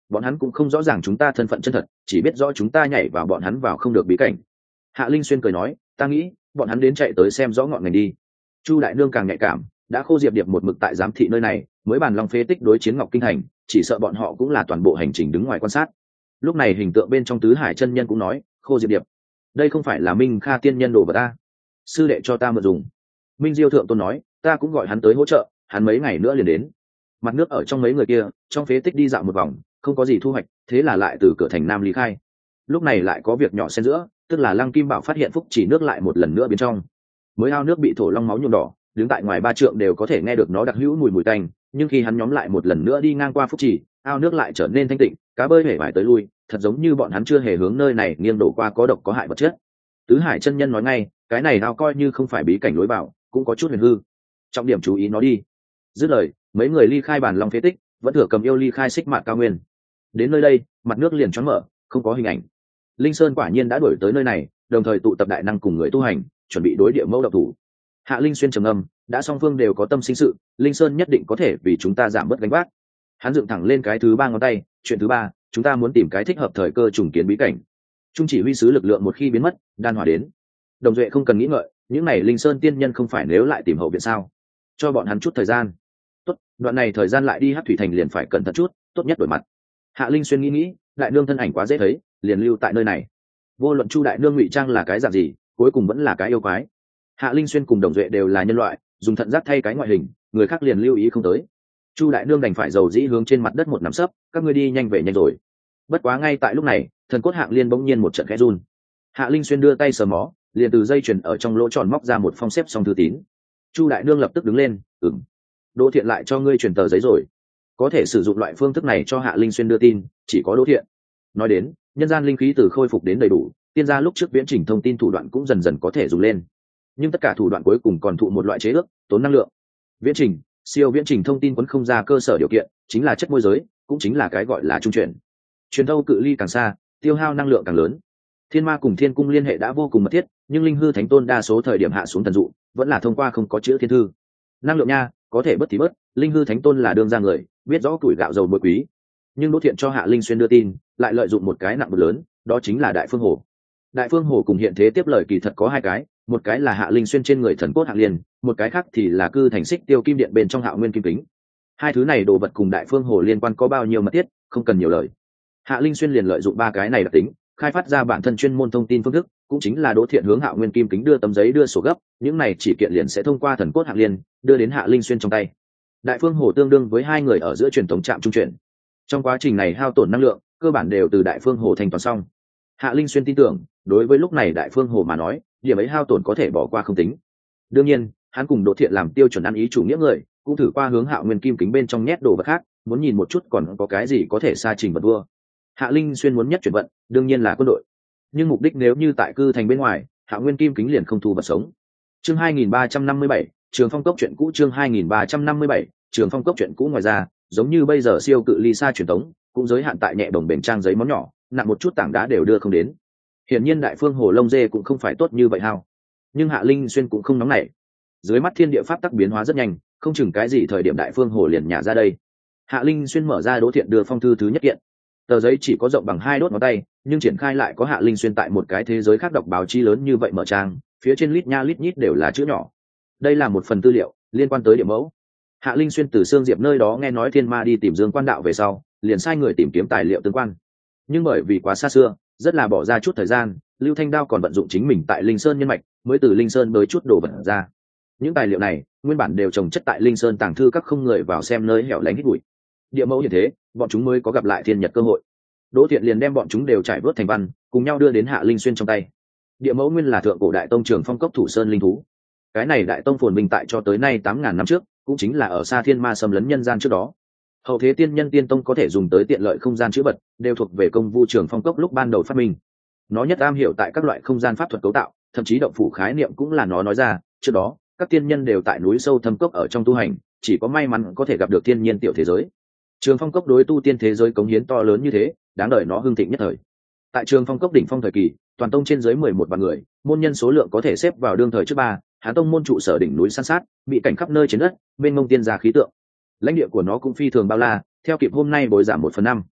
bọn hắn cũng không rõ ràng chúng ta thân phận chân thật, chỉ biết rõ chúng ta nhảy vào bọn hắn vào không được bí cảnh. Hạ Linh Xuyên cười nói, ta nghĩ bọn hắn đến chạy tới xem rõ ngọn ngành đi. Chu đại nương càng nhạy cảm, đã Khô Diệp Điệp một mực tại giám thị nơi này, mới bàn long phế tích đối chiến Ngọc Kinh Thành, chỉ sợ bọn họ cũng là toàn bộ hành trình đứng ngoài quan sát. Lúc này hình tượng bên trong tứ hải chân nhân cũng nói, Khô Diệp Điệp, đây không phải là Minh Kha tiên nhân đồ vật ta, sư đệ cho ta mượn dùng. Minh Diêu thượng tôn nói, ta cũng gọi hắn tới hỗ trợ, hắn mấy ngày nữa liền đến. Mặt nước ở trong mấy người kia, trong phế tích đi dạo một vòng, không có gì thu hoạch, thế là lại từ cửa thành nam ly khai. Lúc này lại có việc nhỏ xen giữa, tức là Lăng Kim Bảo phát hiện phúc chỉ nước lại một lần nữa bên trong. Mới ao nước bị thổ long máu nhuộm đỏ, đứng tại ngoài ba trượng đều có thể nghe được nó đặc hữu mùi mùi tanh, nhưng khi hắn nhóm lại một lần nữa đi ngang qua phúc chỉ, ao nước lại trở nên thanh tịnh, cá bơi hể vải tới lui, thật giống như bọn hắn chưa hề hướng nơi này nghiêng đổ qua có độc có hại vật chất. Tứ Hải chân nhân nói ngay, cái này ao coi như không phải bí cảnh lối vào, cũng có chút huyền hư. Trọng điểm chú ý nó đi. Dứt lời, mấy người ly khai bàn long phế tích, vẫn thừa cầm yêu ly khai xích mạc cao nguyên. Đến nơi đây, mặt nước liền choáng mở, không có hình ảnh. Linh Sơn quả nhiên đã đuổi tới nơi này, đồng thời tụ tập đại năng cùng người tu hành, chuẩn bị đối địa mẫu độc thủ. Hạ Linh Xuyên trầm ngâm, đã song phương đều có tâm sinh sự, Linh Sơn nhất định có thể vì chúng ta giảm bớt gánh vác. Hắn dựng thẳng lên cái thứ ba ngón tay, chuyện thứ ba, chúng ta muốn tìm cái thích hợp thời cơ trùng kiến bí cảnh. Trung chỉ huy sứ lực lượng một khi biến mất, đan hỏa đến. Đồng Duệ không cần nghĩ ngợi, những này Linh Sơn tiên nhân không phải nếu lại tìm hậu viện sao? Cho bọn hắn chút thời gian. Tốt, đoạn này thời gian lại đi Hắc Thủy Thành liền phải cẩn thận chút, tốt nhất đổi mặt. Hạ Linh Xuyên nghĩ nghĩ, đại nương thân ảnh quá dễ thấy, liền lưu tại nơi này. Vô luận Chu đại nương ngụy trang là cái dạng gì, cuối cùng vẫn là cái yêu quái. Hạ Linh Xuyên cùng Đồng Duệ đều là nhân loại, dùng thận giác thay cái ngoại hình, người khác liền lưu ý không tới. Chu đại nương đành phải dầu dĩ hướng trên mặt đất một nắm sấp, các ngươi đi nhanh về nhanh rồi. Bất quá ngay tại lúc này, thần cốt Hạng Liên bỗng nhiên một trận khẽ run. Hạ Linh Xuyên đưa tay sờ mó, liền từ dây chuyền ở trong lỗ tròn móc ra một phong xếp xong thư tín. Chu đại nương lập tức đứng lên, ừm, Đỗ Thiện lại cho ngươi truyền tờ giấy rồi. Có thể sử dụng loại phương thức này cho Hạ Linh Xuyên đưa tin, chỉ có Đỗ Thiện. Nói đến, nhân gian linh khí từ khôi phục đến đầy đủ, tiên gia lúc trước viễn trình thông tin thủ đoạn cũng dần dần có thể dùng lên. Nhưng tất cả thủ đoạn cuối cùng còn thụ một loại chế ước, tốn năng lượng. Viễn trình, siêu viễn trình thông tin quấn không ra cơ sở điều kiện, chính là chất môi giới, cũng chính là cái gọi là trung chuyển. Truyền thâu cự ly càng xa, tiêu hao năng lượng càng lớn. Thiên Ma cùng Thiên Cung liên hệ đã vô cùng mật thiết, nhưng Linh Hư Thánh Tôn đa số thời điểm hạ xuống thần dụ, vẫn là thông qua không có chữ thiên thư. Năng lượng nha, có thể bất thì bớt, Linh Hư Thánh Tôn là đương ra người, biết rõ tuổi gạo dầu muối quý. Nhưng Đỗ Thiện cho Hạ Linh Xuyên đưa tin, lại lợi dụng một cái nặng bực lớn, đó chính là Đại Phương Hồ. Đại Phương Hồ cùng hiện thế tiếp lời kỳ thật có hai cái, một cái là Hạ Linh Xuyên trên người thần cốt Hạng Liên, một cái khác thì là cư thành xích tiêu kim điện bên trong Hạo Nguyên kim kính. Hai thứ này đồ vật cùng Đại Phương Hồ liên quan có bao nhiêu mật thiết, không cần nhiều lời. Hạ Linh Xuyên liền lợi dụng ba cái này đặc tính, khai phát ra bản thân chuyên môn thông tin phương thức, cũng chính là Đỗ Thiện hướng Hạo Nguyên kim kính đưa tấm giấy đưa sổ gấp, những này chỉ kiện liền sẽ thông qua thần cốt Hạng Liên đưa đến Hạ Linh Xuyên trong tay. Đại Phương Hồ tương đương với hai người ở giữa truyền thống trạm trung chuyển. Trong quá trình này hao tổn năng lượng, cơ bản đều từ Đại Phương Hồ thanh toán xong. Hạ Linh Xuyên tin tưởng, đối với lúc này Đại Phương Hồ mà nói, điểm ấy hao tổn có thể bỏ qua không tính. Đương nhiên, hắn cùng Đỗ Thiện làm tiêu chuẩn ăn ý chủ nghĩa người, cũng thử qua hướng Hạo Nguyên kim kính bên trong nhét đồ vật khác, muốn nhìn một chút còn có cái gì có thể xa trình vật vua. Hạ Linh Xuyên muốn nhất chuyển vận, đương nhiên là quân đội. Nhưng mục đích nếu như tại cư thành bên ngoài, Hạo Nguyên kim kính liền không thu vật sống. Chương hai nghìn ba trăm năm mươi bảy, Trường Phong cốc chuyện cũ. Chương hai nghìn ba trăm năm mươi bảy, Trường Phong cốc chuyện cũ. Ngoài ra, giống như bây giờ siêu cự ly xa truyền tống, cũng giới hạn tại nhẹ đồng bền trang giấy món nhỏ, nặng một chút tảng đá đều đưa không đến. Hiển nhiên Đại Phương Hồ lông dê cũng không phải tốt như vậy hao. Nhưng Hạ Linh Xuyên cũng không nóng nảy. Dưới mắt thiên địa pháp tắc biến hóa rất nhanh, không chừng cái gì thời điểm Đại Phương Hồ liền nhả ra đây. Hạ Linh Xuyên mở ra Đỗ Thiện đưa phong thư thứ nhất kiện. Tờ giấy chỉ có rộng bằng hai đốt ngón tay, nhưng triển khai lại có Hạ Linh Xuyên tại một cái thế giới khác đọc báo chí lớn như vậy mở trang, phía trên lít nha lít nhít đều là chữ nhỏ. Đây là một phần tư liệu liên quan tới địa mẫu. Hạ Linh Xuyên từ Sương Diệp nơi đó nghe nói Thiên Ma đi tìm Dương Quan đạo về sau, liền sai người tìm kiếm tài liệu tương quan. Nhưng bởi vì quá xa xưa, rất là bỏ ra chút thời gian, Lưu Thanh Đao còn vận dụng chính mình tại Linh Sơn nhân mạch, mới từ Linh Sơn tới chút đồ vật ra. Những tài liệu này nguyên bản đều trồng chất tại Linh Sơn tàng thư các không người vào xem nơi hẻo lánh hít bụi. Địa mẫu như thế, bọn chúng mới có gặp lại thiên nhật cơ hội. Đỗ Thiện liền đem bọn chúng đều trải vớt thành văn, cùng nhau đưa đến Hạ Linh Xuyên trong tay. Địa mẫu nguyên là thượng cổ đại tông Trường Phong cốc thủ sơn linh thú. Cái này đại tông phồn bình tại cho tới nay tám ngàn năm trước, cũng chính là ở xa Thiên Ma xâm lấn nhân gian trước đó. Hậu thế tiên nhân tiên tông có thể dùng tới tiện lợi không gian chữ vật, đều thuộc về công vu Trường Phong cốc lúc ban đầu phát minh. Nó nhất am hiểu tại các loại không gian pháp thuật cấu tạo, thậm chí động phủ khái niệm cũng là nó nói ra. Trước đó, các tiên nhân đều tại núi sâu thâm cốc ở trong tu hành, chỉ có may mắn có thể gặp được thiên nhiên tiểu thế giới. Trường Phong cốc đối tu tiên thế giới cống hiến to lớn như thế, đáng đợi nó hưng thịnh nhất thời. Tại Trường Phong cốc đỉnh phong thời kỳ, toàn tông trên dưới mười một vạn người, môn nhân số lượng có thể xếp vào đương thời trước ba. Hán tông môn trụ sở đỉnh núi san sát, bị cảnh khắp nơi trên đất, bên mông tiên gia khí tượng. Lãnh địa của nó cũng phi thường bao la, theo kịp hôm nay bồi giảm một phần năm.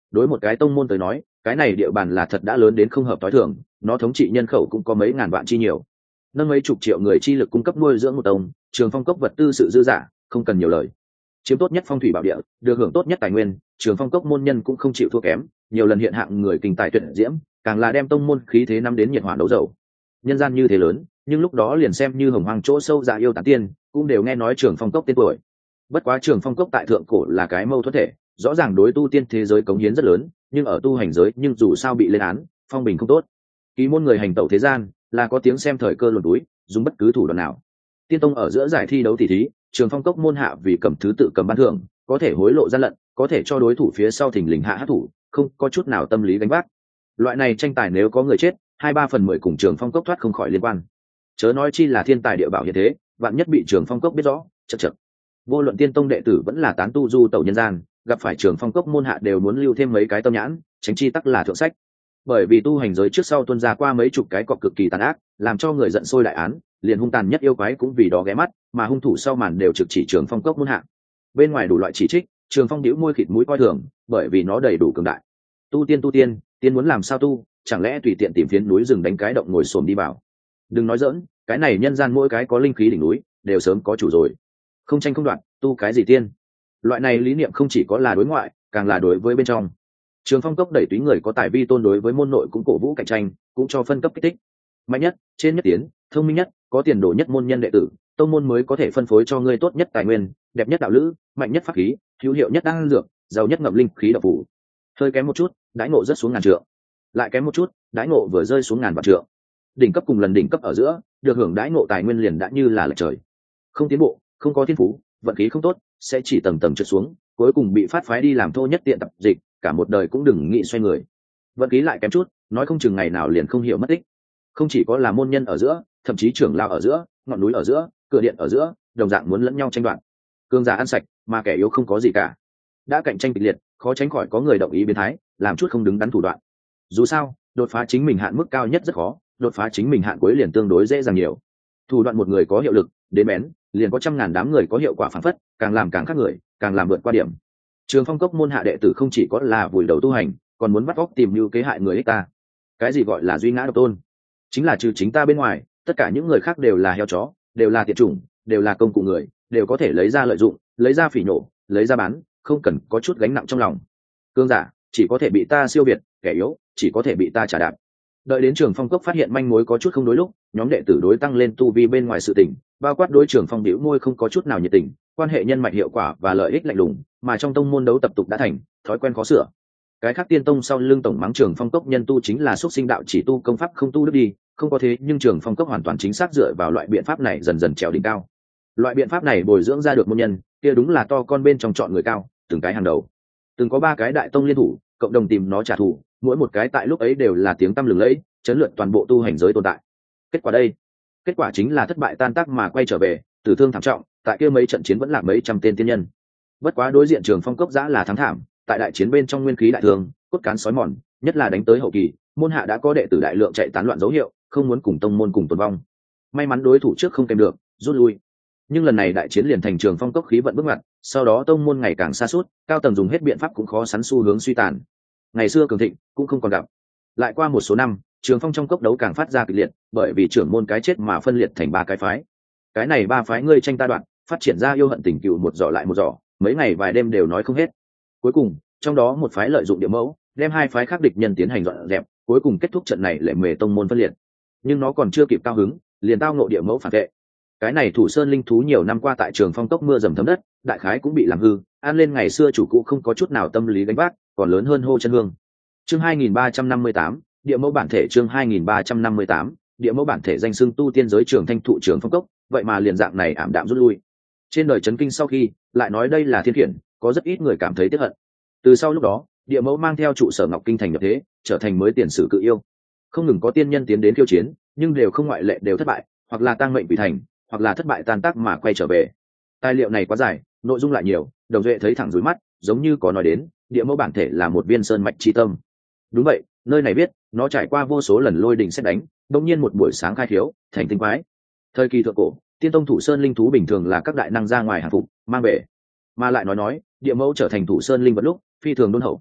đối một cái tông môn tới nói cái này địa bàn là thật đã lớn đến không hợp t ố i thường, nó thống trị nhân khẩu cũng có mấy ngàn vạn chi nhiều, nâng mấy chục triệu người chi lực cung cấp nuôi dưỡng một tông Trường Phong cốc vật tư sự dư dả, không cần nhiều lời. Chiếm tốt nhất phong thủy bảo địa, được hưởng tốt nhất tài nguyên, Trường Phong cốc môn nhân cũng không chịu thua kém, nhiều lần hiện hạng người kinh tài tuyệt diễm, càng là đem tông môn khí thế năm đến nhiệt hỏa đấu dầu. Nhân gian như thế lớn, nhưng lúc đó liền xem như hồng hoang chỗ sâu dạ yêu tán tiên cũng đều nghe nói Trường Phong cốc tên tuổi. Bất quá Trường Phong cốc tại thượng cổ là cái mâu thuẫn thể, rõ ràng đối tu tiên thế giới cống hiến rất lớn, nhưng ở tu hành giới nhưng dù sao bị lên án, phong bình không tốt. Ký môn người hành tẩu thế gian là có tiếng xem thời cơ luồn túi, dùng bất cứ thủ đoạn nào. Tiên tông ở giữa giải thi đấu tỷ thí, Trường Phong cốc môn hạ vì cầm thứ tự cầm ban thưởng, có thể hối lộ gian lận, có thể cho đối thủ phía sau thình lình hạ hát thủ, không có chút nào tâm lý gánh vác. Loại này tranh tài nếu có người chết, hai ba phần mười cùng Trường Phong cốc thoát không khỏi liên quan. Chớ nói chi là thiên tài địa bảo hiện thế, vạn nhất bị Trường Phong cốc biết rõ, chật chật. Vô luận tiên tông đệ tử vẫn là tán tu du tẩu nhân gian, gặp phải Trường Phong cốc môn hạ đều muốn lưu thêm mấy cái tâm nhãn, tránh chi tắc là thượng sách. Bởi vì tu hành giới trước sau tuân ra qua mấy chục cái cọc cực kỳ tàn ác, làm cho người giận sôi đại án, liền hung tàn nhất yêu quái cũng vì đó ghé mắt, mà hung thủ sau màn đều trực chỉ Trường Phong cốc môn hạ. Bên ngoài đủ loại chỉ trích, Trường Phong đĩu môi khịt mũi coi thường, bởi vì nó đầy đủ cường đại. Tu tiên tu tiên, tiên muốn làm sao tu, chẳng lẽ tùy tiện tìm phiến núi rừng đánh cái động ngồi xổm đi vào. Đừng nói giỡn, cái này nhân gian mỗi cái có linh khí đỉnh núi, đều sớm có chủ rồi. Không tranh không đoạt, tu cái gì tiên. Loại này lý niệm không chỉ có là đối ngoại, càng là đối với bên trong. Trường Phong cốc đẩy túy người có tài vi tôn đối với môn nội cũng cổ vũ cạnh tranh, cũng cho phân cấp kích thích. Mạnh nhất, trên nhất tiến, thông minh nhất, có tiền đồ nhất môn nhân đệ tử, tông môn mới có thể phân phối cho ngươi tốt nhất tài nguyên, đẹp nhất đạo lữ, mạnh nhất pháp khí, hữu hiệu nhất đan dược, giàu nhất ngậm linh khí độc phủ. Hơi kém một chút, đãi ngộ rất xuống ngàn trượng. Lại kém một chút, đãi ngộ vừa rơi xuống ngàn vạn trượng. Đỉnh cấp cùng lần đỉnh cấp ở giữa, được hưởng đãi ngộ tài nguyên liền đã như là lệch trời. Không tiến bộ, không có thiên phú, vận khí không tốt, sẽ chỉ tầng tầng trượt xuống, cuối cùng bị phát phái đi làm thô nhất tiện tập dịch, cả một đời cũng đừng nghĩ xoay người. Vận khí lại kém chút, nói không chừng ngày nào liền không hiểu mất tích. Không chỉ có là môn nhân ở giữa, thậm chí trưởng lao ở giữa, ngọn núi ở giữa, cửa điện ở giữa, đồng dạng muốn lẫn nhau tranh đoạt. Cường giả ăn sạch, mà kẻ yếu không có gì cả. Đã cạnh tranh kịch liệt, khó tránh khỏi có người động ý biến thái, làm chút không đứng đắn thủ đoạn. Dù sao, đột phá chính mình hạn mức cao nhất rất khó, đột phá chính mình hạn cuối liền tương đối dễ dàng nhiều. Thủ đoạn một người có hiệu lực, đến bén, liền có trăm ngàn đám người có hiệu quả phản phất, càng làm càng khác người, càng làm vượt qua điểm. Trường Phong cốc môn hạ đệ tử không chỉ có là vùi đầu tu hành, còn muốn bắt óc tìm mưu kế hại người ích ta. Cái gì gọi là duy ngã độc tôn? Chính là trừ chính ta bên ngoài, tất cả những người khác đều là heo chó, đều là tiệt chủng, đều là công cụ người, đều có thể lấy ra lợi dụng, lấy ra phỉ nổ, lấy ra bán, không cần có chút gánh nặng trong lòng. Cương giả chỉ có thể bị ta siêu việt, kẻ yếu chỉ có thể bị ta trả đạp. Đợi đến Trường Phong cốc phát hiện manh mối có chút không đối lúc, nhóm đệ tử đối tăng lên tu vi bên ngoài sự tình, bao quát đối Trường Phong bĩu môi không có chút nào nhiệt tình, quan hệ nhân mạch hiệu quả và lợi ích lạnh lùng, mà trong tông môn đấu tập tục đã thành thói quen khó sửa. Cái khác tiên tông sau lưng tổng mắng Trường Phong cốc nhân tu chính là xuất sinh đạo chỉ tu công pháp không tu đức đi, không có thế nhưng Trường Phong cốc hoàn toàn chính xác dựa vào loại biện pháp này dần dần trèo đỉnh cao. Loại biện pháp này bồi dưỡng ra được môn nhân, kia đúng là to con bên trong chọn người cao, từng cái hàng đầu. Từng có ba cái đại tông liên thủ, cộng đồng tìm nó trả thù, mỗi một cái tại lúc ấy đều là tiếng tăm lừng lẫy, chấn lượn toàn bộ tu hành giới tồn tại. Kết quả đây, kết quả chính là thất bại tan tác mà quay trở về, tử thương thảm trọng, tại kia mấy trận chiến vẫn là mấy trăm tên tiên nhân. Bất quá đối diện Trường Phong cốc giã là thắng thảm, tại đại chiến bên trong nguyên khí đại thương, cốt cán sói mòn, nhất là đánh tới hậu kỳ, môn hạ đã có đệ tử đại lượng chạy tán loạn dấu hiệu, không muốn cùng tông môn cùng tồn vong. May mắn đối thủ trước không kèm được, rút lui. Nhưng lần này đại chiến liền thành Trường Phong cốc khí vận bước ngoặt, sau đó tông môn ngày càng xa suốt, cao tầng dùng hết biện pháp cũng khó sắn xu hướng suy tàn. Ngày xưa cường thịnh cũng không còn gặp. Lại qua một số năm, Trường Phong trong cốc đấu càng phát ra kịch liệt, bởi vì trưởng môn cái chết mà phân liệt thành ba cái phái. Cái này ba phái ngươi tranh ta đoạn, phát triển ra yêu hận tình cựu một giỏ lại một giỏ, mấy ngày vài đêm đều nói không hết. Cuối cùng, trong đó một phái lợi dụng địa mẫu, đem hai phái khác địch nhân tiến hành dọn dẹp, cuối cùng kết thúc trận này lệ mề tông môn phân liệt. Nhưng nó còn chưa kịp cao hứng, liền tao ngộ địa mẫu phản vệ. Cái này thủ sơn linh thú nhiều năm qua tại Trường Phong cốc mưa dầm thấm đất, đại khái cũng bị làm hư, an lên ngày xưa chủ cũ không có chút nào tâm lý gánh vác, còn lớn hơn hô chân hương. Chương hai nghìn ba trăm năm mươi tám, địa mẫu bản thể chương hai nghìn ba trăm năm mươi tám, địa mẫu bản thể danh xưng tu tiên giới Trường Thanh thụ Trường Phong cốc, vậy mà liền dạng này ảm đạm rút lui. Trên đời chấn kinh sau khi, lại nói đây là thiên khiển, có rất ít người cảm thấy tiếc hận. Từ sau lúc đó, địa mẫu mang theo trụ sở Ngọc Kinh thành nhập thế, trở thành mới tiền sử cự yêu. Không ngừng có tiên nhân tiến đến khiêu chiến, nhưng đều không ngoại lệ đều thất bại, hoặc là tang mệnh bị thành, hoặc là thất bại tan tác mà quay trở về. Tài liệu này quá dài, nội dung lại nhiều, Đồng Duệ thấy thẳng rối mắt, giống như có nói đến, địa mẫu bản thể là một viên sơn mạch chi tâm. Đúng vậy, nơi này biết, nó trải qua vô số lần lôi đình sét đánh, đột nhiên một buổi sáng khai thiếu, thành tinh quái. Thời kỳ thượng cổ, tiên tông thủ sơn linh thú bình thường là các đại năng ra ngoài hàng phục, mang về. Mà lại nói nói, địa mẫu trở thành thủ sơn linh vật lúc, phi thường đôn hậu.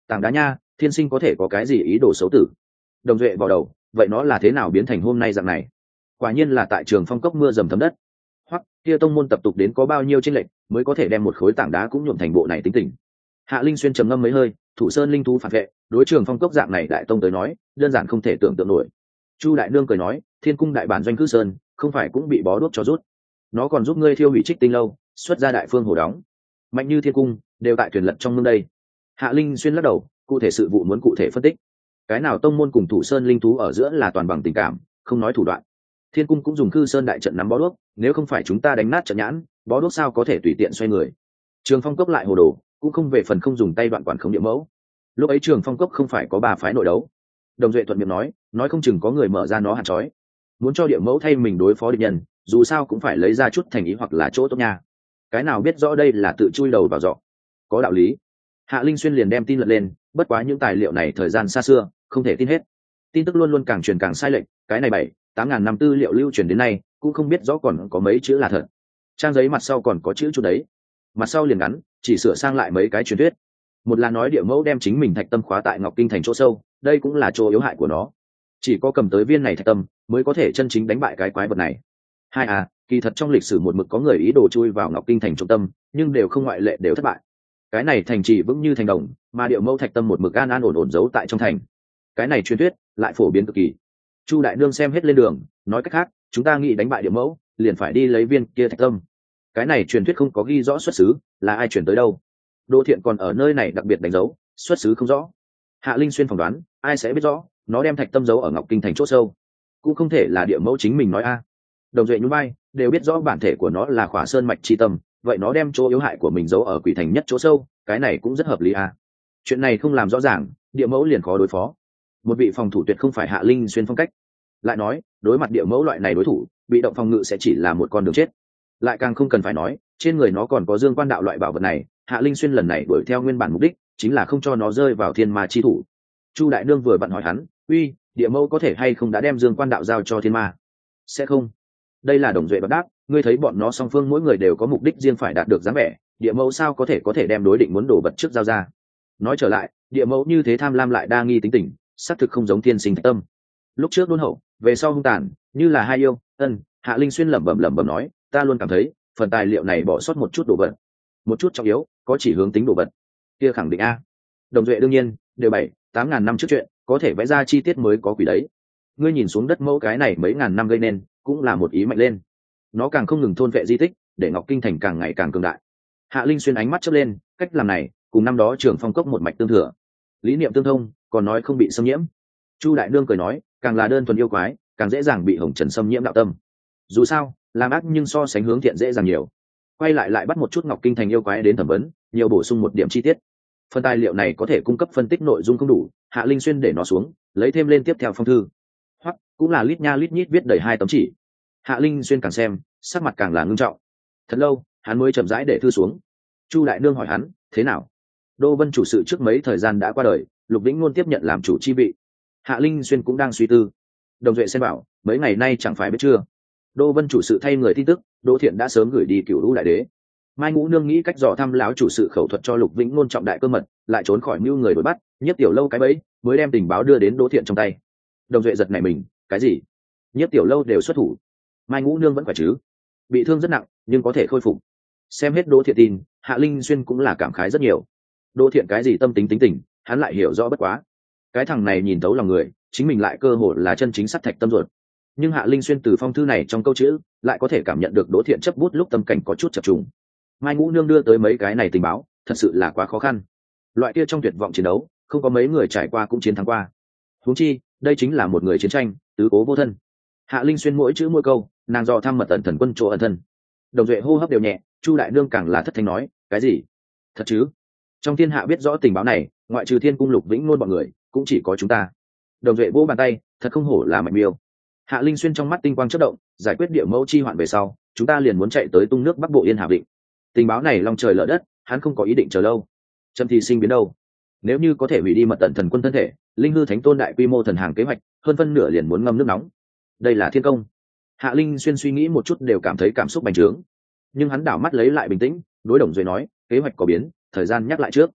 Tảng đá nha, thiên sinh có thể có cái gì ý đồ xấu tử. Đồng Duệ vào đầu, vậy nó là thế nào biến thành hôm nay dạng này? Quả nhiên là tại trường phong cốc mưa dầm thấm đất. Hoặc kia tông môn tập tục đến có bao nhiêu tranh lệch mới có thể đem một khối tảng đá cũng nhuộm thành bộ này tính tình. Hạ Linh Xuyên trầm ngâm mấy hơi, thủ sơn linh thú phản vệ, đối trường phong cốc dạng này đại tông tới nói, đơn giản không thể tưởng tượng nổi. Chu đại nương cười nói, thiên cung đại bản doanh cư sơn, không phải cũng bị bó đuốc cho rút. Nó còn giúp ngươi thiêu hủy Trích Tinh lâu, xuất ra đại phương hồ đóng. Mạnh như thiên cung, đều tại thuyền lật trong mương đây. Hạ Linh Xuyên lắc đầu, cụ thể sự vụ muốn cụ thể phân tích. Cái nào tông môn cùng thủ sơn linh thú ở giữa là toàn bằng tình cảm, không nói thủ đoạn. Thiên cung cũng dùng cư sơn đại trận nắm bó đuốc, nếu không phải chúng ta đánh nát trận nhãn, bó đuốc sao có thể tùy tiện xoay người. Trường phong cốc lại hồ đồ, cũng không về phần không dùng tay đoạn quản khống địa mẫu. Lúc ấy trường phong cốc không phải có ba phái nội đấu. Đồng Duệ thuận miệng nói, nói không chừng có người mở ra nó hàn chói, muốn cho địa mẫu thay mình đối phó địch nhân, dù sao cũng phải lấy ra chút thành ý hoặc là chỗ tốt nha. Cái nào biết rõ đây là tự chui đầu vào giọ. Có đạo lý. Hạ Linh Xuyên liền đem tin lật lên, bất quá những tài liệu này thời gian xa xưa, không thể tin hết. Tin tức luôn luôn càng truyền càng sai lệch, cái này bảy tám ngàn năm tư liệu lưu truyền đến nay, cũng không biết rõ còn có mấy chữ là thật. Trang giấy mặt sau còn có chữ chút đấy, mặt sau liền ngắn, chỉ sửa sang lại mấy cái truyền thuyết. Một là nói địa mẫu đem chính mình thạch tâm khóa tại Ngọc Kinh thành chỗ sâu, đây cũng là chỗ yếu hại của nó. Chỉ có cầm tới viên này thạch tâm, mới có thể chân chính đánh bại cái quái vật này. Hai à, kỳ thật trong lịch sử một mực có người ý đồ chui vào Ngọc Kinh thành trung tâm, nhưng đều không ngoại lệ đều thất bại. Cái này thành trì vững như thành đồng, mà địa mẫu thạch tâm một mực an an ổn ổn giấu tại trong thành. Cái này truyền thuyết lại phổ biến cực kỳ. Chu đại nương xem hết lên đường, nói cách khác, chúng ta nghĩ đánh bại địa mẫu, liền phải đi lấy viên kia thạch tâm. Cái này truyền thuyết không có ghi rõ xuất xứ, là ai truyền tới đâu. Đỗ Thiện còn ở nơi này đặc biệt đánh dấu, xuất xứ không rõ. Hạ Linh Xuyên phỏng đoán, ai sẽ biết rõ, nó đem thạch tâm giấu ở Ngọc Kinh thành chỗ sâu, cũng không thể là địa mẫu chính mình nói a. Đồng Duệ nhún vai, đều biết rõ bản thể của nó là Khỏa Sơn mạch chi tâm, vậy nó đem chỗ yếu hại của mình giấu ở Quỷ thành nhất chỗ sâu, cái này cũng rất hợp lý a. Chuyện này không làm rõ ràng, địa mẫu liền khó đối phó. Một vị phòng thủ tuyệt không phải Hạ Linh Xuyên phong cách. Lại nói, đối mặt địa mẫu loại này đối thủ, bị động phòng ngự sẽ chỉ là một con đường chết. Lại càng không cần phải nói, trên người nó còn có Dương Quan đạo loại bảo vật này, Hạ Linh Xuyên lần này đuổi theo nguyên bản mục đích, chính là không cho nó rơi vào thiên ma chi thủ. Chu đại nương vừa vặn hỏi hắn, uy, địa mẫu có thể hay không đã đem Dương Quan đạo giao cho thiên ma? Sẽ không. Đây là Đồng Duệ bác đáp, ngươi thấy bọn nó song phương mỗi người đều có mục đích riêng phải đạt được dáng vẻ, địa mẫu sao có thể có thể đem đối định muốn đổ vật trước giao ra. Nói trở lại, địa mẫu như thế tham lam lại đa nghi tính tình, xác thực không giống thiên sinh thạch tâm. Lúc trước đôn hậu, về sau hung tàn, như là hai yêu. Ân, Hạ Linh Xuyên lẩm bẩm lẩm bẩm nói, ta luôn cảm thấy phần tài liệu này bỏ sót một chút đồ vật, một chút trọng yếu, có chỉ hướng tính đồ vật. Kia khẳng định a. Đồng Duệ đương nhiên, đều bảy tám ngàn năm trước chuyện, có thể vẽ ra chi tiết mới có quỷ đấy. Ngươi nhìn xuống đất mẫu cái này mấy ngàn năm gây nên, cũng là một ý mạnh lên. Nó càng không ngừng thôn vệ di tích, để Ngọc Kinh thành càng ngày càng cường đại. Hạ Linh Xuyên ánh mắt chớp lên, cách làm này cùng năm đó trưởng phong cốc một mạch tương thừa, lý niệm tương thông, còn nói không bị xâm nhiễm. Chu đại nương cười nói, càng là đơn thuần yêu quái, càng dễ dàng bị hồng trần xâm nhiễm đạo tâm. Dù sao, làm ác nhưng so sánh hướng thiện dễ dàng nhiều. Quay lại lại bắt một chút Ngọc Kinh thành yêu quái đến thẩm vấn, nhiều bổ sung một điểm chi tiết. Phần tài liệu này có thể cung cấp phân tích nội dung không đủ, Hạ Linh Xuyên để nó xuống, lấy thêm lên tiếp theo phong thư. Hoặc cũng là lít nha lít nhít viết đầy hai tấm chỉ. Hạ Linh Xuyên càng xem, sắc mặt càng là ngưng trọng. Thật lâu, hắn mới chậm rãi để thư xuống. Chu đại nương hỏi hắn, thế nào? Đô Vân chủ sự trước mấy thời gian đã qua đời, Lục Vĩnh luôn tiếp nhận làm chủ chi vị. Hạ Linh Xuyên cũng đang suy tư. Đồng Duệ xem bảo, mấy ngày nay chẳng phải biết chưa? Đô Vân chủ sự thay người tin tức, Đỗ Thiện đã sớm gửi đi Cửu Lũ đại đế. Mai Ngũ nương nghĩ cách dò thăm lão chủ sự khẩu thuật cho Lục Vĩnh luôn trọng đại cơ mật, lại trốn khỏi mưu người đuổi bắt, Nhất Tiểu Lâu cái bẫy, mới đem tình báo đưa đến Đỗ Thiện trong tay. Đồng Duệ giật nảy mình, cái gì? Nhất Tiểu Lâu đều xuất thủ. Mai Ngũ nương vẫn khỏe chứ? Bị thương rất nặng, nhưng có thể khôi phục. Xem hết Đỗ Thiện tin, Hạ Linh Xuyên cũng là cảm khái rất nhiều. Đỗ Thiện cái gì tâm tính tính tình, hắn lại hiểu rõ bất quá. Cái thằng này nhìn thấu lòng người, chính mình lại cơ hội là chân chính sắt thạch tâm ruột. Nhưng Hạ Linh Xuyên từ phong thư này trong câu chữ, lại có thể cảm nhận được Đỗ Thiện chấp bút lúc tâm cảnh có chút chập trùng. Mai Ngũ nương đưa tới mấy cái này tình báo, thật sự là quá khó khăn. Loại kia trong tuyệt vọng chiến đấu, không có mấy người trải qua cũng chiến thắng qua. Huống chi, đây chính là một người chiến tranh, tứ cố vô thân. Hạ Linh Xuyên mỗi chữ mỗi câu, nàng dò thăm mật ẩn thần quân chỗ ẩn thân. Đồng Duệ hô hấp đều nhẹ, Chu đại nương càng là thất thanh nói, cái gì? Thật chứ? Trong thiên hạ biết rõ tình báo này, ngoại trừ Thiên cung Lục Vĩnh luôn bọn người, cũng chỉ có chúng ta. Đồng Duệ vỗ bàn tay, thật không hổ là mạnh miêu. Hạ Linh Xuyên trong mắt tinh quang chớp động, giải quyết địa mẫu chi hoạn về sau, chúng ta liền muốn chạy tới tung nước Bắc Bộ Yên Hà Định. Tình báo này long trời lở đất, hắn không có ý định chờ lâu. Trâm Thi sinh biến đâu? Nếu như có thể hủy đi mật tận thần quân thân thể, linh hư thánh tôn đại quy mô thần hàng kế hoạch, hơn phân nửa liền muốn ngâm nước nóng. Đây là thiên công. Hạ Linh Xuyên suy nghĩ một chút đều cảm thấy cảm xúc bành trướng, nhưng hắn đảo mắt lấy lại bình tĩnh, đối Đồng Duệ nói, kế hoạch có biến, thời gian nhắc lại trước.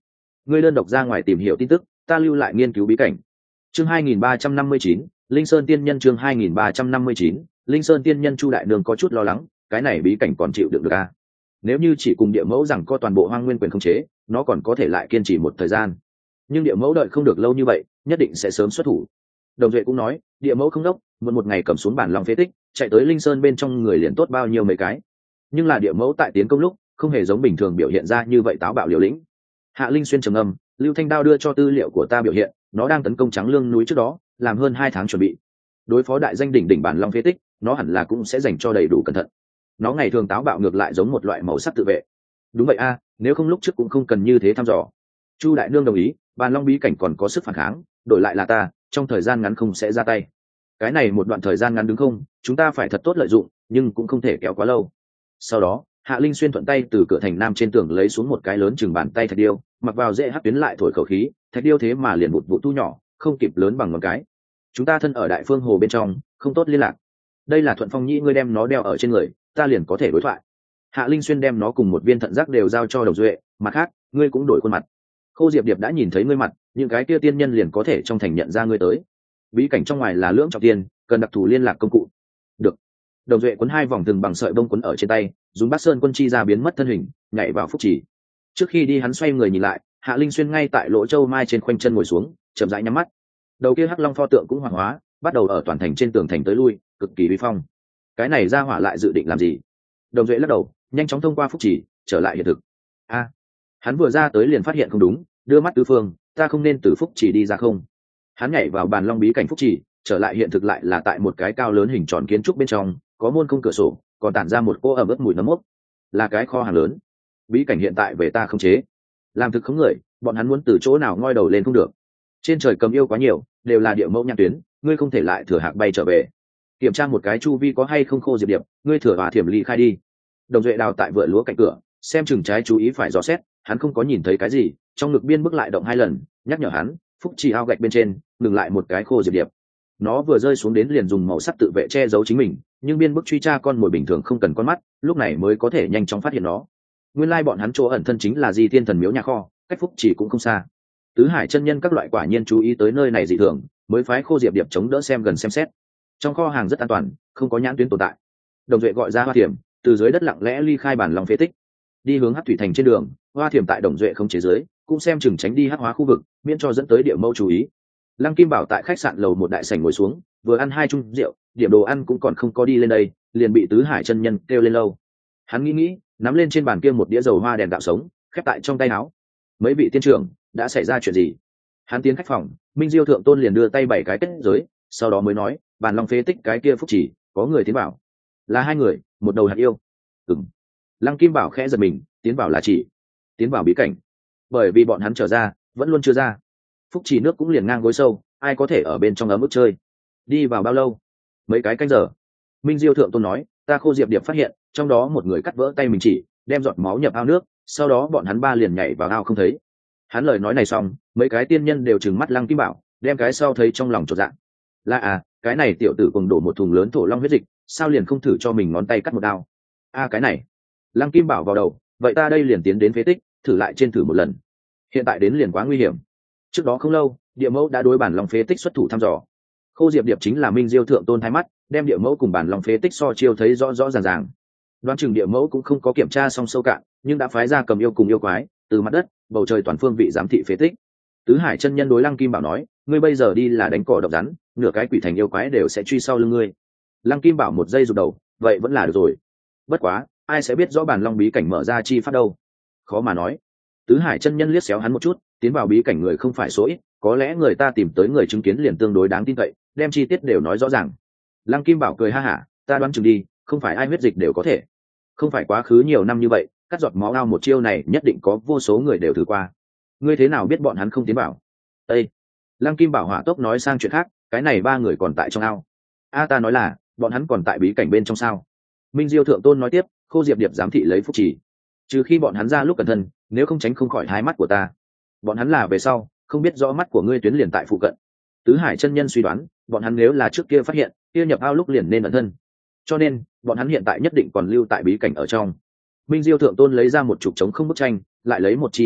ngươi đơn độc ra ngoài tìm hiểu tin tức, ta lưu lại nghiên cứu bí cảnh. Chương hai nghìn ba trăm năm mươi chín, Linh Sơn Tiên Nhân. Chương hai nghìn ba trăm năm mươi chín, Linh Sơn Tiên Nhân. Chu đại nương có chút lo lắng, cái này bí cảnh còn chịu đựng được à? Nếu như chỉ cùng địa mẫu rằng có toàn bộ hoang nguyên quyền khống chế, nó còn có thể lại kiên trì một thời gian. Nhưng địa mẫu đợi không được lâu như vậy, nhất định sẽ sớm xuất thủ. Đồng Duệ cũng nói, địa mẫu không đốc, một một ngày cầm xuống bản lòng phế tích, chạy tới Linh Sơn bên trong người liền tốt bao nhiêu mấy cái. Nhưng là địa mẫu tại tiến công lúc, không hề giống bình thường biểu hiện ra như vậy táo bạo liều lĩnh. Hạ Linh xuyên trầm âm, Lưu Thanh Đao đưa cho tư liệu của ta biểu hiện, nó đang tấn công Trắng Lương núi trước đó, làm hơn hai tháng chuẩn bị. Đối phó đại danh đỉnh đỉnh bản long phế tích, nó hẳn là cũng sẽ dành cho đầy đủ cẩn thận. Nó ngày thường táo bạo ngược lại giống một loại màu sắc tự vệ. Đúng vậy a, nếu không lúc trước cũng không cần như thế thăm dò. Chu đại nương đồng ý, bản long bí cảnh còn có sức phản kháng, đổi lại là ta, trong thời gian ngắn không sẽ ra tay. Cái này một đoạn thời gian ngắn đứng không, chúng ta phải thật tốt lợi dụng, nhưng cũng không thể kéo quá lâu. Sau đó, Hạ Linh xuyên thuận tay từ cửa thành nam trên tường lấy xuống một cái lớn chừng bàn tay thạch điêu, mặc vào dễ hắc tuyến lại thổi khẩu khí, thạch điêu thế mà liền một vụ tu nhỏ, không kịp lớn bằng một cái. Chúng ta thân ở Đại Phương Hồ bên trong, không tốt liên lạc. Đây là Thuận Phong Nhĩ ngươi đem nó đeo ở trên người, ta liền có thể đối thoại. Hạ Linh xuyên đem nó cùng một viên thận giác đều giao cho Đồng Duệ, mặt khác, ngươi cũng đổi khuôn mặt. Khô Diệp Điệp đã nhìn thấy ngươi mặt, những cái kia tiên nhân liền có thể trong thành nhận ra ngươi tới. Bí cảnh trong ngoài là lưỡng trọng tiên, cần đặc thù liên lạc công cụ. Được. Đồng Duệ quấn hai vòng từng bằng sợi bông quấn ở trên tay, dùng Bắc Sơn quân chi ra biến mất thân hình, nhảy vào phúc trì. Trước khi đi hắn xoay người nhìn lại, Hạ Linh xuyên ngay tại lỗ châu mai trên khoanh chân ngồi xuống, chậm rãi nhắm mắt. Đầu kia hắc long pho tượng cũng hoạt hóa, bắt đầu ở toàn thành trên tường thành tới lui, cực kỳ uy phong. Cái này ra hỏa lại dự định làm gì? Đồng Duệ lắc đầu, nhanh chóng thông qua phúc trì, trở lại hiện thực. A, hắn vừa ra tới liền phát hiện không đúng, đưa mắt tứ phương, ta không nên từ phúc trì đi ra không? Hắn nhảy vào bàn long bí cảnh phúc trì, trở lại hiện thực lại là tại một cái cao lớn hình tròn kiến trúc bên trong, có môn không cửa sổ, còn tản ra một cô ẩm ướt mùi nấm mốc, là cái kho hàng lớn. Bí cảnh hiện tại về ta không chế, làm thực không người, bọn hắn muốn từ chỗ nào ngoi đầu lên không được. Trên trời cầm yêu quá nhiều, đều là địa mẫu nhãn tuyến, ngươi không thể lại thừa hạc bay trở về. Kiểm tra một cái chu vi có hay không Khô Diệp Điệp, ngươi thừa và thiểm ly khai đi. Đồng Duệ đào tại vựa lúa cạnh cửa, xem chừng trái chú ý phải dò xét, hắn không có nhìn thấy cái gì, trong ngực biên bước lại động hai lần, nhắc nhở hắn, phúc trì ao gạch bên trên, ngừng lại một cái Khô Diệp Điệp. Nó vừa rơi xuống đến liền dùng màu sắc tự vệ che giấu chính mình, nhưng biên bức truy tra con mồi bình thường không cần con mắt, lúc này mới có thể nhanh chóng phát hiện nó. Nguyên lai bọn hắn chỗ ẩn thân chính là Di Thiên Thần Miếu nhà kho, cách phúc chỉ cũng không xa. Tứ Hải chân nhân các loại quả nhiên chú ý tới nơi này dị thường, mới phái Khô Diệp Điệp chống đỡ xem gần xem xét. Trong kho hàng rất an toàn, không có nhãn tuyến tồn tại. Đồng Duệ gọi ra Hoa Thiểm, từ dưới đất lặng lẽ ly khai bản lòng phế tích, đi hướng Hắc Thủy Thành trên đường. Hoa Thiểm tại Đồng Duệ không chế dưới, cũng xem chừng tránh đi hắc hóa khu vực, miễn cho dẫn tới địa mâu chú ý. Lăng Kim Bảo tại khách sạn lầu một đại sảnh ngồi xuống, vừa ăn hai chung rượu, điểm đồ ăn cũng còn không có đi lên đây, liền bị Tứ Hải chân nhân kêu lên lâu. Hắn nghĩ nghĩ, nắm lên trên bàn kia một đĩa dầu hoa đèn gạo sống, khép tại trong tay áo. Mấy vị tiên trưởng, đã xảy ra chuyện gì? Hắn tiến khách phòng, Minh Diêu thượng tôn liền đưa tay bảy cái kết giới, sau đó mới nói, bàn long phế tích cái kia phúc chỉ, có người tiến bảo. Là hai người, một đầu hạt yêu. Ừm. Lăng Kim Bảo khẽ giật mình, tiến bảo là chỉ tiến vào bí cảnh, bởi vì bọn hắn trở ra, vẫn luôn chưa ra. Phúc chỉ nước cũng liền ngang gối sâu, ai có thể ở bên trong ấm ức chơi. Đi vào bao lâu? Mấy cái canh giờ. Minh Diêu thượng tôn nói, ta Khô Diệp Điệp phát hiện, trong đó một người cắt vỡ tay mình chỉ, đem giọt máu nhập ao nước, sau đó bọn hắn ba liền nhảy vào ao không thấy. Hắn lời nói này xong, mấy cái tiên nhân đều trừng mắt Lăng Kim Bảo, đem cái sau thấy trong lòng chột dạ. Là à, cái này tiểu tử cùng đổ một thùng lớn thổ long huyết dịch, sao liền không thử cho mình ngón tay cắt một đao? A à, cái này. Lăng Kim Bảo vào đầu, vậy ta đây liền tiến đến phế tích, thử lại trên thử một lần. Hiện tại đến liền quá nguy hiểm. Trước đó không lâu, địa mẫu đã đối bản long phế tích xuất thủ thăm dò. Khô Diệp Điệp chính là Minh Diêu thượng tôn thái mắt, đem địa mẫu cùng bản long phế tích so chiêu thấy rõ rõ ràng ràng. Đoán chừng địa mẫu cũng không có kiểm tra xong sâu cạn, nhưng đã phái ra cầm yêu cùng yêu quái, từ mặt đất, bầu trời toàn phương vị giám thị phế tích. Tứ Hải chân nhân đối Lăng Kim Bảo nói, ngươi bây giờ đi là đánh cỏ độc rắn, nửa cái quỷ thành yêu quái đều sẽ truy sau lưng ngươi. Lăng Kim Bảo một giây rụt đầu, vậy vẫn là được rồi. Bất quá, ai sẽ biết rõ bản long bí cảnh mở ra chi phát đâu? Khó mà nói. Tứ Hải chân nhân liếc xéo hắn một chút, tiến vào bí cảnh người không phải số ít, có lẽ người ta tìm tới người chứng kiến liền tương đối đáng tin cậy, đem chi tiết đều nói rõ ràng. Lăng Kim Bảo cười ha hả, ta đoán chừng đi, không phải ai huyết dịch đều có thể. Không phải quá khứ nhiều năm như vậy, cắt giọt máu ao một chiêu này nhất định có vô số người đều thử qua. Ngươi thế nào biết bọn hắn không tiến vào? Ê! Lăng Kim Bảo hỏa tốc nói sang chuyện khác, cái này ba người còn tại trong ao. A ta nói là, bọn hắn còn tại bí cảnh bên trong sao? Minh Diêu thượng tôn nói tiếp, Khô Diệp Điệp giám thị lấy phúc chỉ, trừ khi bọn hắn ra lúc cẩn thận, nếu không tránh không khỏi hai mắt của ta. Bọn hắn là về sau, không biết rõ mắt của ngươi tuyến liền tại phụ cận. Tứ Hải chân nhân suy đoán, bọn hắn nếu là trước kia phát hiện, kia nhập ao lúc liền nên ẩn thân. Cho nên, bọn hắn hiện tại nhất định còn lưu tại bí cảnh ở trong. Minh Diêu thượng tôn lấy ra một chục trống không bức tranh, lại lấy một chi hào bút,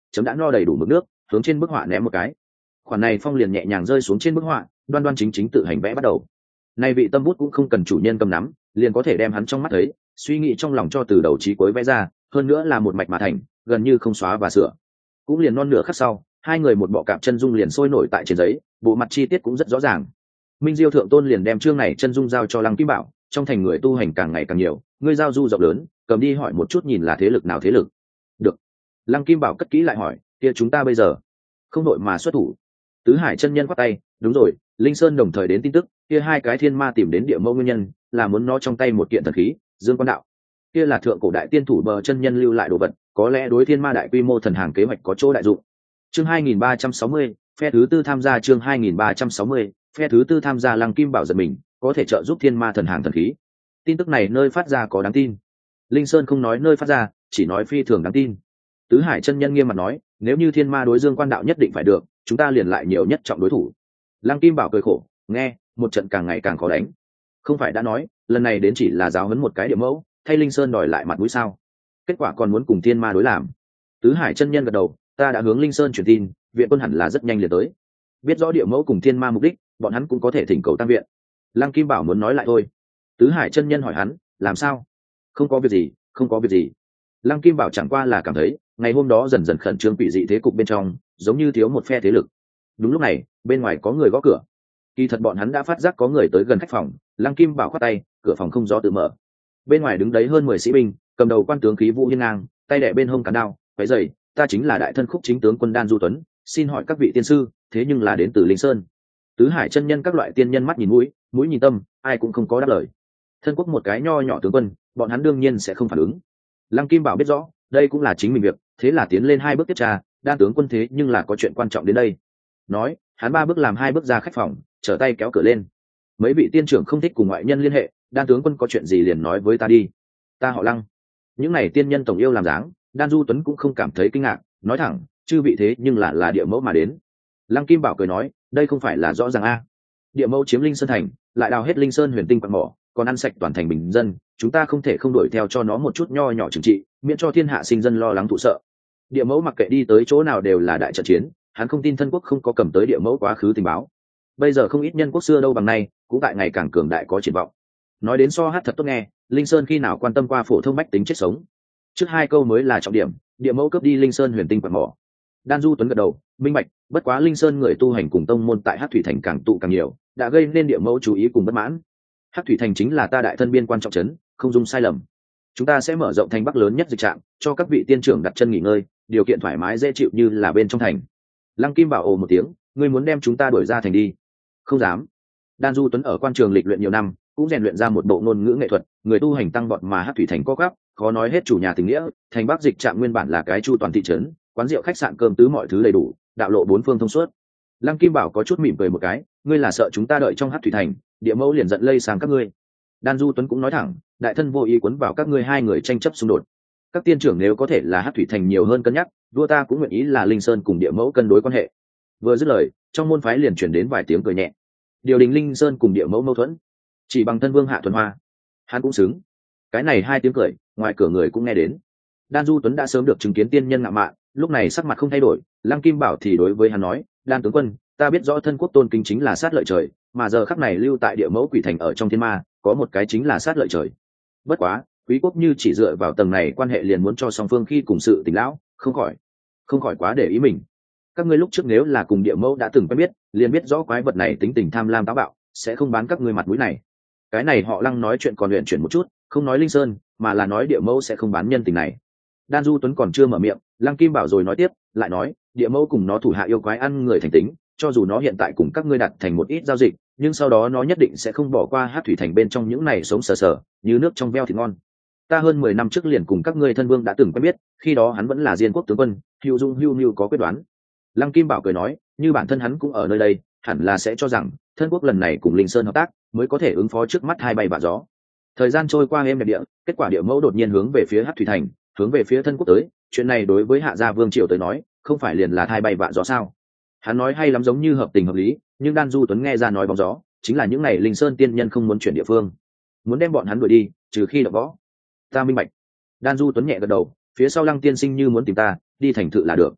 chấm đã no đầy đủ mực nước, hướng trên bức họa ném một cái. Khoản này phong liền nhẹ nhàng rơi xuống trên bức họa, đoan đoan chính chính tự hành vẽ bắt đầu. Nay vị tâm bút cũng không cần chủ nhân cầm nắm, liền có thể đem hắn trong mắt thấy, suy nghĩ trong lòng cho từ đầu chí cuối vẽ ra, hơn nữa là một mạch mà thành, gần như không xóa và sửa. Cũng liền non nửa khắc sau, hai người một bọ cạp chân dung liền sôi nổi tại trên giấy, bộ mặt chi tiết cũng rất rõ ràng. Minh Diêu thượng tôn liền đem chương này chân dung giao cho Lăng Kim Bảo, trong thành người tu hành càng ngày càng nhiều, ngươi giao du rộng lớn, cầm đi hỏi một chút nhìn là thế lực nào thế lực. Được. Lăng Kim Bảo cất kỹ lại hỏi, kia chúng ta bây giờ không đội mà xuất thủ. Tứ Hải chân nhân quát tay, đúng rồi, Linh Sơn đồng thời đến tin tức, kia hai cái thiên ma tìm đến địa mẫu nguyên nhân, là muốn nó trong tay một kiện thần khí, Dương Quan Đạo. Kia là thượng cổ đại tiên thủ bờ chân nhân lưu lại đồ vật, có lẽ đối thiên ma đại quy mô thần hàng kế hoạch có chỗ đại dụng. Chương hai nghìn ba trăm sáu mươi, phe thứ tư tham gia chương hai nghìn ba trăm sáu mươi, phe thứ tư tham gia. Lăng Kim Bảo giật mình, có thể trợ giúp thiên ma thần hàng thần khí. Tin tức này nơi phát ra có đáng tin. Linh Sơn không nói nơi phát ra, chỉ nói phi thường đáng tin. Tứ Hải chân nhân nghiêm mặt nói, nếu như thiên ma đối Dương Quan Đạo nhất định phải được, chúng ta liền lại nhiều nhất trọng đối thủ. Lăng Kim Bảo cười khổ, nghe, một trận càng ngày càng khó đánh. Không phải đã nói, lần này đến chỉ là giáo huấn một cái địa mẫu, thay Linh Sơn đòi lại mặt mũi sao? Kết quả còn muốn cùng thiên ma đối làm. Tứ Hải chân nhân gật đầu, ta đã hướng Linh Sơn truyền tin, viện quân hẳn là rất nhanh liền tới. Biết rõ địa mẫu cùng thiên ma mục đích, bọn hắn cũng có thể thỉnh cầu tăng viện. Lăng Kim Bảo muốn nói lại thôi. Tứ Hải chân nhân hỏi hắn, làm sao? Không có việc gì, không có việc gì. Lăng Kim Bảo chẳng qua là cảm thấy, ngày hôm đó dần dần khẩn trương quỷ dị thế cục bên trong, giống như thiếu một phe thế lực. Đúng lúc này, bên ngoài có người gõ cửa. Kỳ thật bọn hắn đã phát giác có người tới gần khách phòng, Lăng Kim Bảo khoát tay, cửa phòng không gió tự mở. Bên ngoài đứng đấy hơn mười sĩ binh, cầm đầu quan tướng khí vũ hiên ngang, tay đẻ bên hông cán đao, váy dày, ta chính là đại thân khúc chính tướng quân Đan Du Tuấn, xin hỏi các vị tiên sư, thế nhưng là đến từ Linh Sơn. Tứ Hải chân nhân các loại tiên nhân mắt nhìn mũi, mũi nhìn tâm, ai cũng không có đáp lời. Thân quốc một cái nho nhỏ tướng quân, bọn hắn đương nhiên sẽ không phản ứng. Lăng Kim Bảo biết rõ, đây cũng là chính mình việc, thế là tiến lên hai bước tiếp tra, Đan tướng quân thế nhưng là có chuyện quan trọng đến đây. Nói, hắn ba bước làm hai bước ra khách phòng, trở tay kéo cửa lên. Mấy vị tiên trưởng không thích cùng ngoại nhân liên hệ, Đan tướng quân có chuyện gì liền nói với ta đi. Ta họ Lăng. Những này tiên nhân tổng yêu làm dáng, Đan Du Tuấn cũng không cảm thấy kinh ngạc, nói thẳng, chư vị thế nhưng là là địa mẫu mà đến. Lăng Kim Bảo cười nói, đây không phải là rõ ràng a? Địa mẫu chiếm Linh Sơn thành, lại đào hết Linh Sơn huyền tinh quặng mỏ, còn ăn sạch toàn thành bình dân, chúng ta không thể không đuổi theo cho nó một chút nho nhỏ trừng trị, miễn cho thiên hạ sinh dân lo lắng thụ sợ. Địa mẫu mặc kệ đi tới chỗ nào đều là đại trận chiến, hắn không tin thân quốc không có cầm tới địa mẫu quá khứ tình báo. Bây giờ không ít nhân quốc xưa đâu bằng nay, cũng tại ngày càng cường đại có triển vọng. Nói đến so hát thật tốt nghe, Linh Sơn khi nào quan tâm qua phổ thông bách tính chết sống. Trước hai câu mới là trọng điểm, địa mẫu cướp đi Linh Sơn huyền tinh quặng mỏ. Đan Du Tuấn gật đầu, minh bạch, bất quá Linh Sơn người tu hành cùng tông môn tại Hắc Thủy Thành càng tụ càng nhiều, đã gây nên địa mẫu chú ý cùng bất mãn. Hắc Thủy Thành chính là ta đại thân biên quan trọng trấn, không dung sai lầm. Chúng ta sẽ mở rộng thành Bắc lớn nhất dịch trạm, cho các vị tiên trưởng đặt chân nghỉ ngơi, điều kiện thoải mái dễ chịu như là bên trong thành. Lăng Kim Bảo ồ một tiếng, ngươi muốn đem chúng ta đuổi ra thành đi? Không dám. Đan Du Tuấn ở quan trường lịch luyện nhiều năm, cũng rèn luyện ra một bộ ngôn ngữ nghệ thuật, người tu hành tăng vọt mà Hắc Thủy Thành có gấp, khó nói hết chủ nhà tình nghĩa. Thành Bắc dịch trạm nguyên bản là cái chu toàn thị trấn, quán rượu khách sạn cơm tứ mọi thứ đầy đủ, đạo lộ bốn phương thông suốt. Lăng Kim Bảo có chút mỉm cười một cái, ngươi là sợ chúng ta đợi trong Hắc Thủy Thành, địa mẫu liền giận lây sang các ngươi. Đan Du Tuấn cũng nói thẳng, đại thân vô ý cuốn vào các ngươi hai người tranh chấp xung đột. Các tiên trưởng nếu có thể là Hắc Thủy Thành nhiều hơn cân nhắc, vua ta cũng nguyện ý là Linh Sơn cùng địa mẫu cân đối quan hệ. Vừa dứt lời, trong môn phái liền truyền đến vài tiếng cười nhẹ. Điều đình Linh Sơn cùng địa mẫu mâu thuẫn, chỉ bằng thân vương Hạ Thuần Hoa, hắn cũng xứng. Cái này hai tiếng cười, ngoài cửa người cũng nghe đến. Đan Du Tuấn đã sớm được chứng kiến tiên nhân ngạo mạn, lúc này sắc mặt không thay đổi. Lăng Kim Bảo thì đối với hắn nói, Đan tướng quân, ta biết rõ thân quốc tôn kính chính là sát lợi trời, mà giờ khắc này lưu tại địa mẫu quỷ thành ở trong thiên ma, có một cái chính là sát lợi trời. Bất quá, quý quốc như chỉ dựa vào tầng này quan hệ liền muốn cho song phương khi cùng sự tình lão, không khỏi, không khỏi quá để ý mình. Các ngươi lúc trước nếu là cùng địa mẫu đã từng quen biết, liền biết rõ quái vật này tính tình tham lam táo bạo, sẽ không bán các ngươi mặt mũi này. Cái này họ Lăng nói chuyện còn luyện chuyển một chút, không nói Linh Sơn, mà là nói địa mẫu sẽ không bán nhân tình này. Đan Du Tuấn còn chưa mở miệng, Lăng Kim Bảo rồi nói tiếp, lại nói, địa mẫu cùng nó thủ hạ yêu quái ăn người thành tính, cho dù nó hiện tại cùng các ngươi đặt thành một ít giao dịch, nhưng sau đó nó nhất định sẽ không bỏ qua Hắc Thủy Thành bên trong những này sống sờ sờ, như nước trong veo thì ngon. Ta hơn mười năm trước liền cùng các ngươi thân vương đã từng quen biết, khi đó hắn vẫn là Diên quốc tướng quân, hữu dung hữu nhu có quyết đoán. Lăng Kim Bảo cười nói, như bản thân hắn cũng ở nơi đây, hẳn là sẽ cho rằng thân quốc lần này cùng Linh Sơn hợp tác, mới có thể ứng phó trước mắt hai bay vạ gió. Thời gian trôi qua êm đẹp địa, kết quả địa mẫu đột nhiên hướng về phía Hắc Thủy Thành, hướng về phía thân quốc tới, chuyện này đối với Hạ gia vương triều tới nói, không phải liền là hai bay vạ gió sao? Hắn nói hay lắm, giống như hợp tình hợp lý, nhưng Đan Du Tuấn nghe ra nói bóng gió, chính là những này Linh Sơn tiên nhân không muốn chuyển địa phương, muốn đem bọn hắn đuổi đi, trừ khi đập võ. Ta minh bạch. Đan Du Tuấn nhẹ gật đầu, phía sau Lăng tiên sinh như muốn tìm ta, đi thành thự là được.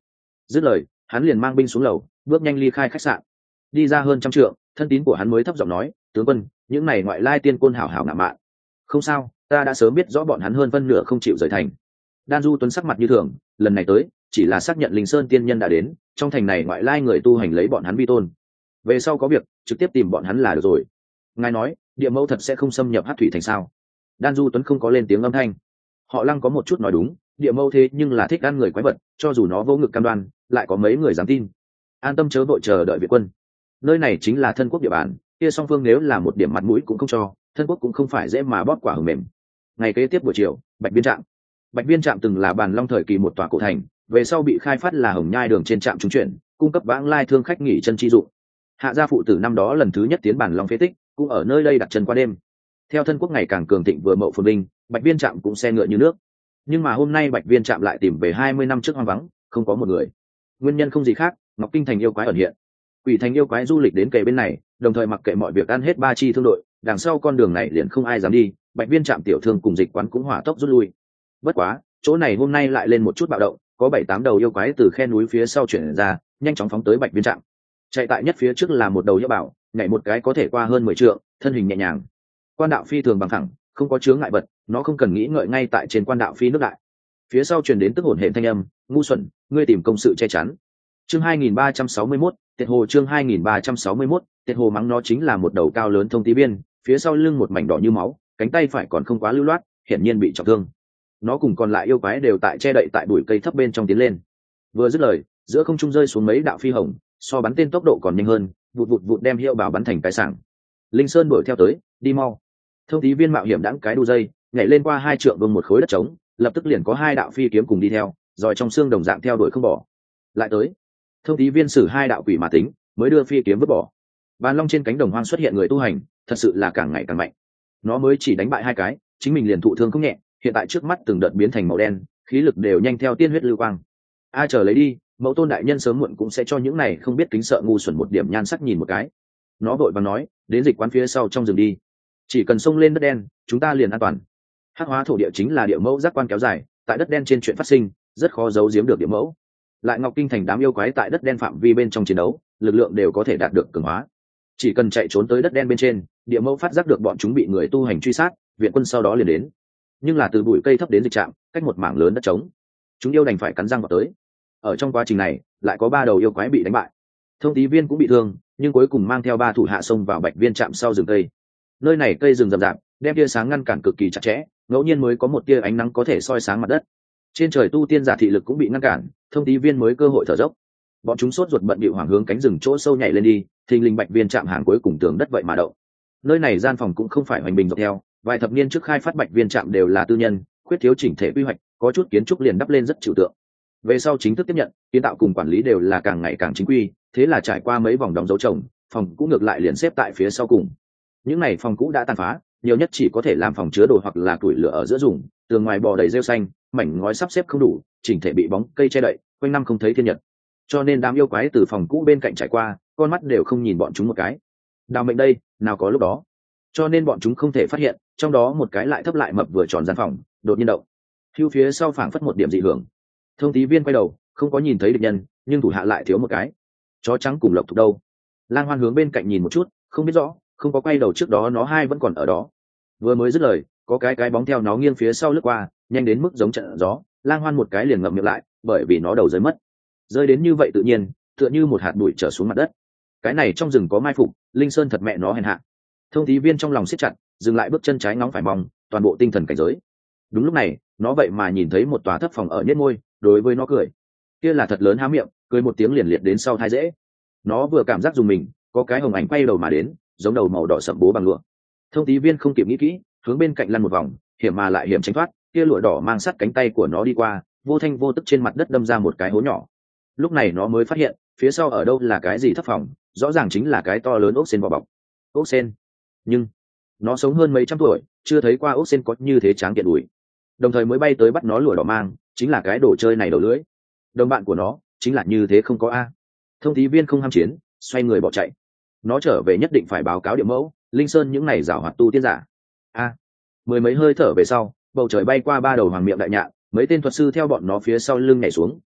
Dứt lời, hắn liền mang binh xuống lầu, bước nhanh ly khai khách sạn. Đi ra hơn trăm trượng, thân tín của hắn mới thấp giọng nói, tướng quân, những này ngoại lai tiên côn hảo hảo ngạo mạn. Không sao, ta đã sớm biết rõ bọn hắn hơn phân nửa không chịu rời thành. Đan Du Tuấn sắc mặt như thường, lần này tới chỉ là xác nhận Linh Sơn tiên nhân đã đến, trong thành này ngoại lai người tu hành lấy bọn hắn vi tôn, về sau có việc trực tiếp tìm bọn hắn là được rồi. Ngài nói địa mẫu thật sẽ không xâm nhập Hắc thủy thành sao? Đan Du Tuấn không có lên tiếng âm thanh. Họ Lăng có một chút nói đúng, địa mẫu thế nhưng là thích ăn người quái vật, cho dù nó vô ngực cam đoan, lại có mấy người dám tin. An tâm chớ vội chờ đợi viện quân, nơi này chính là thân quốc địa bàn, kia song phương nếu là một điểm mặt mũi cũng không cho, thân quốc cũng không phải dễ mà bóp quả hờ mềm. Ngày kế tiếp buổi chiều, Bạch Biên trạm. Bạch Biên trạm từng là Bàn Long thời kỳ một tòa cổ thành, về sau bị khai phát là hồng nhai đường trên trạm trung chuyển, cung cấp vãng lai thương khách nghỉ chân chi dụng. Hạ gia phụ tử năm đó lần thứ nhất tiến Bàn Long phế tích, cũng ở nơi đây đặt chân qua đêm. Theo thân quốc ngày càng cường thịnh vừa mậu phồn vinh, Bạch Biên trạm cũng xe ngựa như nước. Nhưng mà hôm nay Bạch Biên trạm lại tìm về hai mươi năm trước hoang vắng, không có một người. Nguyên nhân không gì khác, Ngọc Kinh thành yêu quái ẩn hiện. Quỷ thành yêu quái du lịch đến kề bên này, đồng thời mặc kệ mọi việc ăn hết ba chi thương đội, đằng sau con đường này liền không ai dám đi, Bạch Biên trạm tiểu thương cùng dịch quán cũng hỏa tốc rút lui. Bất quá, chỗ này hôm nay lại lên một chút bạo động, có bảy tám đầu yêu quái từ khe núi phía sau chuyển ra, nhanh chóng phóng tới Bạch Biên trạm. Chạy tại nhất phía trước là một đầu yêu bảo, nhảy một cái có thể qua hơn mười trượng, thân hình nhẹ nhàng. Quan đạo phi thường bằng thẳng, không có chướng ngại vật, nó không cần nghĩ ngợi ngay tại trên quan đạo phi nước đại. Phía sau truyền đến tức hổn hển thanh âm, ngu xuẩn, ngươi tìm công sự che chắn. Chương hai nghìn ba trăm sáu mươi mốt, Tiệt Hồ chương hai nghìn ba trăm sáu mươi mốt, Tiệt Hồ mắng nó chính là một đầu cao lớn thông tí biên, phía sau lưng một mảnh đỏ như máu, cánh tay phải còn không quá lưu loát, hiển nhiên bị trọng thương. Nó cùng còn lại yêu quái đều tại che đậy tại bụi cây thấp bên trong tiến lên. Vừa dứt lời, giữa không trung rơi xuống mấy đạo phi hồng, so bắn tên tốc độ còn nhanh hơn, vụt vụt vụt đem hiệu bảo bắn thành cái sảng. Linh Sơn đuổi theo tới, đi mau. Thông tí viên mạo hiểm đãng cái đu dây, nhảy lên qua hai trượng vương một khối đất trống, lập tức liền có hai đạo phi kiếm cùng đi theo, rồi trong xương đồng dạng theo đuổi không bỏ. Lại tới. Thông tí viên sử hai đạo quỷ mà tính, mới đưa phi kiếm vứt bỏ. Bàn Long trên cánh đồng hoang xuất hiện người tu hành, thật sự là càng ngày càng mạnh. Nó mới chỉ đánh bại hai cái, chính mình liền thụ thương không nhẹ, hiện tại trước mắt từng đợt biến thành màu đen, khí lực đều nhanh theo tiên huyết lưu quang. A chờ lấy đi, Mẫu Tôn đại nhân sớm muộn cũng sẽ cho những này không biết kính sợ ngu xuẩn một điểm nhan sắc nhìn một cái. Nó vội vàng nói, đến dịch quán phía sau trong rừng đi, chỉ cần xông lên đất đen, chúng ta liền an toàn. Hắc hóa thổ địa chính là địa mẫu giác quan kéo dài, tại đất đen trên chuyện phát sinh, rất khó giấu giếm được địa mẫu. Lại Ngọc Kinh thành đám yêu quái tại đất đen phạm vi bên trong chiến đấu, lực lượng đều có thể đạt được cường hóa. Chỉ cần chạy trốn tới đất đen bên trên, địa mẫu phát giác được bọn chúng bị người tu hành truy sát, viện quân sau đó liền đến. Nhưng là từ bụi cây thấp đến dịch trạm, cách một mảng lớn đất trống, chúng yêu đành phải cắn răng vào tới. Ở trong quá trình này, lại có ba đầu yêu quái bị đánh bại. Thông tí viên cũng bị thương, nhưng cuối cùng mang theo ba thủ hạ xông vào Bạch Viên trạm sau rừng cây. Nơi này cây rừng rậm rạp, đem tia sáng ngăn cản cực kỳ chặt chẽ, ngẫu nhiên mới có một tia ánh nắng có thể soi sáng mặt đất. Trên trời tu tiên giả thị lực cũng bị ngăn cản, thông tí viên mới cơ hội thở dốc. Bọn chúng sốt ruột bận bịu hoảng hướng cánh rừng chỗ sâu nhảy lên đi, thình lình Bạch Viên trạm hàng cuối cùng tường đất vậy mà đậu. Nơi này gian phòng cũng không phải hoành bình dọc theo, vài thập niên trước khai phát Bạch Viên trạm đều là tư nhân, khuyết thiếu chỉnh thể quy hoạch, có chút kiến trúc liền đắp lên rất trừu tượng. Về sau chính thức tiếp nhận, kiến tạo cùng quản lý đều là càng ngày càng chính quy, thế là trải qua mấy vòng đóng dấu trồng, phòng cũ ngược lại liền xếp tại phía sau cùng. Những này phòng cũ đã tàn phá, nhiều nhất chỉ có thể làm phòng chứa đồ hoặc là củi lửa ở giữa dùng, tường ngoài bò đầy rêu xanh, mảnh ngói sắp xếp không đủ, chỉnh thể bị bóng cây che đậy, quanh năm không thấy thiên nhật. Cho nên đám yêu quái từ phòng cũ bên cạnh trải qua, con mắt đều không nhìn bọn chúng một cái. Đào mệnh đây, nào có lúc đó. Cho nên bọn chúng không thể phát hiện, trong đó một cái lại thấp lại mập vừa tròn gian phòng, đột nhiên động. Hưu phía sau phảng phất một điểm dị hưởng. Thông tí viên quay đầu, không có nhìn thấy địch nhân, nhưng thủ hạ lại thiếu một cái. Chó trắng cùng Lộc Thục đâu? Lang Hoan hướng bên cạnh nhìn một chút, không biết rõ, không có quay đầu trước đó nó hai vẫn còn ở đó. Vừa mới dứt lời, có cái cái bóng theo nó nghiêng phía sau lướt qua, nhanh đến mức giống trận gió. Lang Hoan một cái liền ngậm miệng lại, bởi vì nó đầu rơi mất. Rơi đến như vậy tự nhiên, tựa như một hạt bụi trở xuống mặt đất. Cái này trong rừng có mai phục, Linh Sơn thật mẹ nó hèn hạ. Thông tí viên trong lòng siết chặt, dừng lại bước chân trái ngóng phải mong, toàn bộ tinh thần cảnh giới. Đúng lúc này, nó vậy mà nhìn thấy một tòa thấp phòng ở nhếch môi, đối với nó cười. Kia là thật lớn há miệng, cười một tiếng liền liệt đến sau thai dễ. Nó vừa cảm giác dùng mình, có cái hồng ảnh quay đầu mà đến, giống đầu màu đỏ sậm bố bằng lụa. Thông tí viên không kịp nghĩ kỹ, hướng bên cạnh lăn một vòng, hiểm mà lại hiểm tránh thoát, kia lụa đỏ mang sát cánh tay của nó đi qua, vô thanh vô tức trên mặt đất đâm ra một cái hố nhỏ. Lúc này nó mới phát hiện, phía sau ở đâu là cái gì thấp phòng, rõ ràng chính là cái to lớn ốc sên vỏ bọc. Ốc sên, nhưng nó sống hơn mấy trăm tuổi, chưa thấy qua ốc sên có như thế tráng kiện đùi. Đồng thời mới bay tới bắt nó lụa đỏ mang, chính là cái đồ chơi này đầu lưỡi. Đồng bạn của nó chính là như thế không có a. Thông tí viên không ham chiến, xoay người bỏ chạy. Nó trở về nhất định phải báo cáo địa mẫu, Linh Sơn những này giảo hoạt tu tiên giả. A, mười mấy hơi thở về sau, bầu trời bay qua ba đầu hoàng miệng đại nhạn, mấy tên thuật sư theo bọn nó phía sau lưng nhảy xuống,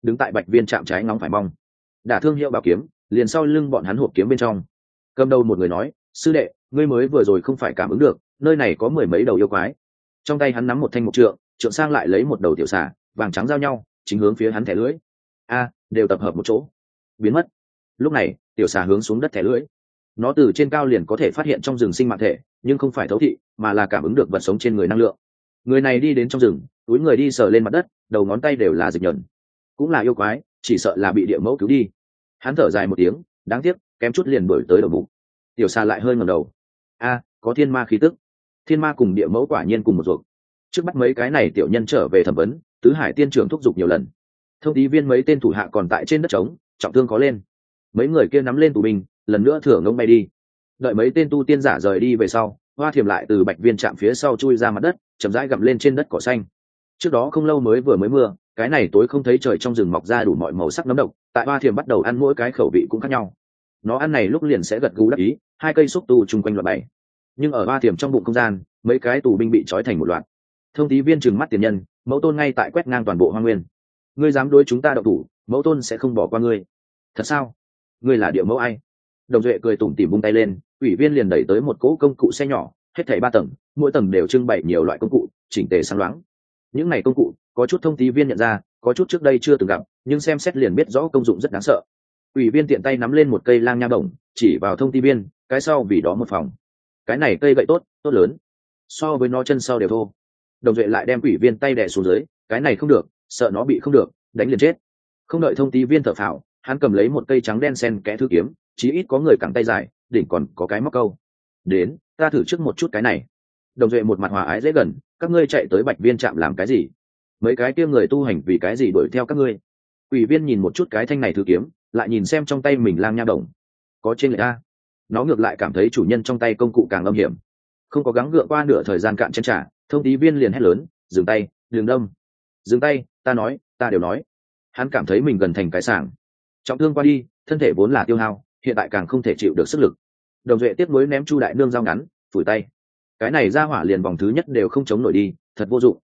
đứng tại bạch viên chạm trái ngóng phải mong đả thương hiệu bảo kiếm liền sau lưng bọn hắn hộp kiếm bên trong. Cầm đầu một người nói, sư đệ, ngươi mới vừa rồi không phải cảm ứng được nơi này có mười mấy đầu yêu quái. Trong tay hắn nắm một thanh mục trượng, trượng sang lại lấy một đầu tiểu xà vàng trắng giao nhau chính hướng phía hắn thẻ lưỡi. A, đều tập hợp một chỗ biến mất. Lúc này tiểu xà hướng xuống đất thẻ lưỡi, nó từ trên cao liền có thể phát hiện trong rừng sinh mạng thể, nhưng không phải thấu thị mà là cảm ứng được vật sống trên người năng lượng. Người này đi đến trong rừng, túi người đi sờ lên mặt đất, đầu ngón tay đều là dịch nhẫn, cũng là yêu quái, chỉ sợ là bị địa mẫu cứu đi. Hắn thở dài một tiếng, đáng tiếc kém chút liền đuổi tới đầu bụng. Tiểu xà lại hơi ngẩng đầu. A, có thiên ma khí tức. Thiên ma cùng địa mẫu quả nhiên cùng một ruột. Trước bắt mấy cái này tiểu nhân trở về thẩm vấn, tứ hải tiên trưởng thúc giục nhiều lần. Thông tí viên mấy tên thủ hạ còn tại trên đất trống, trọng thương có lên. Mấy người kia nắm lên tù binh, lần nữa thửa ngông bay đi. Đợi mấy tên tu tiên giả rời đi về sau, Hoa Thiềm lại từ bạch viên chạm phía sau chui ra mặt đất, chậm rãi gặm lên trên đất cỏ xanh. Trước đó không lâu mới vừa mới mưa, cái này tối không thấy trời trong rừng mọc ra đủ mọi màu sắc nấm độc, tại Hoa Thiềm bắt đầu ăn mỗi cái khẩu vị cũng khác nhau. Nó ăn này lúc liền sẽ gật gù đắc ý, hai cây xúc tu chung quanh loạt bảy. Nhưng ở Hoa Thiềm trong bụng không gian, mấy cái tù binh bị trói thành một loạt. Thông tí viên trừng mắt tiền nhân, mẫu tôn ngay tại quét ngang toàn bộ Hoa Nguyên. Ngươi dám đối chúng ta động thủ, mẫu tôn sẽ không bỏ qua ngươi. Thật sao? Ngươi là địa mẫu ai? Đồng Duệ cười tủm tỉm vung tay lên, ủy viên liền đẩy tới một cỗ công cụ xe nhỏ, hết thảy ba tầng, mỗi tầng đều trưng bày nhiều loại công cụ, chỉnh tề sáng loáng. Những này công cụ, có chút thông tí viên nhận ra, có chút trước đây chưa từng gặp, nhưng xem xét liền biết rõ công dụng rất đáng sợ. Ủy viên tiện tay nắm lên một cây lang nha bổng, chỉ vào thông tí viên, cái sau vì đó một phòng. Cái này cây gậy tốt, tốt lớn. So với nó chân sau đều thô. Đồng Duệ lại đem ủy viên tay đè xuống dưới, cái này không được, sợ nó bị không được, đánh liền chết. Không đợi thông tí viên thở phào, hắn cầm lấy một cây trắng đen sen kẽ thư kiếm, chí ít có người cẳng tay dài, đỉnh còn có cái móc câu. Đến, ta thử trước một chút cái này. Đồng Duệ một mặt hòa ái dễ gần, các ngươi chạy tới bạch viên trạm làm cái gì? Mấy cái kia người tu hành vì cái gì đuổi theo các ngươi? Ủy viên nhìn một chút cái thanh này thư kiếm, lại nhìn xem trong tay mình lang nha đồng, có trên lệch a. Nó ngược lại cảm thấy chủ nhân trong tay công cụ càng âm hiểm. Không có gắng gượng qua nửa thời gian cạn chân trả, thông tí viên liền hét lớn, dừng tay, đừng đâm. Dừng tay, ta nói, ta đều nói. Hắn cảm thấy mình gần thành cái sảng. Trọng thương qua đi, thân thể vốn là tiêu hao, hiện tại càng không thể chịu được sức lực. Đồng Duệ tiếp nối ném Chu đại nương dao ngắn, phủi tay. Cái này ra hỏa liền vòng thứ nhất đều không chống nổi đi, thật vô dụng.